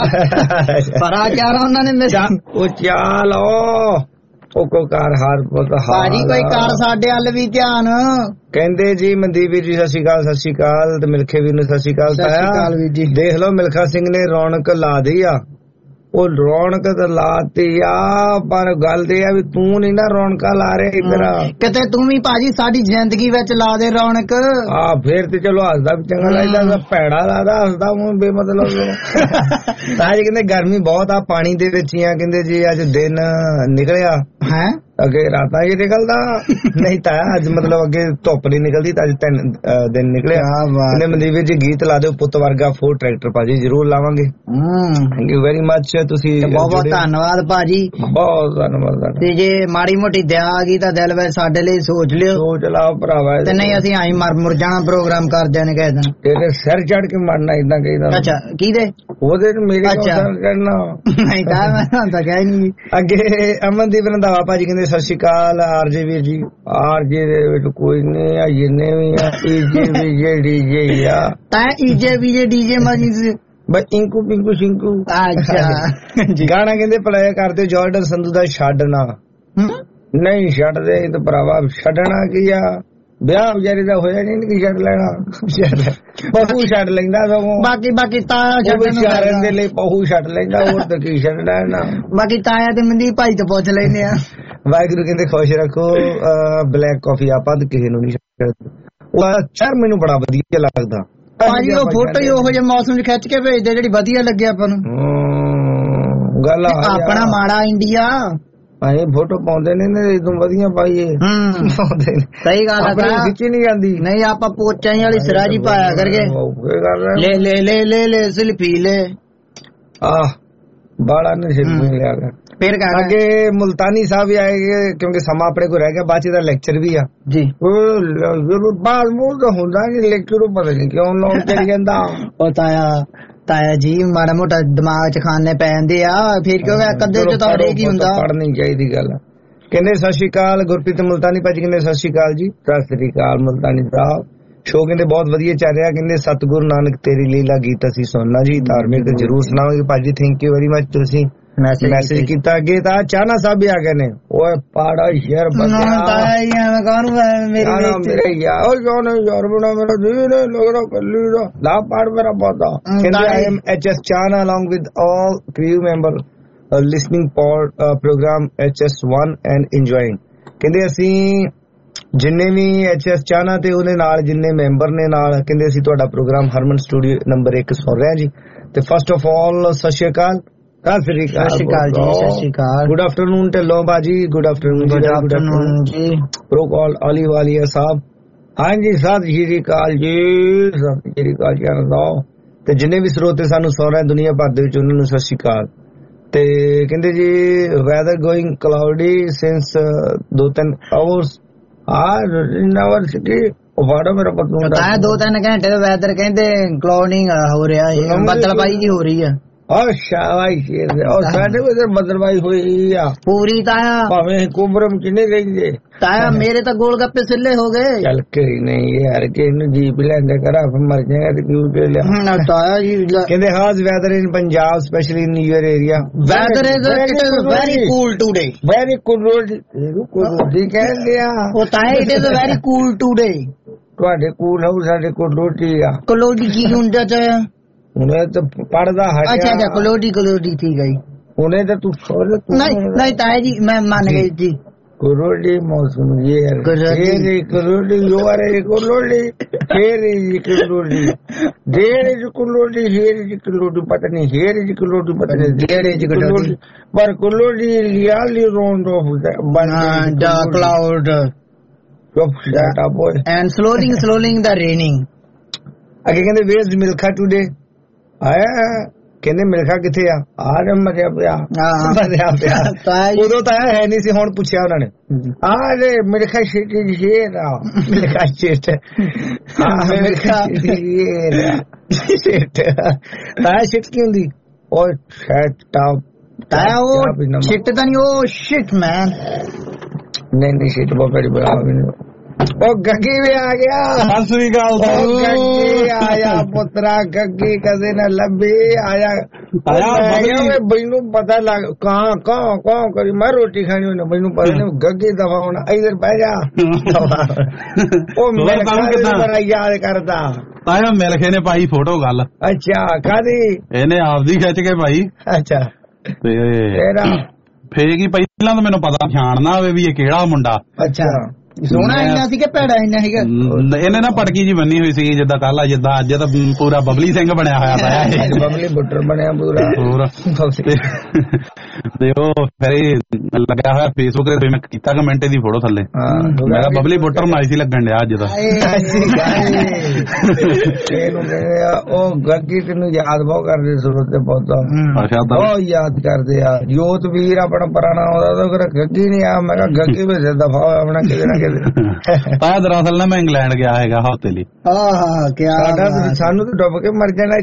ਹਰਾ ਚਾਰਾ ਉਹਨਾਂ ਨੇ ਮੇਰੇ ਉਹ ਚਾਲੋ ਉਹ ਕੋ ਕਾਰ ਹਾਰ ਪਤਾ ਭਾਜੀ ਕੋਈ ਕਾਰ ਸਾਡੇ ਵੱਲ ਵੀ ਧਿਆਨ ਕਹਿੰਦੇ ਜੀ ਮਨਦੀਪ ਵੀਰ ਜੀ ਸਤਿ ਸ਼੍ਰੀ ਅਕਾਲ ਸਤਿ ਸ਼੍ਰੀ ਅਕਾਲ ਤੇ ਮਿਲਖੇ ਵੀਰ ਨੂੰ ਸਤਿ ਸ਼੍ਰੀ ਅਕਾਲ ਤਾਇਆ ਦੇਖ ਲਓ ਮਿਲਖਾ ਸਿੰਘ ਨੇ ਰੌਣਕ ਲਾ ਦੀ ਆ ਉਹ ਰੌਣਕ ਤਾਂ ਲਾਤੀ ਆ ਪਰ ਗੱਲ ਤੇ ਆ ਵੀ ਤੂੰ ਨਹੀਂ ਨਾ ਰੌਣਕਾਂ ਲਾ ਰਿਹਾ ਇਧਰ ਕਿਤੇ ਤੂੰ ਵੀ ਭਾਜੀ ਸਾਡੀ ਜ਼ਿੰਦਗੀ ਵਿੱਚ ਲਾ ਦੇ ਰੌਣਕ ਆ ਫੇਰ ਤੇ ਚਲੋ ਹੱਸਦਾ ਵੀ ਚੰਗਾ ਲੱਗਦਾ ਭੈੜਾ ਲੱਗਦਾ ਹੱਸਦਾ ਮੂੰਹ ਬੇਮਤਲਬ ਤਾਂ ਜੀ ਕਹਿੰਦੇ ਗਰਮੀ ਬਹੁਤ ਆ ਪਾਣੀ ਦੇ ਵਿੱਚ ਹੀ ਆ ਕਹਿੰਦੇ ਜੀ ਅੱਜ ਦਿਨ ਨਿਕਲਿਆ ਹੈ ਅੱਗੇ ਰਾਤਾਂ ਹੀ ਨਿਕਲਦਾ ਨਹੀਂ ਤਾਂ ਅੱਜ ਮਤਲਬ ਅੱਗੇ ਧੁੱਪ ਨਹੀਂ ਨਿਕਲਦੀ ਤਾਂ ਅੱਜ ਤਿੰਨ ਦਿਨ ਨਿਕਲਿਆ ਕਹਿੰਦੇ ਮਨਦੀਪ ਜੀ ਗੀਤ ਲਾ ਦਿਓ ਪੁੱਤ ਵਰਗਾ ਫੋਰ ਟਰੈਕਟਰ ਭਾਜੀ ਜ਼ਰੂਰ ਲਾਵਾਂਗੇ ਥੈਂਕ ਯੂ ਵੈਰੀ ਮੱਚ ਤੁਸੀਂ ਬਹੁਤ ਬਹੁਤ ਧੰਨਵਾਦ ਭਾਜੀ ਬਹੁਤ ਧੰਨਵਾਦ ਤੇ ਜੇ ਮਾੜੀ ਮੋਟੀ ਦਇਆ ਆ ਗਈ ਤਾਂ ਦਿਲ ਵਿੱਚ ਸਾਡੇ ਲਈ ਸੋਚ ਲਿਓ ਸੋਚ ਲਾਓ ਭਰਾਵਾ ਤੇ ਨਹੀਂ ਅਸੀਂ ਆਈ ਮਰ ਮੁਰ ਜਾਣਾ ਪ੍ਰੋਗਰਾਮ ਕਰਦੇ ਨੇ ਕਹਿ ਦੇਣ ਤੇਰੇ ਸਿਰ ਚੜ ਕੇ ਮਰਨਾ ਇਦਾਂ ਕਹੀਦਾ ਅੱਛਾ ਕਿਹਦੇ ਉਹਦੇ ਮੇਰੇ ਕੋਲ ਕਰਨਾ ਨਹੀਂ ਤਾਂ ਮੈਂ ਤਾਂ ਕਹਿ ਨਹੀਂ ਅੱਗੇ ਅਮਨਦੀਪ ਰੰਧਾਵਾ ਭਾਜੀ ਕਹਿੰਦੇ ਸਤਿ ਸ਼੍ਰੀ ਅਕਾਲ ਆਰਜੇ ਵੀਰ ਜੀ ਆਰਜੇ ਦੇ ਵਿੱਚ ਕੋਈ ਨਹੀਂ ਆ ਜਿੰਨੇ ਵੀ ਆ ਈਜੇ ਵੀਜੇ ਡੀਜੇ ਆ ਤਾਂ ਈਜੇ ਵੀਜੇ ਡੀਜੇ ਮਾਨੀ ਬਈ ਇੰਕੂ ਪਿੰਕੂ ਸਿੰਕੂ ਅੱਛਾ ਗਾਣਾ ਕਹਿੰਦੇ ਪਲੇ ਕਰਦੇ ਜਾਰਡਨ ਸੰਧੂ ਦਾ ਛੱਡਣਾ ਨਹੀਂ ਛੱਡਦੇ ਤੇ ਭਰਾਵਾ ਛੱਡਣਾ ਕੀ ਆ ਵਿਆਹ ਵਿਚਾਰੇ ਦਾ ਹੋਇਆ ਨਹੀਂ ਕੀ ਛੱਡ ਲੈਣਾ ਪਹੂ ਛੱਡ ਲੈਂਦਾ ਸਗੋਂ ਬਾਕੀ ਬਾਕੀ ਤਾਇਆ ਛੱਡਣ ਦੇ ਲਈ ਪਹੂ ਛੱਡ ਲੈਂਦਾ ਹੋਰ ਤਾਂ ਕੀ ਛੱਡ ਲੈਣਾ ਬਾਕੀ ਤਾਇਆ ਤੇ ਮਨਦੀਪ ਭਾਈ ਤੋਂ ਪੁੱਛ ਲੈਨੇ ਆ ਵਾਹਿਗੁਰੂ ਕਹਿੰਦੇ ਖੁਸ਼ ਰੱਖੋ ਬਲੈਕ ਕਾਫੀ ਆਪਾਂ ਤਾਂ ਕਿਸੇ ਨੂੰ ਨਹੀਂ ਛੱਡਦੇ ਉਹ ਚਰ ਮੈਨੂੰ ਬੜਾ ਵਧੀਆ ਲੱਗਦਾ ਭਾਜੀ ਉਹ ਫੋਟੋ ਹੀ ਉਹੋ ਜਿਹੇ ਮੌਸਮ 'ਚ ਖਿੱਚ ਕੇ ਭੇਜਦੇ ਜਿਹੜੀ ਵਧੀਆ ਲੱਗੇ ਆਪਾਂ ਨੂੰ ਗੱਲ ਆਪਣਾ ਮਾੜਾ ਇੰਡੀਆ ਆਏ ਫੋਟੋ ਪਾਉਂਦੇ ਨੇ ਨੇ ਇਦੋਂ ਵਧੀਆ ਪਾਈਏ ਹੂੰ ਸਹੀ ਗੱਲ ਆ ਖਿੱਚੀ ਨਹੀਂ ਜਾਂਦੀ ਨਹੀਂ ਆਪਾਂ ਪੋਚਾਂ ਵਾਲੀ ਸਿਰਾਜੀ ਪਾਇਆ ਕਰਕੇ ਲੈ ਲੈ ਲੈ ਲੈ ਲੈ ਸੈਲਫੀ ਲੈ ਆਹ ਬਾਲਾ ਨੇ ਸੈਲਫੀ ਲਿਆ ਕਰ ਫਿਰ ਅੱਗੇ ਮੁਲਤਾਨੀ ਸਾਹਿਬ ਵੀ ਆਏਗੇ ਕਿਉਂਕਿ ਸਮਾਂ ਆਪਣੇ ਕੋਲ ਰਹਿ ਗਿਆ ਬਾਅਦ ਚ ਦਾ ਲੈਕਚਰ ਵੀ ਆ ਜੀ ਉਹ ਬਾਅਦ ਮੂਰ ਤਾਂ ਹੁੰਦਾ ਨਹੀਂ ਲੈਕਚਰ ਪਤਾ ਨਹੀਂ ਕਿਉਂ ਲੋਨ ਚੜੀ ਜਾਂਦਾ ਉਹ ਤਾਇਆ ਤਾਇਆ ਜੀ ਮਾੜਾ ਮੋਟਾ ਦਿਮਾਗ ਚ ਖਾਣੇ ਪੈ ਜਾਂਦੇ ਆ ਫਿਰ ਕਿਉਂ ਕੱਦੇ ਚ ਤਾਂ ਹਰੇਕ ਹੀ ਹੁੰਦਾ ਪੜ੍ਹਨੀ ਚਾਹੀਦੀ ਗੱਲ ਕਹਿੰਦੇ ਸਤਿ ਸ਼੍ਰੀ ਅਕਾਲ ਗੁਰਪ੍ਰੀਤ ਮੁਲਤਾਨੀ ਭਾਜੀ ਕਹਿੰਦੇ ਸਤਿ ਸ਼੍ਰੀ ਅਕਾਲ ਜੀ ਸਤਿ ਸ਼੍ਰੀ ਅਕਾਲ ਮੁਲਤਾਨੀ ਸਾਹਿਬ ਸ਼ੋ ਕਹਿੰਦੇ ਬਹੁਤ ਵਧੀਆ ਚੱਲ ਰਿਹਾ ਕਹਿੰਦੇ ਸਤਿਗੁਰੂ ਨਾਨਕ ਤੇਰੀ ਲੀਲਾ ਗੀਤ ਅਸੀਂ ਸੁਣਨਾ ਜੀ ਧਾਰਮਿਕ ਤੇ ਜ਼ਰੂਰ ਸੁਣਾਵਾਂਗੇ ਭਾਜੀ ਥੈਂਕ ਯੂ ਵੈਰੀ ਮਚ ਤੁਸੀਂ ਮੈਸੇਜ ਕੀਤਾ ਅੱਗੇ ਤਾਂ ਚਾਹਨਾ ਸਾਹਿਬ ਵੀ ਆ ਗਏ ਨੇ ਓਏ ਪਾੜਾ ਸ਼ੇਰ ਮੇਰੇ ਯਾਰ ਜਾਨ ਯਾਰ ਬਣਾ ਮੇਰਾ ਦਿਲ ਲੱਗਦਾ ਕੱਲੀ ਦਾ ਲਾ ਪਾੜ ਮੇਰਾ ਪਤਾ ਕਹਿੰਦੇ I am H S Chahna along with all crew member listening program H S one and enjoying ਕਹਿੰਦੇ ਅਸੀਂ ਜਿੰਨੇ ਵੀ ਐਚ ਐਸ ਚਾਹਨਾ ਤੇ ਉਹਦੇ ਨਾਲ ਜਿੰਨੇ ਮੈਂਬਰ ਨੇ ਨਾਲ ਕਹਿੰਦੇ ਅਸੀਂ ਤੁਹਾਡਾ ਪ੍ਰੋਗਰਾਮ ਹਰਮਨ ਸਟੂਡੀਓ ਨੰਬਰ ਇੱਕ ਸੁਣ ਰਹੇ ਹਾਂ ਜੀ ਤੇ ਫਸਟ ਆਫ ਆਲ ਸਤਿ ਸ਼੍ਰੀ ਅਕਾਲ ਸਤਿ ਸ਼੍ਰੀ ਅਕਾਲ ਜੀ ਸਤਿ ਸ਼੍ਰੀ ਅਕਾਲ ਗੁੱਡ ਆਫਟਰਨੂਨ ਢਿੱਲੋਂ ਬਾਜੀ ਗੁੱਡ ਆਫਟਰਨੂਨ ਗੁੱਡ ਆਫਟਰਨੂਨ ਜੀ ਪ੍ਰੋ ਕਾਲ ਅਲੀ ਵਾਲੀਆ ਸਾਹਿਬ ਹਾਂਜੀ ਸਤਿ ਸ਼੍ਰੀ ਅਕਾਲ ਜੀ ਸਤਿ ਸ਼੍ਰੀ ਅਕਾਲ ਜੀ ਤੇ ਜਿੰਨੇ ਵੀ ਸਰੋਤੇ ਸਾਨੂੰ ਸੁਣ ਰਹੇ ਦੁਨੀਆ ਭਰ ਦੇ ਵਿੱਚ ਉਹਨਾਂ ਨੂੰ ਸਤਿ ਸ਼੍ਰੀ ਅਕਾਲ ਤੇ ਕਹਿੰਦੇ ਜੀ ਵੈਦਰ ਗੋਇੰਗ ਕਲਾਉਡੀ ਸਿੰਸ ਦੋ ਤਿੰਨ ਆਵਰਸ ਆ ਯੂਨੀਵਰਸਿਟੀ ਉਹ ਵਾੜਾ ਮੇਰਾ ਪਤੂੰਗਾ ਦੋ ਤਿੰਨ ਘੰਟੇ ਦਾ ਵੈਦਰ ਕਹਿੰਦੇ ਕਲਾਉਡਿੰਗ ਹੋ ਰਿਹਾ ਹੈ ਬੱਦਲਬਾਈ ਜੀ ਹੋ ਰਹੀ ਆ ਔਰ ਸ਼ਾਬਾਈ ਸ਼ੇਰ ਔਰ ਸਾਡੇ ਕੋਲ ਬੱਦਲਬਾਈ ਹੋਈ ਆ ਪੂਰੀ ਤਾਇਆ ਭਾਵੇਂ ਕੁੰਬਰਮ ਕਿੰਨੇ ਗਈ ਤਾਇਆ ਮੇਰੇ ਤਾਂ ਗੋਲ ਗੱਪੇ ਸਿੱਲੇ ਹੋ ਗਏ ਚੱਲ ਕੇ ਨਹੀਂ ਯਾਰ ਕਿ ਇਹਨੂੰ ਜੀਪ ਲੈਂਦੇ ਕਰਾ ਫਿਰ ਮਰ ਜਾਏਗਾ ਤੇ ਕਿਉਂ ਕੇ ਲਿਆ ਤਾਇਆ ਜੀ ਕਹਿੰਦੇ how's weather in Punjab specially in your area weather is very cool today very cool road ਕਹਿੰਦੇ ਆ ਉਹ ਤਾਇਆ it is very cool today ਤੁਹਾਡੇ ਕੋਲ ਹੋ ਸਾਡੇ ਕੋਲ ਰੋਟੀ ਆ ਕਲੋਡੀ ਕੀ ਹੁੰਦਾ ਚਾਹਿਆ ਉਹਨੇ ਤਾਂ ਪੜਦਾ ਹਟਿਆ ਅੱਛਾ ਅੱਛਾ ਕਲੋਡੀ ਕਲੋਡੀ ਠੀਕ ਹੈ ਜੀ ਉਹਨੇ ਤਾਂ ਤੂੰ ਸੋਚ ਨਹੀਂ ਨਹੀਂ ਤਾਇਆ ਜੀ ਮੈਂ ਮੰਨ ਗਈ ਜੀ करोड़ी मौसम ये करोड़ी करोड़ी योरे करोड़ी हेरे जी करोड़ी डेढ़ जी करोड़ी हेरे जी करोड़ी पता नहीं हेरे जी करोड़ी पता नहीं डेढ़ जी करोड़ी पर करोड़ी really round off the cloud shut up boy and slowing slowing the raining अगे कहंदे where's Milkha today आया ਕਹਿੰਦੇ ਮਿਲਖਾ ਕਿੱਥੇ ਆ ਆ ਜਾ ਮਰਿਆ ਪਿਆ ਮਰਿਆ ਪਿਆ ਉਦੋਂ ਤਾਂ ਹੈ ਨਹੀਂ ਸੀ ਹੁਣ ਪੁੱਛਿਆ ਉਹਨਾਂ ਨੇ ਆ ਰੇ ਮਿਲਖਾ ਸ਼ੇਟ ਸ਼ੇਰ ਆ ਮਿਲਖਾ ਸ਼ੇਟ ਆ ਮਿਲਖਾ ਸ਼ੇਰ ਸ਼ੇਟ ਤਾਂ ਸ਼ੇਟ ਕੀ ਹੁੰਦੀ ਉਹ ਸ਼ੇਟ ਟਾਪ ਤਾਂ ਉਹ ਸ਼ੇਟ ਤਾਂ ਨਹੀਂ ਉਹ ਸ਼ਿਟ ਮੈਨ ਨਹੀਂ ਨਹੀਂ ਸ਼ੇਟ ਬਹੁਤ ਬੜੀ ਬੜਾ ਮੈਨੂੰ ਉਹ ਗੱਗੀ ਵੀ ਆ ਗਿਆ ਸਤਿ ਸ੍ਰੀ ਅਕਾਲ ਗੱਗੀ ਆਇਆ ਪੁੱਤਰਾ ਗੱਗੀ ਕਦੇ ਨਾ ਲੱਭੀ ਆਇਆ ਆਇਆ ਮੈਨੂੰ ਪਤਾ ਲੱਗ ਕਾਂ ਕਾਂ ਕਾਂ ਕਰੀ ਮੈਂ ਰੋਟੀ ਖਾਣੀ ਹੋਣੀ ਮੈਨੂੰ ਪਤਾ ਨਹੀਂ ਗੱਗੀ ਦਫਾ ਹੁਣ ਇਧਰ ਬਹਿ ਜਾ ਉਹ ਮੇਰੇ ਬੜਾ ਯਾਦ ਕਰਦਾ ਤਾਇਆ ਮਿਲਖੇ ਨੇ ਪਾਈ ਫੋਟੋ ਗੱਲ ਅੱਛਾ ਕਾਦੀ ਇਹਨੇ ਆਪਦੀ ਖਿੱਚ ਕੇ ਪਾਈ ਅੱਛਾ ਤੇ ਤੇਰਾ ਫੇਕ ਹੀ ਪਹਿਲਾਂ ਤਾਂ ਮੈਨੂੰ ਪਤਾ ਪਛਾਣਨਾ ਹੋਵੇ ਵੀ ਇਹ ਕਿਹੜਾ ਮੁੰਡਾ ਅੱਛਾ ਸੋਹਣਾ ਇੰਨਾ ਸੀ ਕਿ ਭੈੜਾ ਇੰਨਾ ਸੀਗਾ ਇਹਨੇ ਨਾ ਪਟਕੀ ਜੀ ਬੰਨੀ ਹੋਈ ਸੀ ਜਿੱਦਾਂ ਕੱਲ ਜਿੱਦਾਂ ਅੱਜ ਤਾਂ ਪੂਰਾ ਬਬਲੀ ਸਿੰਘ ਬਣਿਆ ਹੋਇਆ ਪਾਇਆ ਬਬਲੀ ਬੁੱਟਰ ਬਣਿਆ ਪੂਰਾ ਪੂਰਾ ਤੇ ਉਹ ਫਿਰ ਲੱਗਿਆ ਹੋਇਆ ਫੇਸਬੁੱਕ ਤੇ ਮੈਂ ਕੀਤਾ ਕਮੈਂਟ ਦੀ ਫੋਟੋ ਥੱਲੇ ਮੈਂ ਕਿਹਾ ਬਬਲੀ ਬੁੱਟਰ ਨਾਈ ਸੀ ਲੱਗਣ ਡਿਆ ਅੱਜ ਦਾ ਉਹ ਗੱਗੀ ਤੈਨੂੰ ਯਾਦ ਬਹੁਤ ਕਰਦੇ ਸੁਰਤ ਤੇ ਪਹੁੰਚਾ ਬਹੁਤ ਯਾਦ ਕਰਦੇ ਆ ਜੋਤ ਵੀਰ ਆਪਣਾ ਪੁਰਾਣਾ ਆਉਂਦਾ ਤਾਂ ਗੱਗੀ ਨਹੀਂ ਆ ਮੈਂ ਕਿਹਾ ਗੱਗੀ ਵਿੱਚ ਦਫਾ ਹੋਇਆ ਆਪਣਾ ਕਿਤੇ ਨਾ ਪਾਇਆ ਦਰਅਸਲ ਨਾ ਮੈਂ ਇੰਗਲੈਂਡ ਗਿਆ ਹੈਗਾ ਹਫ਼ਤੇ ਲਈ ਆਹ ਕੀ ਸਾਨੂੰ ਤਾਂ ਡੁੱਬ ਕੇ ਮਰ ਜਾਣਾ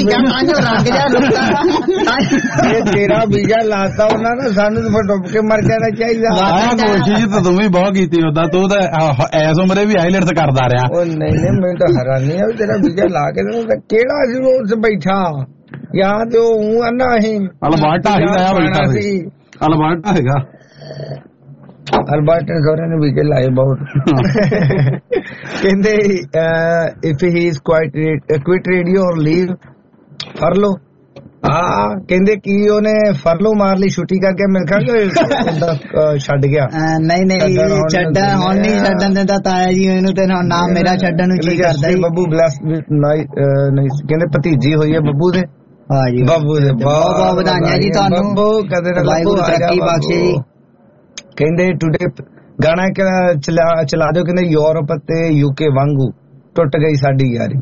ਚਾਹੀਦਾ ਤੇਰਾ ਵੀਜ਼ਾ ਲਾਤਾ ਉਹਨਾਂ ਨੇ ਸਾਨੂੰ ਤਾਂ ਡੁੱਬ ਕੇ ਮਰ ਜਾਣਾ ਚਾਹੀਦਾ ਕੋਸ਼ਿਸ਼ ਤਾਂ ਤੂੰ ਵੀ ਬਹੁਤ ਕੀਤੀ ਉਦਾਂ ਤੂੰ ਤਾਂ ਐਸ ਉਮਰੇ ਵੀ ਆਈਲੈਟਸ ਕਰਦਾ ਰਿਹਾ ਉਹ ਨਹੀਂ ਨਹੀਂ ਮੈਨੂੰ ਤਾਂ ਹੈਰਾਨੀ ਆ ਤੇਰਾ ਵੀਜ਼ਾ ਲਾ ਕੇ ਕਿਹੜਾ ਸੀ ਉਸ ਬੈਠਾ ਜਾਂ ਤੇ ਉਹ ਅੰਨਾ ਸੀ ਅਲਬਰਟਾ ਹੈਗਾ ਬੈਠਾ ਸੀ ਅਲਬਰਟਾ ਹੈਗਾ ਅਲਬਰਟ ਸੋਰੇ ਨੇ ਵੀਜ਼ੇ ਲਾਏ ਬਹੁਤ ਕਹਿੰਦੇ if he is quite quit radio or leave furlough ਹਾਂ ਕਹਿੰਦੇ ਕੀ ਉਹਨੇ ਫਰਲੋ ਮਾਰ ਲਈ ਛੁੱਟੀ ਕਰਕੇ ਮਿਲ ਖਾਂਗੇ ਛੱਡ ਗਿਆ ਨਹੀਂ ਨਹੀਂ ਛੱਡਾ ਹੁਣ ਨਹੀਂ ਛੱਡਣ ਦਿੰਦਾ ਤਾਇਆ ਜੀ ਇਹਨੂੰ ਤੇ ਨਾਮ ਮੇਰਾ ਛੱਡਣ ਨੂੰ ਕੀ ਕਰਦਾ ਬੱਬੂ ਬਲੈਸ ਨਹੀਂ ਕਹਿੰਦੇ ਭਤੀਜੀ ਹੋਈ ਹੈ ਬੱਬੂ ਦੇ ਹਾਂ ਜੀ ਬੱਬੂ ਦੇ ਬਹੁਤ ਬਹੁਤ ਵਧਾਈਆਂ ਜੀ ਤੁਹਾਨੂੰ ਬੱਬੂ ਕਦੇ ਨਾ ਬੱਬੂ ਤਰੱਕੀ ਬਖਸ਼ੇ ਜੀ ਕਹਿੰਦੇ ਟੁਡੇ ਗਾਣਾ ਚਲਾ ਚਲਾ ਦਿਓ ਕਹਿੰਦੇ ਯੂਰਪ ਤੇ ਯੂਕੇ ਵਾਂਗੂ ਟੁੱਟ ਗਈ ਸਾਡੀ ਯਾਰੀ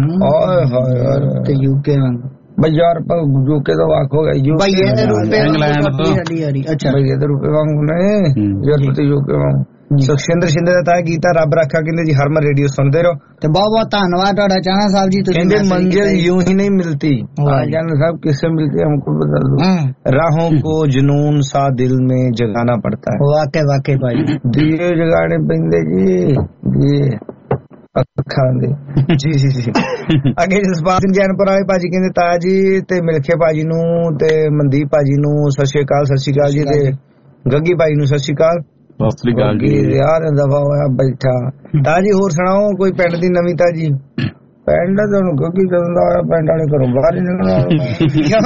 ਓਏ ਹੋਏ ਤੇ ਯੂਕੇ ਵਾਂਗੂ ਬਈ ਯੂਰਪ ਯੂਕੇ ਤੋਂ ਵਾਕ ਹੋ ਗਿਆ ਬਈ ਇਹਦੇ ਰੂਪੇ ਇੰਗਲੈਂਡ ਤੋਂ ਸਾਡੀ ਯਾਰੀ ਅੱਛਾ ਬਈ ਇਹਦੇ ਰੂਪੇ ਵਾਂਗੂ ਨੇ ਯੂਰਪ ਤੇ ਯੂਕੇ ਵਾਂਗੂ ਸੁਖਸ਼ਿੰਦਰ ਸ਼ਿੰਦੇ ਦਾ ਤਾਂ ਗੀਤਾ ਰੱਬ ਰਾਖਾ ਕਹਿੰਦੇ ਜੀ ਹਰਮਨ ਰੇਡੀਓ ਸੁਣਦੇ ਰਹੋ ਤੇ ਬਹੁਤ ਬਹੁਤ ਧੰਨਵਾਦ ਤੁਹਾਡਾ ਚਾਹਨਾ ਸਾਹਿਬ ਜੀ ਤੁਸੀਂ ਕਹਿੰਦੇ ਮੰਜ਼ਿਲ यूं ही नहीं मिलती जाना साहब किससे मिलती है हमको बता दो राहों को जुनून सा दिल में जगाना पड़ता है वाकई वाकई भाई दिए जगाने पेंदे जी ये ਅੱਖਾਂ ਦੇ ਜੀ ਜੀ ਜੀ ਅੱਗੇ ਜਸਪਾਲ ਸਿੰਘ ਜੈਨਪੁਰ ਵਾਲੇ ਭਾਜੀ ਕਹਿੰਦੇ ਤਾਇਆ ਜੀ ਤੇ ਮਿਲਖੇ ਭਾਜੀ ਨੂੰ ਤੇ ਮਨਦੀਪ ਭਾਜੀ ਨੂੰ ਸਤਿ ਸ਼੍ਰੀ ਅਕਾਲ ਸਤਿ ਸ਼੍ਰੀ ਅਕਾਲ ਜੀ ਤੇ ਗੱਗੀ ਭਾਈ ਨੂੰ ਸਤਿ ਸ਼੍ਰੀ ਅਕਾਲ ਸਤਿ ਸ੍ਰੀ ਅਕਾਲ ਜੀ ਯਾਰ ਦਫਾ ਹੋਇਆ ਬੈਠਾ ਤਾਜੀ ਹੋਰ ਸੁਣਾਓ ਕੋਈ ਪਿੰਡ ਦੀ ਨਵੀਂ ਤਾਜੀ ਪਿੰਡ ਤੁਹਾਨੂੰ ਗੱਗੀ ਕਹਿੰਦਾ ਪਿੰਡ ਵਾਲੇ ਘਰੋਂ ਬਾਹਰ ਹੀ ਨਿਕਲਣਾ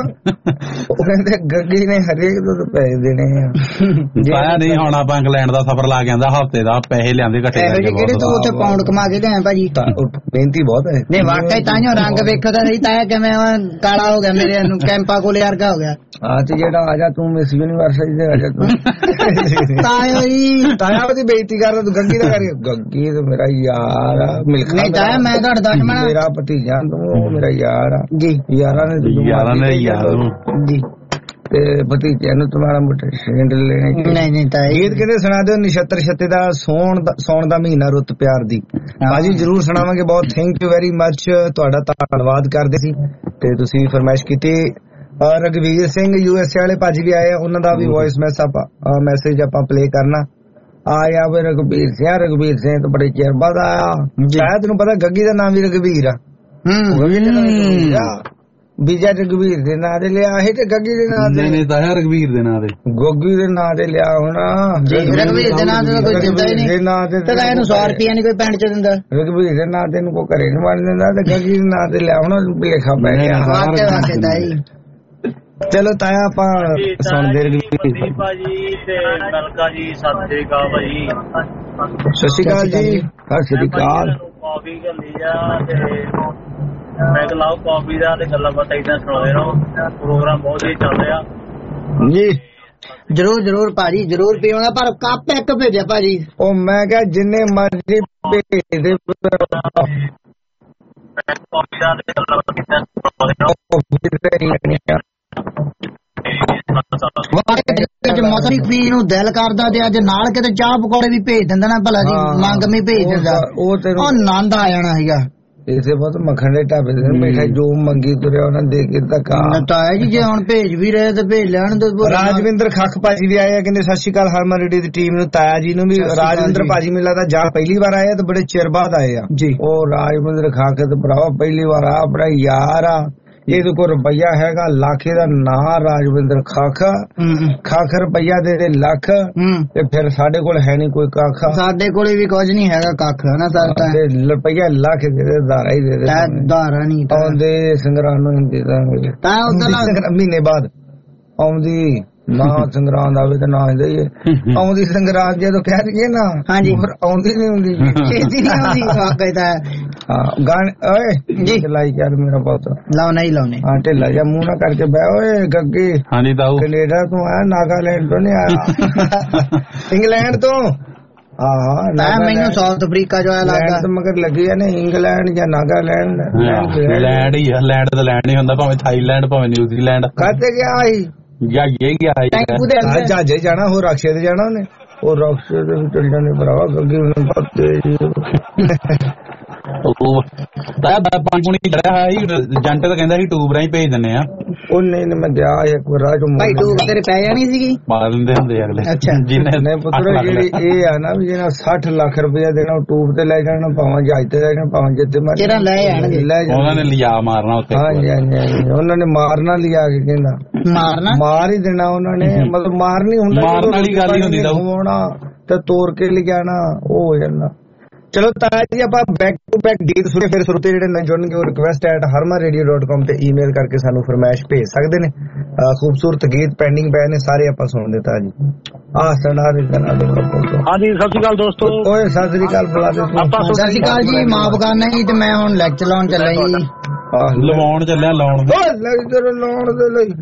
ਉਹ ਕਹਿੰਦੇ ਗੱਗੀ ਨੇ ਹਰੇਕ ਤੋਂ ਪੈਸੇ ਦੇਣੇ ਆ ਤਾਇਆ ਨਹੀਂ ਹੁਣ ਆਪਾਂ ਇੰਗਲੈਂਡ ਦਾ ਸਫ਼ਰ ਲਾ ਕੇ ਆਂਦਾ ਹਫ਼ਤੇ ਦਾ ਪੈਸੇ ਲਿਆਂਦੇ ਇਕੱਠੇ ਕਿਹੜੇ ਤੋਂ ਉੱਥੇ ਪਾਉਂਡ ਕਮਾ ਕੇ ਲਿਆਏ ਭਾਜੀ ਮਿਹਨਤੀ ਬਹੁਤ ਹੈ ਨਹੀਂ ਵਾਕਈ ਤਾਂਿਓ ਰੰਗ ਵੇਖੋ ਤਾਂ ਸਹੀ ਤਾਇਆ ਕਿਵੇਂ ਕਾਲਾ ਹੋ ਗਿਆ ਮੇਰੇ ਨੂੰ ਕੈਂਪਾ ਕੋਲੇ ਵਰਗਾ ਹੋ ਗਿਆ ਹਾਂ ਤੇ ਜਿਹੜਾ ਆ ਜਾ ਤੂੰ ਮਿਸ ਯੂਨੀਵਰਸਿਟੀ ਦੇ ਆ ਜਾ ਤੂੰ ਤਾਇਆ ਜੀ ਤਾਇਆ ਦੀ ਬੇਇੱਜ਼ਤੀ ਕਰਦਾ ਤੂੰ ਗੱਗੀ ਦਾ ਕਰੀ ਗੱਗੀ ਤੇ ਮੇਰਾ ਯਾਰ ਆ ਮਿਲਖਾ ਨਹੀਂ ਤਾਇਆ ਮੈਂ ਤੁਹਾਡਾ ਦੁਸ਼ਮਣ ਮੇਰਾ ਭਤੀਜਾ ਤੂੰ ਮੇਰਾ ਯਾਰ ਆ ਜੀ ਯਾਰਾਂ ਨੇ ਯਾਰਾਂ ਨੇ ਯਾਰ ਜੀ ਤੇ ਭਤੀਜੇ ਨੂੰ ਤੁਹਾਡਾ ਮੋਟਾ ਸ਼ੇਂਡ ਲੈਣੇ ਨਹੀਂ ਨਹੀਂ ਤਾਇਆ ਗੀਤ ਕਹਿੰਦੇ ਸੁਣਾ ਦਿਓ ਨਛੱਤਰ ਛੱਤੇ ਦਾ ਸੌਣ ਦਾ ਸੌਣ ਦਾ ਮਹੀਨਾ ਰੁੱਤ ਪਿਆਰ ਦੀ ਬਾਜੀ ਜਰੂਰ ਸੁਣਾਵਾਂਗੇ ਬਹੁਤ ਥੈਂਕ ਯੂ ਵੈਰੀ ਮੱਚ ਤੁਹਾਡਾ ਧੰਨਵਾਦ ਕਰਦੇ ਸੀ ਤੇ ਤੁਸੀਂ ਫਰਮਾਇਸ਼ ਕੀਤੀ Ragvir Singh U S A ਵਾਲੇ ਭਾਜੀ ਵੀ ਆਏ ਉਹਨਾਂ ਦਾ ਵੀ ਵੌਇਸ ਮੈਸੇਜ ਆਪਾਂ ਪਲੇ ਕਰਨਾ ਆਇਆ ਵੇ ਰਗਵੀਰ ਸਿੰਘ ਰਗਵੀਰ ਸਿੰਘ ਤਾਂ ਬੜੇ ਚਿਰ ਬਾਅਦ ਆਇਆ ਸ਼ਾਇਦ ਤੈਨੂੰ ਪਤਾ ਗੱਗੀ ਦਾ ਨਾਮ ਵੀ ਰਗਵੀਰ ਆ ਬੀਜਾ ਰਘਵੀਰ ਦੇ ਨਾਂ ਤੇ ਲਿਆ ਸੀ ਤੇ ਗੱਗੀ ਦੇ ਨਾਂ ਤੇ ਨਹੀਂ ਨਹੀਂ ਤਾਇਆ ਰਘਵੀਰ ਦੇ ਨਾਂ ਤੇ ਗੋਗੀ ਦੇ ਨਾਂ ਤੇ ਲਿਆ ਹੋਣਾ ਰਘਵੀਰ ਦੇ ਨਾਂ ਤੇ ਕੋਈ ਦਿੰਦਾ ਹੀ ਨਹੀਂ ਤੇ ਤਾਂ ਇਹਨੂੰ ਸੌ ਰੁਪਇਆ ਨਹੀਂ ਕੋਈ ਪੈਂਟ ਚ ਦਿੰਦਾ ਰਘਵੀਰ ਦੇ ਨਾਂ ਤੇ ਇਹਨੂੰ ਕੋਈ ਘਰੇ ਨਹੀਂ ਵੜ ਦਿੰਦਾ ਤੇ ਗੱਗੀ ਦੇ ਨਾਂ ਤੇ ਲਿਆ ਹੋਣਾ ਭੁਲੇਖਾ ਪੈ ਗਿਆ ਵਾਕੇ ਵਾਕੇ ਤਾਈ ਚਲੋ ਤਾਇਆ ਆਪਾਂ ਸੁਣਦੇ ਰਘਵੀਰ ਭਾਜੀ ਤੇ ਮਲਕਾ ਜੀ ਸਤਿ ਸ੍ਰੀ ਅਕਾਲ ਭਾਜੀ ਸਤਿ ਸ੍ਰੀ ਅਕਾਲ ਜੀ ਸਤਿ ਸ੍ਰੀ ਅਕਾਲ ਕਾਫੀ ਗੱਲੀ ਆ ਤੇ ਮੈਂ ਕਲਾਉ ਕਾਫੀ ਦਾ ਤੇ ਗੱਲਾਂ ਬਾਤਾਂ ਇਦਾਂ ਸੁਣਾਉਂਦੇ ਰਹੋ ਪ੍ਰੋਗਰਾਮ ਬਹੁਤ ਹੀ ਚੱਲ ਰਿਹਾ ਜੀ ਜਰੂਰ ਜਰੂਰ ਭਾਜੀ ਜਰੂਰ ਪੀਵਾਂਗਾ ਪਰ ਕੱਪ ਇੱਕ ਭੇਜਿਆ ਭਾਜੀ ਉਹ ਮੈਂ ਕਿਹਾ ਜਿੰਨੇ ਮਰਜ਼ੀ ਭੇਜ ਦੇ ਕਾਫੀ ਦਾ ਤੇ ਗੱਲਾਂ ਬਾਤਾਂ ਸੁਣਾਉਂਦੇ ਰਹੋ ਮੌਸਮੀ ਪੀਣ ਨੂੰ ਦਿਲ ਕਰਦਾ ਤੇ ਅੱਜ ਨਾਲ ਕਿਤੇ ਚਾਹ ਪਕੌੜੇ ਵੀ ਭੇਜ ਦਿੰਦਾ ਨਾ ਭਲਾ ਜੀ ਮੰਗਮੀ ਭੇਜ ਦਿੰਦਾ ਉਹ ਆਨੰਦ ਆ ਜਾਣਾ ਸੀਗਾ ਇਸੇ ਬਹੁਤ ਮੱਖਣ ਦੇ ਢਾਬੇ ਦੇ ਮਿਠਾਈ ਜੋ ਮੰਗੀ ਤੁਰਿਆ ਉਹਨਾਂ ਦੇ ਕੇ ਧੱਕਾ ਤਾਇਆ ਜੀ ਜੇ ਹੁਣ ਭੇਜ ਵੀ ਰਹੇ ਤੇ ਭੇਜ ਲੈਣ ਤੇ ਰਾਜਵਿੰਦਰ ਖੱਖ ਭਾਜੀ ਵੀ ਆਏ ਆ ਕਹਿੰਦੇ ਸਤਿ ਸ਼੍ਰੀ ਅਕਾਲ ਹਰਮਨ ਰੇਡੀਓ ਦੀ ਟੀਮ ਨੂੰ ਤਾਇਆ ਜੀ ਨੂੰ ਵੀ ਰਾਜਵਿੰਦਰ ਭਾਜੀ ਮੈਨੂੰ ਲੱਗਦਾ ਜਾਂ ਪਹਿਲੀ ਵਾਰ ਆਏ ਆ ਤੇ ਬੜੇ ਚਿਰ ਬਾਅਦ ਆਏ ਆ ਜੀ ਉਹ ਰਾਜਵਿੰਦਰ ਖੱਖ ਤੇ ਭਰਾਵਾ ਪਹਿਲੀ ਵਾਰ ਆ ਆਪਣਾ ਯਾਰ ਆ ਇਹਦੇ ਕੋਲ ਰੁਪਈਆ ਹੈਗਾ ਲੱਖ ਦਾ ਨਾਂ ਰਾਜਵਿੰਦਰ ਖਾਖ ਖਾਖ ਰੁਪਈਆ ਦੇ ਦੇ ਲੱਖ ਤੇ ਫਿਰ ਸਾਡੇ ਕੋਲ ਹੈ ਨਹੀਂ ਕੋਈ ਕਾਖਾ ਸਾਡੇ ਕੋਲ ਵੀ ਕੁਝ ਨਹੀਂ ਹੈਗਾ ਕੱਖ ਨਾ ਸਾਡਾ ਰੁਪਈਆ ਲੱਖ ਦੇ ਦੇ ਧਾਰਾ ਹੀ ਦੇ ਦੇ ਧਾਰਾ ਨਹੀਂ ਆਉਂਦੇ ਸੰਗਰਾਮ ਨੂੰ ਦੇ ਦਾਂਗੇ ਤਾਂ ਉਧਰ ਮਹੀਨੇ ਬਾਅਦ ਆਉਂਦੀ ਨਾ ਸੰਗਰਾਮ ਆਵੇ ਤਾਂ ਨਾ ਜਾਈਏ ਆਉਂਦੀ ਸੰਗਰਾਮ ਜਦੋਂ ਕਹਿ ਦਈਏ ਨਾ ਹਾਂਜੀ ਆਉਂਦੀ ਨਹੀਂ ਹੁੰਦੀ ਛੇਤੀ ਨਹੀਂ ਆਉਂਦੀ ਵਾਕਈ ਤਾਂ ਹਾਂ ਗਾਣੇ ਓਏ ਜੀ ਲਾਈ ਯਾਰ ਮੇਰਾ ਪੁੱਤ ਲਾਉਣਾ ਹੀ ਲਾਉਣੇ ਹਾਂ ਢਿੱਲਾ ਜਾ ਮੂੰਹ ਨਾ ਕਰਕੇ ਬੈ ਓਏ ਗੱਗੇ ਹਾਂਜੀ ਤਾਊ ਕੈਨੇਡਾ ਤੋਂ ਆਇਆ ਨਾਗਾਲੈਂਡ ਤੋਂ ਨਹੀਂ ਆਇਆ ਇੰਗਲੈਂਡ ਤੋਂ ਹਾਂ ਨਾ ਮੈਨੂੰ ਸਾਊਥ ਅਫਰੀਕਾ ਜੋ ਆਇਆ ਲੱਗਦਾ ਤਾਂ ਮਗਰ ਲੱਗੀ ਆ ਨੇ ਇੰਗਲੈਂਡ ਜਾਂ ਨਾਗਾਲੈਂਡ ਲੈਂਡ ਹੀ ਆ ਲੈਂਡ ਤਾਂ ਲੈਂਡ ਹੀ ਹੁੰਦਾ ਭਾਵੇਂ ਥਾਈਲੈਂਡ ਭਾਵੇਂ ਨਿਊਜ਼ੀਲੈਂਡ ਕਾਤੇ ਗਿਆ ਸੀ ਜਾਂ ਇਹ ਗਿਆ ਜਹਾਜੇ ਜਾਣਾ ਹੋਰ ਰਕਸ਼ੇ ਤੇ ਜਾਣਾ ਉਹਨੇ ਉਹ ਰਕਸ਼ੇ ਤੇ ਵੀ ਚੱਲ ਜਾਂਦੇ ਭਰਾਵਾ ਗੱਗੇ ਨੂੰ ਪੱਤੇ ਤਾਇਆ ਪੰਜ ਗੁਣੀ ਚੜਿਆ ਹੋਇਆ ਏਜੰਟ ਤਾਂ ਕਹਿੰਦਾ ਸੀ ਟੂਬ ਰਾਹੀਂ ਭੇਜ ਦਿੰਨੇ ਆ ਉਹ ਨਹੀਂ ਮੈਂ ਗਿਆ ਇੱਕ ਵਾਰ ਰਾਜ ਭਾਈ ਟੂਬ ਤੇਰੇ ਪੈ ਜਾਣੀ ਸੀਗੀ ਮਾਰ ਲੈਂਦੇ ਹੁੰਦੇ ਅਗਲੇ ਅੱਛਾ ਜਿਹਨੇ ਪੁੱਤਰ ਜਿਹੜੀ ਇਹ ਆ ਨਾ ਵੀ ਜਿਹਨਾਂ ਸੱਠ ਲੱਖ ਰੁਪਇਆ ਦੇਣਾ ਟੂਬ ਤੇ ਲੈ ਜਾਣਾ ਭਾਵੇਂ ਜਹਾਜ਼ ਤੇ ਲੈ ਜਾਣਾ ਭਾਵੇਂ ਜਿੱਥੇ ਮਰਜ਼ੀ ਤੇਰਾ ਲੈ ਆਣਗੇ ਉਹਨਾਂ ਨੇ ਲਿਆ ਮਾਰਨਾ ਉੱਤੇ ਹਾਂਜੀ ਹਾਂਜੀ ਉਹਨਾਂ ਨੇ ਮਾਰਨਾ ਲਿਆ ਕੇ ਕਹਿੰਦਾ ਮਾਰਨਾ ਮਾਰ ਹੀ ਦੇਣਾ ਉਹਨਾਂ ਨੇ ਮਤਲਬ ਮਾਰ ਨਹੀਂ ਹੁੰਦਾ ਮਾਰਨ ਵਾਲੀ ਗੱਲ ਹੀ ਹੁੰਦੀ ਤਾਂ ਹੋਣਾ ਤੇ ਤੋੜ ਕੇ ਲਿਜਾਣਾ ਉਹ ਹੋ ਜਾਂਦਾ ਚਲੋ ਤਾਇਆ ਜੀ ਆਪਾਂ ਬੈਕ ਟੂ ਬੈਕ ਗੀਤ ਸੁਣੇ ਫਿਰ ਸਰੋਤੇ ਜਿਹੜੇ ਨਵੇਂ ਜੁੜਨਗੇ ਉਹ request at harman radio dot com ਤੇ ਈਮੇਲ ਕਰਕੇ ਸਾਨੂੰ ਫਰਮਾਇਸ਼ ਭੇਜ ਸਕਦੇ ਨੇ ਖੂਬਸੂਰਤ ਗੀਤ ਪੈਂਡਿੰਗ ਪਏ ਨੇ ਸਾਰੇ ਆਪਾਂ ਸੁਣਦੇ ਤਾਂ ਜੀ ਆ ਸੁਣਾ ਦੇ ਕਨਾ ਦੇ ਹਾਂਜੀ ਸਤਿ ਸ਼੍ਰੀ ਅਕਾਲ ਦੋਸਤੋ ਓਏ ਸਤਿ ਸ਼੍ਰੀ ਅਕਾਲ ਬੁਲਾ ਦੇ ਸਤਿ ਸ਼੍ਰੀ ਅਕਾਲ ਜੀ ਮਾਫ ਕਰਨਾ ਜੀ ਤੇ ਮੈਂ ਹੁਣ ਲੈਕਚਰ ਲਾਉਣ ਚੱਲਿਆ ਜੀ ਲਵਾਉਣ ਚੱਲਿਆ ਲਾਉਣ ਓਏ ਲੈਕਚਰ ਲਾਉਣ ਦੇ ਲਈ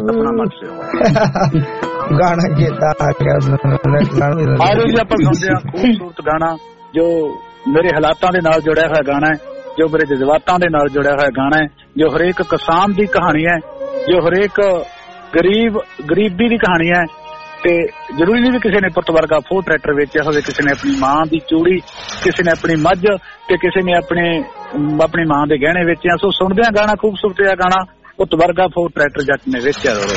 ਗਾਣਾ ਚੇਤਾ ਆ ਗਿਆ ਆਜੋ ਜੀ ਆਪਾਂ ਸੁਣਦੇ ਆ ਖੂਬਸੂਰਤ ਗਾਣਾ ਜੋ ਮੇਰੇ ਹਾਲਾਤਾਂ ਦੇ ਨਾਲ ਜੁੜਿਆ ਹੋਇਆ ਗਾਣਾ ਹੈ ਜੋ ਮੇਰੇ ਜਜ਼ਬਾਤਾਂ ਦੇ ਨਾਲ ਜੁੜਿਆ ਹੋਇਆ ਗਾਣਾ ਹੈ ਜੋ ਹਰੇਕ ਕਿਸਾਨ ਦੀ ਕਹਾਣੀ ਹੈ ਜੋ ਹਰੇਕ ਗਰੀਬ ਗਰੀਬੀ ਦੀ ਕਹਾਣੀ ਹੈ ਤੇ ਜ਼ਰੂਰੀ ਨਹੀਂ ਵੀ ਕਿਸੇ ਨੇ ਪੁੱਤ ਵਰਗਾ ਫੋਰ ਟਰੈਕਟਰ ਵੇਚਿਆ ਹੋਵੇ ਕਿਸੇ ਨੇ ਆਪਣੀ ਮਾਂ ਦੀ ਚੂੜੀ ਕਿਸੇ ਨੇ ਆਪਣੀ ਮੱਝ ਤੇ ਕਿਸੇ ਨੇ ਆਪਣੇ ਆਪਣੀ ਮਾਂ ਦੇ ਗਹਿਣੇ ਵੇਚਿਆ ਸੋ ਸੁਣਦੇ ਆ ਗਾਣਾ ਖੂਬਸੂਰਤ ਜਿਹਾ ਗਾਣਾ ਪੁੱਤ ਵਰਗਾ ਫੋਰ ਟਰੈਕਟਰ ਜੱਟ ਨੇ ਵੇਚਿਆ ਹੋਵੇ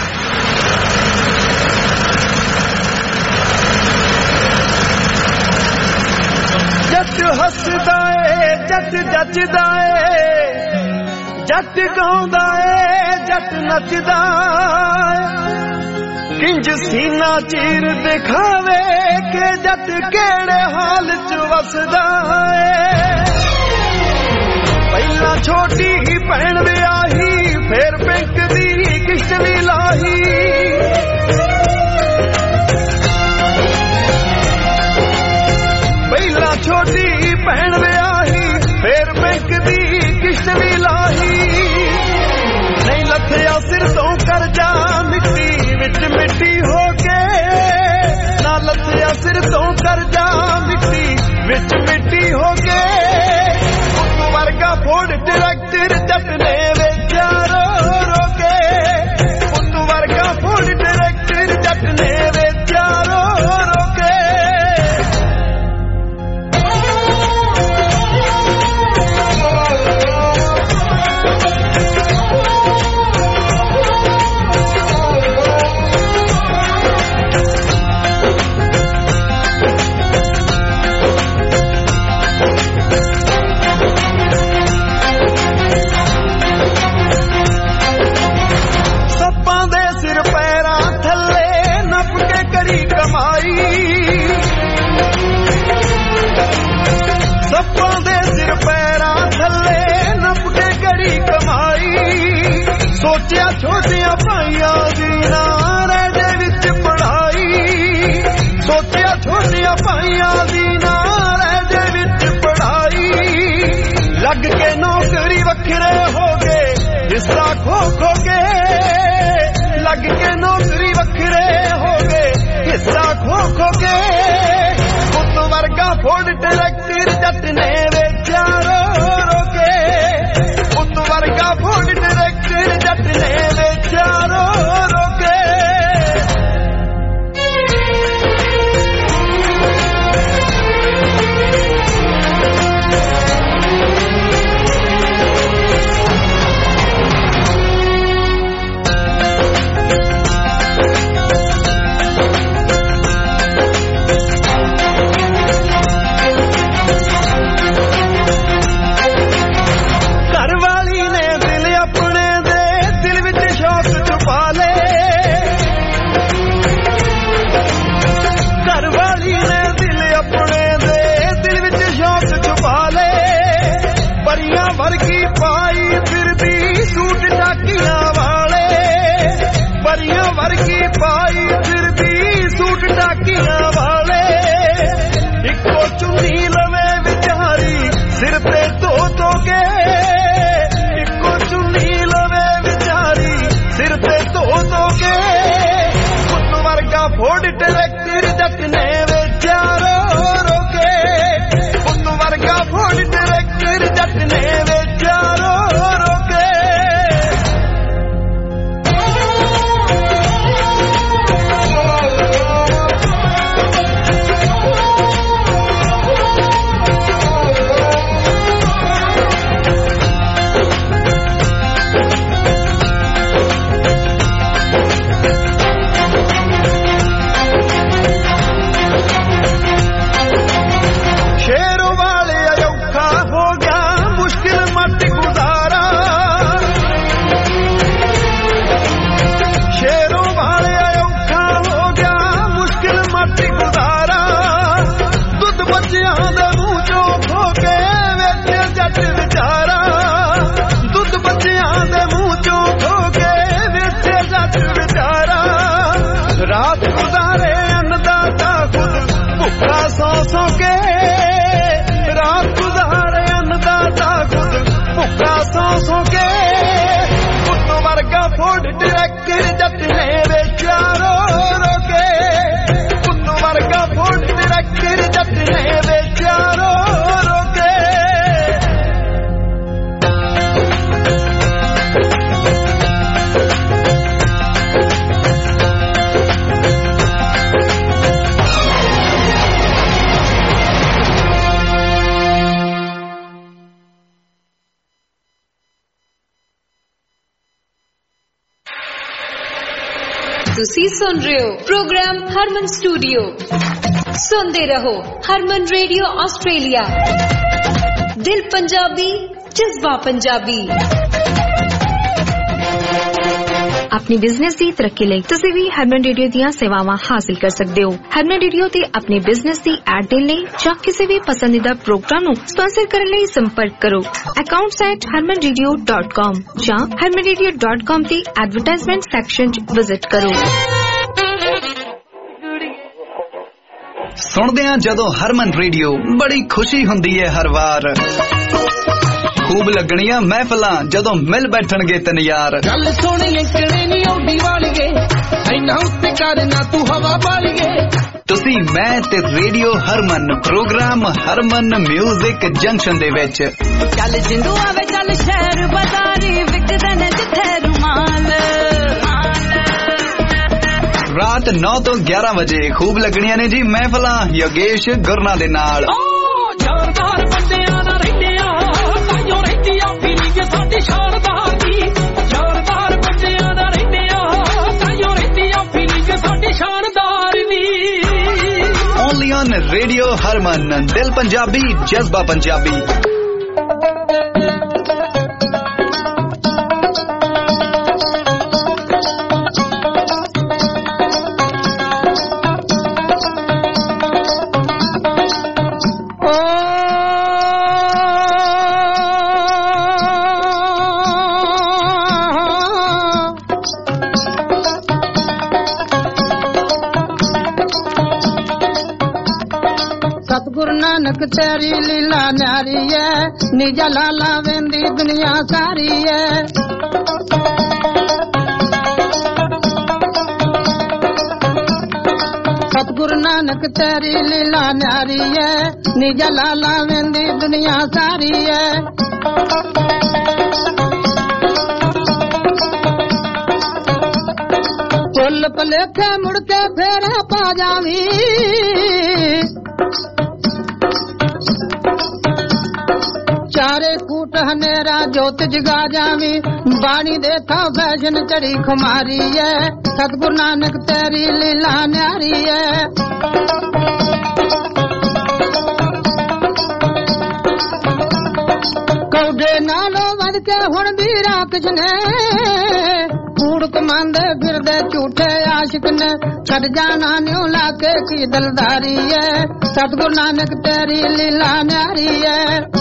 ਜੱਟ ਹੱਸਦਾ ਏ ਜੱਟ ਜੱਜਦਾ ਏ ਜੱਟ ਗਾਉਂਦਾ ਏ ਜੱਟ ਨੱਚਦਾ ਏ ਕਿੰਜ ਸੀਨਾ ਚੀਰ ਦਿਖਾਵੇ ਕਿ ਜੱਟ ਕਿਹੜੇ ਹਾਲ ਚ ਵਸਦਾ ਏ ਪਹਿਲਾਂ ਛੋਟੀ ਹੀ ਭੈਣ ਵਿਆਹੀ ਫੇਰ ਬੈਂਕ ਦੀ ਕਿਸ਼ਤ ਵੀ ਲਾਹੀ ਪਹਿਲਾਂ ਛੋਟੀ ਭੈਣ ਵਿਆਹੀ ਫੇਰ ਬੈਂਕ ਦੀ ਕਿਸ਼ਤ ਵੀ ਲਾਹੀ ਨਹੀਂ ਲੱਥਿਆ ਸਿਰ ਤੋਂ ਕਰਜ਼ਾ ਮਿੱਟੀ ਵਿੱਚ ਮਿੱਟੀ ਹੋ ਕੇ ਨਾ ਲੱਥਿਆ ਸਿਰ ਤੋਂ ਕਰਜ਼ਾ ਮਿੱਟੀ ਵਿੱਚ ਮਿੱਟੀ ਹੋ ਕੇ ਉਸ ਵਰਗਾ ਫੋੜ ਟਰੈਕਟਰ ਜੱਟ ਨੇ ਵੇ ਸੋਚਿਆ ਛੋਟੀਆਂ ਭਾਈਆਂ ਦੀ ਨਾ ਰਹਿ ਜੇ ਵਿੱਚ ਪੜਾਈ ਸੋਚਿਆ ਛੋਟੀਆਂ ਭਾਈਆਂ ਦੀ ਨਾ ਰਹਿ ਜੇ ਵਿੱਚ ਪੜਾਈ ਲੱਗ ਕੇ ਨੌਕਰੀ ਵੱਖਰੇ ਹੋ ਗਏ ਹਿੱਸਾ ਖੋ ਖੋ ਕੇ ਲੱਗ ਕੇ ਨੌਕਰੀ ਵੱਖਰੇ ਹੋ ਗਏ ਹਿੱਸਾ ਖੋ ਖੋ ਕੇ ਪੁੱਤ ਵਰਗਾ ਫੋਰਡ ਟਰੈਕਟਰ ਜੱਟ ਨੇ ਵੇਚਿਆ ਰੋ ਰੋ ਕੇ ਪੁੱਤ ਵਰਗਾ ਫੋਰਡ ਟਰੈਕਟਰ ਜੱਟ ਨੇ ਵੇਚਿਆ ਰੋ ਰੋ ਕੇ ਵਰਗੀ ਪਾਈ ਫਿਰਦੀ ਸੂਟ ਟਾਕੀਆਂ ਵਾਲੇ ਇੱਕੋ ਚੁੰਨੀ ਲਵੇ ਵਿਚਾਰੀ ਸਿਰ ਤੇ ਧੋ ਧੋ ਕੇ ਇੱਕੋ ਚੁੰਨੀ ਲਵੇ ਵਿਚਾਰੀ ਸਿਰ ਤੇ ਧੋ ਧੋ ਕੇ ਪੁੱਤ ਵਰਗਾ ਫੋਰਡ ਟਰੈਕਟਰ ਜੱਟ ਨੇ ਵੇਚਿਆ ਰੋ ਰੋ ਕੇ ਪੁੱਤ ਵਰਗਾ ਫੋਰਡ ਟਰੈਕਟਰ ਜੱਟ ਨੇ ਵੇਚਿਆ ਰੋ ਰੋ ਕੇ ਰਾਤ ਗੁਜ਼ਾਰੇ ਅੰਨਦਾਤਾ ਖੁਦ ਭੁੱਖਾ ਸੌ ਸੌ ਕੇ ਰਾਤ ਗੁਜ਼ਾਰੇ ਅੰਨਦਾਤਾ ਖੁਦ ਭੁੱਖਾ ਸੌ ਸੌ ਕੇ ਪੁੱਤ ਵਰਗਾ ਫੋਰਡ ਟਰੈਕਟਰ ਜੱਟ ਨੇ ਵੇਚਿਆ ਰੋ ਰੋ ਕੇ ਪੁੱਤ ਵਰਗਾ ਫੋਰਡ ਟਰੈਕਟਰ ਜੱਟ ਨੇ ਵੇਚਿਆ ਰੋ ਰੋ ਕੇ ਤੁਸੀਂ ਸੁਣ ਰਹੇ ਹੋ ਪ੍ਰੋਗਰਾਮ ਹਰਮਨ ਸਟੂਡੀਓ ਸੁਣਦੇ ਰਹੋ ਹਰਮਨ ਰੇਡੀਓ ਆਸਟ੍ਰੇਲੀਆ ਦਿਲ ਪੰਜਾਬੀ ਜਜ਼ਬਾ ਪੰਜਾਬੀ अपनी बिजनेस की तरक्की ਲਈ ਤੁਸੀਂ ਵੀ ਹਰਮਨ ਰੇਡੀਓ ਦੀਆਂ ਸੇਵਾਵਾਂ ਹਾਸਲ ਕਰ ਸਕਦੇ ਹੋ ਹਰਮਨ ਰੇਡੀਓ ਤੇ ਆਪਣੀ ਬਿਜ਼ਨਸ ਦੀ ਐਡ ਦੇਣ ਲਈ ਜਾਂ ਕਿਸੇ ਵੀ ਪਸੰਦੀਦਾ ਪ੍ਰੋਗਰਾਮ ਨੂੰ ਸਪਾਂਸਰ ਕਰਨ ਲਈ ਸੰਪਰਕ ਕਰੋ accounts at harman radio dot com ਜਾਂ harman radio dot com ਤੇ ਐਡਵਰਟਾਈਜ਼ਮੈਂਟ ਸੈਕਸ਼ਨ 'ਚ ਵਿਜ਼ਿਟ ਕਰੋ ਸੁਣਦੇ ਆ ਜਦੋਂ ਹਰਮਨ ਰੇਡੀਓ ਬੜੀ ਖੁਸ਼ੀ ਹੁੰਦੀ ਹੈ ਹਰ ਵਾਰ खूब लगनियां महफिलां जदों मिल बैठणगे तन यार गल सोहणी अंकड़े नी ओडी वालीए ऐना उत्ते करना तू हवा वालीए तुसी मैं ते radio Harman programme Harman music junction दे विच चल जिंदू आवे चल शहर बाजारी विकदे ने जिथे रुमाल रात नौ तो ग्यारह बजे खूब लगनियां ने जी महफिलां योगेश गुरना दे नाल जोरदार बंदियां दा साडी शानदार दी जोरदार बच्चियां दा रहंदे आ ताइयों रहंदी आ फीलिंग साडी शानदार दी ओनली ऑन रेडियो हरमन दिल पंजाबी जज्बा पंजाबी नानक तेरी लीला न्यारी है निजा लाला वेंदी दुनिया सारी है सतगुरु नानक तेरी लीला न्यारी है निजा लाला वेंदी दुनिया सारी है पुल पलेखे मुड़के फेरा पा जावी चारे कूट हनेरा जोत जगा जावी बाणी देखा फैशन चढ़ी खुमारी है सतगुरु नानक तेरी लीला न्यारी है कौडे नालो वध के हुण भी राक्ष ने कूड़ कमांदे फिरदे झूठे आशिक ने छड़ जाना न्यू लाके की दलदारी है सतगुरु नानक तेरी लीला न्यारी है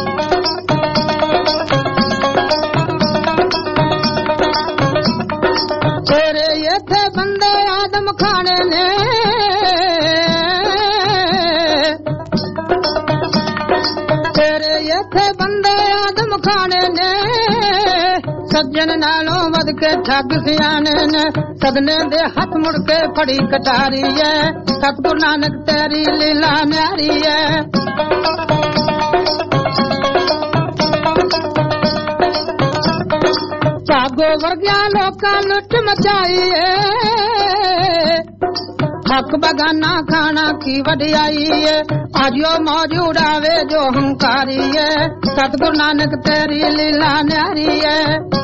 तेरे ये थे बंदे आदम खाने ने तेरे ये थे बंदे आदम खाने ने सज्जन नालों वध के ठग सियाने ने सदने दे हथ मुड़ के फड़ी कटारी है सतगुरु नानक तेरी लीला न्यारी है भागो वर्ग्या लोका लुट मचाई है हक बगाना खाना की वडियाई है आजियो मौज उड़ावे जो हंकारी है सतगुरु नानक तेरी लीला न्यारी है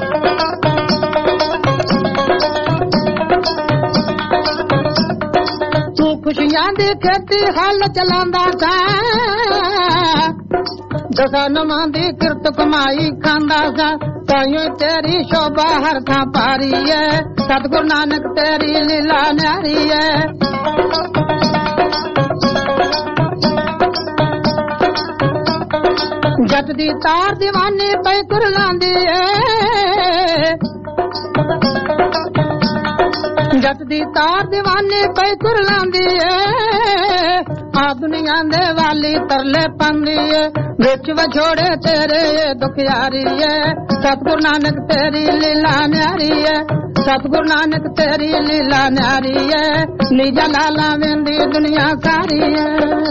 तू खुशियां दी खेती हल चलांदा सा दसा नमा दी किरत कमाई खांदा सा ताइयों तेरी शोभा हर था पारी है सतगुरु नानक तेरी लीला न्यारी है जट दी तार दीवानी पे कुरलांदी है जट दी तार दीवानी पे कुरलांदी है आ दुनिया दे वाली तरले पांदी है विच वछोड़े तेरे दुखियारी है सतगुरु नानक तेरी लीला न्यारी है सतगुरु नानक तेरी लीला न्यारी है निजा लाला वेंदी दुनिया सारी है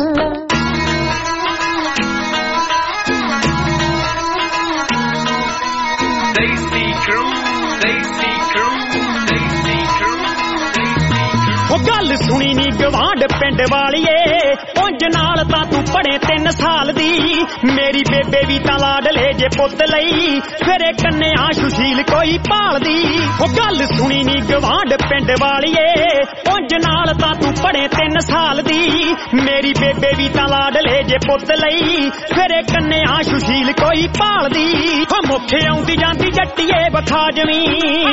गल सुनी नी गवांड पिंड वालिए उंज नाल तां तू पढ़े तीन साल दी मेरी बेबे भी तां लाडले जे पुत्त लई फिरे कन्या सुशील कोई पालदी ओ गल सुनी नी गवांड पिंड वालिए उंज नाल तां तू पढ़े तीन साल दी मेरी बेबे भी तां लाडले जे पुत्त लई फिरे कन्या सुशील कोई पालदी ओ मुखे आउंदी जांदी जट्टीए बखा जमी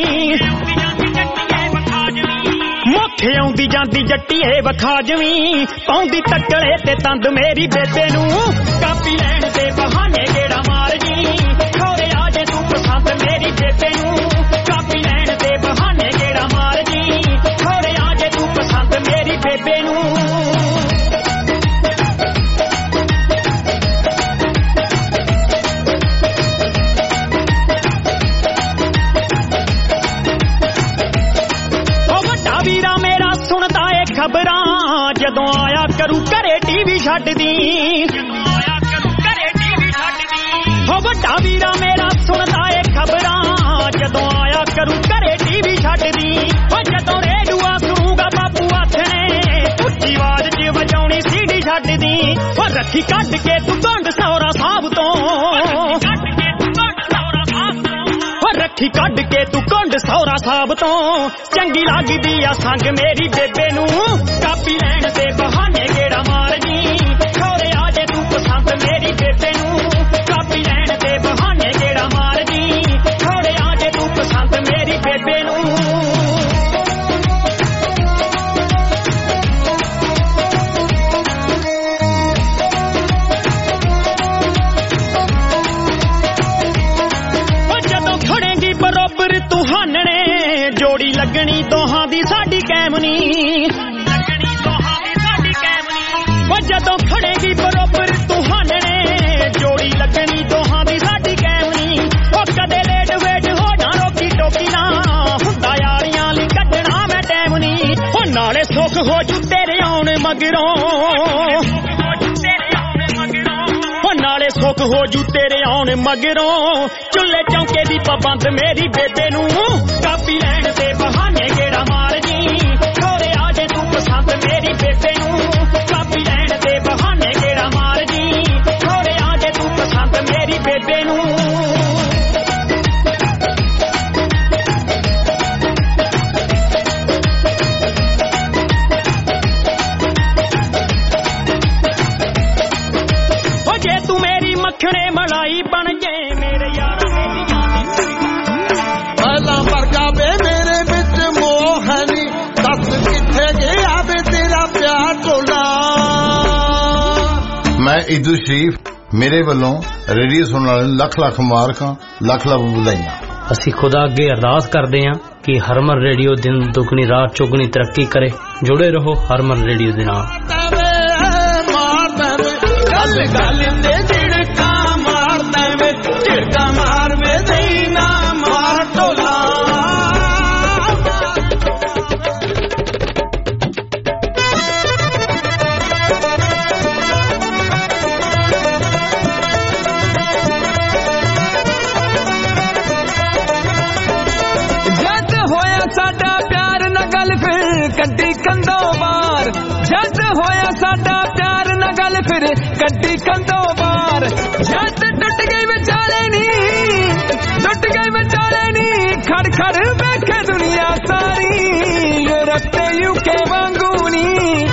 मुखे आउंदी जांदी जट्टीए वखा जवी पाउंदी तकड़े ते तंद मेरी बेबे नू कापी लैण दे बहाने गेड़ा मार जी खोरे आ जे तू पसंद मेरी बेबे नू कापी लैण दे बहाने गेड़ा मार जी खोरे आ जे तू पसंद मेरी बेबे नू खबरां जदों आया करू घरे टीवी छड्ड दी हो वड्डा वीरा मेरा सुनदा ए खबरां जदों आया करू घरे टीवी छड्ड दी हो जदों रेडूआ सुनूगा बापू आथने उच्ची आवाज च वजाउणी सीडी छड्ड दी हो रखी कढ के तू गंढ सौरा साहब तो रखी कढ के तू कुंड सौरा साहब तो चंगी लगदी आ संग मेरी बेबे नू कापी लैण दे बहाने गेड़ा मार जी खोरे आ जे तू पसंद मेरी बेबे नू कापी लैण दे बहाने गेड़ा मार जी खोरे आ जे तू पसंद मेरी बेबे नू जोड़ी लगनी दोहां दी साडी कैमनी जदों खड़ेगी बरोबर तुहां ਹੋ ਜੂ ਤੇਰੇ ਆਉਣ ਮਗਰੋਂ ਨਾਲੇ ਸੁੱਖ ਹੋ ਜੂ ਤੇਰੇ ਆਉਣ ਮਗਰੋਂ ਚੁੱਲ੍ਹੇ ਚੌਂਕੇ ਦੀ ਪਾਬੰਦ ਮੇਰੀ ਬੇਬੇ ਨੂੰ ਕਾਪੀ ਲੈਣ ਦੇ ਬਹਾਨੇ ਗੇੜਾ ਮਾਰ ਜੀ ਥੋੜੇ ਆ ਜੇ ਤੂੰ ਪਸੰਦ ਮੇਰੀ ਬੇਬੇ ਨੂੰ ਕਾਪੀ ਲੈਣ ਦੇ ਬਹਾਨੇ ਗੇੜਾ ਮਾਰ ਜੀ ਥੋੜੇ ਆ ਜੇ ਤੂੰ ਪਸੰਦ ਮੇਰੀ ਬੇਬੇ ਨੂੰ ਮੱਖਣੇ ਮਲਾਈ ਬਣ ਜੇ ਮੇਰੇ ਯਾਰਾਂ ਮੇਰੀ ਪਹਿਲਾਂ ਵਰਗਾ ਵੇ ਮੇਰੇ ਵਿੱਚ ਮੋਹ ਹੈ ਨੀ ਦੱਸ ਕਿੱਥੇ ਗਿਆ ਵੇ ਤੇਰਾ ਪਿਆਰ ਢੋਲਾ ਮੈਂ ਈਦੂ ਸ਼ਰੀਫ ਮੇਰੇ ਵੱਲੋਂ ਰੇਡੀਓ ਸੁਣਨ ਵਾਲੇ ਲੱਖ ਲੱਖ ਮੁਬਾਰਕਾਂ ਲੱਖ ਲੱਖ ਵਧਾਈਆਂ ਅਸੀਂ ਖੁਦਾ ਅੱਗੇ ਅਰਦਾਸ ਕਰਦੇ ਹਾਂ ਕਿ ਹਰਮਨ ਰੇਡੀਓ ਦਿਨ ਦੁਗਣੀ ਰਾਤ ਚੌਗਣੀ ਤਰੱਕੀ ਕਰੇ ਜੁੜੇ ਰਹੋ ਹਰਮਨ ਰੇਡੀਓ ਦੇ ਨਾਲ ਗੱਲ ਗੱਲ ਤੇ ਝਿੜਕਾ ਮਾਰਦਾ ਵੇ ਝਿੜਕਾ ਮਾਰ ਵੇ ਨਹੀਂ ਨਾ ਮਾਰ ਢੋਲਾ ਜਦ ਹੋਇਆ ਸਾਡਾ ਪਿਆਰ ਨਾ ਗੱਲ ਫਿਰ ਕੱਢੀ ਕੰਧੋਂ ਬਾਹਰ ਜਦ ਹੋਇਆ ਸਾਡਾ ਪਿਆਰ ਨਾ ਗੱਲ ਫਿਰ ਕੱਢੀ ਕੰਧੋਂ ਬਾਹਰ ਜਦ ਟੁੱਟ ਗਈ ਵਿਚਾਲੇ ਨੀ ਟੁੱਟ ਗਈ ਵਿਚਾਲੇ ਨੀ ਖੜ ਖੜ ਵੇਖੇ ਦੁਨੀਆ ਸਾਰੀ ਯੂਰਪ ਤੇ ਯੂਕੇ ਵਾਂਗੂ ਨੀ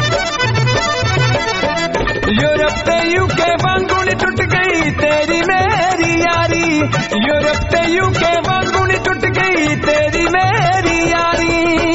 ਯੂਰਪ ਤੇ ਯੂਕੇ ਵਾਂਗੂ ਨੀ ਟੁੱਟ ਗਈ ਤੇਰੀ ਮੇਰੀ ਯਾਰੀ ਯੂਰਪ ਤੇ ਯੂਕੇ ਵਾਂਗੂ ਨੀ ਟੁੱਟ ਗਈ ਤੇਰੀ ਮੇਰੀ ਯਾਰੀ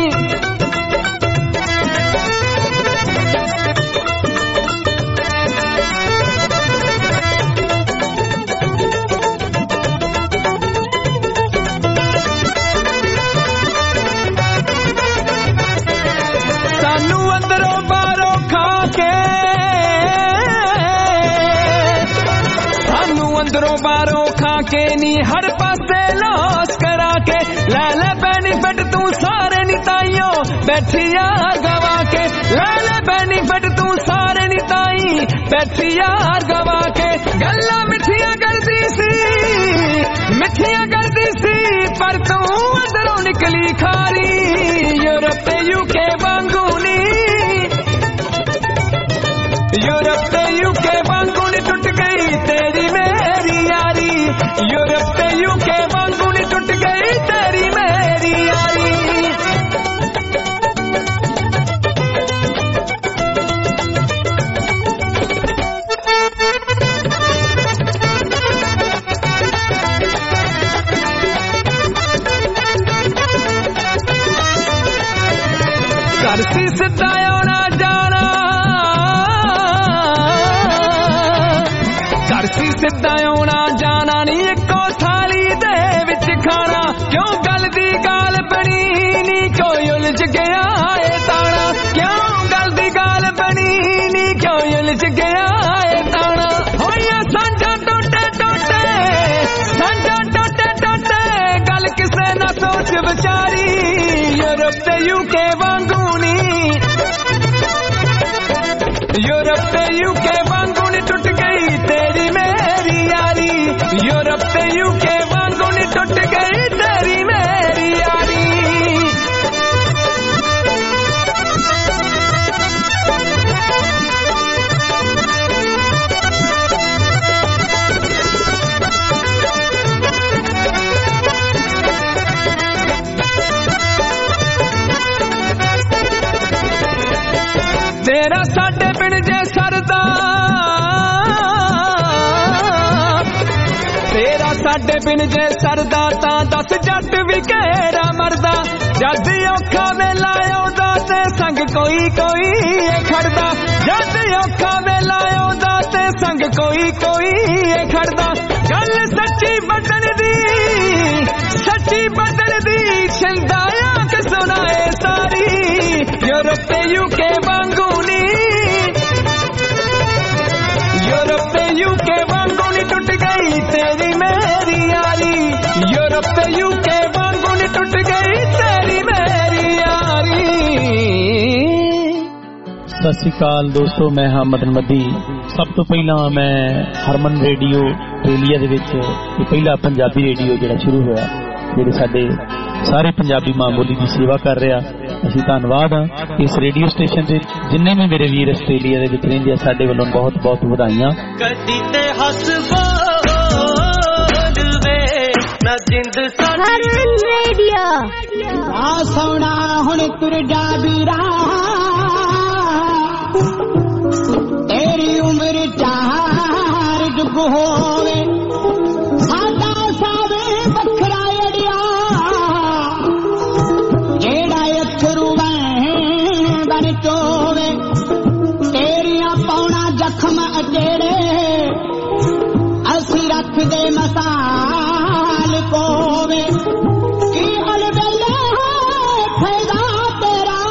ਅੰਦਰੋਂ ਬਾਹਰੋਂ ਖਾ ਕੇ ਨੀ ਹਰ ਪਾਸੇ ਲਾਸ ਕਰਾ ਕੇ ਲੈ ਲੈ ਬੈਨੀਫਿਟ ਤੂੰ ਸਾਰੇ ਨੀ ਤਾਈਓ ਬੈਠੀਆਂ ਗਵਾ ਕੇ ਲੈ ਲੈ ਬੈਨੀਫਿਟ ਤੂੰ ਸਾਰੇ ਨੀ ਤਾਈ ਬੈਠੀਆਂ ਗਵਾ ਕੇ ਗੱਲਾਂ ਮਿੱਠੀਆਂ ਕਰਦੀ ਸੀ ਮਿੱਠੀਆਂ ਕਰਦੀ ਸੀ ਪਰ ਤੂੰ ਅੰਦਰੋਂ ਨਿਕਲੀ ਖਾਰੀ ਯੂਰਪ ਤੇ ਯੂਕੇ ਵਾਂਗੂ ਨੀ ਯੂਰਪ ਤੇ ਯੂਕੇ ਵਾਂਗੂ ਨੀ ਟੁੱਟ ਗਈ ਤੇਰੀ ਮੇਰੀ ਯਾਰੀ ਯੂਰਪ ਤੇ ਯੂਕੇ ਵਾਂਗੂ ਨੀ ਟੁੱਟ ਗਈ ਤੇਰੀ ਮੇਰੀ ਯਾਰੀ ਘਰ ਸੀ ਸਿੱਧਾ ਆਉਣਾ ਜਾਣਾ ਘਰ ਸੀ ਸਿੱਧਾ ਆਉਣਾ ਜਾਣਾ ਨੀ ਇੱਕੋ ਥਾਲੀ ਦੇ ਵਿੱਚ ਖਾਣਾ ਕਿਉਂ ਗੱਲ ਦੀ ਗਾਲ ਬਣੀ ਨੀ ਕੋਈ ਉਲਝ ਗਿਆ ਏ ਤਾਣਾ ਕਿਉਂ ਗੱਲ ਦੀ ਗਾਲ ਬਣੀ ਨੀ ਕੋਈ ਉਲਝ ਗਿਆ ਏ ਤਾਣਾ ਹੋਇਆ ਸਾਂਝਾ ਟੋਟੇ ਟੋਟੇ ਸਾਂਝਾ ਟੋਟੇ ਟੋਟੇ ਗੱਲ ਕਿਸੇ ਨਾ ਸੋਚ ਵਿਚਾਰੀ ਯੂਰਪ ਤੇ ਯੂਕੇ ਵਾਂਗੂ ਨੀ ਯੂਰਪ ਤੇ ਯੂਕੇ ਵਾਂਗੂ ਨੀ ਟੁੱਟ ਗਈ ਤੇਰੀ ਮੇਰੀ ਯਾਰੀ ਯੂਰਪ ਤੇ ਯੂਕੇ ਵਾਂਗੂ ਨੀ ਟੁੱਟ ਗਈ ਤੇਰੀ ਮੇਰੀ ਯਾਰੀ ਤੇਰਾ ਸਾਡੇ ਪਿੰਡ ਜੇ ਸਰਦਾ ਤੇਰਾ ਸਾਡੇ ਪਿੰਡ ਜੇ ਸਰਦਾ ਤਾਂ ਦੱਸ ਜੱਟ ਵੀ ਕਿਹੜਾ ਮਰਦਾ ਜਦ ਔਖਾ ਵੇਲਾ ਆਉਂਦਾ ਤੇ ਸੰਗ ਕੋਈ ਕੋਈ ਖੜਦਾ ਜਦ ਔਖਾ ਵੇਲਾ ਆਉਂਦਾ ਤੇ ਸੰਗ ਕੋਈ ਕੋਈ ਖੜਦਾ ਗੱਲ ਸੱਚੀ ਬਦਲ ਦੀ ਸੱਚੀ ਬਦਲ ਦੀ ਛਿੰਦਾ ਕਿ ਸੁਣਾਏ ਸਾਰੀ ਯੂਰਪ ਤੇ ਯੂਕੇ ਵਾਂਗੂ ਨੀ ਯੂਰਪ ਤੇ ਯੂਕੇ ਵਾਂਗੂ ਨੀ ਟੁੱਟ ਗਈ ਤੇਰੀ ਮੇਰੀ ਯਾਰੀ ਯੂਰਪ ਤੇ ਯੂਕੇ ਵਾਂਗੂ ਨੀ ਟੁੱਟ ਗਈ ਤੇਰੀ ਮੇਰੀ ਯਾਰੀ ਸਤਿ ਸ਼੍ਰੀ ਅਕਾਲ ਦੋਸਤੋ, ਮੈਂ ਹਾਂ ਮਦਨ ਮੱਦੀ। ਸਭ ਤੋਂ ਪਹਿਲਾਂ ਮੈਂ ਹਰਮਨ ਰੇਡੀਓ ਆਸਟ੍ਰੇਲੀਆ ਦੇ ਵਿੱਚ ਇਹ ਪਹਿਲਾ ਪੰਜਾਬੀ ਰੇਡੀਓ ਜਿਹੜਾ ਸ਼ੁਰੂ ਹੋਇਆ, ਜਿਹੜੇ ਸਾਡੇ ਸਾਰੇ ਪੰਜਾਬੀ ਮਾਂ ਬੋਲੀ ਦੀ ਸੇਵਾ ਕਰ ਰਿਹਾ, ਅਸੀਂ ਧੰਨਵਾਦ ਹਾਂ ਇਸ ਰੇਡੀਓ ਸਟੇਸ਼ਨ ਦੇ। ਜਿੰਨੇ ਵੀ ਮੇਰੇ ਵੀਰ ਆਸਟ੍ਰੇਲੀਆ ਦੇ ਵਿੱਚ ਰਹਿੰਦੇ ਆ, ਸਾਡੇ ਵੱਲੋਂ ਬਹੁਤ ਬਹੁਤ ਵਧਾਈਆਂ। ਗੱਡੀ ਤੇ ਹੱਸ ਬੋਲ ਵੇ ਨਾ ਜਿੰਦ ਸਾਡੀ ਰੇਡੀਓ ਆ ਸੋਣਾ ਹੁਣ ਤੁਰ ਜਾ ਵੀਰਾ, ਤੇਰੀ ਉਮਰ ਚਾਰ ਜੁਗ ਹੋਵੇ, ਸਾਡਾ ਸਭ ਵੱਖਰਾ ਅੜਿਆ, ਜਿਹੜਾ ਅਥਰੂ ਬਣ ਚੋਵੇ, ਤੇਰੀਆਂ ਪਾਉਣਾ ਜ਼ਖਮ ਅਜੇੜੇ, ਅਸੀਂ ਰੱਖਦੇ ਮਸਾਲ ਕੋਵੇ, ਕੀ ਅਲਬੇਲੇ ਫੈਦਾ ਤੇਰਾ,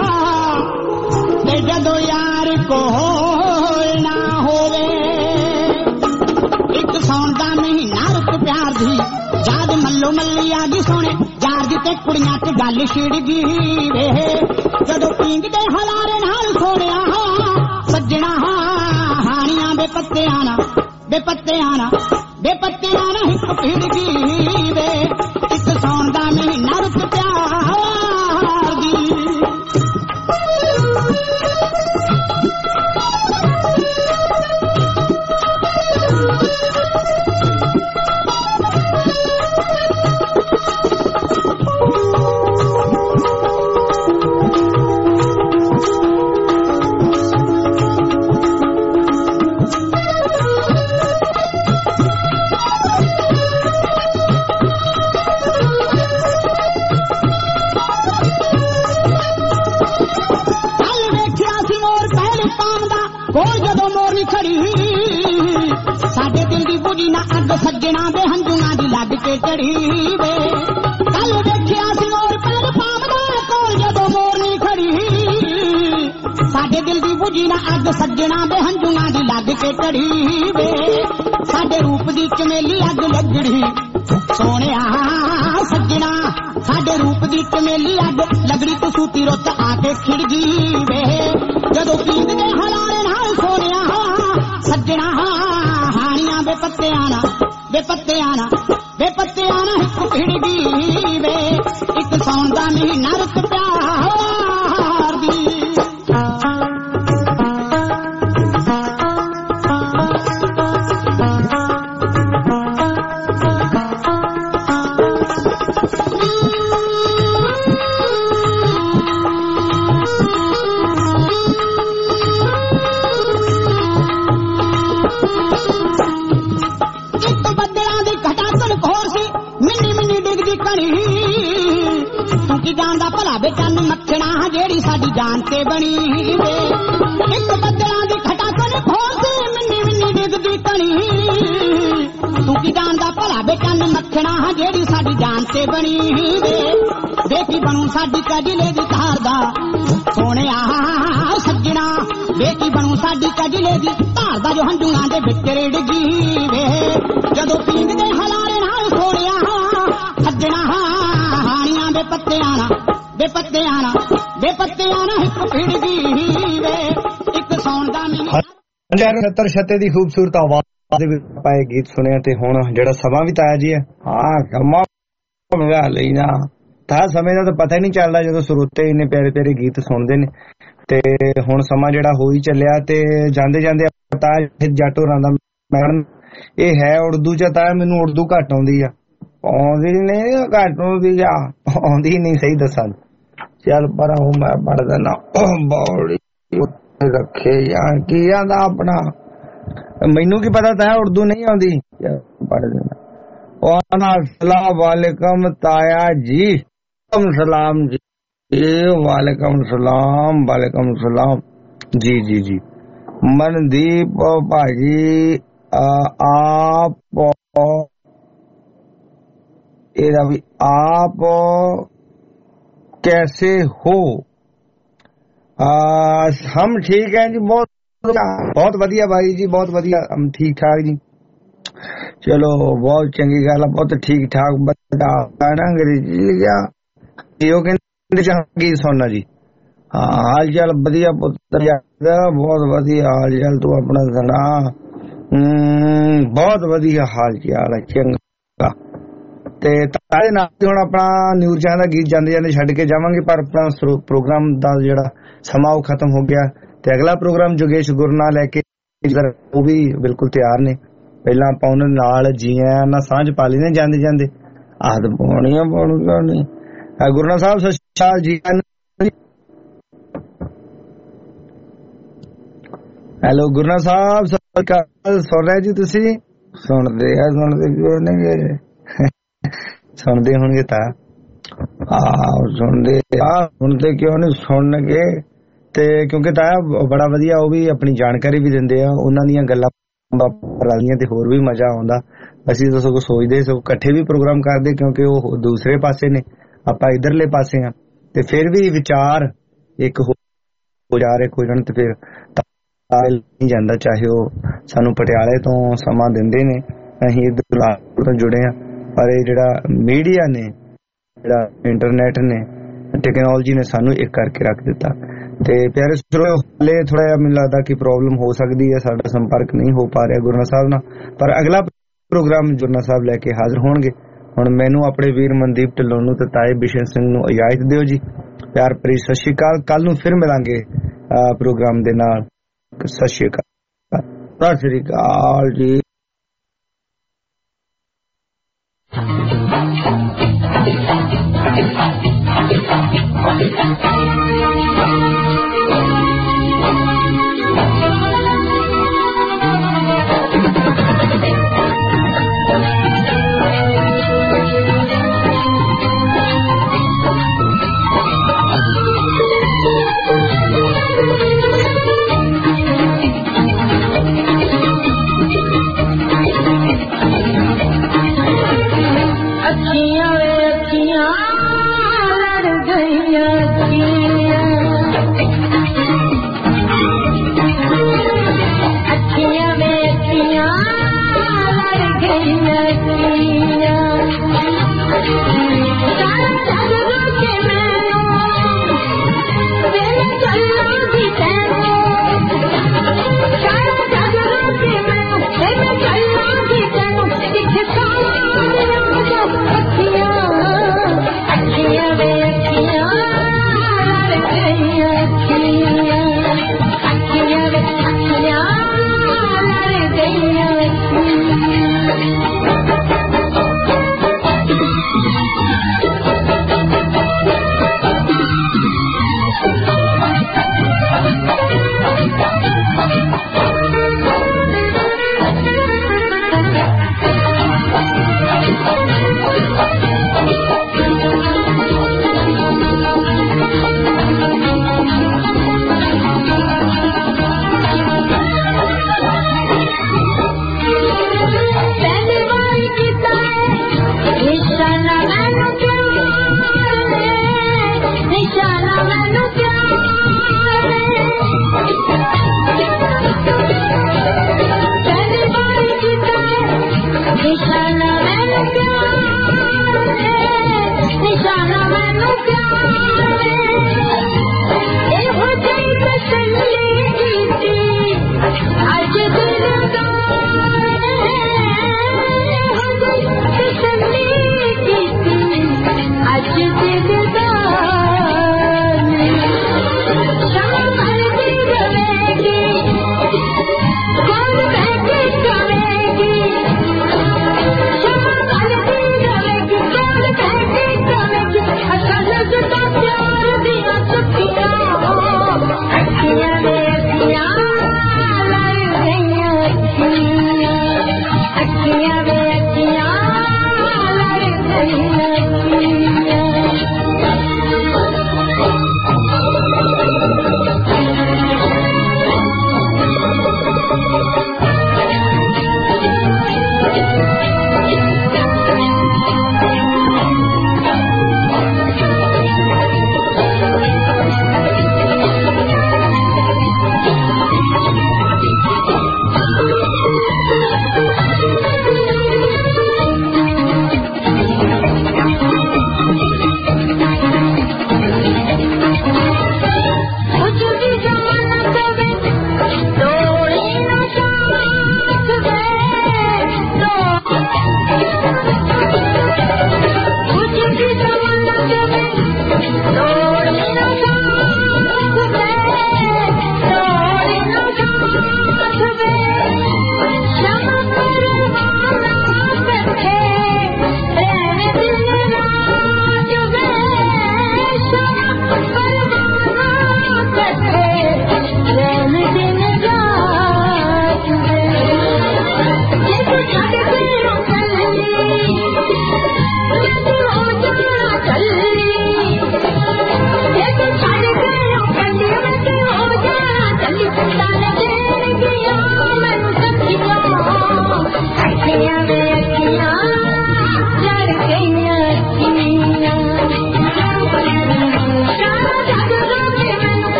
ਤੇ ਜਦੋਂ ਯਾਰ ਕੋਲ ਨਾ ਹੋਵੇ। ਇੱਕ ਸੌਣ ਦਾ ਮਹੀਨਾ ਰੁੱਤ ਪਿਆਰ ਦੀ, ਜਦ ਮੱਲੋ ਮੱਲੀ ਆ ਗਈ ਸੋਹਣੇ ਯਾਰ ਦੀ, ਤੇ ਕੁੜੀਆਂ ਚ ਗੱਲ ਛਿੜ ਗਈ ਵੇ, ਜਦੋਂ ਪੀਂਗ ਦੇ ਹਲਾਰੇ ਨਾਲ ਸੋਹਣਿਆ ਸੱਜਣਾ, ਹਾਣੀਆਂ ਦੇ ਪੱਤਿਆਂ ਨਾ ਬੇਪੱਤਿਆਂ ਨਾ ਬੇਪੱਤਿਆਂ ਨਾ ਇੱਕ ਭਿੜ ਗਈ ਵੇ, ਇੱਕ ਸੌਣ ਦਾ ਮਹੀਨਾ ਰੁੱਤ ਪਿਆਰ ਦੀ। ਸਾਡੇ ਦਿਲ ਦੀ ਬੁਝੀ ਨਾ ਅੱਗ ਸੱਜਣਾ ਦੇ ਹੰਝੂਆਂ ਦੀ ਲੱਗ ਕੇ ਚੜੀ ਵੇ, ਕੱਲ ਵੇਖਿਆ ਸੀ ਮੋਰ ਪੈਰ ਪਾਵਦਾ ਕੋਲ ਜਦੋਂ ਮੋਰਨੀ ਖੜੀ, ਸਾਡੇ ਦਿਲ ਦੀ ਬੁਝੀ ਨਾ ਅੱਗ ਸੱਜਣਾ ਦੇ ਹੰਝੂਆਂ ਦੀ ਲੱਗ ਕੇ ਚੜੀ ਵੇ, ਸਾਡੇ ਰੂਪ ਦੀ ਚਮੇਲੀ ਅੱਗ ਲੱਗੜੀ ਸੋਹਣਿਆ ਸੱਜਣਾ, ਸਾਡੇ ਰੂਪ ਦੀ ਚਮੇਲੀ ਅੱਗ ਲੱਗੜੀ, ਤੂੰ ਸੂਤੀ ਰੁੱਤ ਆ ਕੇ ਖਿੜ ਗਈ ਵੇ, ਜਦੋਂ ਪੀਂਗ ਦੇ ਹਲਾਰੇ ਨਾਲ ਸੋਹਣਿਆ ਸੱਜਣਾ, ਹਾਣੀਆਂ ਬੇਪੱਤਿਆਂ ਨਾ ਬੇਪੱਤਿਆਂ ਨਾ ਬੇਪੱਤਿਆਂ ਨਾ ਇੱਕ ਭਿੜ ਗਈ ਵੇ, ਇੱਕ ਸੌਣ ਦਾ ਮਹੀਨਾ ਰੁੱਤ ਪਿਆਰ ਦੀ। ਜਾਂਦਾ ਭਲਾ ਵੇ ਚੰਨ ਮੱਖਣਾ ਜਿਹੜੀ ਸਾਡੀ ਜਾਨ ਤੇ ਬਣੀ ਵੇ, ਇੱਕ ਬੱਦਲਾਂ ਦੀ ਖਟਾਕਣ ਖੋਲਦੀ ਮਿੰਨੀ ਮਿੰਨੀ ਡਿੱਗਦੀ ਕਣੀ, ਤੂੰ ਕੀ ਜਾਣਦਾ ਭਲਾ ਵੇ ਚੰਨ ਮੱਖਣਾ ਜਿਹੜੀ ਸਾਡੀ ਜਾਨ ਤੇ ਬਣੀ ਵੇ, ਵੇਖੀ ਬਣੂ ਸਾਡੀ ਕਜਲੇ ਦੀ ਧਾਰ ਦਾ ਸੋਹਣਿਆ ਸੱਜਣਾ, ਵੇਖੀ ਬਣੂ ਸਾਡੀ ਕਜਲੇ ਦੀ ਧਾਰ ਦਾ, ਜੋ ਹੰਝੂਆਂ ਦੇ ਵਿੱਚ ਰਿੜ ਗਈ ਵੇ, ਜਦੋਂ ਪੀਂਗ ਦੇ ਹਲਾਰੇ ਨਾਲ ਸੋਹਣਿਆ ਸੱਜਣਾ, ਹਾਣੀਆਂ ਦੇ ਪੱਤਿਆਂ ਨਾ ਬੇਪੱਤਿਆਂ ਨਾ ਬੇਪੱਤਿਆਂ ਨਾ ਇੱਕ ਭਿੜ ਗਈ ਵੇ, ਇੱਕ ਸੌਣ ਦਾ ਮਹੀਨਾ। ਸੱਤਰ ਛੱਤੇ ਦੀ ਖੂਬਸੂਰਤ ਆਵਾਜ਼ ਦੇ ਵਿੱਚ ਪਾਏ ਗੀਤ ਸੁਣਿਆ, ਤੇ ਹੁਣ ਜਿਹੜਾ ਸਮਾਂ ਵੀ ਤਾਇਆ ਜੀ ਹੈ, ਹਾਂ ਕੰਮਾਂ ਮਜ਼ਾ ਲਈ ਨਾ ਤਾਂ ਸਮੇਂ ਦਾ ਤਾਂ ਪਤਾ ਹੀ ਨਹੀਂ ਚੱਲਦਾ ਜਦੋਂ ਸਰੋਤੇ ਇੰਨੇ ਪਿਆਰੇ ਪਿਆਰੇ ਗੀਤ ਸੁਣਦੇ ਨੇ। ਤੇ ਹੁਣ ਸਮਾਂ ਜਿਹੜਾ ਹੋ ਹੀ ਚੱਲਿਆ, ਤੇ ਜਾਂਦੇ ਜਾਂਦੇ ਤਾਇਆ ਜੱਟ ਹੋਰਾਂ ਦਾ ਮੈਡਮ ਇਹ ਹੈ ਉਰਦੂ ਚ, ਤਾਂ ਮੈਨੂੰ ਉਰਦੂ ਘੱਟ ਆਉਂਦੀ ਆ, ਆਉਂਦੀ ਨਹੀਂ ਘੱਟ ਆਉਂਦੀ ਆ, ਆਉਂਦੀ ਨਹੀਂ ਸਹੀ ਦੱਸਾਂ, ਚੱਲ ਪਰ ਉਹ ਮੈਂ ਪੜ ਦੇਣਾ ਬੌੜੀ ਰੱਖੇ ਜਾਂ ਕੀ ਆਂਦਾ ਆਪਣਾ, ਮੈਨੂੰ ਕੀ ਪਤਾ ਤਾਂ ਉਰਦੂ ਨਹੀਂ ਆਉਂਦੀ, ਪੜ ਦੇਣਾ। अस्सलाम वालेकुम ताया जी, सलाम जी, वालेकुम सलाम वालेकुम सलाम जी जी जी। मनदीप भाजी आप भी आप कैसे हो? आ, हम ठीक हैं जी, बहुत बहुत वधिया भाई जी, बहुत वधिया, हम ठीक ठाक जी। चलो बहुत चंगी गल है, बहुत ठीक ठाक बंदा अंग्रेजी लिखा जी, गीत सुनना जी। हाँ हाल चाल वधिया पुत्र बहुत वधिया हाल चाल, तू अपना सुना। बहुत वधिया हाल चाल है, चंगा। ते तारे नाल हुण अपना न्यूज़ चैनल दा गीत जांदे जांदे छड्ड के जावांगे, पर अपना प्रोग्राम दा जेड़ा समां ओह खत्म हो गया। ते अगला प्रोग्राम जोगेश गुरना लैके वो भी बिल्कुल तैयार ने। पहला आपां उन्हां नाल जीआं ना सांझ पा लैंदे जांदे जांदे आदत पाउणी पाउणी। गुरना साहब सत श्री अकाल जी। हेलो गुरना साहब, सत श्री अकाल। सुन रहे जी तुसी? सुनदे आ सुनदे क्यों नहीं? सुनदे होणगे तां आह सुनदे आ सुनदे क्यों नहीं सुनगे? ते क्योंकि तां बड़ा वधिया वो भी अपनी जानकारी भी दिंदे आ, उन्हां दीयां गल्लां रलियां ते होर भी मजा आउंदा। असीं तां सगों सोचदे सगों इकट्ठे भी प्रोग्राम करदे, क्योंकि वो दूसरे पासे ने, आपां इधरले पासे आ, ते फिर भी विचार एक हो जा रहे कोई ते फिर नहीं जाता। चाहे वो सानू पटियाले तो समा दिंदे ने, असीं इधर तो जुड़े हैं, पर ये जिहड़ा मीडिया ने, जिहड़ा इंटरनेट ने, टेक्नोलॉजी ने सानू एक करके रख दिता। ते प्यारे सुनो, हले थोड़ा जिहा मैनूं लगदा कि प्रॉब्लम हो सकदी है, साडा संपर्क नहीं हो पा रहा गुरना साहब नाल, पर अगला प्रोग्राम गुरना साहब लैके हाजिर होणगे। हुण मैनूं अपने वीर मनदीप ढिल्लों नूं ते ताए बिशन सिंह नूं इजाजत दिओ जी। प्यार भरी सत श्री अकाल। कल नूं फिर मिलांगे प्रोग्राम दे नाल। सत श्री अकाल। सत श्री अकाल जी।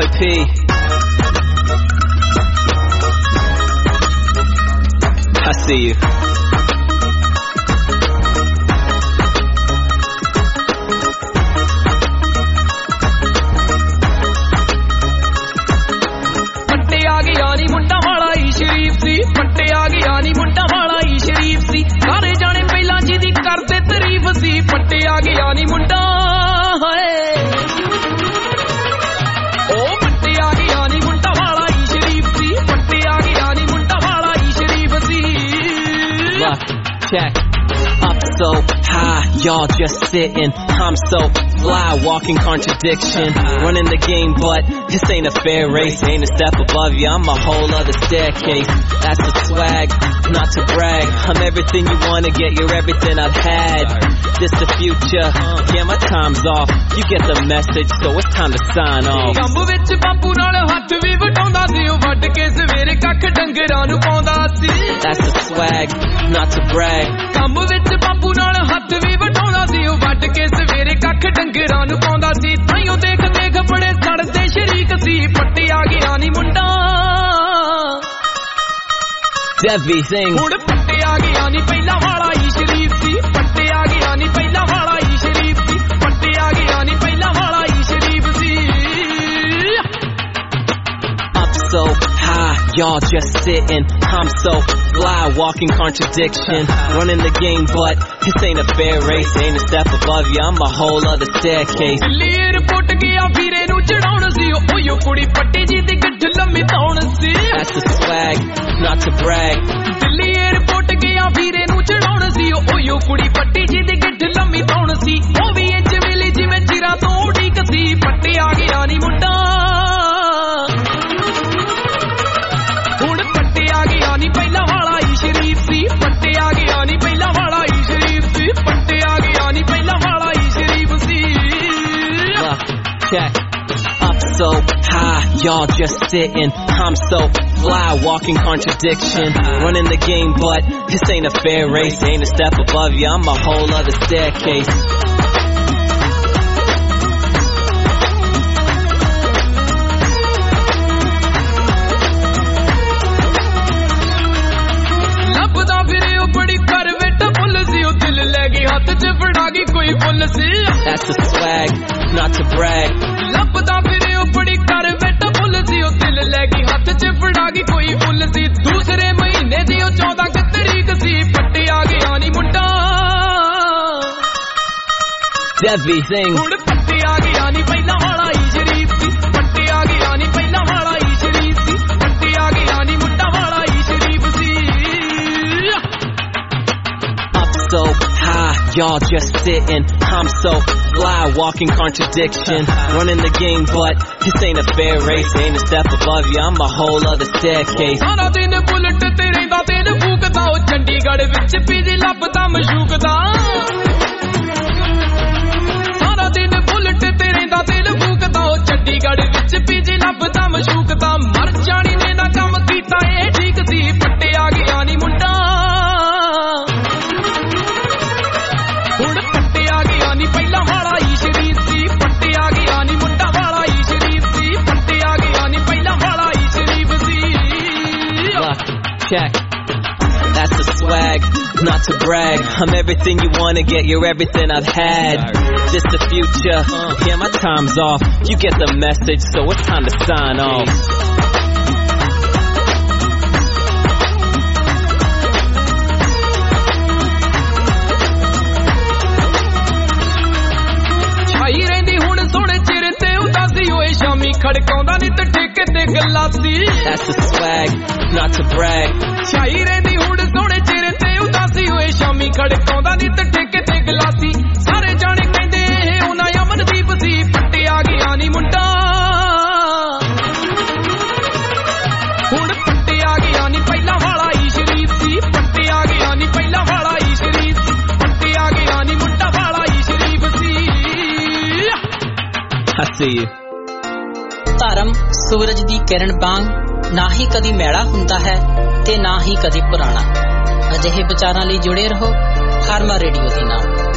P. I see you. ਪੱਟੇ ਆ ਗਿਆ ਨੀ ਮੁੰਡਾ ਵਾਲਾ ਹੀ ਸ਼ਰੀਫ ਸੀ ਪੱਟੇ ਆ ਗਿਆ ਨੀ ਮੁੰਡਾ ਵਾਲਾ ਹੀ ਸ਼ਰੀਫ ਸੀ ਸਾਰੇ ਜਾਣੇ ਪਹਿਲਾਂ ਜਿਹਦੀ ਕਰਦੇ ਤਾਰੀਫ ਸੀ ਪੱਟੇ ਆ ਗਿਆ ਨੀ ਮੁੰਡਾ ਹਾਏ ਉਹ ਪੱਟੇ ਆ ਗਿਆ ਨੀ ਮੁੰਡਾ ਵਾਲਾ ਹੀ ਸ਼ਰੀਫ ਸੀ ਪੱਟੇ ਆ ਗਿਆ ਨੀ ਮੁੰਡਾ ਵਾਲਾ ਹੀ ਸ਼ਰੀਫ ਸੀ Check. Up so high, y'all just sitting. I'm so fly, walking contradiction. Running the game, but this ain't a fair race. Ain't a step above you, I'm a whole other staircase. That's the swag, not to brag. I'm everything you wanna get, you're everything I've had. This the future, yeah, my time's off. You get the message, so it's time to sign off. ਕੰਬ ਵਿੱਚ ਬਾਪੂ ਨਾਲ ਹੱਥ ਵੀ ਵਟਾਉਂਦਾ ਸੀ ਉਹ ਵੱਢ ਕੇ ਸਵੇਰੇ ਕੱਖ ਡੰਗਰਾਂ ਨੂੰ ਪਾਉਂਦਾ ਸੀ That's the swag, not to brag. ਕੰਬ ਵਿੱਚ ਬਾਪੂ ਨਾਲ ਹੱਥ ਵੀ ਵਟਾਉਂਦਾ ਸੀ ਉਹ ਵੱਢ ਕੇ ਸਵੇਰੇ ਕੱਖ ਡੰਗਰਾਂ ਨੂੰ ਪਾਉਂਦਾ ਸੀ ਤਾਈਓ ਦੇਖ ਦੇਖ ਬੜੇ ਸੜਦੇ ਸ਼ਰੀਕ ਸੀ ਪੱਟੇ ਆ ਗਿਆ ਨੀ ਮੁੰਡਾ Devi Singh. ਹੁਣ ਪੱਟੇ ਆ ਗਿਆ ਨੀ ਪਹਿਲਾਂ ਵਾਲਾ ਹੀ ਸ਼ਰੀਫ ਸੀ ਪੱਟੇ ਆ ਗਿਆ ਨੀ ਪਹਿਲਾਂ ਵਾਲਾ ਹੀ ਸ਼ਰੀਫ ਸੀ ਪੱਟੇ ਆ ਗਿਆ ਨੀ ਪਹਿਲਾਂ ਵਾਲਾ ਹੀ ਸ਼ਰੀਫ ਸੀ Up so high, y'all just sitting. I'm so fly, walking contradiction. Running the game, but this ain't a fair race. Ain't a step above you, I'm a whole other staircase. Delhi airport ਗਿਆ ਵੀਰੇ ਨੂੰ ਚੜਾਉਣ ਸੀ ਓਯੋ ਕੁੜੀ ਪੱਟੀ ਜੀ ਦੀ ਗੱਠ ਲੰਮੀ ਤਾਉਣ ਸੀ That's the swag, not to brag. Delhi airport ਗਿਆ ਵੀਰੇ ਨੂੰ ਚੜਾਉਣ ਸੀ ਓਯੋ ਕੁੜੀ ਪੱਟੀ ਜੀ ਦੀ ਗੱਠ ਲੰਮੀ ਤਾਉਣ ਸੀ ਉਹ ਵੀ ਇੰਜ ਮਿਲੀ ਜਿਵੇਂ ਚਿਰਾਂ ਤੋਂ ਉਡੀਕ ਸੀ ਪੱਟੇ ਆ ਗਿਆ ਨੀ ਮੁੰਡਾ ਹੁਣ ਪੱਟੇ ਆ ਗਿਆ ਨੀ ਪਹਿਲਾਂ ਵਾਲਾ ਹੀ ਸ਼ਰੀਫ ਸੀ ਪੱਟੇ ਆ ਗਿਆ ਨੀ ਪਹਿਲਾਂ ਵਾਲਾ ਹੀ ਸ਼ਰੀਫ ਸੀ ਪੱਟੇ ਆ ਗਿਆ ਨੀ ਪਹਿਲਾਂ ਵਾਲਾ ਹੀ ਸ਼ਰੀਫ ਸੀ Check. Up so high, y'all just sitting. I'm so fly, walking contradiction. Running the game, but this ain't a fair race. Ain't a step above you, I'm a whole other staircase. ਲੱਭਦਾ ਫਿਰੇ ਉਹ ਬੜੀ ਕਰ ਵੇਟਾ ਫੁੱਲ ਸੀ ਉਹ ਦਿਲ ਲੈ ਗਈ ਹੱਥ 'ਚ ਫੜਾ ਗਈ ਕੋਈ ਫੁੱਲ ਸੀ That's the swag, not to brag. ਲੱਭਦਾ ਫਿਰੇ ਉਹ ਬੜੀ ਕਰ ਵੇਟਾ ਫੁੱਲ ਸੀ ਉਹ ਦਿਲ ਲੈ ਗਈ ਹੱਥ 'ਚ ਫੜਾ ਗਈ ਕੋਈ ਫੁੱਲ ਸੀ ਦੂਸਰੇ ਮਹੀਨੇ ਦੀ ਉਹ ਚੌਦਾਂ ਕੁ ਤਰੀਕ ਸੀ ਪੱਟੇ ਆ ਗਿਆ ਨੀ ਮੁੰਡਾ Devi Singh. ਹੁਣ ਪੱਟੇ ਆ ਗਿਆ ਨੀ ਪਹਿਲਾਂ ਵਾਲਾ ਹੀ ਸ਼ਰੀਫ ਸੀ ਪੱਟੇ ਆ ਗਿਆ ਨੀ ਪਹਿਲਾਂ ਵਾਲਾ ਹੀ ਸ਼ਰੀਫ ਸੀ ਪੱਟੇ ਆ ਗਿਆ ਨੀ ਮੁੰਡਾ ਵਾਲਾ ਹੀ ਸ਼ਰੀਫ ਸੀ Up so high, y'all just sitting. I'm so fly, walking contradiction. Running the game, but this ain't a fair race. Ain't a step above you, I'm a whole other staircase. ਸਾਰਾ ਦਿਨ ਬੁਲਟ ਤੇ ਰਹਿੰਦਾ ਤੇਲ ਫੂਕਦਾ ਉਹ ਚੰਡੀਗੜ੍ਹ ਵਿੱਚ ਪੀਜੀ ਲੱਭਦਾ ਮਸ਼ੂਕਦਾ ਸਾਰਾ ਦਿਨ ਬੁਲਟ ਤੇ ਰਹਿੰਦਾ ਤੇਲ ਫੂਕਦਾ ਉਹ ਚੰਡੀਗੜ੍ਹ ਵਿੱਚ ਪੀਜੀ ਲੱਭਦਾ ਮਸ਼ੂਕਦਾ ਮਰ ਜਾਣੀ ਨੇ ਨਾ ਕੰਮ ਕੀਤਾ ਇਹ ਠੀਕ ਸੀ ਪੱਟੇ ਆ ਗਿਆ ਨੀ ਮੁੰਡਾ ਹੁਣ ਪੱਟੇ ਆ ਗਿਆ ਨੀ ਪਹਿਲਾਂ ਵਾਲਾ ਹੀ ਸ਼ਰੀਫ ਸੀ ਪੱਟੇ ਆ ਗਿਆ ਨੀ ਮੁੰਡਾ ਵਾਲਾ ਹੀ ਸ਼ਰੀਫ ਸੀ ਪੱਟੇ ਆ ਗਿਆ ਨੀ ਪਹਿਲਾਂ ਵਾਲਾ ਹੀ ਸ਼ਰੀਫ ਸੀ Check. That's the swag, not to brag. I'm everything you wanna get, you're everything I've had. This the future, yeah, my time's off. You get the message, so it's time to sign off. ਛਾਈ ਰਹਿੰਦੀ ਹੁਣ ਸੋਹਣੇ ਚਿਹਰੇ ਤੇ ਉਦਾਸੀ ਹੋਏ ਸ਼ਾਮੀ ਖੜਕਾਉਂਦਾ ਨੀ ਤੇ ਠੇਕੇ ਤੇ ਗੱਲਾਂ ਸੀ That's the swag, not to brag. ਛਾਈ ਰਹਿੰਦੀ ਹੁਣ ਸੋਹਣੇ ਚਿਹਰੇ ਤੇ ਉਦਾਸੀ ਹੋਏ ਸ਼ਾਮੀ ਖੜਕਾਉਂਦਾ ਨੀ ਤੇ ਠੇਕੇ ਤੇ ਗੱਲਾਂ ਸੀ ਸਾਰੇ ਜਾਣੇ ਕਹਿੰਦੇ ਇਹ ਉਹਨਾਂ ਅਮਨਦੀਪ ਸੀ ਪੱਟੇ ਆ ਗਿਆ ਨੀ ਮੁੰਡਾ ਹੁਣ ਪੱਟੇ ਆ ਗਿਆ ਨੀ ਪਹਿਲਾਂ ਵਾਲਾ ਹੀ ਸ਼ਰੀਫ ਸੀ ਪੱਟੇ ਆ ਗਿਆ ਨੀ ਪਹਿਲਾਂ ਵਾਲਾ ਹੀ ਸ਼ਰੀਫ ਸੀ ਪੱਟੇ ਆ ਗਿਆ ਨੀ ਮੁੰਡਾ ਵਾਲਾ ਹੀ ਸ਼ਰੀਫ ਸੀ I see you. ਧਰਮ ਸੂਰਜ ਦੀ ਕਿਰਨ ਵਾਂਗ ਨਾ ਹੀ ਕਦੀ ਮੈਲਾ ਹੁੰਦਾ ਹੈ ਤੇ ਨਾ ਹੀ ਕਦੀ ਪੁਰਾਣਾ ਅਜਿਹੇ ਵਿਚਾਰਾਂ ਲਈ ਜੁੜੇ ਰਹੋ ਹਰਮਨ ਰੇਡੀਓ ਦੇ ਨਾਲ।